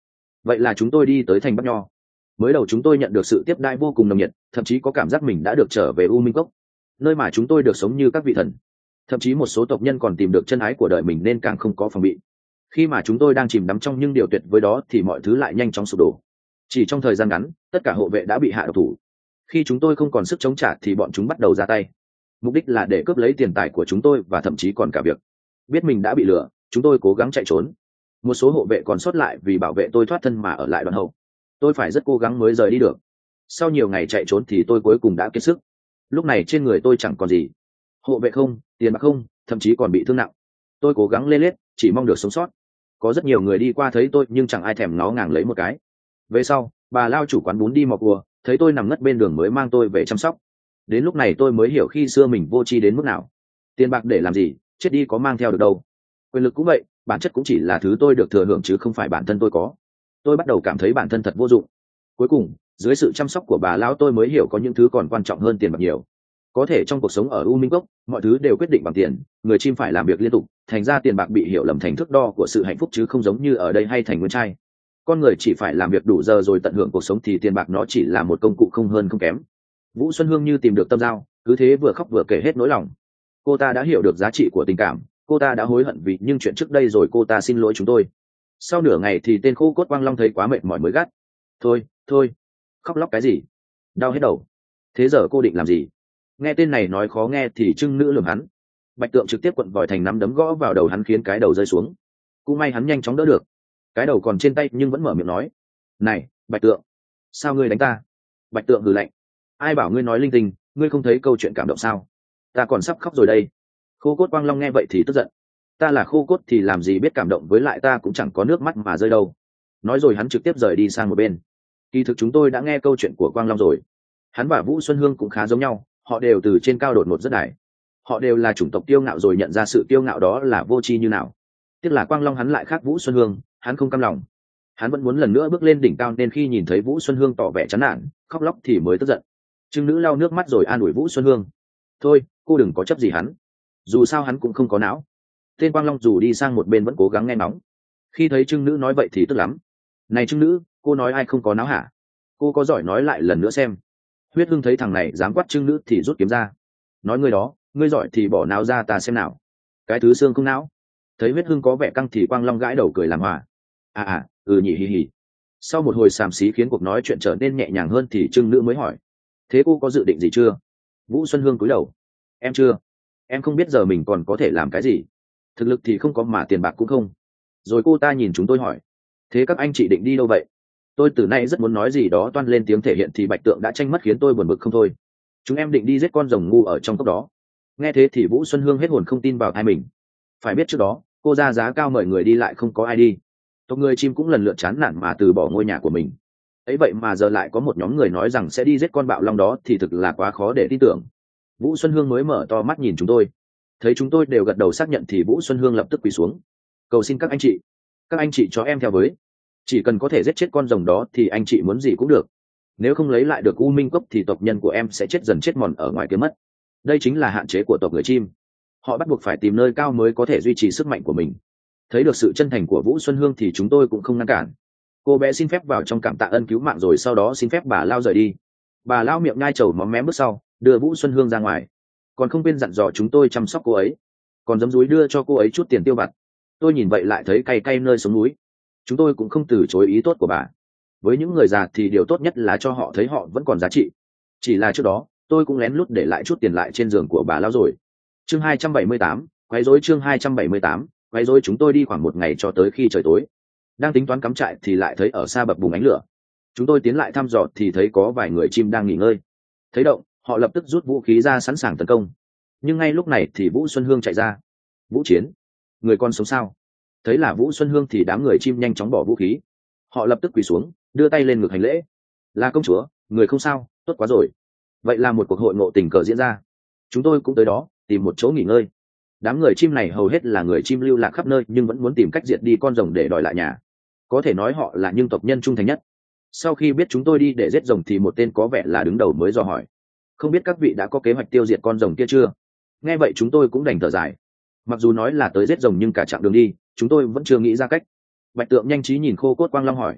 vậy là chúng tôi đi tới thành Bắc Nho. Mới đầu chúng tôi nhận được sự tiếp đãi vô cùng nồng nhiệt, thậm chí có cảm giác mình đã được trở về U Minh Cốc, nơi mà chúng tôi được sống như các vị thần. Thậm chí một số tộc nhân còn tìm được chân ái của đời mình nên càng không có phòng bị. Khi mà chúng tôi đang chìm đắm trong những điều tuyệt với đó thì mọi thứ lại nhanh chóng sụp đổ. Chỉ trong thời gian ngắn, tất cả hộ vệ đã bị hạ độc thủ. Khi chúng tôi không còn sức chống trả thì bọn chúng bắt đầu ra tay. Mục đích là để cướp lấy tiền tài của chúng tôi và thậm chí còn cả việc. Biết mình đã bị lừa, chúng tôi cố gắng chạy trốn. Một số hộ vệ còn sót lại vì bảo vệ tôi thoát thân mà ở lại đoàn hậu. Tôi phải rất cố gắng mới rời đi được. Sau nhiều ngày chạy trốn thì tôi cuối cùng đã kiệt sức. Lúc này trên người tôi chẳng còn gì. Hộ vệ không, tiền bạc không, thậm chí còn bị thương nặng. Tôi cố gắng lê lết, chỉ mong được sống sót. Có rất nhiều người đi qua thấy tôi nhưng chẳng ai thèm ngó ngàng lấy một cái. Về sau, bà lao chủ quán bún đi mò cua, thấy tôi nằm ngất bên đường mới mang tôi về chăm sóc. Đến lúc này tôi mới hiểu khi xưa mình vô tri đến mức nào. Tiền bạc để làm gì, chết đi có mang theo được đâu. Quyền lực cũng vậy, bản chất cũng chỉ là thứ tôi được thừa hưởng chứ không phải bản thân tôi có. Tôi bắt đầu cảm thấy bản thân thật vô dụng. Cuối cùng, dưới sự chăm sóc của bà lão tôi mới hiểu có những thứ còn quan trọng hơn tiền bạc nhiều. Có thể trong cuộc sống ở U Minh Cốc, mọi thứ đều quyết định bằng tiền, người chim phải làm việc liên tục, thành ra tiền bạc bị hiểu lầm thành thước đo của sự hạnh phúc chứ không giống như ở đây hay thành nguyên trai. Con người chỉ phải làm việc đủ giờ rồi tận hưởng cuộc sống thì tiền bạc nó chỉ là một công cụ không hơn không kém. Vũ Xuân Hương như tìm được tâm giao, cứ thế vừa khóc vừa kể hết nỗi lòng. Cô ta đã hiểu được giá trị của tình cảm, cô ta đã hối hận vì những chuyện trước đây rồi cô ta xin lỗi chúng tôi. Sau nửa ngày thì tên khô cốt Quang Long thấy quá mệt mỏi mới gắt: thôi thôi, khóc lóc cái gì, đau hết đầu. Thế giờ cô định làm gì? Nghe tên này nói khó nghe thì trưng nữ lườm hắn. Bạch Tượng trực tiếp quận vòi thành nắm đấm gõ vào đầu hắn khiến cái đầu rơi xuống. Cũng may hắn nhanh chóng đỡ được, cái đầu còn trên tay nhưng vẫn mở miệng nói: này Bạch Tượng, sao ngươi đánh ta? Bạch Tượng hừ lạnh: ai bảo ngươi nói linh tinh, ngươi không thấy câu chuyện cảm động sao? Ta còn sắp khóc rồi đây. Khô cốt Quang Long nghe vậy thì tức giận: ta là khô cốt thì làm gì biết cảm động, với lại ta cũng chẳng có nước mắt mà rơi đâu. Nói rồi hắn trực tiếp rời đi sang một bên. Kỳ thực chúng tôi đã nghe câu chuyện của Quang Long rồi. Hắn và Vũ Xuân Hương cũng khá giống nhau, họ đều từ trên cao đột ngột rất đài. Họ đều là chủng tộc kiêu ngạo rồi nhận ra sự kiêu ngạo đó là vô tri như nào. Tiếc là Quang Long hắn lại khác Vũ Xuân Hương, hắn không cam lòng. Hắn vẫn muốn lần nữa bước lên đỉnh cao nên khi nhìn thấy Vũ Xuân Hương tỏ vẻ chán nản, khóc lóc thì mới tức giận. Trưng nữ lau nước mắt rồi an ủi Vũ Xuân Hương: thôi, cô đừng có chấp gì hắn. Dù sao hắn cũng không có não. Tên Quang Long dù đi sang một bên vẫn cố gắng nghe nóng. Khi thấy trưng nữ nói vậy thì tức lắm: này trưng nữ, cô nói ai không có não hả? Cô có giỏi nói lại lần nữa xem. Huyết Hưng thấy thằng này dám quát trưng nữ thì rút kiếm ra. Nói ngươi đó, ngươi giỏi thì bỏ não ra ta xem nào. Cái thứ xương không não. Thấy Huyết Hưng có vẻ căng thì Quang Long gãi đầu cười làm hòa: à à, ừ nhỉ hì hì. Sau một hồi xàm xí khiến cuộc nói chuyện trở nên nhẹ nhàng hơn thì trưng nữ mới hỏi: thế cô có dự định gì chưa? Vũ Xuân Hương cúi đầu: em chưa. Em không biết giờ mình còn có thể làm cái gì. Thực lực thì không có mà tiền bạc cũng không. Rồi cô ta nhìn chúng tôi hỏi: thế các anh chị định đi đâu vậy? Tôi từ nay rất muốn nói gì đó toan lên tiếng thể hiện thì Bạch Tượng đã tranh mất khiến tôi buồn bực không thôi. Chúng em định đi giết con rồng ngu ở trong cốc đó. Nghe thế thì Vũ Xuân Hương hết hồn không tin vào tai mình. Phải biết trước đó cô ra giá cao mời người đi lại không có ai đi. Tộc người chim cũng lần lượt chán nản mà từ bỏ ngôi nhà của mình. Ấy vậy mà giờ lại có một nhóm người nói rằng sẽ đi giết con bạo long đó thì thực là quá khó để tin tưởng. Vũ Xuân Hương mới mở to mắt nhìn chúng tôi. Thấy chúng tôi đều gật đầu xác nhận thì Vũ Xuân Hương lập tức quỳ xuống: cầu xin các anh chị, các anh chị cho em theo với. Chỉ cần có thể giết chết con rồng đó thì anh chị muốn gì cũng được. Nếu không lấy lại được U Minh Cốc thì tộc nhân của em sẽ chết dần chết mòn ở ngoài kia mất. Đây chính là hạn chế của tộc người chim. Họ bắt buộc phải tìm nơi cao mới có thể duy trì sức mạnh của mình. Thấy được sự chân thành của Vũ Xuân Hương thì chúng tôi cũng không ngăn cản. Cô bé xin phép vào trong cảm tạ ân cứu mạng rồi sau đó xin phép bà lao rời đi. Bà lao miệng nhai trầu móm mém bước sau, đưa Vũ Xuân Hương ra ngoài. Còn không quên dặn dò chúng tôi chăm sóc cô ấy, còn giấm dúi đưa cho cô ấy chút tiền tiêu vặt. Tôi nhìn vậy lại thấy cay cay nơi sống núi. Chúng tôi cũng không từ chối ý tốt của bà. Với những người già thì điều tốt nhất là cho họ thấy họ vẫn còn giá trị. Chỉ là trước đó tôi cũng lén lút để lại chút tiền lại trên giường của bà lao rồi. Chương hai trăm bảy mươi tám, quấy rối. Chương hai trăm bảy mươi tám, quấy rối. Chúng tôi đi khoảng một ngày cho tới khi trời tối. Đang tính toán cắm trại thì lại thấy ở xa bập bùng ánh lửa. Chúng tôi tiến lại thăm dò thì thấy có vài người chim đang nghỉ ngơi. Thấy động, họ lập tức rút vũ khí ra sẵn sàng tấn công. Nhưng ngay lúc này thì Vũ Xuân Hương chạy ra: Vũ Chiến, người con sống sao? Thấy là Vũ Xuân Hương thì đám người chim nhanh chóng bỏ vũ khí. Họ lập tức quỳ xuống, đưa tay lên ngực hành lễ: là công chúa, người không sao, tốt quá rồi. Vậy là một cuộc hội ngộ tình cờ diễn ra. Chúng tôi cũng tới đó tìm một chỗ nghỉ ngơi. Đám người chim này hầu hết là người chim lưu lạc khắp nơi nhưng vẫn muốn tìm cách diệt đi con rồng để đòi lại nhà. Có thể nói họ là những tộc nhân trung thành nhất. Sau khi biết chúng tôi đi để giết rồng thì một tên có vẻ là đứng đầu mới dò hỏi: không biết các vị đã có kế hoạch tiêu diệt con rồng kia chưa? Nghe vậy chúng tôi cũng đành thở dài. Mặc dù nói là tới giết rồng nhưng cả chặng đường đi chúng tôi vẫn chưa nghĩ ra cách. Bạch Tượng nhanh trí nhìn Khô Cốt Quang Long hỏi: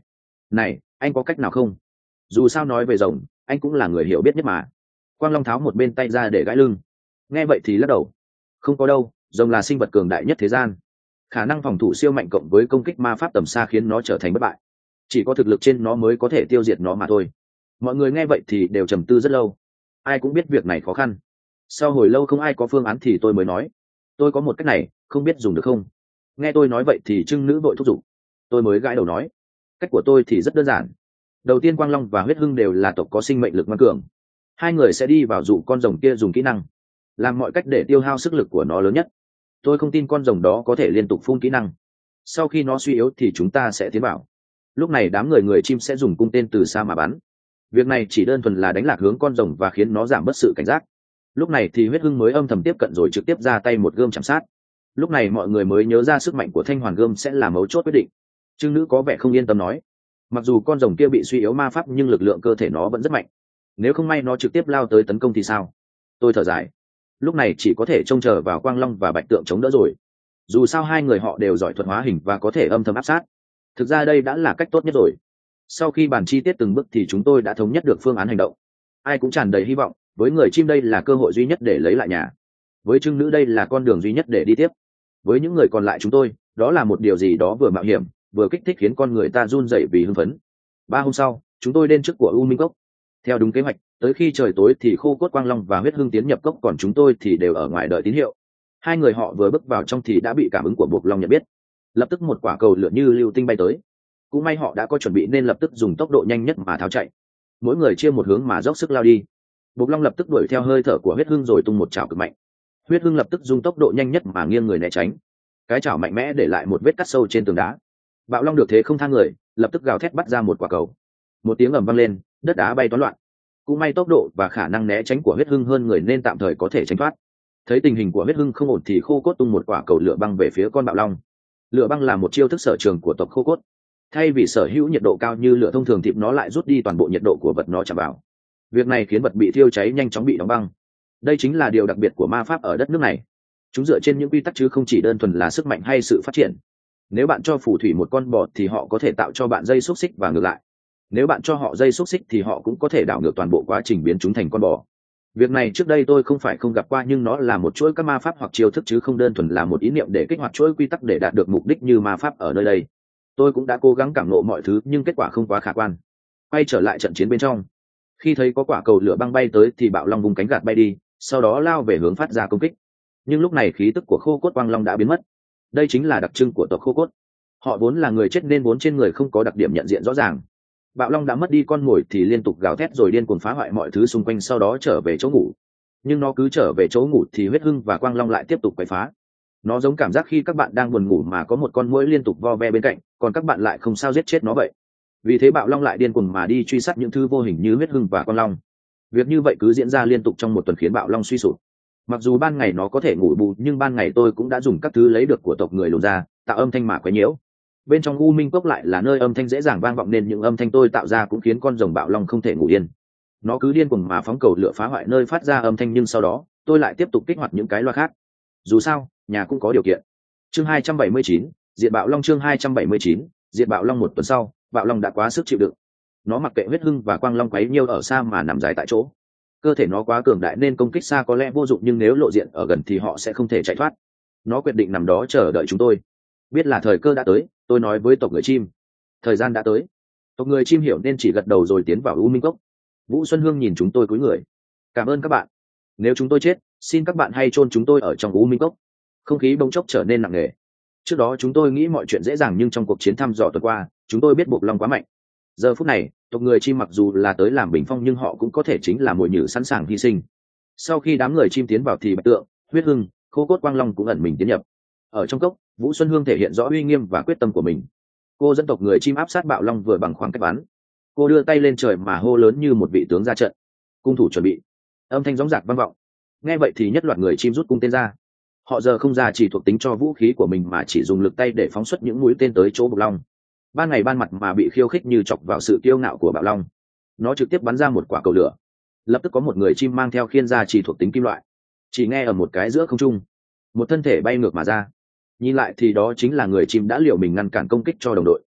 Này, anh có cách nào không? Dù sao nói về rồng, anh cũng là người hiểu biết nhất mà. Quang Long tháo một bên tay ra để gãi lưng. Nghe vậy thì lắc đầu. Không có đâu, rồng là sinh vật cường đại nhất thế gian. Khả năng phòng thủ siêu mạnh cộng với công kích ma pháp tầm xa khiến nó trở thành bất bại. Chỉ có thực lực trên nó mới có thể tiêu diệt nó mà thôi. Mọi người nghe vậy thì đều trầm tư rất lâu. Ai cũng biết việc này khó khăn. Sau hồi lâu không ai có phương án thì tôi mới nói. Tôi có một cách này, không biết dùng được không? Nghe tôi nói vậy thì trưng nữ vội thúc giục. Tôi mới gãi đầu nói. Cách của tôi thì rất đơn giản. Đầu tiên Quang Long và Huyết Hưng đều là tộc có sinh mệnh lực ngoan cường. Hai người sẽ đi vào dụ con rồng kia dùng kỹ năng, làm mọi cách để tiêu hao sức lực của nó lớn nhất. Tôi không tin con rồng đó có thể liên tục phun kỹ năng. Sau khi nó suy yếu thì chúng ta sẽ tiến vào. Lúc này đám người người chim sẽ dùng cung tên từ xa mà bắn. Việc này chỉ đơn thuần là đánh lạc hướng con rồng và khiến nó giảm bớt sự cảnh giác. Lúc này thì Huyết Hưng mới âm thầm tiếp cận rồi trực tiếp ra tay một gươm chạm sát. Lúc này mọi người mới nhớ ra sức mạnh của thanh hoàn gươm sẽ là mấu chốt quyết định. Trương Nữ có vẻ không yên tâm nói. Mặc dù con rồng kia bị suy yếu ma pháp nhưng lực lượng cơ thể nó vẫn rất mạnh. Nếu không may nó trực tiếp lao tới tấn công thì sao? Tôi thở dài. Lúc này chỉ có thể trông chờ vào Quang Long và Bạch Tượng chống đỡ rồi. Dù sao hai người họ đều giỏi thuật hóa hình và có thể âm thầm áp sát. Thực ra đây đã là cách tốt nhất rồi. Sau khi bàn chi tiết từng bước thì chúng tôi đã thống nhất được phương án hành động. Ai cũng tràn đầy hy vọng, với người chim đây là cơ hội duy nhất để lấy lại nhà. Với Trưng Nữ đây là con đường duy nhất để đi tiếp. Với những người còn lại chúng tôi, đó là một điều gì đó vừa mạo hiểm, vừa kích thích khiến con người ta run rẩy vì hưng phấn. Ba hôm sau, chúng tôi đến trước của U Minh Cốc. Theo đúng kế hoạch, tới khi trời tối thì Khô Cốt, Quang Long và Huyết Hưng tiến nhập cốc, còn chúng tôi thì đều ở ngoài đợi tín hiệu. Hai người họ vừa bước vào trong thì đã bị cảm ứng của Buộc Long nhận biết. Lập tức một quả cầu lửa như lưu tinh bay tới. Cũng may họ đã có chuẩn bị nên lập tức dùng tốc độ nhanh nhất mà tháo chạy. Mỗi người chia một hướng mà dốc sức lao đi. Buộc Long lập tức đuổi theo hơi thở của Huyết Hưng rồi tung một chảo cực mạnh. Huyết Hưng lập tức dùng tốc độ nhanh nhất mà nghiêng người né tránh. Cái chảo mạnh mẽ để lại một vết cắt sâu trên tường đá. Bạo Long được thế không thang người, lập tức gào thét bắt ra một quả cầu. Một tiếng ầm vang lên, đất đá bay toán loạn. Cũng may tốc độ và khả năng né tránh của Huyết Hưng hơn người nên tạm thời có thể tránh thoát. Thấy tình hình của Huyết Hưng không ổn thì Khô Cốt tung một quả cầu lửa băng về phía con Bạo Long. Lửa băng là một chiêu thức sở trường của tộc Khô Cốt. Thay vì sở hữu nhiệt độ cao như lửa thông thường thì nó lại rút đi toàn bộ nhiệt độ của vật nó chạm vào. Việc này khiến vật bị thiêu cháy nhanh chóng bị đóng băng. Đây chính là điều đặc biệt của ma pháp ở đất nước này. Chúng dựa trên những quy tắc chứ không chỉ đơn thuần là sức mạnh hay sự phát triển. Nếu bạn cho phù thủy một con bò thì họ có thể tạo cho bạn dây xúc xích và ngược lại. Nếu bạn cho họ dây xúc xích thì họ cũng có thể đảo ngược toàn bộ quá trình biến chúng thành con bò. Việc này trước đây tôi không phải không gặp qua, nhưng nó là một chuỗi các ma pháp hoặc chiêu thức chứ không đơn thuần là một ý niệm để kích hoạt chuỗi quy tắc để đạt được mục đích như ma pháp ở nơi đây. Tôi cũng đã cố gắng cảm ngộ mọi thứ nhưng kết quả không quá khả quan. Quay trở lại trận chiến bên trong. Khi thấy có quả cầu lửa băng bay tới thì Bạo Long vùng cánh gạt bay đi, sau đó lao về hướng phát ra công kích. Nhưng lúc này khí tức của Khô Cốt, Quang Long đã biến mất. Đây chính là đặc trưng của tộc Khô Cốt. Họ vốn là người chết nên vốn trên người không có đặc điểm nhận diện rõ ràng. Bạo Long đã mất đi con mồi thì liên tục gào thét rồi điên cuồng phá hoại mọi thứ xung quanh, sau đó trở về chỗ ngủ. Nhưng nó cứ trở về chỗ ngủ thì Huyết Hưng và Quang Long lại tiếp tục quấy phá. Nó giống cảm giác khi các bạn đang buồn ngủ mà có một con muỗi liên tục vo ve bên cạnh, còn các bạn lại không sao giết chết nó vậy. Vì thế Bạo Long lại điên cuồng mà đi truy sát những thứ vô hình như Huyết Hưng và Quang Long. Việc như vậy cứ diễn ra liên tục trong một tuần khiến Bạo Long suy sụp. Mặc dù ban ngày nó có thể ngủ bù nhưng ban ngày tôi cũng đã dùng các thứ lấy được của tộc người lùn ra tạo âm thanh mà quấy nhiễu. Bên trong U Minh Cốc lại là nơi âm thanh dễ dàng vang vọng nên những âm thanh tôi tạo ra cũng khiến con rồng Bạo Long không thể ngủ yên. Nó cứ điên cuồng mà phóng cầu lửa phá hoại nơi phát ra âm thanh, nhưng sau đó tôi lại tiếp tục kích hoạt những cái loa khác. Dù sao nhà cũng có điều kiện. Chương hai trăm bảy mươi chín, diệt Bạo Long. Chương hai trăm bảy mươi chín, diệt Bạo Long. Một tuần sau, Bạo Long đã quá sức chịu đựng. Nó mặc kệ Huyết Hưng và Quang Long quấy nhiêu ở xa mà nằm dài tại chỗ. Cơ thể nó quá cường đại nên công kích xa có lẽ vô dụng, nhưng nếu lộ diện ở gần thì họ sẽ không thể chạy thoát. Nó quyết định nằm đó chờ đợi chúng tôi. Biết là thời cơ đã tới, tôi nói với tộc người chim. Thời gian đã tới. Tộc người chim hiểu nên chỉ gật đầu rồi tiến vào U Minh Cốc. Vũ Xuân Hương nhìn chúng tôi cúi người. Cảm ơn các bạn. Nếu chúng tôi chết, xin các bạn hãy chôn chúng tôi ở trong U Minh Cốc. Không khí bỗng chốc trở nên nặng nề. Trước đó chúng tôi nghĩ mọi chuyện dễ dàng, nhưng trong cuộc chiến thăm dò tuần qua, chúng tôi biết Buộc Long quá mạnh. Giờ phút này, tộc người chim mặc dù là tới làm bình phong nhưng họ cũng có thể chính là mồi nhử sẵn sàng hy sinh. Sau khi đám người chim tiến vào thì Bạch Tượng, Huyết Hưng, Khô Cốt, Quang Long cũng ẩn mình tiến nhập. Ở trong cốc, Vũ Xuân Hương thể hiện rõ uy nghiêm và quyết tâm của mình. Cô dẫn tộc người chim áp sát Bạo Long vừa bằng khoảng cách bắn. Cô đưa tay lên trời mà hô lớn như một vị tướng ra trận. Cung thủ chuẩn bị. Âm thanh dõng dạc vang vọng. Nghe vậy thì nhất loạt người chim rút cung tên ra. Họ giờ không ra chỉ thuộc tính cho vũ khí của mình mà chỉ dùng lực tay để phóng xuất những mũi tên tới chỗ Bộc Long. Ban ngày ban mặt mà bị khiêu khích như chọc vào sự kiêu ngạo của Bạo Long. Nó trực tiếp bắn ra một quả cầu lửa. Lập tức có một người chim mang theo khiên ra chỉ thuộc tính kim loại. Chỉ nghe ở một cái giữa không trung, một thân thể bay ngược mà ra. Nhìn lại thì đó chính là người chim đã liều mình ngăn cản công kích cho đồng đội.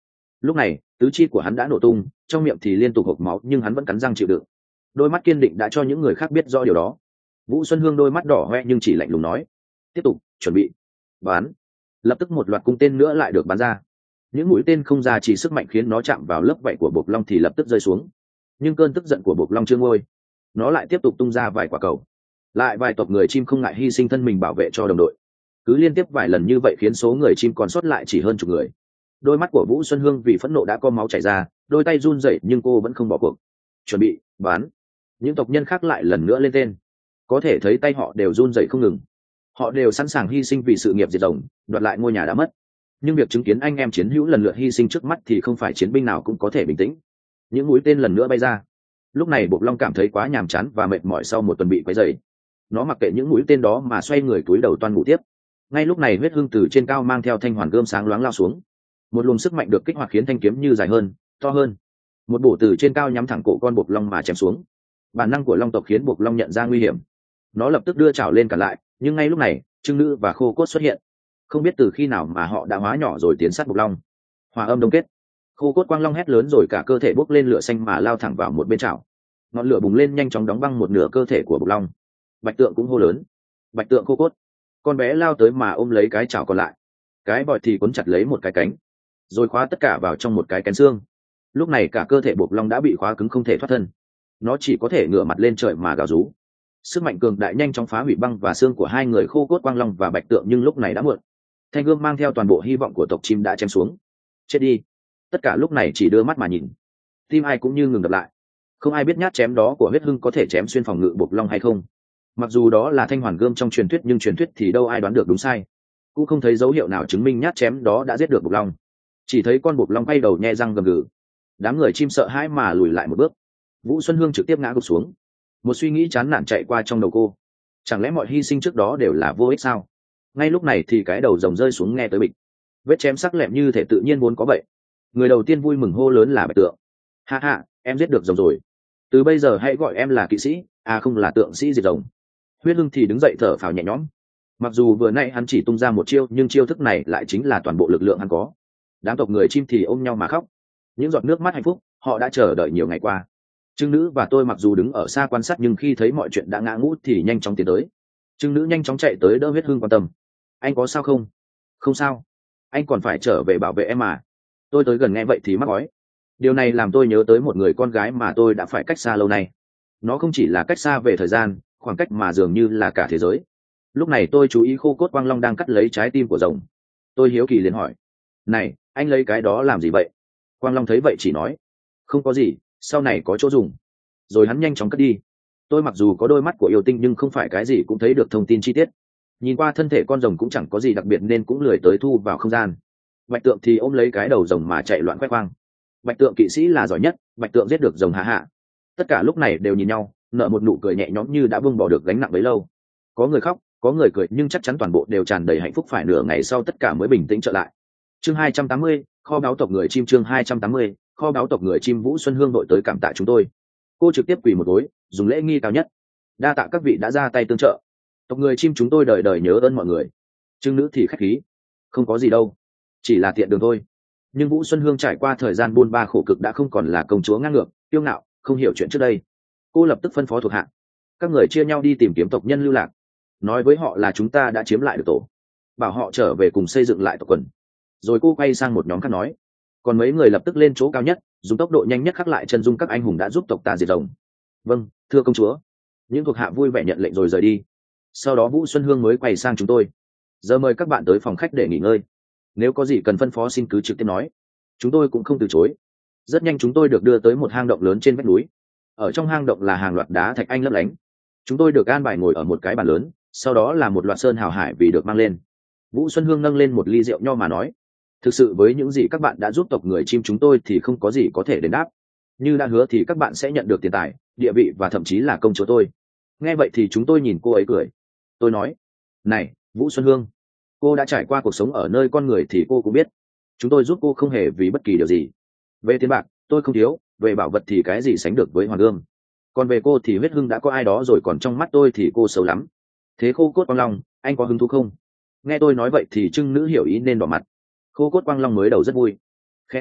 lúc này tứ chi của hắn đã nổ tung, trong miệng thì liên tục hộc máu, nhưng hắn vẫn cắn răng chịu đựng. Đôi mắt kiên định đã cho những người khác biết rõ điều đó. Vũ Xuân Hương đôi mắt đỏ hoe nhưng chỉ lạnh lùng nói: tiếp tục chuẩn bị bắn. Lập tức một loạt cung tên nữa lại được bắn ra. Những mũi tên không ra chỉ sức mạnh khiến nó chạm vào lớp vảy của Bộc Long thì lập tức rơi xuống. Nhưng cơn tức giận của Bộc Long chưa nguôi, nó lại tiếp tục tung ra vài quả cầu. Lại vài tộc người chim không ngại hy sinh thân mình bảo vệ cho đồng đội. Cứ liên tiếp vài lần như vậy khiến số người chim còn sót lại chỉ hơn chục người. Đôi mắt của Vũ Xuân Hương vì phẫn nộ đã có máu chảy ra, đôi tay run rẩy nhưng cô vẫn không bỏ cuộc. Chuẩn bị bắn. Những tộc nhân khác lại lần nữa lên tên. Có thể thấy tay họ đều run rẩy không ngừng. Họ đều sẵn sàng hy sinh vì sự nghiệp diệt rồng, đoạt lại ngôi nhà đã mất. Nhưng việc chứng kiến anh em chiến hữu lần lượt hy sinh trước mắt thì không phải chiến binh nào cũng có thể bình tĩnh. Những mũi tên lần nữa bay ra. Lúc này Bộc Long cảm thấy quá nhàm chán và mệt mỏi sau một tuần bị quấy rầy. Nó mặc kệ những mũi tên đó mà xoay người cúi đầu toan ngủ tiếp. Ngay lúc này Huyết Hương từ trên cao mang theo thanh hoàn gươm sáng loáng lao xuống. Một luồng sức mạnh được kích hoạt khiến thanh kiếm như dài hơn, to hơn. Một bổ từ trên cao nhắm thẳng cổ con Bộc Long mà chém xuống. Bản năng của Long tộc khiến Bộc Long nhận ra nguy hiểm. Nó lập tức đưa chảo lên cản lại, nhưng ngay lúc này Trưng Nữ và Khô Cốt xuất hiện. Không biết từ khi nào mà họ đã hóa nhỏ rồi tiến sát Bộc Long. Hòa âm đông kết. Khô Cốt Quang Long hét lớn rồi cả cơ thể bốc lên lửa xanh mà lao thẳng vào một bên chảo. Ngọn lửa bùng lên nhanh chóng đóng băng một nửa cơ thể của Bộc Long. Bạch Tượng cũng hô lớn: Bạch Tượng Khô Cốt. Con bé lao tới mà ôm lấy cái chảo còn lại. Cái bòi thì cuốn chặt lấy một cái cánh, rồi khóa tất cả vào trong một cái cánh xương. Lúc này cả cơ thể Bộc Long đã bị khóa cứng không thể thoát thân. Nó chỉ có thể ngửa mặt lên trời mà gào rú. Sức mạnh cường đại nhanh chóng phá hủy băng và xương của hai người Khô Cốt Quang Long và Bạch Tượng, nhưng lúc này đã muộn. Thanh gươm mang theo toàn bộ hy vọng của tộc chim đã chém xuống. Chết đi. Tất cả lúc này chỉ đưa mắt mà nhìn. Tim ai cũng như ngừng đập lại. Không ai biết nhát chém đó của Huyết Hưng có thể chém xuyên phòng ngự Bộc Long hay không. Mặc dù đó là thanh hoàn gươm trong truyền thuyết, nhưng truyền thuyết thì đâu ai đoán được đúng sai. Cũng không thấy dấu hiệu nào chứng minh nhát chém đó đã giết được Bộc Long. Chỉ thấy con Bộc Long quay đầu nhe răng gầm gừ. Đám người chim sợ hãi mà lùi lại một bước. Vũ Xuân Hương trực tiếp ngã gục xuống. Một suy nghĩ chán nản chạy qua trong đầu cô. Chẳng lẽ mọi hy sinh trước đó đều là vô ích sao? Ngay lúc này thì cái đầu rồng rơi xuống nghe tới bịch. Vết chém sắc lẹm như thể tự nhiên vốn có vậy. Người đầu tiên vui mừng hô lớn là Bạch Tượng. Ha ha, em giết được rồng rồi. Từ bây giờ hãy gọi em là kỵ sĩ, à không là tượng sĩ diệt rồng. Huyết Hưng thì đứng dậy thở phào nhẹ nhõm. Mặc dù vừa nãy hắn chỉ tung ra một chiêu, nhưng chiêu thức này lại chính là toàn bộ lực lượng hắn có. Đám tộc người chim thì ôm nhau mà khóc. Những giọt nước mắt hạnh phúc, họ đã chờ đợi nhiều ngày qua. Trưng Nữ và tôi mặc dù đứng ở xa quan sát, nhưng khi thấy mọi chuyện đã ngã ngũ thì nhanh chóng tiến tới. Trưng Nữ nhanh chóng chạy tới đỡ Huyết Hưng quan tâm. Anh có sao không? Không sao. Anh còn phải trở về bảo vệ em mà. Tôi tới gần nghe vậy thì mắc ói. Điều này làm tôi nhớ tới một người con gái mà tôi đã phải cách xa lâu nay. Nó không chỉ là cách xa về thời gian, khoảng cách mà dường như là cả thế giới. Lúc này tôi chú ý Khô Cốt Quang Long đang cắt lấy trái tim của rồng. Tôi hiếu kỳ liền hỏi: này, anh lấy cái đó làm gì vậy? Quang Long thấy vậy chỉ nói: không có gì, sau này có chỗ dùng. Rồi hắn nhanh chóng cất đi. Tôi mặc dù có đôi mắt của yêu tinh nhưng không phải cái gì cũng thấy được thông tin chi tiết. Nhìn qua thân thể con rồng cũng chẳng có gì đặc biệt nên cũng lười tới thu vào không gian. Bạch Tượng thì ôm lấy cái đầu rồng mà chạy loạn khoe khoang. Bạch Tượng kỵ sĩ là giỏi nhất, Bạch Tượng giết được rồng hạ hạ. Tất cả lúc này đều nhìn nhau, nở một nụ cười nhẹ nhõm như đã buông bỏ được gánh nặng bấy lâu. Có người khóc, có người cười, nhưng chắc chắn toàn bộ đều tràn đầy hạnh phúc. Phải nửa ngày sau tất cả mới bình tĩnh trở lại. Chương hai trăm tám mươi, kho báu tộc người chim. Chương hai trăm tám mươi, kho báu tộc người chim. Vũ Xuân Hương đội tới cảm tạ chúng tôi. Cô trực tiếp quỳ một gối, dùng lễ nghi cao nhất. Đa tạ các vị đã ra tay tương trợ. Tộc người chim chúng tôi đời đời nhớ ơn mọi người. Trưng Nữ thì khách khí: không có gì đâu, chỉ là tiện đường thôi. Nhưng Vũ Xuân Hương trải qua thời gian buôn ba khổ cực đã không còn là công chúa ngang ngược, kiêu ngạo, không hiểu chuyện trước đây. Cô lập tức phân phó thuộc hạ: các người chia nhau đi tìm kiếm tộc nhân lưu lạc, nói với họ là chúng ta đã chiếm lại được tổ, bảo họ trở về cùng xây dựng lại tộc quần. Rồi cô quay sang một nhóm khác nói: còn mấy người lập tức lên chỗ cao nhất, dùng tốc độ nhanh nhất khắc lại chân dung các anh hùng đã giúp tộc ta diệt rồng. Vâng, thưa công chúa. Những thuộc hạ vui vẻ nhận lệnh rồi rời đi. Sau đó Vũ Xuân Hương mới quay sang chúng tôi: giờ mời các bạn tới phòng khách để nghỉ ngơi. Nếu có gì cần phân phó xin cứ trực tiếp nói. Chúng tôi cũng không từ chối. Rất nhanh chúng tôi được đưa tới một hang động lớn trên vách núi. Ở trong hang động là hàng loạt đá thạch anh lấp lánh. Chúng tôi được an bài ngồi ở một cái bàn lớn, sau đó là một loạt sơn hào hải vì được mang lên. Vũ Xuân Hương nâng lên một ly rượu nho mà nói: thực sự với những gì các bạn đã giúp tộc người chim chúng tôi thì không có gì có thể đền đáp. Như đã hứa thì các bạn sẽ nhận được tiền tài, địa vị và thậm chí là công chúa tôi. Nghe vậy thì chúng tôi nhìn cô ấy cười. Tôi nói: này, Vũ Xuân Hương, cô đã trải qua cuộc sống ở nơi con người thì cô cũng biết, chúng tôi giúp cô không hề vì bất kỳ điều gì. Về tiền bạc, tôi không thiếu, về bảo vật thì cái gì sánh được với Hoàng Ương. Còn về cô thì Huyết Hưng đã có ai đó rồi, còn trong mắt tôi thì cô xấu lắm. Thế Khô Cốt Quang Long, anh có hứng thú không? Nghe tôi nói vậy thì Trưng Nữ hiểu ý nên đỏ mặt. Khô Cốt Quang Long mới đầu rất vui. Khe khẽ,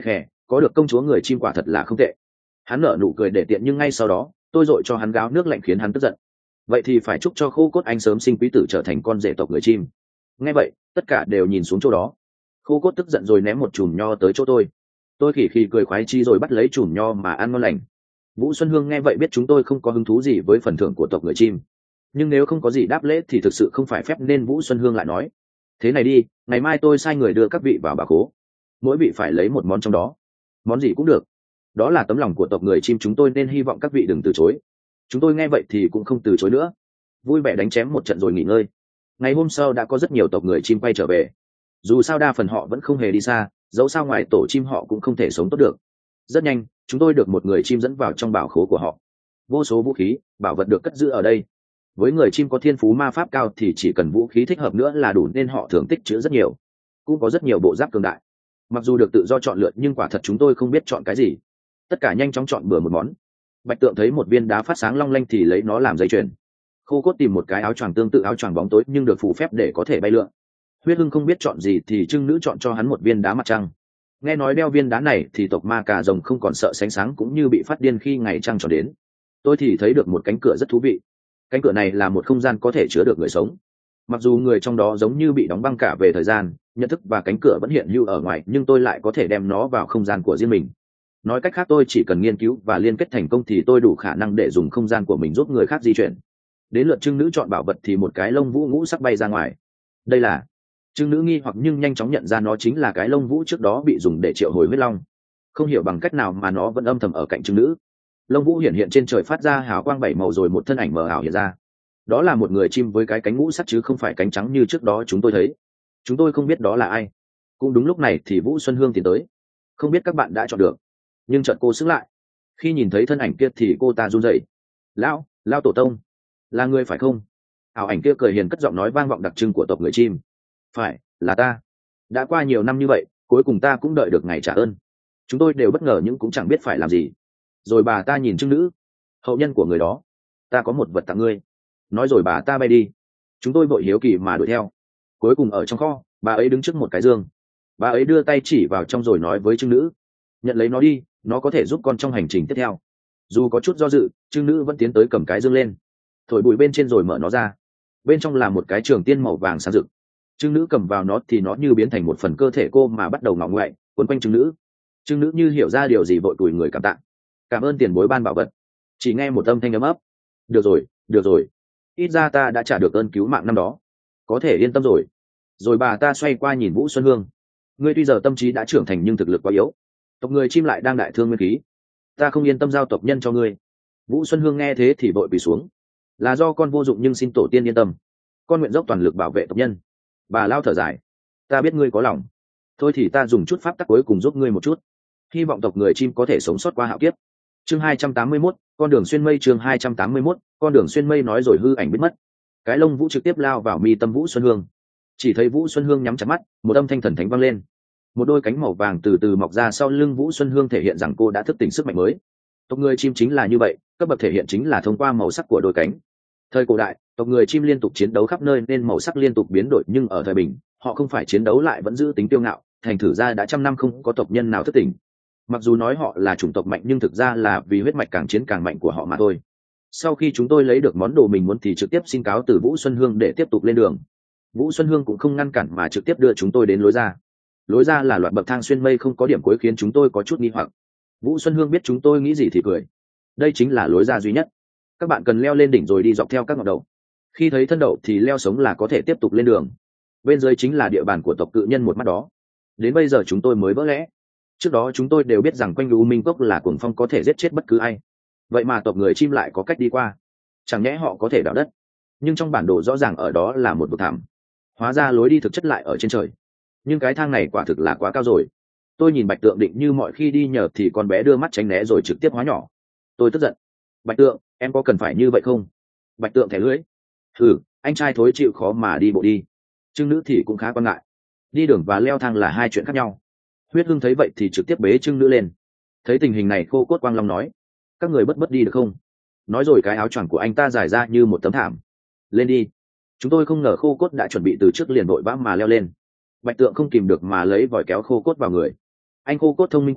có được công chúa người chim quả thật là không tệ. Hắn nở nụ cười để tiện, nhưng ngay sau đó tôi dội cho hắn gáo nước lạnh khiến hắn tức giận. Vậy thì phải chúc cho Khô Cốt anh sớm sinh quý tử trở thành con rể tộc người chim. Nghe vậy tất cả đều nhìn xuống chỗ đó. Khô Cốt tức giận rồi ném một chùm nho tới chỗ tôi. Tôi khỉ khỉ cười khoái chi rồi bắt lấy chùm nho mà ăn ngon lành. Vũ Xuân Hương nghe vậy biết chúng tôi không có hứng thú gì với phần thưởng của tộc người chim, nhưng nếu không có gì đáp lễ thì thực sự không phải phép, nên Vũ Xuân Hương lại nói: thế này đi, ngày mai tôi sai người đưa các vị vào bà khố, mỗi vị phải lấy một món trong đó. Món gì cũng được, đó là tấm lòng của tộc người chim chúng tôi, nên hy vọng các vị đừng từ chối. Chúng tôi nghe vậy thì cũng không từ chối nữa, vui vẻ đánh chém một trận rồi nghỉ ngơi. Ngày hôm sau đã có rất nhiều tộc người chim quay trở về. Dù sao đa phần họ vẫn không hề đi xa, dẫu sao ngoài tổ chim họ cũng không thể sống tốt được. Rất nhanh chúng tôi được một người chim dẫn vào trong bảo khố của họ. Vô số vũ khí bảo vật được cất giữ ở đây. Với người chim có thiên phú ma pháp cao thì chỉ cần vũ khí thích hợp nữa là đủ, nên họ thường tích trữ rất nhiều. Cũng có rất nhiều bộ giáp cường đại. Mặc dù được tự do chọn lựa nhưng quả thật chúng tôi không biết chọn cái gì. Tất cả nhanh chóng chọn bừa một món. Bạch Tượng thấy một viên đá phát sáng long lanh thì lấy nó làm dây chuyền. Khô Cốt tìm một cái áo choàng tương tự áo choàng bóng tối nhưng được phù phép để có thể bay lượn. Huyết Hưng không biết chọn gì thì Trưng Nữ chọn cho hắn một viên đá mặt trăng. Nghe nói đeo viên đá này thì tộc ma cà rồng không còn sợ sánh sáng cũng như bị phát điên khi ngày trăng tròn đến. Tôi thì thấy được một cánh cửa rất thú vị. Cánh cửa này là một không gian có thể chứa được người sống. Mặc dù người trong đó giống như bị đóng băng cả về thời gian, nhận thức và cánh cửa vẫn hiện hữu ở ngoài, nhưng tôi lại có thể đem nó vào không gian của riêng mình. Nói cách khác, tôi chỉ cần nghiên cứu và liên kết thành công thì tôi đủ khả năng để dùng không gian của mình giúp người khác di chuyển. Đến lượt Trưng Nữ chọn bảo vật thì một cái lông vũ ngũ sắc bay ra ngoài. Đây là... Trưng Nữ nghi hoặc nhưng nhanh chóng nhận ra nó chính là cái lông vũ trước đó bị dùng để triệu hồi huyết long. Không hiểu bằng cách nào mà nó vẫn âm thầm ở cạnh Trưng Nữ. Lông vũ hiện hiện trên trời phát ra hào quang bảy màu rồi một thân ảnh mờ ảo hiện ra. Đó là một người chim với cái cánh ngũ sắc chứ không phải cánh trắng như trước đó chúng tôi thấy. Chúng tôi không biết đó là ai. Cũng đúng lúc này thì Vũ Xuân Hương tiến tới. Không biết các bạn đã chọn được, nhưng chợt cô sững lại khi nhìn thấy thân ảnh kia thì cô ta run rẩy. Lão, Lão tổ tông, là người phải không? Ảo ảnh kia cười hiền cất giọng nói vang vọng đặc trưng của tộc người chim. Phải, là ta. Đã qua nhiều năm như vậy, cuối cùng ta cũng đợi được ngày trả ơn. Chúng tôi đều bất ngờ nhưng cũng chẳng biết phải làm gì. Rồi bà ta nhìn Trưng Nữ, hậu nhân của người đó. Ta có một vật tặng ngươi. Nói rồi bà ta bay đi. Chúng tôi vội hiếu kỳ mà đuổi theo. Cuối cùng ở trong kho, bà ấy đứng trước một cái giường. Bà ấy đưa tay chỉ vào trong rồi nói với Trưng Nữ: nhận lấy nó đi, nó có thể giúp con trong hành trình tiếp theo. Dù có chút do dự, Trưng Nữ vẫn tiến tới cầm cái dương lên, thổi bụi bên trên rồi mở nó ra. Bên trong là một cái trường tiên màu vàng sáng rực. Trưng Nữ cầm vào nó thì nó như biến thành một phần cơ thể cô mà bắt đầu ngọ ngoại quấn quanh Trưng Nữ. Trưng Nữ như hiểu ra điều gì vội cùi người cảm tạ. Cảm ơn tiền bối ban bảo vật. Chỉ nghe một âm thanh ấm ấp: được rồi, được rồi, ít ra ta đã trả được ơn cứu mạng năm đó, có thể yên tâm rồi. Rồi bà ta xoay qua nhìn Vũ Xuân Hương: ngươi tuy giờ tâm trí đã trưởng thành nhưng thực lực quá yếu, tộc người chim lại đang đại thương nguyên khí, ta không yên tâm giao tộc nhân cho ngươi. Vũ Xuân Hương nghe thế thì vội quỳ xuống: là do con vô dụng nhưng xin tổ tiên yên tâm, con nguyện dốc toàn lực bảo vệ tộc nhân. Bà lao thở dài: ta biết ngươi có lòng, thôi thì ta dùng chút pháp tắc cuối cùng giúp ngươi một chút, hy vọng tộc người chim có thể sống sót qua hạo kiếp. Chương hai trăm tám mươi mốt, con đường xuyên mây. Chương hai trăm tám mươi mốt, con đường xuyên mây. Nói rồi hư ảnh biến mất. Cái lông vũ trực tiếp lao vào mi tâm Vũ Xuân Hương. Chỉ thấy Vũ Xuân Hương nhắm chặt mắt, một âm thanh thần thánh vang lên. Một đôi cánh màu vàng từ từ mọc ra sau lưng Vũ Xuân Hương, thể hiện rằng cô đã thức tỉnh sức mạnh mới. Tộc người chim chính là như vậy, cấp bậc thể hiện chính là thông qua màu sắc của đôi cánh. Thời cổ đại, tộc người chim liên tục chiến đấu khắp nơi nên màu sắc liên tục biến đổi, nhưng ở thời bình, họ không phải chiến đấu lại vẫn giữ tính kiêu ngạo, thành thử ra đã trăm năm không có tộc nhân nào thức tỉnh. Mặc dù nói họ là chủng tộc mạnh nhưng thực ra là vì huyết mạch càng chiến càng mạnh của họ mà thôi. Sau khi chúng tôi lấy được món đồ mình muốn thì trực tiếp xin cáo từ Vũ Xuân Hương để tiếp tục lên đường. Vũ Xuân Hương cũng không ngăn cản mà trực tiếp đưa chúng tôi đến lối ra. Lối ra là loạt bậc thang xuyên mây không có điểm cuối khiến chúng tôi có chút nghi hoặc. Vũ Xuân Hương biết chúng tôi nghĩ gì thì cười: đây chính là lối ra duy nhất, các bạn cần leo lên đỉnh rồi đi dọc theo các ngọn đậu. Khi thấy thân đậu thì leo sống là có thể tiếp tục lên đường. Bên dưới chính là địa bàn của tộc cự nhân một mắt đó. Đến bây giờ chúng tôi mới vỡ lẽ. Trước đó chúng tôi đều biết rằng quanh U Minh Cốc là cuồng phong có thể giết chết bất cứ ai, vậy mà tộc người chim lại có cách đi qua. Chẳng nhẽ họ có thể đào đất? Nhưng trong bản đồ rõ ràng ở đó là một vực thẳm. Hóa ra lối đi thực chất lại ở trên trời. Nhưng cái thang này quả thực là quá cao rồi. Tôi nhìn Bạch Tượng định như mọi khi đi nhờ thì con bé đưa mắt tránh né rồi trực tiếp hóa nhỏ. Tôi tức giận: Bạch Tượng, em có cần phải như vậy không? Bạch Tượng thẻ lưỡi: thử, anh trai thối chịu khó mà đi bộ đi. Trưng Nữ thì cũng khá quan ngại. Đi đường và leo thang là hai chuyện khác nhau. Huyết Hưng thấy vậy thì trực tiếp bế Trưng Nữ lên. Thấy tình hình này, Khô Cốt Quang Long nói: các người bất bất đi được không? Nói rồi cái áo choàng của anh ta dài ra như một tấm thảm. Lên đi. Chúng tôi không ngờ Khô Cốt đã chuẩn bị từ trước, liền vội vã mà leo lên. Bạch Tượng không kìm được mà lấy vòi kéo Khô Cốt vào người. Anh Khô Cốt thông minh quá,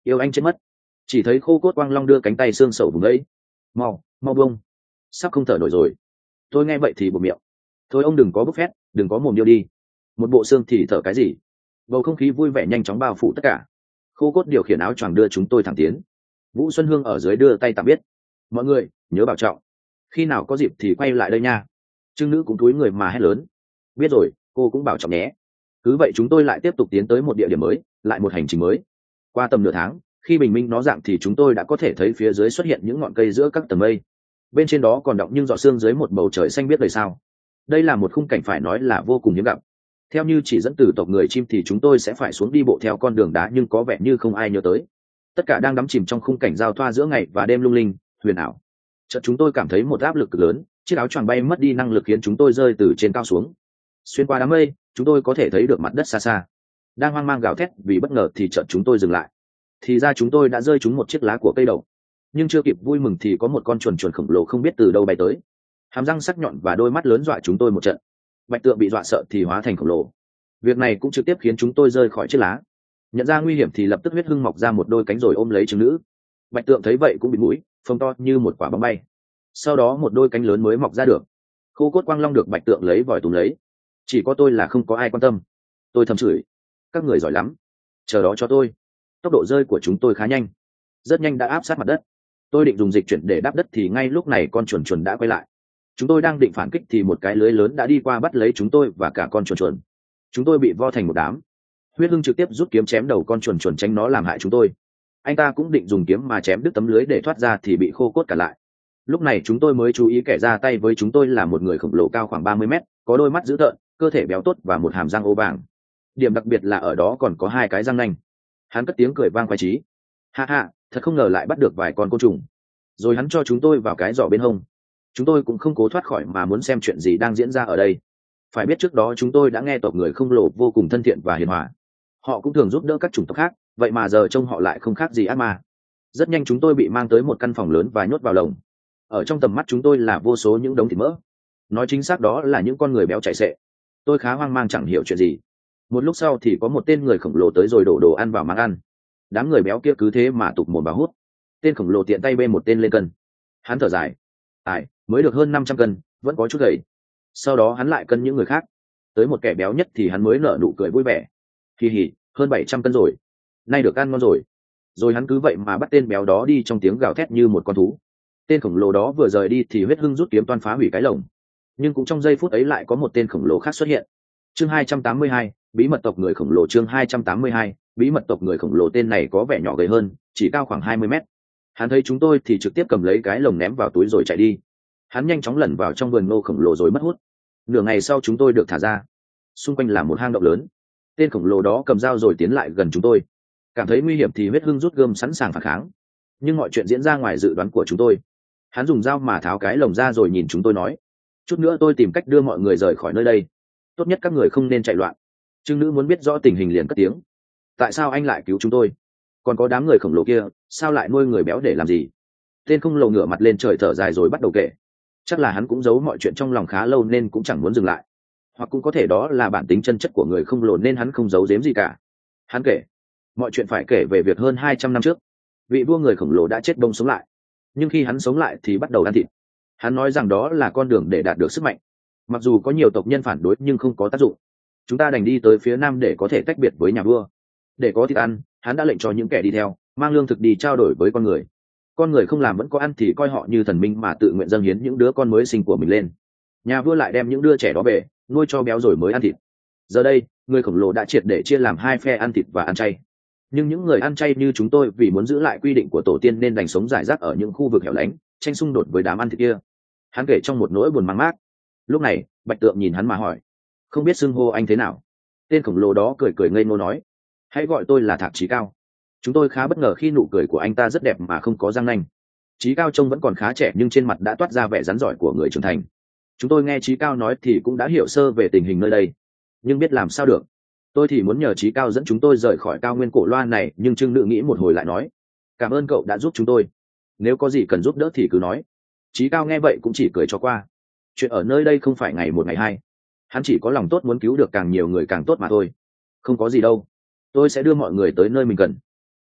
Yêu anh chết mất. Chỉ thấy khô cốt quang long đưa cánh tay xương sầu vùng ấy. Mau, mau bông. Sắp không thở nổi rồi. Tôi nghe vậy thì bụm miệng. Thôi ông đừng có bốc phét, đừng có mồm điêu đi. Một bộ xương thì thở cái gì? Bầu không khí vui vẻ nhanh chóng bao phủ tất cả. Khô cốt điều khiển áo choàng đưa chúng tôi thẳng tiến. Vũ Xuân Hương ở dưới đưa tay tạm biệt. Mọi người nhớ bảo trọng, khi nào có dịp thì quay lại đây nha. Trương Nữ cũng cúi người mà hét lớn. Biết rồi, cô cũng bảo trọng nhé. Cứ vậy chúng tôi lại tiếp tục tiến tới một địa điểm mới, lại một hành trình mới. Qua tầm nửa tháng, khi bình minh nó rạng thì chúng tôi đã có thể thấy phía dưới xuất hiện những ngọn cây giữa các tầng mây. Bên trên đó còn đọng những giọt sương dưới một bầu trời xanh biết đời sao. Đây là một khung cảnh phải nói là vô cùng hiếm gặp. Theo như chỉ dẫn từ tộc người chim thì chúng tôi sẽ phải xuống đi bộ theo con đường đá, nhưng có vẻ như không ai nhớ tới. Tất cả đang đắm chìm trong khung cảnh giao thoa giữa ngày và đêm lung linh huyền ảo. Chợt chúng tôi cảm thấy một áp lực cực lớn, chiếc áo choàng bay mất đi năng lực khiến chúng tôi rơi từ trên cao xuống. Xuyên qua đám mây, chúng tôi có thể thấy được mặt đất xa xa. Đang hoang mang gào thét vì bất ngờ thì chợt chúng tôi dừng lại. Thì ra chúng tôi đã rơi trúng một chiếc lá của cây đậu. Nhưng chưa kịp vui mừng thì có một con chuồn chuồn khổng lồ không biết từ đâu bay tới. Hàm răng sắc nhọn và đôi mắt lớn dọa chúng tôi một trận. Bạch Tượng bị dọa sợ thì hóa thành khổng lồ. Việc này cũng trực tiếp khiến chúng tôi rơi khỏi chiếc lá. Nhận ra nguy hiểm thì lập tức huyết hưng mọc ra một đôi cánh rồi ôm lấy trứng nữ. Bạch Tượng thấy vậy cũng bị mũi phồng to như một quả bóng bay. Sau đó một đôi cánh lớn mới mọc ra được. Khô cốt quang long được Bạch Tượng lấy vòi túm lấy. Chỉ có tôi là không có ai quan tâm. Tôi thầm chửi, các người giỏi lắm, chờ đó cho tôi. Tốc độ rơi của chúng tôi khá nhanh, rất nhanh đã áp sát mặt đất. Tôi định dùng dịch chuyển để đáp đất thì ngay lúc này con chuồn chuồn đã quay lại. Chúng tôi đang định phản kích thì một cái lưới lớn đã đi qua bắt lấy chúng tôi và cả con chuồn chuồn. Chúng tôi bị vo thành một đám. Huyết Hưng trực tiếp rút kiếm chém đầu con chuồn chuồn tránh nó làm hại chúng tôi. Anh ta cũng định dùng kiếm mà chém đứt tấm lưới để thoát ra thì bị khô cốt cản lại. Lúc này chúng tôi mới chú ý kẻ ra tay với chúng tôi là một người khổng lồ cao khoảng ba mươi mét, có đôi mắt dữ tợn, cơ thể béo tốt và một hàm răng ô vàng. Điểm đặc biệt là ở đó còn có hai cái răng nanh. Hắn cất tiếng cười vang khoái chí. Ha ha, thật không ngờ lại bắt được vài con côn trùng. Rồi hắn cho chúng tôi vào cái giỏ bên hông. Chúng tôi cũng không cố thoát khỏi mà muốn xem chuyện gì đang diễn ra ở đây. Phải biết trước đó chúng tôi đã nghe tộc người khổng lồ vô cùng thân thiện và hiền hòa. Họ cũng thường giúp đỡ các chủng tộc khác, vậy mà giờ trông họ lại không khác gì ác ma. Rất nhanh chúng tôi bị mang tới một căn phòng lớn và nhốt vào lồng. Ở trong tầm mắt chúng tôi là vô số những đống thịt mỡ. Nói chính xác đó là những con người béo chạy xệ. Tôi khá hoang mang chẳng hiểu chuyện gì. Một lúc sau thì có một tên người khổng lồ tới rồi đổ đồ ăn vào máng ăn. Đám người béo kia cứ thế mà tụt mồm vào hút. Tên khổng lồ tiện tay bê một tên lên cân. Hắn thở dài, ai mới được hơn năm trăm cân, vẫn có chút gầy. Sau đó hắn lại cân những người khác. Tới một kẻ béo nhất thì hắn mới nở nụ cười vui vẻ. Hì hì, hơn bảy trăm cân rồi, nay được ăn ngon rồi. Rồi hắn cứ vậy mà bắt tên béo đó đi trong tiếng gào thét như một con thú. Tên khổng lồ đó vừa rời đi thì Huyết Hưng rút kiếm toan phá hủy cái lồng. Nhưng cũng trong giây phút ấy lại có một tên khổng lồ khác xuất hiện. Chương hai trăm tám mươi hai, bí mật tộc người khổng lồ. Chương hai trăm tám mươi hai, bí mật tộc người khổng lồ. Tên này có vẻ nhỏ gầy hơn, chỉ cao khoảng hai mươi mét. Hắn thấy chúng tôi thì trực tiếp cầm lấy cái lồng ném vào túi rồi chạy đi. Hắn nhanh chóng lẩn vào trong vườn ngô khổng lồ rồi mất hút. Nửa ngày sau chúng tôi được thả ra. Xung quanh là một hang động lớn. Tên khổng lồ đó cầm dao rồi tiến lại gần chúng tôi. Cảm thấy nguy hiểm thì Huyết Hưng rút gươm sẵn sàng phản kháng. Nhưng mọi chuyện diễn ra ngoài dự đoán của chúng tôi. Hắn dùng dao mà tháo cái lồng ra rồi nhìn chúng tôi nói, chút nữa tôi tìm cách đưa mọi người rời khỏi nơi đây, tốt nhất các người không nên chạy loạn. Trương Nữ muốn biết rõ tình hình liền cất tiếng, tại sao anh lại cứu chúng tôi? Còn có đám người khổng lồ kia sao lại nuôi người béo để làm gì? Tên khổng lồ ngửa mặt lên trời thở dài rồi bắt đầu kể. Chắc là hắn cũng giấu mọi chuyện trong lòng khá lâu nên cũng chẳng muốn dừng lại, hoặc cũng có thể đó là bản tính chân chất của người khổng lồ nên hắn không giấu giếm gì cả. Hắn kể mọi chuyện phải kể về việc hơn hai trăm năm trước, vị vua người khổng lồ đã chết bông sống lại. Nhưng khi hắn sống lại thì bắt đầu ăn thịt. Hắn nói rằng đó là con đường để đạt được sức mạnh. Mặc dù có nhiều tộc nhân phản đối nhưng không có tác dụng. Chúng ta đành đi tới phía nam để có thể tách biệt với nhà vua. Để có thịt ăn, hắn đã lệnh cho những kẻ đi theo mang lương thực đi trao đổi với con người. Con người không làm vẫn có ăn thì coi họ như thần minh mà tự nguyện dâng hiến những đứa con mới sinh của mình lên. Nhà vua lại đem những đứa trẻ đó về nuôi cho béo rồi mới ăn thịt. Giờ đây người khổng lồ đã triệt để chia làm hai phe ăn thịt và ăn chay. Nhưng những người ăn chay như chúng tôi vì muốn giữ lại quy định của tổ tiên nên đành sống rải rác ở những khu vực hẻo lánh, tranh xung đột với đám ăn thịt kia. Hắn kể trong một nỗi buồn mang mát. Lúc này Bạch Tượng nhìn hắn mà hỏi, không biết xưng hô anh thế nào? Tên khổng lồ đó cười cười ngây ngô nói, hãy gọi tôi là Thạc Chí Cao. Chúng tôi khá bất ngờ khi nụ cười của anh ta rất đẹp mà không có răng nanh. Chí Cao trông vẫn còn khá trẻ nhưng trên mặt đã toát ra vẻ rắn giỏi của người trưởng thành. Chúng tôi nghe Chí Cao nói thì cũng đã hiểu sơ về tình hình nơi đây, nhưng biết làm sao được. Tôi thì muốn nhờ Chí Cao dẫn chúng tôi rời khỏi cao nguyên cổ loa này, nhưng Trương Nữ nghĩ một hồi lại nói, cảm ơn cậu đã giúp chúng tôi, nếu có gì cần giúp đỡ thì cứ nói. Chí Cao nghe vậy cũng chỉ cười cho qua. Chuyện ở nơi đây không phải ngày một ngày hai, hắn chỉ có lòng tốt muốn cứu được càng nhiều người càng tốt mà thôi. Không có gì đâu, tôi sẽ đưa mọi người tới nơi mình cần.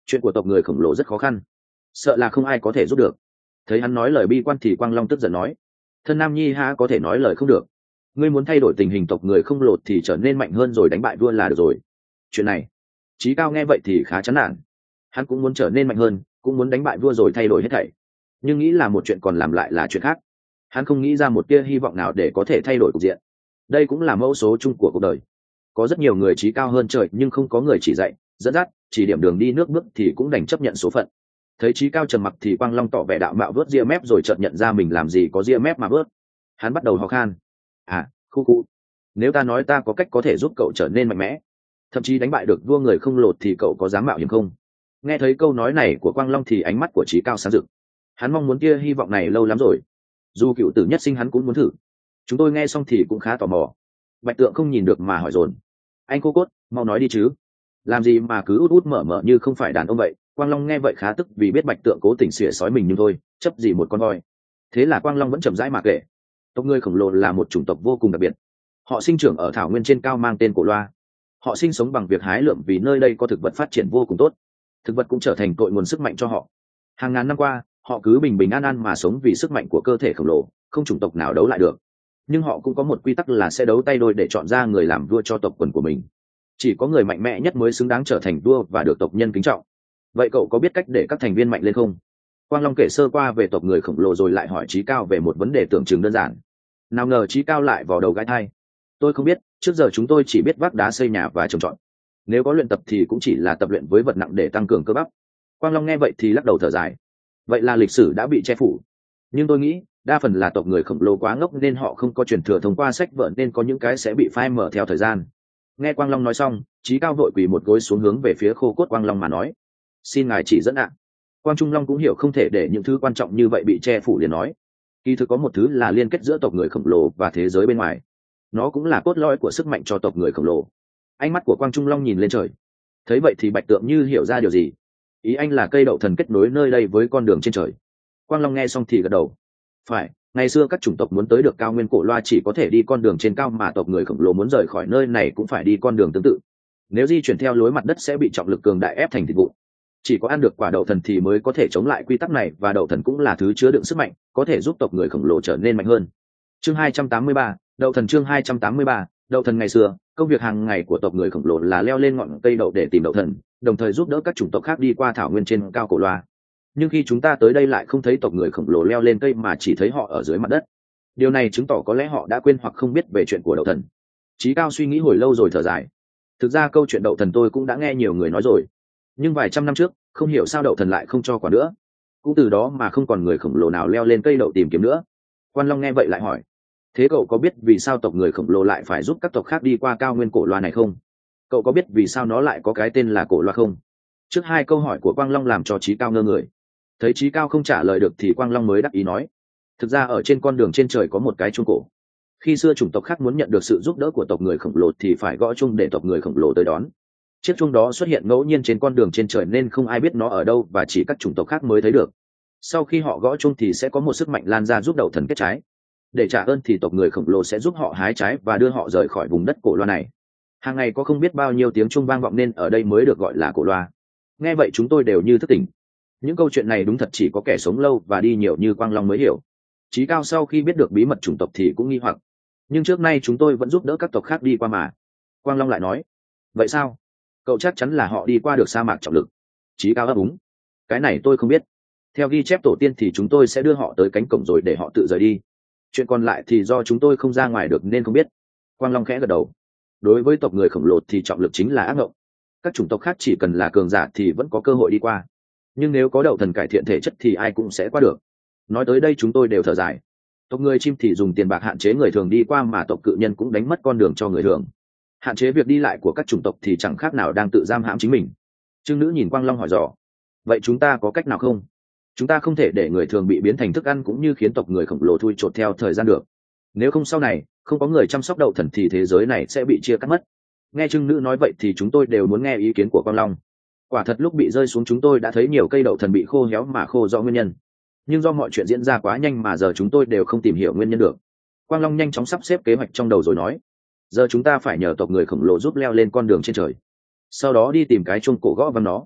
chuyện của tộc người khổng lồ rất khó khăn, sợ là không ai có thể giúp được. Thấy hắn nói lời bi quan thì Quang Long tức giận nói, thân Nam Nhi há có thể nói lời không được. Ngươi muốn thay đổi tình hình tộc người không lột thì trở nên mạnh hơn rồi đánh bại vua là được rồi. Chuyện này, Chí Cao nghe vậy thì khá chán nản. Hắn cũng muốn trở nên mạnh hơn, cũng muốn đánh bại vua rồi thay đổi hết thảy, nhưng nghĩ là một chuyện còn làm lại là chuyện khác. Hắn không nghĩ ra một tia hy vọng nào để có thể thay đổi cục diện. Đây cũng là mẫu số chung của cuộc đời. Có rất nhiều người trí cao hơn trời nhưng không có người chỉ dạy, dẫn dắt, chỉ điểm đường đi nước bước thì cũng đành chấp nhận số phận. Thấy trí cao trầm mặc thì Quang Long tỏ vẻ đạo mạo vớt ria mép rồi chợt nhận ra mình làm gì có ria mép mà vớt. Hắn bắt đầu ho khan. À, khu khu. Nếu ta nói ta có cách có thể giúp cậu trở nên mạnh mẽ, thậm chí đánh bại được vua người không lột thì cậu có dám mạo hiểm không? Nghe thấy câu nói này của Quang Long thì ánh mắt của trí cao sáng rực. Hắn mong muốn tia hy vọng này lâu lắm rồi. Dù cựu tử nhất sinh hắn cũng muốn thử. Chúng tôi nghe xong thì cũng khá tò mò. Bạch Tượng không nhìn được mà hỏi dồn, anh cô cốt mau nói đi chứ, làm gì mà cứ út út mở mở như không phải đàn ông vậy. Quang Long nghe vậy khá tức vì biết Bạch Tượng cố tình xỉa sói mình, nhưng thôi, chấp gì một con voi. Thế là Quang Long vẫn chậm rãi mà kể. Tộc người khổng lồ là một chủng tộc vô cùng đặc biệt. Họ sinh trưởng ở thảo nguyên trên cao mang tên Cổ Loa. Họ sinh sống bằng việc hái lượm vì nơi đây có thực vật phát triển vô cùng tốt. Thực vật cũng trở thành cội nguồn sức mạnh cho họ. Hàng ngàn năm qua, họ cứ bình bình an an mà sống vì sức mạnh của cơ thể khổng lồ, không chủng tộc nào đấu lại được. Nhưng họ cũng có một quy tắc là sẽ đấu tay đôi để chọn ra người làm vua cho tộc quần của mình. Chỉ có người mạnh mẽ nhất mới xứng đáng trở thành vua và được tộc nhân kính trọng. Vậy cậu có biết cách để các thành viên mạnh lên không? Quang Long kể sơ qua về tộc người khổng lồ rồi lại hỏi Chí Cao về một vấn đề tưởng chừng đơn giản. Nào ngờ Chí Cao lại vò đầu gãi thai. Tôi không biết, trước giờ chúng tôi chỉ biết vác đá xây nhà và trồng trọt. Nếu có luyện tập thì cũng chỉ là tập luyện với vật nặng để tăng cường cơ bắp. Quang Long nghe vậy thì lắc đầu thở dài. Vậy là lịch sử đã bị che phủ. Nhưng tôi nghĩ đa phần là tộc người khổng lồ quá ngốc nên họ không có truyền thừa thông qua sách vở, nên có những cái sẽ bị phai mở theo thời gian. Nghe Quang Long nói xong, Chí Cao vội quỳ một gối xuống hướng về phía khô cốt Quang Long mà nói, xin ngài chỉ dẫn ạ. Quang Trung Long cũng hiểu không thể để những thứ quan trọng như vậy bị che phủ, liền nói, kỳ thực có một thứ là liên kết giữa tộc người khổng lồ và thế giới bên ngoài. Nó cũng là cốt lõi của sức mạnh cho tộc người khổng lồ. Ánh mắt của Quang Trung Long nhìn lên trời. Thấy vậy thì Bạch Tượng như hiểu ra điều gì. Ý anh là cây đậu thần kết nối nơi đây với con đường trên trời. Quang Long nghe xong thì gật đầu. Phải, ngày xưa các chủng tộc muốn tới được cao nguyên Cổ Loa chỉ có thể đi con đường trên cao, mà tộc người khổng lồ muốn rời khỏi nơi này cũng phải đi con đường tương tự. Nếu di chuyển theo lối mặt đất sẽ bị trọng lực cường đại ép thành thịt vụn. Chỉ có ăn được quả đậu thần thì mới có thể chống lại quy tắc này, và đậu thần cũng là thứ chứa đựng sức mạnh, có thể giúp tộc người khổng lồ trở nên mạnh hơn. Chương hai trăm tám mươi ba, đậu thần. Chương hai trăm tám mươi ba, đậu thần. Ngày xưa, công việc hàng ngày của tộc người khổng lồ là leo lên ngọn cây đậu để tìm đậu thần, đồng thời giúp đỡ các chủng tộc khác đi qua thảo nguyên trên cao Cổ Loa. Nhưng khi chúng ta tới đây lại không thấy tộc người khổng lồ leo lên cây, mà chỉ thấy họ ở dưới mặt đất. Điều này chứng tỏ có lẽ họ đã quên hoặc không biết về chuyện của đậu thần. Chí Cao suy nghĩ hồi lâu rồi thở dài. Thực ra câu chuyện đậu thần tôi cũng đã nghe nhiều người nói rồi, nhưng vài trăm năm trước không hiểu sao đậu thần lại không cho quả nữa, cũng từ đó mà không còn người khổng lồ nào leo lên cây đậu tìm kiếm nữa. Quan Long nghe vậy lại hỏi, thế cậu có biết vì sao tộc người khổng lồ lại phải giúp các tộc khác đi qua cao nguyên Cổ Loa này không? Cậu có biết vì sao nó lại có cái tên là Cổ Loa không? Trước hai câu hỏi của Quang Long làm cho Chí Cao ngơ người. Thấy Chí Cao không trả lời được thì Quang Long mới đắc ý nói, thực ra ở trên con đường trên trời có một cái chuông cổ. Khi xưa chủng tộc khác muốn nhận được sự giúp đỡ của tộc người khổng lồ thì phải gõ chuông để tộc người khổng lồ tới đón. Chiếc chuông đó xuất hiện ngẫu nhiên trên con đường trên trời nên không ai biết nó ở đâu, và chỉ các chủng tộc khác mới thấy được. Sau khi họ gõ chuông thì sẽ có một sức mạnh lan ra giúp đậu thần kết trái. Để trả ơn thì tộc người khổng lồ sẽ giúp họ hái trái và đưa họ rời khỏi vùng đất Cổ Loa này. Hàng ngày có không biết bao nhiêu tiếng chuông vang vọng nên ở đây mới được gọi là Cổ Loa. Nghe vậy chúng tôi đều như thức tỉnh. Những câu chuyện này đúng thật chỉ có kẻ sống lâu và đi nhiều như Quang Long mới hiểu. Chí Cao sau khi biết được bí mật chủng tộc thì cũng nghi hoặc, nhưng trước nay chúng tôi vẫn giúp đỡ các tộc khác đi qua mà. Quang Long lại nói, vậy sao? Cậu chắc chắn là họ đi qua được sa mạc trọng lực. Chí Cao ấp úng, cái này tôi không biết. Theo ghi chép tổ tiên thì chúng tôi sẽ đưa họ tới cánh cổng rồi để họ tự rời đi. Chuyện còn lại thì do chúng tôi không ra ngoài được nên không biết. Quang Long khẽ gật đầu. Đối với tộc người khổng lồ thì trọng lực chính là ác mộng. Các chủng tộc khác chỉ cần là cường giả thì vẫn có cơ hội đi qua, nhưng nếu có đậu thần cải thiện thể chất thì ai cũng sẽ qua được. Nói tới đây chúng tôi đều thở dài. Tộc người chim thì dùng tiền bạc hạn chế người thường đi qua, mà tộc cự nhân cũng đánh mất con đường cho người thường. Hạn chế việc đi lại của các chủng tộc thì chẳng khác nào đang tự giam hãm chính mình. Trương Nữ nhìn Quang Long hỏi dò, vậy chúng ta có cách nào không? Chúng ta không thể để người thường bị biến thành thức ăn cũng như khiến tộc người khổng lồ thui chột theo thời gian được. Nếu không sau này không có người chăm sóc đậu thần thì thế giới này sẽ bị chia cắt mất. Nghe Trương Nữ nói vậy thì chúng tôi đều muốn nghe ý kiến của Quang Long. Quả thật lúc bị rơi xuống chúng tôi đã thấy nhiều cây đậu thần bị khô héo, mà khô do nguyên nhân. Nhưng do mọi chuyện diễn ra quá nhanh mà giờ chúng tôi đều không tìm hiểu nguyên nhân được. Quang Long nhanh chóng sắp xếp kế hoạch trong đầu rồi nói, giờ chúng ta phải nhờ tộc người khổng lồ giúp leo lên con đường trên trời, sau đó đi tìm cái chuông cổ gõ vang nó.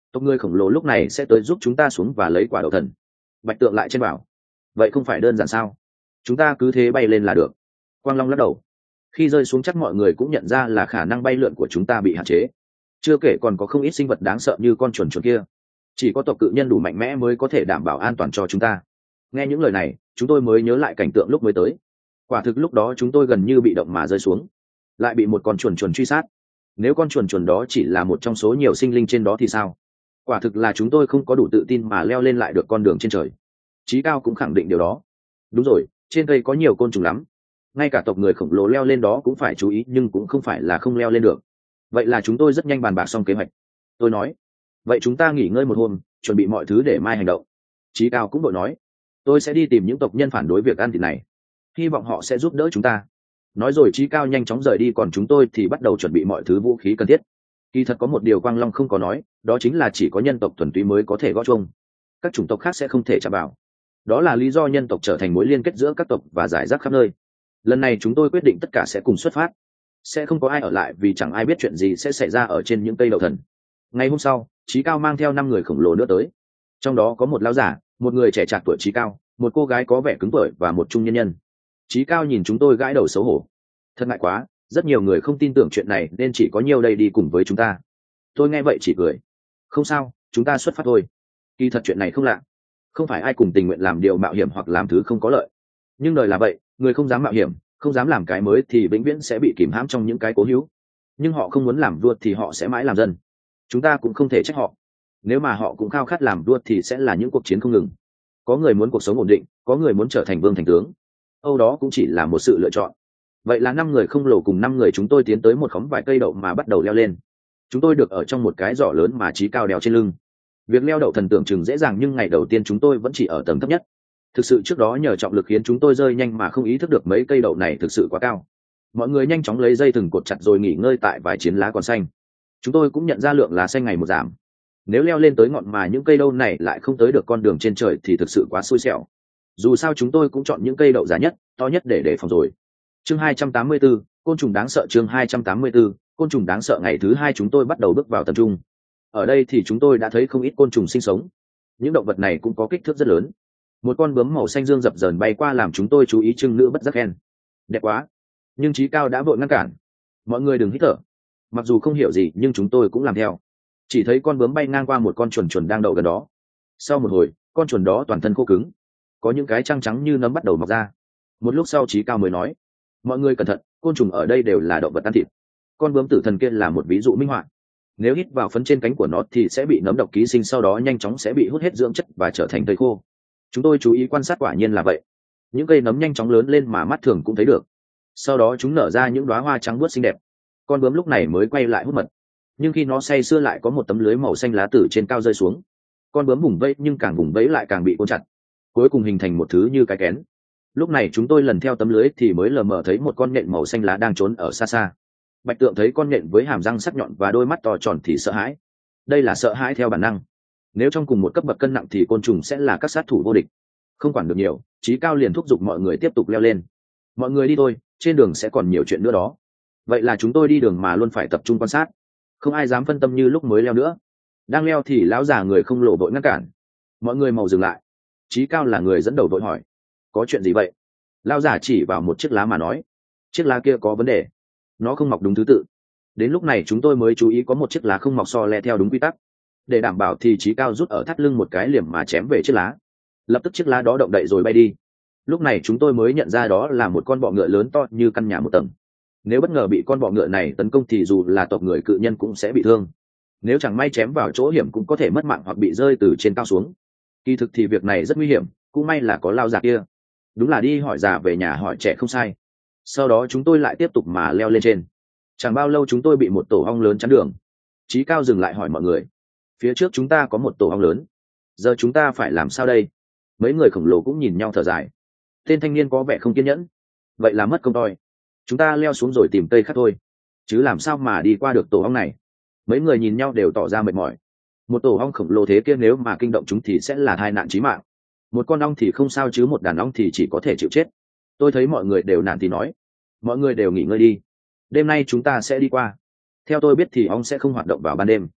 tộc người khổng lồ lúc này sẽ tới giúp chúng ta xuống và lấy quả đậu thần. Bạch Tượng lại trên bảo, vậy không phải đơn giản sao? Chúng ta cứ thế bay lên là được. Quang Long lắc đầu, khi rơi xuống chắc mọi người cũng nhận ra là khả năng bay lượn của chúng ta bị hạn chế, chưa kể còn có không ít sinh vật đáng sợ như con chuồn chuồn kia. Chỉ có tộc cự nhân đủ mạnh mẽ mới có thể đảm bảo an toàn cho chúng ta. Nghe những lời này, chúng tôi mới nhớ lại cảnh tượng lúc mới tới. Quả thực lúc đó chúng tôi gần như bị động mà rơi xuống, lại bị một con chuồn chuồn truy sát. Nếu con chuồn chuồn đó chỉ là một trong số nhiều sinh linh trên đó thì sao? Quả thực là chúng tôi không có đủ tự tin mà leo lên lại được con đường trên trời. Chí Cao cũng khẳng định điều đó. Đúng rồi, trên cây có nhiều côn trùng lắm, ngay cả tộc người khổng lồ leo lên đó cũng phải chú ý, nhưng cũng không phải là không leo lên được. Vậy là chúng tôi rất nhanh bàn bạc xong kế hoạch. Tôi nói, vậy chúng ta nghỉ ngơi một hôm, chuẩn bị mọi thứ để mai hành động. Chí Cao cũng đội nói, tôi sẽ đi tìm những tộc nhân phản đối việc ăn thịt này, hy vọng họ sẽ giúp đỡ chúng ta. Nói rồi Chí Cao nhanh chóng rời đi, còn chúng tôi thì bắt đầu chuẩn bị mọi thứ vũ khí cần thiết. Kỳ thật có một điều Quang Long không có nói, đó chính là chỉ có nhân tộc thuần túy mới có thể gõ chuông, các chủng tộc khác sẽ không thể chạm vào. Đó là lý do nhân tộc trở thành mối liên kết giữa các tộc và rải rác khắp nơi. Lần này chúng tôi quyết định tất cả sẽ cùng xuất phát, sẽ không có ai ở lại vì chẳng ai biết chuyện gì sẽ xảy ra ở trên những cây đậu thần. Ngày hôm sau, Chí Cao mang theo năm người khổng lồ nữa tới, trong đó có một lão giả, một người trẻ trạc tuổi Chí Cao, một cô gái có vẻ cứng tuổi và một trung nhân nhân. Chí Cao nhìn chúng tôi gãi đầu xấu hổ, thật ngại quá, rất nhiều người không tin tưởng chuyện này nên chỉ có nhiều đây đi cùng với chúng ta. Tôi nghe vậy chỉ cười, không sao, chúng ta xuất phát thôi. Kỳ thật chuyện này không lạ, không phải ai cùng tình nguyện làm điều mạo hiểm hoặc làm thứ không có lợi, nhưng đời là vậy, người không dám mạo hiểm, không dám làm cái mới thì vĩnh viễn sẽ bị kìm hãm trong những cái cố hữu. Nhưng họ không muốn làm vua thì họ sẽ mãi làm dân, chúng ta cũng không thể trách họ. Nếu mà họ cũng khao khát làm vua thì sẽ là những cuộc chiến không ngừng. Có người muốn cuộc sống ổn định, có người muốn trở thành vương thành tướng, âu đó cũng chỉ là một sự lựa chọn. Vậy là năm người không lồ cùng năm người chúng tôi tiến tới một khóm vài cây đậu mà bắt đầu leo lên. Chúng tôi được ở trong một cái giỏ lớn mà Chí Cao đeo trên lưng. Việc leo đậu thần tưởng chừng dễ dàng, nhưng ngày đầu tiên chúng tôi vẫn chỉ ở tầng thấp nhất. Thực sự trước đó nhờ trọng lực khiến chúng tôi rơi nhanh mà không ý thức được mấy cây đậu này thực sự quá cao. Mọi người nhanh chóng lấy dây thừng cột chặt rồi nghỉ ngơi tại vài chiến lá còn xanh. Chúng tôi cũng nhận ra lượng lá xanh ngày một giảm. Nếu leo lên tới ngọn mà những cây đậu này lại không tới được con đường trên trời thì thực sự quá xui xẻo. Dù sao chúng tôi cũng chọn những cây đậu giá nhất, to nhất để đề phòng rồi. Chương hai trăm tám mươi tư, côn trùng đáng sợ. Chương hai trăm tám mươi tư, côn trùng đáng sợ. Ngày thứ hai chúng tôi bắt đầu bước vào tập trung. Ở đây thì chúng tôi đã thấy không ít côn trùng sinh sống. Những động vật này cũng có kích thước rất lớn. Một con bướm màu xanh dương dập dờn bay qua làm chúng tôi chú ý, trưng nữ bất giác khen, đẹp quá. Nhưng Chí Cao đã vội ngăn cản, mọi người đừng hít thở. Mặc dù không hiểu gì nhưng chúng tôi cũng làm theo. Chỉ thấy con bướm bay ngang qua một con chuồn chuồn đang đậu gần đó. Sau một hồi, con chuồn đó toàn thân khô cứng, có những cái trăng trắng như nấm bắt đầu mọc ra. Một lúc sau Chí Cao mới nói, mọi người cẩn thận, côn trùng ở đây đều là động vật ăn thịt. Con bướm tử thần kia là một ví dụ minh họa. Nếu hít vào phấn trên cánh của nó thì sẽ bị nấm độc ký sinh, sau đó nhanh chóng sẽ bị hút hết dưỡng chất và trở thành thây khô. Chúng tôi chú ý quan sát, quả nhiên là vậy. Những cây nấm nhanh chóng lớn lên mà mắt thường cũng thấy được. Sau đó chúng nở ra những đóa hoa trắng buốt xinh đẹp. Con bướm lúc này mới quay lại hút mật, nhưng khi nó say sưa lại có một tấm lưới màu xanh lá từ trên cao rơi xuống. Con bướm vùng vẫy nhưng càng vùng vẫy lại càng bị cuốn chặt, cuối cùng hình thành một thứ như cái kén. Lúc này chúng tôi lần theo tấm lưới thì mới lờ mờ thấy một con nhện màu xanh lá đang trốn ở xa xa. Bạch Tượng thấy con nhện với hàm răng sắc nhọn và đôi mắt to tròn thì sợ hãi. Đây là sợ hãi theo bản năng. Nếu trong cùng một cấp bậc cân nặng thì côn trùng sẽ là các sát thủ vô địch. Không quản được nhiều, Chí Cao liền thúc giục mọi người tiếp tục leo lên. Mọi người đi thôi, trên đường sẽ còn nhiều chuyện nữa đó. Vậy là chúng tôi đi đường mà luôn phải tập trung quan sát, không ai dám phân tâm như lúc mới leo nữa. Đang leo thì lão già người không lộ vội ngăn cản. Mọi người mau dừng lại. Chí Cao là người dẫn đầu vội hỏi, có chuyện gì vậy? Lão già chỉ vào một chiếc lá mà nói, chiếc lá kia có vấn đề, nó không mọc đúng thứ tự. Đến lúc này chúng tôi mới chú ý có một chiếc lá không mọc so le theo đúng quy tắc. Để đảm bảo thì Chí Cao rút ở thắt lưng một cái liềm mà chém về chiếc lá. Lập tức chiếc lá đó động đậy rồi bay đi. Lúc này chúng tôi mới nhận ra đó là một con bọ ngựa lớn to như căn nhà một tầng. Nếu bất ngờ bị con bọ ngựa này tấn công thì dù là tộc người cự nhân cũng sẽ bị thương. Nếu chẳng may chém vào chỗ hiểm cũng có thể mất mạng hoặc bị rơi từ trên cao xuống. Kỳ thực thì việc này rất nguy hiểm, cũng may là có lao già kia. Đúng là đi hỏi già về nhà hỏi trẻ không sai. Sau đó chúng tôi lại tiếp tục mà leo lên trên. Chẳng bao lâu chúng tôi bị một tổ ong lớn chắn đường. Chí Cao dừng lại hỏi mọi người, phía trước chúng ta có một tổ ong lớn, giờ chúng ta phải làm sao đây? Mấy người khổng lồ cũng nhìn nhau thở dài. Tên thanh niên có vẻ không kiên nhẫn, vậy là mất công toi, chúng ta leo xuống rồi tìm cây khác thôi, chứ làm sao mà đi qua được tổ ong này. Mấy người nhìn nhau đều tỏ ra mệt mỏi. Một tổ ong khổng lồ thế kia nếu mà kinh động chúng thì sẽ là tai nạn chí mạng. Một con ong thì không sao chứ một đàn ong thì chỉ có thể chịu chết. Tôi thấy mọi người đều nản thì nói, mọi người đều nghỉ ngơi đi, đêm nay chúng ta sẽ đi qua. Theo tôi biết thì ong sẽ không hoạt động vào ban đêm.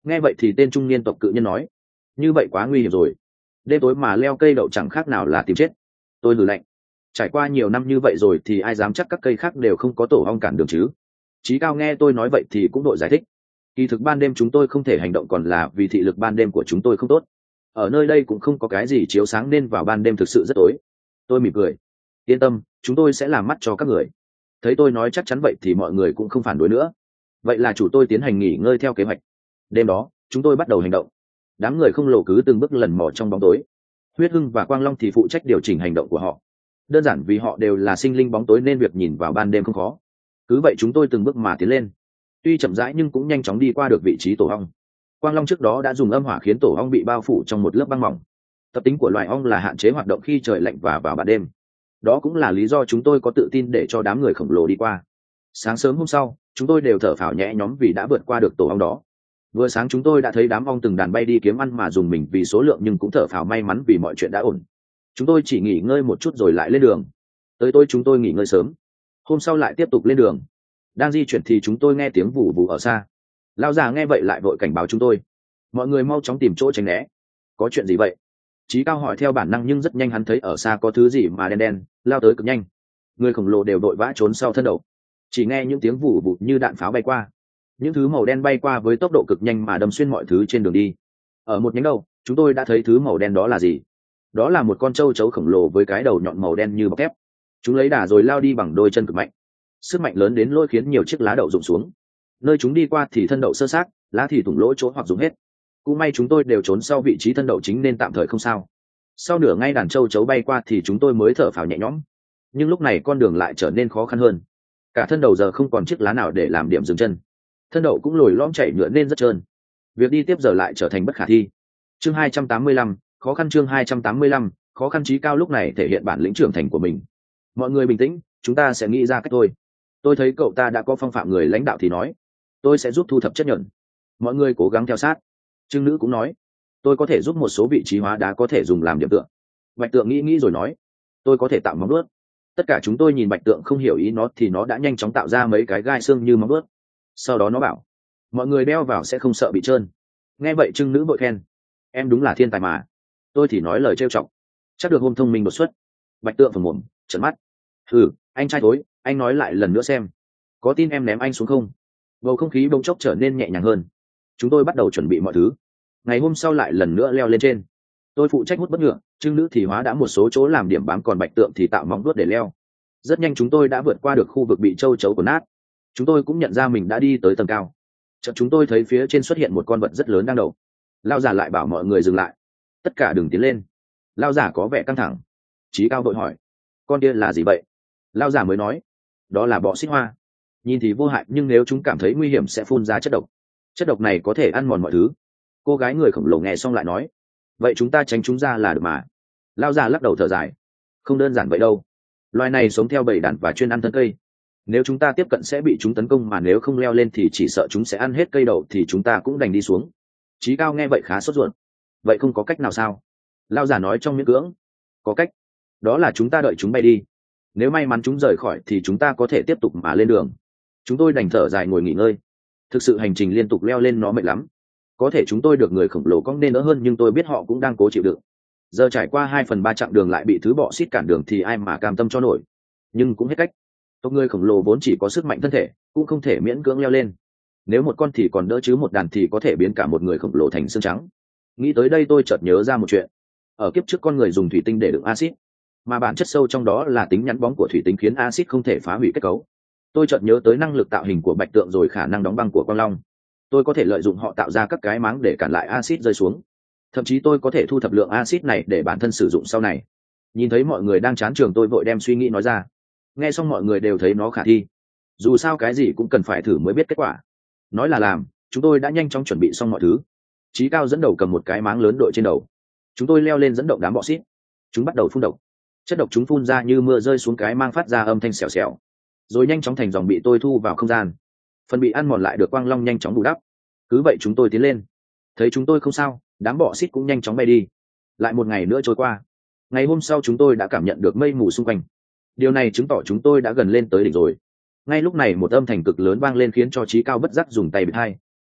Nghe vậy thì tên trung niên tộc cự nhân nói, như vậy quá nguy hiểm rồi, đêm tối mà leo cây đậu chẳng khác nào là tìm chết. Tôi lử lạnh, trải qua nhiều năm như vậy rồi thì ai dám chắc các cây khác đều không có tổ ong cản đường chứ. Chí Cao nghe tôi nói vậy thì cũng đội giải thích, kỳ thực ban đêm chúng tôi không thể hành động còn là vì thị lực ban đêm của chúng tôi không tốt, ở nơi đây cũng không có cái gì chiếu sáng nên vào ban đêm thực sự rất tối. Tôi mỉm cười, yên tâm, chúng tôi sẽ làm mắt cho các người. Thấy tôi nói chắc chắn vậy thì mọi người cũng không phản đối nữa. Vậy là chủ tôi tiến hành nghỉ ngơi theo kế hoạch. Đêm đó chúng tôi bắt đầu hành động. Đám người không lồ cứ từng bước lần mò trong bóng tối. Huyết Hưng và Quang Long thì phụ trách điều chỉnh hành động của họ. Đơn giản vì họ đều là sinh linh bóng tối nên việc nhìn vào ban đêm không khó. Cứ vậy chúng tôi từng bước mà tiến lên, tuy chậm rãi nhưng cũng nhanh chóng đi qua được vị trí tổ ong. Quang Long trước đó đã dùng âm hỏa khiến tổ ong bị bao phủ trong một lớp băng mỏng. Tập tính của loài ong là hạn chế hoạt động khi trời lạnh và vào ban đêm. Đó cũng là lý do chúng tôi có tự tin để cho đám người khổng lồ đi qua. Sáng sớm hôm sau, chúng tôi đều thở phào nhẹ nhõm vì đã vượt qua được tổ ong đó. Vừa sáng chúng tôi đã thấy đám ong từng đàn bay đi kiếm ăn mà dùng mình vì số lượng, nhưng cũng thở phào may mắn vì mọi chuyện đã ổn. Chúng tôi chỉ nghỉ ngơi một chút rồi lại lên đường. Tới tối chúng tôi nghỉ ngơi sớm. Hôm sau lại tiếp tục lên đường. Đang di chuyển thì chúng tôi nghe tiếng vù vù ở xa. Lão già nghe vậy lại vội cảnh báo chúng tôi, mọi người mau chóng tìm chỗ tránh né. Có chuyện gì vậy? Chí Cao hỏi theo bản năng, nhưng rất nhanh hắn thấy ở xa có thứ gì mà đen đen lao tới cực nhanh. Người khổng lồ đều đội vã trốn sau thân đậu. Chỉ nghe những tiếng vù vù như đạn pháo bay qua. Những thứ màu đen bay qua với tốc độ cực nhanh mà đâm xuyên mọi thứ trên đường đi. Ở một nhánh đầu, chúng tôi đã thấy thứ màu đen đó là gì. Đó là một con trâu chấu khổng lồ với cái đầu nhọn màu đen như bọc thép. Chúng lấy đà rồi lao đi bằng đôi chân cực mạnh. Sức mạnh lớn đến lôi khiến nhiều chiếc lá đậu rụng xuống. Nơi chúng đi qua thì thân đậu sơ sát, lá thì thủng lỗ chỗ hoặc rụng hết. Cũng may chúng tôi đều trốn sau vị trí thân đậu chính nên tạm thời không sao. Sau nửa ngày đàn trâu chấu bay qua thì chúng tôi mới thở phào nhẹ nhõm. Nhưng lúc này con đường lại trở nên khó khăn hơn. Cả thân đầu giờ không còn chiếc lá nào để làm điểm dừng chân. Thân đậu cũng lồi lõm chảy nhựa nên rất trơn. Việc đi tiếp giờ lại trở thành bất khả thi. Chương hai trăm tám mươi lăm, khó khăn. Chương hai trăm tám mươi lăm, khó khăn. Chí Cao lúc này thể hiện bản lĩnh trưởng thành của mình. Mọi người bình tĩnh, chúng ta sẽ nghĩ ra cách thôi. Tôi thấy cậu ta đã có phong phạm người lãnh đạo thì nói, tôi sẽ giúp thu thập chất nhuận. Mọi người cố gắng theo sát. Trương Nữ cũng nói, tôi có thể giúp một số vị trí hóa đá có thể dùng làm điểm tựa. Bạch Tượng nghĩ nghĩ rồi nói, tôi có thể tạo móng vuốt. Tất cả chúng tôi nhìn Bạch Tượng không hiểu ý nó thì nó đã nhanh chóng tạo ra mấy cái gai xương như móng vuốt. Sau đó nó bảo, mọi người đeo vào sẽ không sợ bị trơn. Nghe vậy Trương Nữ vội khen, em đúng là thiên tài mà. Tôi thì nói lời trêu chọc, chắc được hôm thông minh đột xuất. Bạch Tượng phồng mồm trợn mắt, ừ, anh trai tối, anh nói lại lần nữa xem, có tin em ném anh xuống không? Bầu không khí bỗng chốc trở nên nhẹ nhàng hơn. Chúng tôi bắt đầu chuẩn bị mọi thứ. Ngày hôm sau lại lần nữa leo lên trên. Tôi phụ trách hút bất ngựa, Trương Nữ thì hóa đã một số chỗ làm điểm bám, còn Bạch Tượng thì tạo móng vuốt để leo. Rất nhanh chúng tôi đã vượt qua được khu vực bị châu chấu quần nát. Chúng tôi cũng nhận ra mình đã đi tới tầng cao. Chợt chúng tôi thấy phía trên xuất hiện một con vật rất lớn đang đậu. Lao giả lại bảo mọi người dừng lại, tất cả đừng tiến lên. Lao giả có vẻ căng thẳng. Chí Cao vội hỏi, con kia là gì vậy? Lao giả mới nói, đó là bọ xích hoa. Nhìn thì vô hại nhưng nếu chúng cảm thấy nguy hiểm sẽ phun ra chất độc. Chất độc này có thể ăn mòn mọi thứ. Cô gái người khổng lồ nghe xong lại nói, vậy chúng ta tránh chúng ra là được mà. Lao giả lắc đầu thở dài, không đơn giản vậy đâu. Loài này sống theo bầy đàn và chuyên ăn thân cây. Nếu chúng ta tiếp cận sẽ bị chúng tấn công, mà nếu không leo lên thì chỉ sợ chúng sẽ ăn hết cây đậu, thì chúng ta cũng đành đi xuống. Chí Cao nghe vậy khá sốt ruột. Vậy không có cách nào sao? Lao giả nói trong miễn cưỡng, có cách, đó là chúng ta đợi chúng bay đi. Nếu may mắn chúng rời khỏi thì chúng ta có thể tiếp tục mà lên đường. Chúng tôi đành thở dài ngồi nghỉ ngơi. Thực sự hành trình liên tục leo lên nó mệt lắm. Có thể chúng tôi được người khổng lồ cong nên đỡ hơn, nhưng tôi biết họ cũng đang cố chịu đựng. Giờ trải qua hai phần ba chặng đường lại bị thứ bọ xít cản đường thì ai mà cam tâm cho nổi. Nhưng cũng hết cách. Tộc người khổng lồ vốn chỉ có sức mạnh thân thể, cũng không thể miễn cưỡng leo lên. Nếu một con thì còn đỡ chứ một đàn thì có thể biến cả một người khổng lồ thành xương trắng. Nghĩ tới đây tôi chợt nhớ ra một chuyện. Ở kiếp trước con người dùng thủy tinh để đựng axit, mà bản chất sâu trong đó là tính nhắn bóng của thủy tinh khiến axit không thể phá hủy kết cấu. Tôi chợt nhớ tới năng lực tạo hình của Bạch Tượng rồi khả năng đóng băng của Quang Long. Tôi có thể lợi dụng họ tạo ra các cái máng để cản lại axit rơi xuống. Thậm chí tôi có thể thu thập lượng axit này để bản thân sử dụng sau này. Nhìn thấy mọi người đang chán trường tôi vội đem suy nghĩ nói ra. Nghe xong mọi người đều thấy nó khả thi. Dù sao cái gì cũng cần phải thử mới biết kết quả. Nói là làm, chúng tôi đã nhanh chóng chuẩn bị xong mọi thứ. Chí Cao dẫn đầu cầm một cái máng lớn đội trên đầu. Chúng tôi leo lên dẫn động đám bọ xít. Chúng bắt đầu phun độc. Chất độc chúng phun ra như mưa rơi xuống cái mang phát ra âm thanh xèo xèo, rồi nhanh chóng thành dòng bị tôi thu vào không gian. Phần bị ăn mòn lại được Quang Long nhanh chóng bù đắp. Cứ vậy chúng tôi tiến lên. Thấy chúng tôi không sao, đám bọ xít cũng nhanh chóng bay đi. Lại một ngày nữa trôi qua. Ngày hôm sau chúng tôi đã cảm nhận được mây mù xung quanh. Điều này chứng tỏ chúng tôi đã gần lên tới đỉnh rồi. Ngay lúc này một âm thanh cực lớn vang lên khiến cho Chí Cao bất giác dùng tay bịt tai.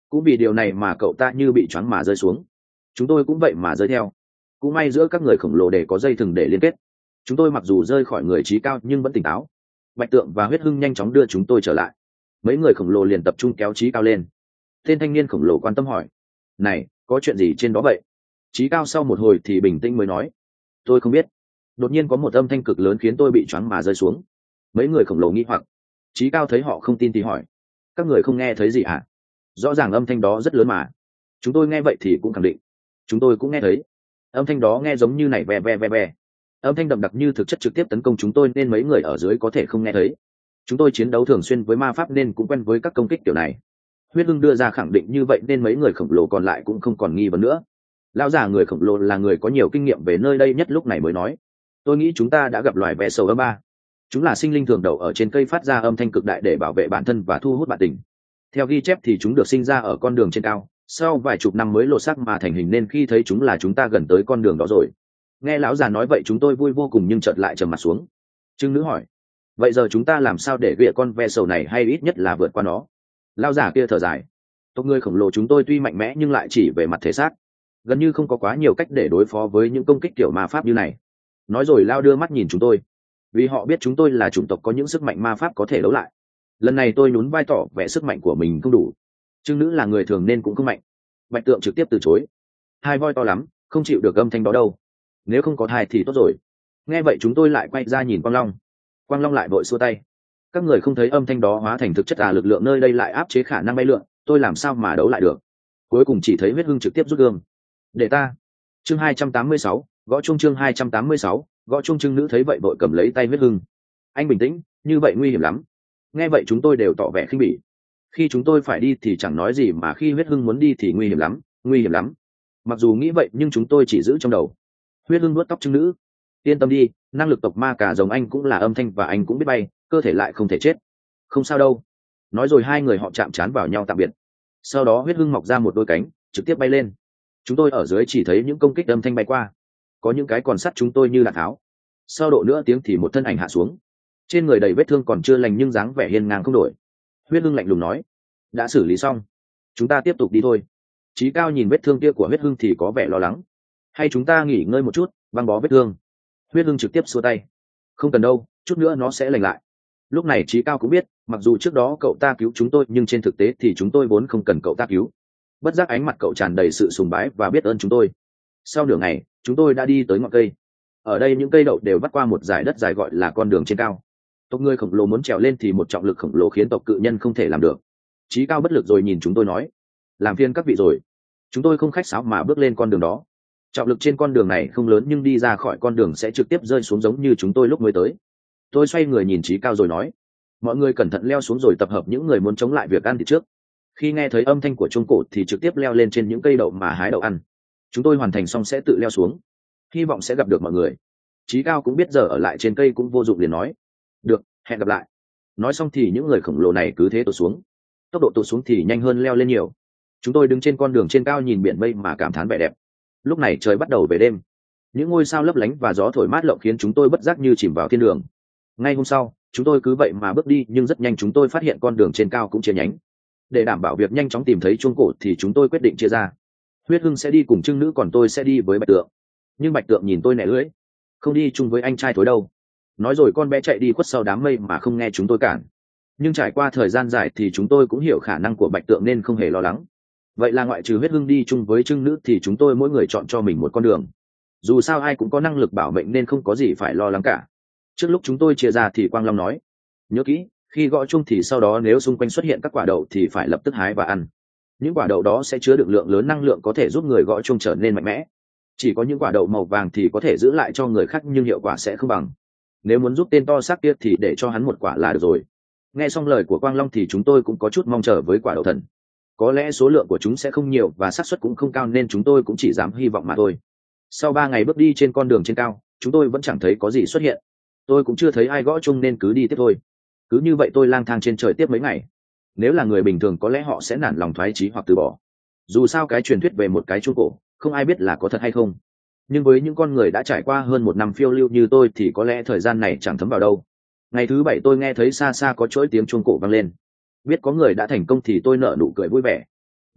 cũng vì điều này mà cậu ta như bị choáng mà rơi xuống. Chúng tôi cũng vậy mà rơi theo. Cũng may giữa các người khổng lồ để có dây thừng để liên kết. Chúng tôi mặc dù rơi khỏi người Trí Cao nhưng vẫn tỉnh táo. Bạch Tượng và Huyết Hưng nhanh chóng đưa chúng tôi trở lại. Mấy người khổng lồ liền tập trung kéo Trí Cao lên. Tên thanh niên khổng lồ quan tâm hỏi: này, có chuyện gì trên đó vậy? Trí Cao sau một hồi thì bình tĩnh mới nói: tôi không biết. Đột nhiên có một âm thanh cực lớn khiến tôi bị choáng mà rơi xuống. Mấy người khổng lồ nghi hoặc. Trí Cao thấy họ không tin thì hỏi: các người không nghe thấy gì hả? Rõ ràng âm thanh đó rất lớn mà. Chúng tôi nghe vậy thì cũng khẳng định: chúng tôi cũng nghe thấy. Âm thanh đó nghe giống như này ve ve ve ve. Âm thanh đậm đặc như thực chất trực tiếp tấn công chúng tôi nên mấy người ở dưới có thể không nghe thấy. Chúng tôi chiến đấu thường xuyên với ma pháp nên cũng quen với các công kích kiểu này. Huyết Hưng đưa ra khẳng định như vậy nên mấy người khổng lồ còn lại cũng không còn nghi vấn nữa. Lão già người khổng lồ là người có nhiều kinh nghiệm về nơi đây nhất lúc này mới nói: tôi nghĩ chúng ta đã gặp loài ve sầu âm ba. Chúng là sinh linh thường đậu ở trên cây phát ra âm thanh cực đại để bảo vệ bản thân và thu hút bạn tình. Theo ghi chép thì chúng được sinh ra ở con đường trên cao, sau vài chục năm mới lột xác mà thành hình nên khi thấy chúng là chúng ta gần tới con đường đó rồi. Nghe lão già nói vậy chúng tôi vui vô cùng nhưng chợt lại trầm mặt xuống. Trưng nữ hỏi: vậy giờ chúng ta làm sao để gịa con ve sầu này hay ít nhất là vượt qua nó? Lão già kia thở dài: tộc người khổng lồ chúng tôi tuy mạnh mẽ nhưng lại chỉ về mặt thể xác, gần như không có quá nhiều cách để đối phó với những công kích kiểu ma pháp như này. Nói rồi Lao đưa mắt nhìn chúng tôi, vì họ biết chúng tôi là chủng tộc có những sức mạnh ma pháp có thể đấu lại. Lần này tôi nhún vai tỏ vẻ sức mạnh của mình không đủ. Trưng nữ là người thường nên cũng không mạnh. Bạch Tượng trực tiếp từ chối: hai voi to lắm, không chịu được âm thanh đó đâu. Nếu không có thai thì tốt rồi. Nghe vậy chúng tôi lại quay ra nhìn Quang Long. Quang Long lại vội xua tay: các người không thấy âm thanh đó hóa thành thực chất à? Lực lượng nơi đây lại áp chế khả năng bay lượn, tôi làm sao mà đấu lại được. Cuối cùng chỉ thấy Huyết Hưng trực tiếp rút gươm. Để ta. Chương hai trăm tám mươi sáu, gõ chung. Chương hai trăm tám mươi sáu, gõ chung. Trưng nữ thấy vậy vội cầm lấy tay Huyết Hưng: anh bình tĩnh, như vậy nguy hiểm lắm. Nghe vậy chúng tôi đều tỏ vẻ khinh bỉ. Khi chúng tôi phải đi thì chẳng nói gì mà khi Huyết Hưng muốn đi thì nguy hiểm lắm, nguy hiểm lắm. Mặc dù nghĩ vậy nhưng chúng tôi chỉ giữ trong đầu. Huyết Hưng nuốt tóc Trưng nữ: yên tâm đi, năng lực tộc ma cả giống anh cũng là âm thanh và anh cũng biết bay, cơ thể lại không thể chết. Không sao đâu. Nói rồi hai người họ chạm trán vào nhau tạm biệt. Sau đó Huyết Hưng mọc ra một đôi cánh, trực tiếp bay lên. Chúng tôi ở dưới chỉ thấy những công kích âm thanh bay qua, có những cái còn sắt chúng tôi như đạn tháo. Sau độ nữa tiếng thì một thân ảnh hạ xuống, trên người đầy vết thương còn chưa lành nhưng dáng vẻ hiên ngang không đổi. Huyết Hưng lạnh lùng nói: đã xử lý xong, chúng ta tiếp tục đi thôi. Trí Cao nhìn vết thương kia của Huyết Hưng thì có vẻ lo lắng: hay chúng ta nghỉ ngơi một chút, băng bó vết thương? Huyết Hưng trực tiếp xua tay: không cần đâu, chút nữa nó sẽ lành lại. Lúc này Trí Cao cũng biết, mặc dù trước đó cậu ta cứu chúng tôi nhưng trên thực tế thì chúng tôi vốn không cần cậu ta cứu. Bất giác ánh mặt cậu tràn đầy sự sùng bái và biết ơn chúng tôi. Sau nửa ngày chúng tôi đã đi tới ngọn cây. Ở đây những cây đậu đều vắt qua một dải đất dài gọi là con đường trên cao. Tộc người khổng lồ muốn trèo lên thì một trọng lực khổng lồ khiến tộc cự nhân không thể làm được. Trí Cao bất lực rồi nhìn chúng tôi nói: làm phiền các vị rồi. Chúng tôi không khách sáo mà bước lên con đường đó. Trọng lực trên con đường này không lớn nhưng đi ra khỏi con đường sẽ trực tiếp rơi xuống giống như chúng tôi lúc mới tới. Tôi xoay người nhìn Trí Cao rồi nói: mọi người cẩn thận leo xuống rồi tập hợp những người muốn chống lại việc ăn thịt trước. Khi nghe thấy âm thanh của chuông cổ thì trực tiếp leo lên trên những cây đậu mà hái đậu ăn. Chúng tôi hoàn thành xong sẽ tự leo xuống, hy vọng sẽ gặp được mọi người. Trí Cao cũng biết giờ ở lại trên cây cũng vô dụng liền nói: được, hẹn gặp lại. Nói xong thì những người khổng lồ này cứ thế tụt xuống. Tốc độ tụt xuống thì nhanh hơn leo lên nhiều. Chúng tôi đứng trên con đường trên cao nhìn biển mây mà cảm thán vẻ đẹp. Lúc này trời bắt đầu về đêm, những ngôi sao lấp lánh và gió thổi mát lộng khiến chúng tôi bất giác như chìm vào thiên đường. Ngay hôm sau chúng tôi cứ vậy mà bước đi nhưng rất nhanh chúng tôi phát hiện con đường trên cao cũng chia nhánh. Để đảm bảo việc nhanh chóng tìm thấy chuông cổ thì chúng tôi quyết định chia ra. Huyết Hưng sẽ đi cùng Trưng nữ còn tôi sẽ đi với Bạch Tượng. Nhưng Bạch Tượng nhìn tôi nẻ lưỡi: không đi chung với anh trai thối đâu. Nói rồi con bé chạy đi khuất sau đám mây mà không nghe chúng tôi cản. Nhưng trải qua thời gian dài thì chúng tôi cũng hiểu khả năng của Bạch Tượng nên không hề lo lắng. Vậy là ngoại trừ Huyết Hưng đi chung với Trưng nữ thì chúng tôi mỗi người chọn cho mình một con đường. Dù sao ai cũng có năng lực bảo mệnh nên không có gì phải lo lắng cả. Trước lúc chúng tôi chia ra thì Quang Long nói: nhớ kỹ, khi gõ chung thì sau đó nếu xung quanh xuất hiện các quả đậu thì phải lập tức hái và ăn. Những quả đậu đó sẽ chứa được lượng lớn năng lượng có thể giúp người gõ chung trở nên mạnh mẽ. Chỉ có những quả đậu màu vàng thì có thể giữ lại cho người khác nhưng hiệu quả sẽ không bằng. Nếu muốn giúp tên to xác kia thì để cho hắn một quả là được rồi. Nghe xong lời của Quang Long thì chúng tôi cũng có chút mong chờ với quả đậu thần. Có lẽ số lượng của chúng sẽ không nhiều và xác suất cũng không cao nên chúng tôi cũng chỉ dám hy vọng mà thôi. Sau ba ngày bước đi trên con đường trên cao, chúng tôi vẫn chẳng thấy có gì xuất hiện. Tôi cũng chưa thấy ai gõ chung nên cứ đi tiếp thôi. Cứ như vậy tôi lang thang trên trời tiếp mấy ngày. Nếu là người bình thường có lẽ họ sẽ nản lòng thoái chí hoặc từ bỏ. Dù sao cái truyền thuyết về một cái chuông cổ, không ai biết là có thật hay không. Nhưng với những con người đã trải qua hơn một năm phiêu lưu như tôi thì có lẽ thời gian này chẳng thấm vào đâu. Ngày thứ bảy tôi nghe thấy xa xa có chuỗi tiếng chuông cổ vang lên. Biết có người đã thành công thì tôi nở nụ cười vui vẻ.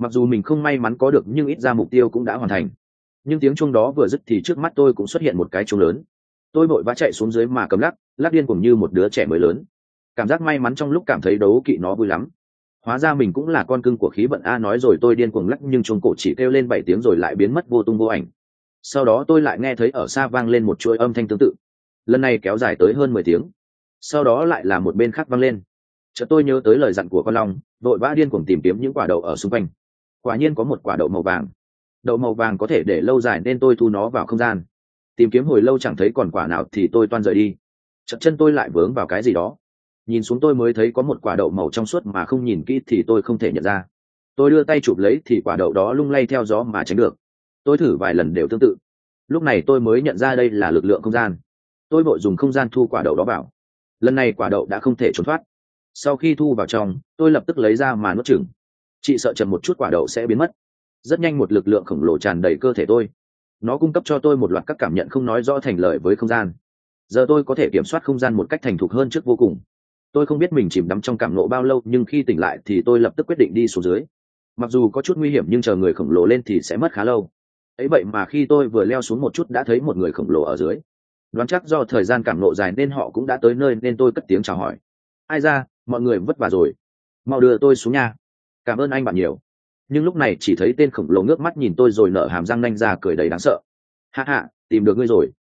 Mặc dù mình không may mắn có được nhưng ít ra mục tiêu cũng đã hoàn thành. Nhưng tiếng chuông đó vừa dứt thì trước mắt tôi cũng xuất hiện một cái chuông lớn. Tôi vội vã chạy xuống dưới mà cầm lắc lắc điên cuồng như một đứa trẻ mới lớn. Cảm giác may mắn trong lúc cảm thấy đấu kỵ nó vui lắm. Hóa ra mình cũng là con cưng của khí vận a. Nói rồi tôi điên cuồng lắc nhưng chuông cổ chỉ kêu lên bảy tiếng rồi lại biến mất vô tung vô ảnh. Sau đó tôi lại nghe thấy ở xa vang lên một chuỗi âm thanh tương tự, lần này kéo dài tới hơn mười tiếng. Sau đó lại là một bên khác vang lên. Chợt tôi nhớ tới lời dặn của con long, vội vã điên cuồng tìm kiếm những quả đậu ở xung quanh. Quả nhiên có một quả đậu màu vàng. Đậu màu vàng có thể để lâu dài nên tôi thu nó vào không gian. Tìm kiếm hồi lâu chẳng thấy còn quả nào thì tôi toan rời đi. Chợt chân tôi lại vướng vào cái gì đó. Nhìn xuống tôi mới thấy có một quả đậu màu trong suốt mà không nhìn kỹ thì tôi không thể nhận ra. Tôi đưa tay chụp lấy thì quả đậu đó lung lay theo gió mà tránh được. Tôi thử vài lần đều tương tự. Lúc này tôi mới nhận ra đây là lực lượng không gian. Tôi vội dùng không gian thu quả đậu đó vào. Lần này quả đậu đã không thể trốn thoát. Sau khi thu vào trong, tôi lập tức lấy ra mà nuốt chửng. Chị sợ chậm một chút quả đậu sẽ biến mất. Rất nhanh một lực lượng khổng lồ tràn đầy cơ thể tôi. Nó cung cấp cho tôi một loạt các cảm nhận không nói rõ thành lời với không gian. Giờ tôi có thể kiểm soát không gian một cách thành thục hơn trước vô cùng. Tôi không biết mình chìm đắm trong cảm nộ bao lâu nhưng khi tỉnh lại thì tôi lập tức quyết định đi xuống dưới. Mặc dù có chút nguy hiểm nhưng chờ người khổng lồ lên thì sẽ mất khá lâu. Ấy vậy mà khi tôi vừa leo xuống một chút đã thấy một người khổng lồ ở dưới. Đoán chắc do thời gian cảm nộ dài nên họ cũng đã tới nơi nên tôi cất tiếng chào hỏi. Ai ra, mọi người vất vả rồi. Mau đưa tôi xuống nha. Cảm ơn anh bạn nhiều. Nhưng lúc này chỉ thấy tên khổng lồ ngước mắt nhìn tôi rồi nở hàm răng nanh ra cười đầy đáng sợ. Ha ha, tìm được ngươi rồi.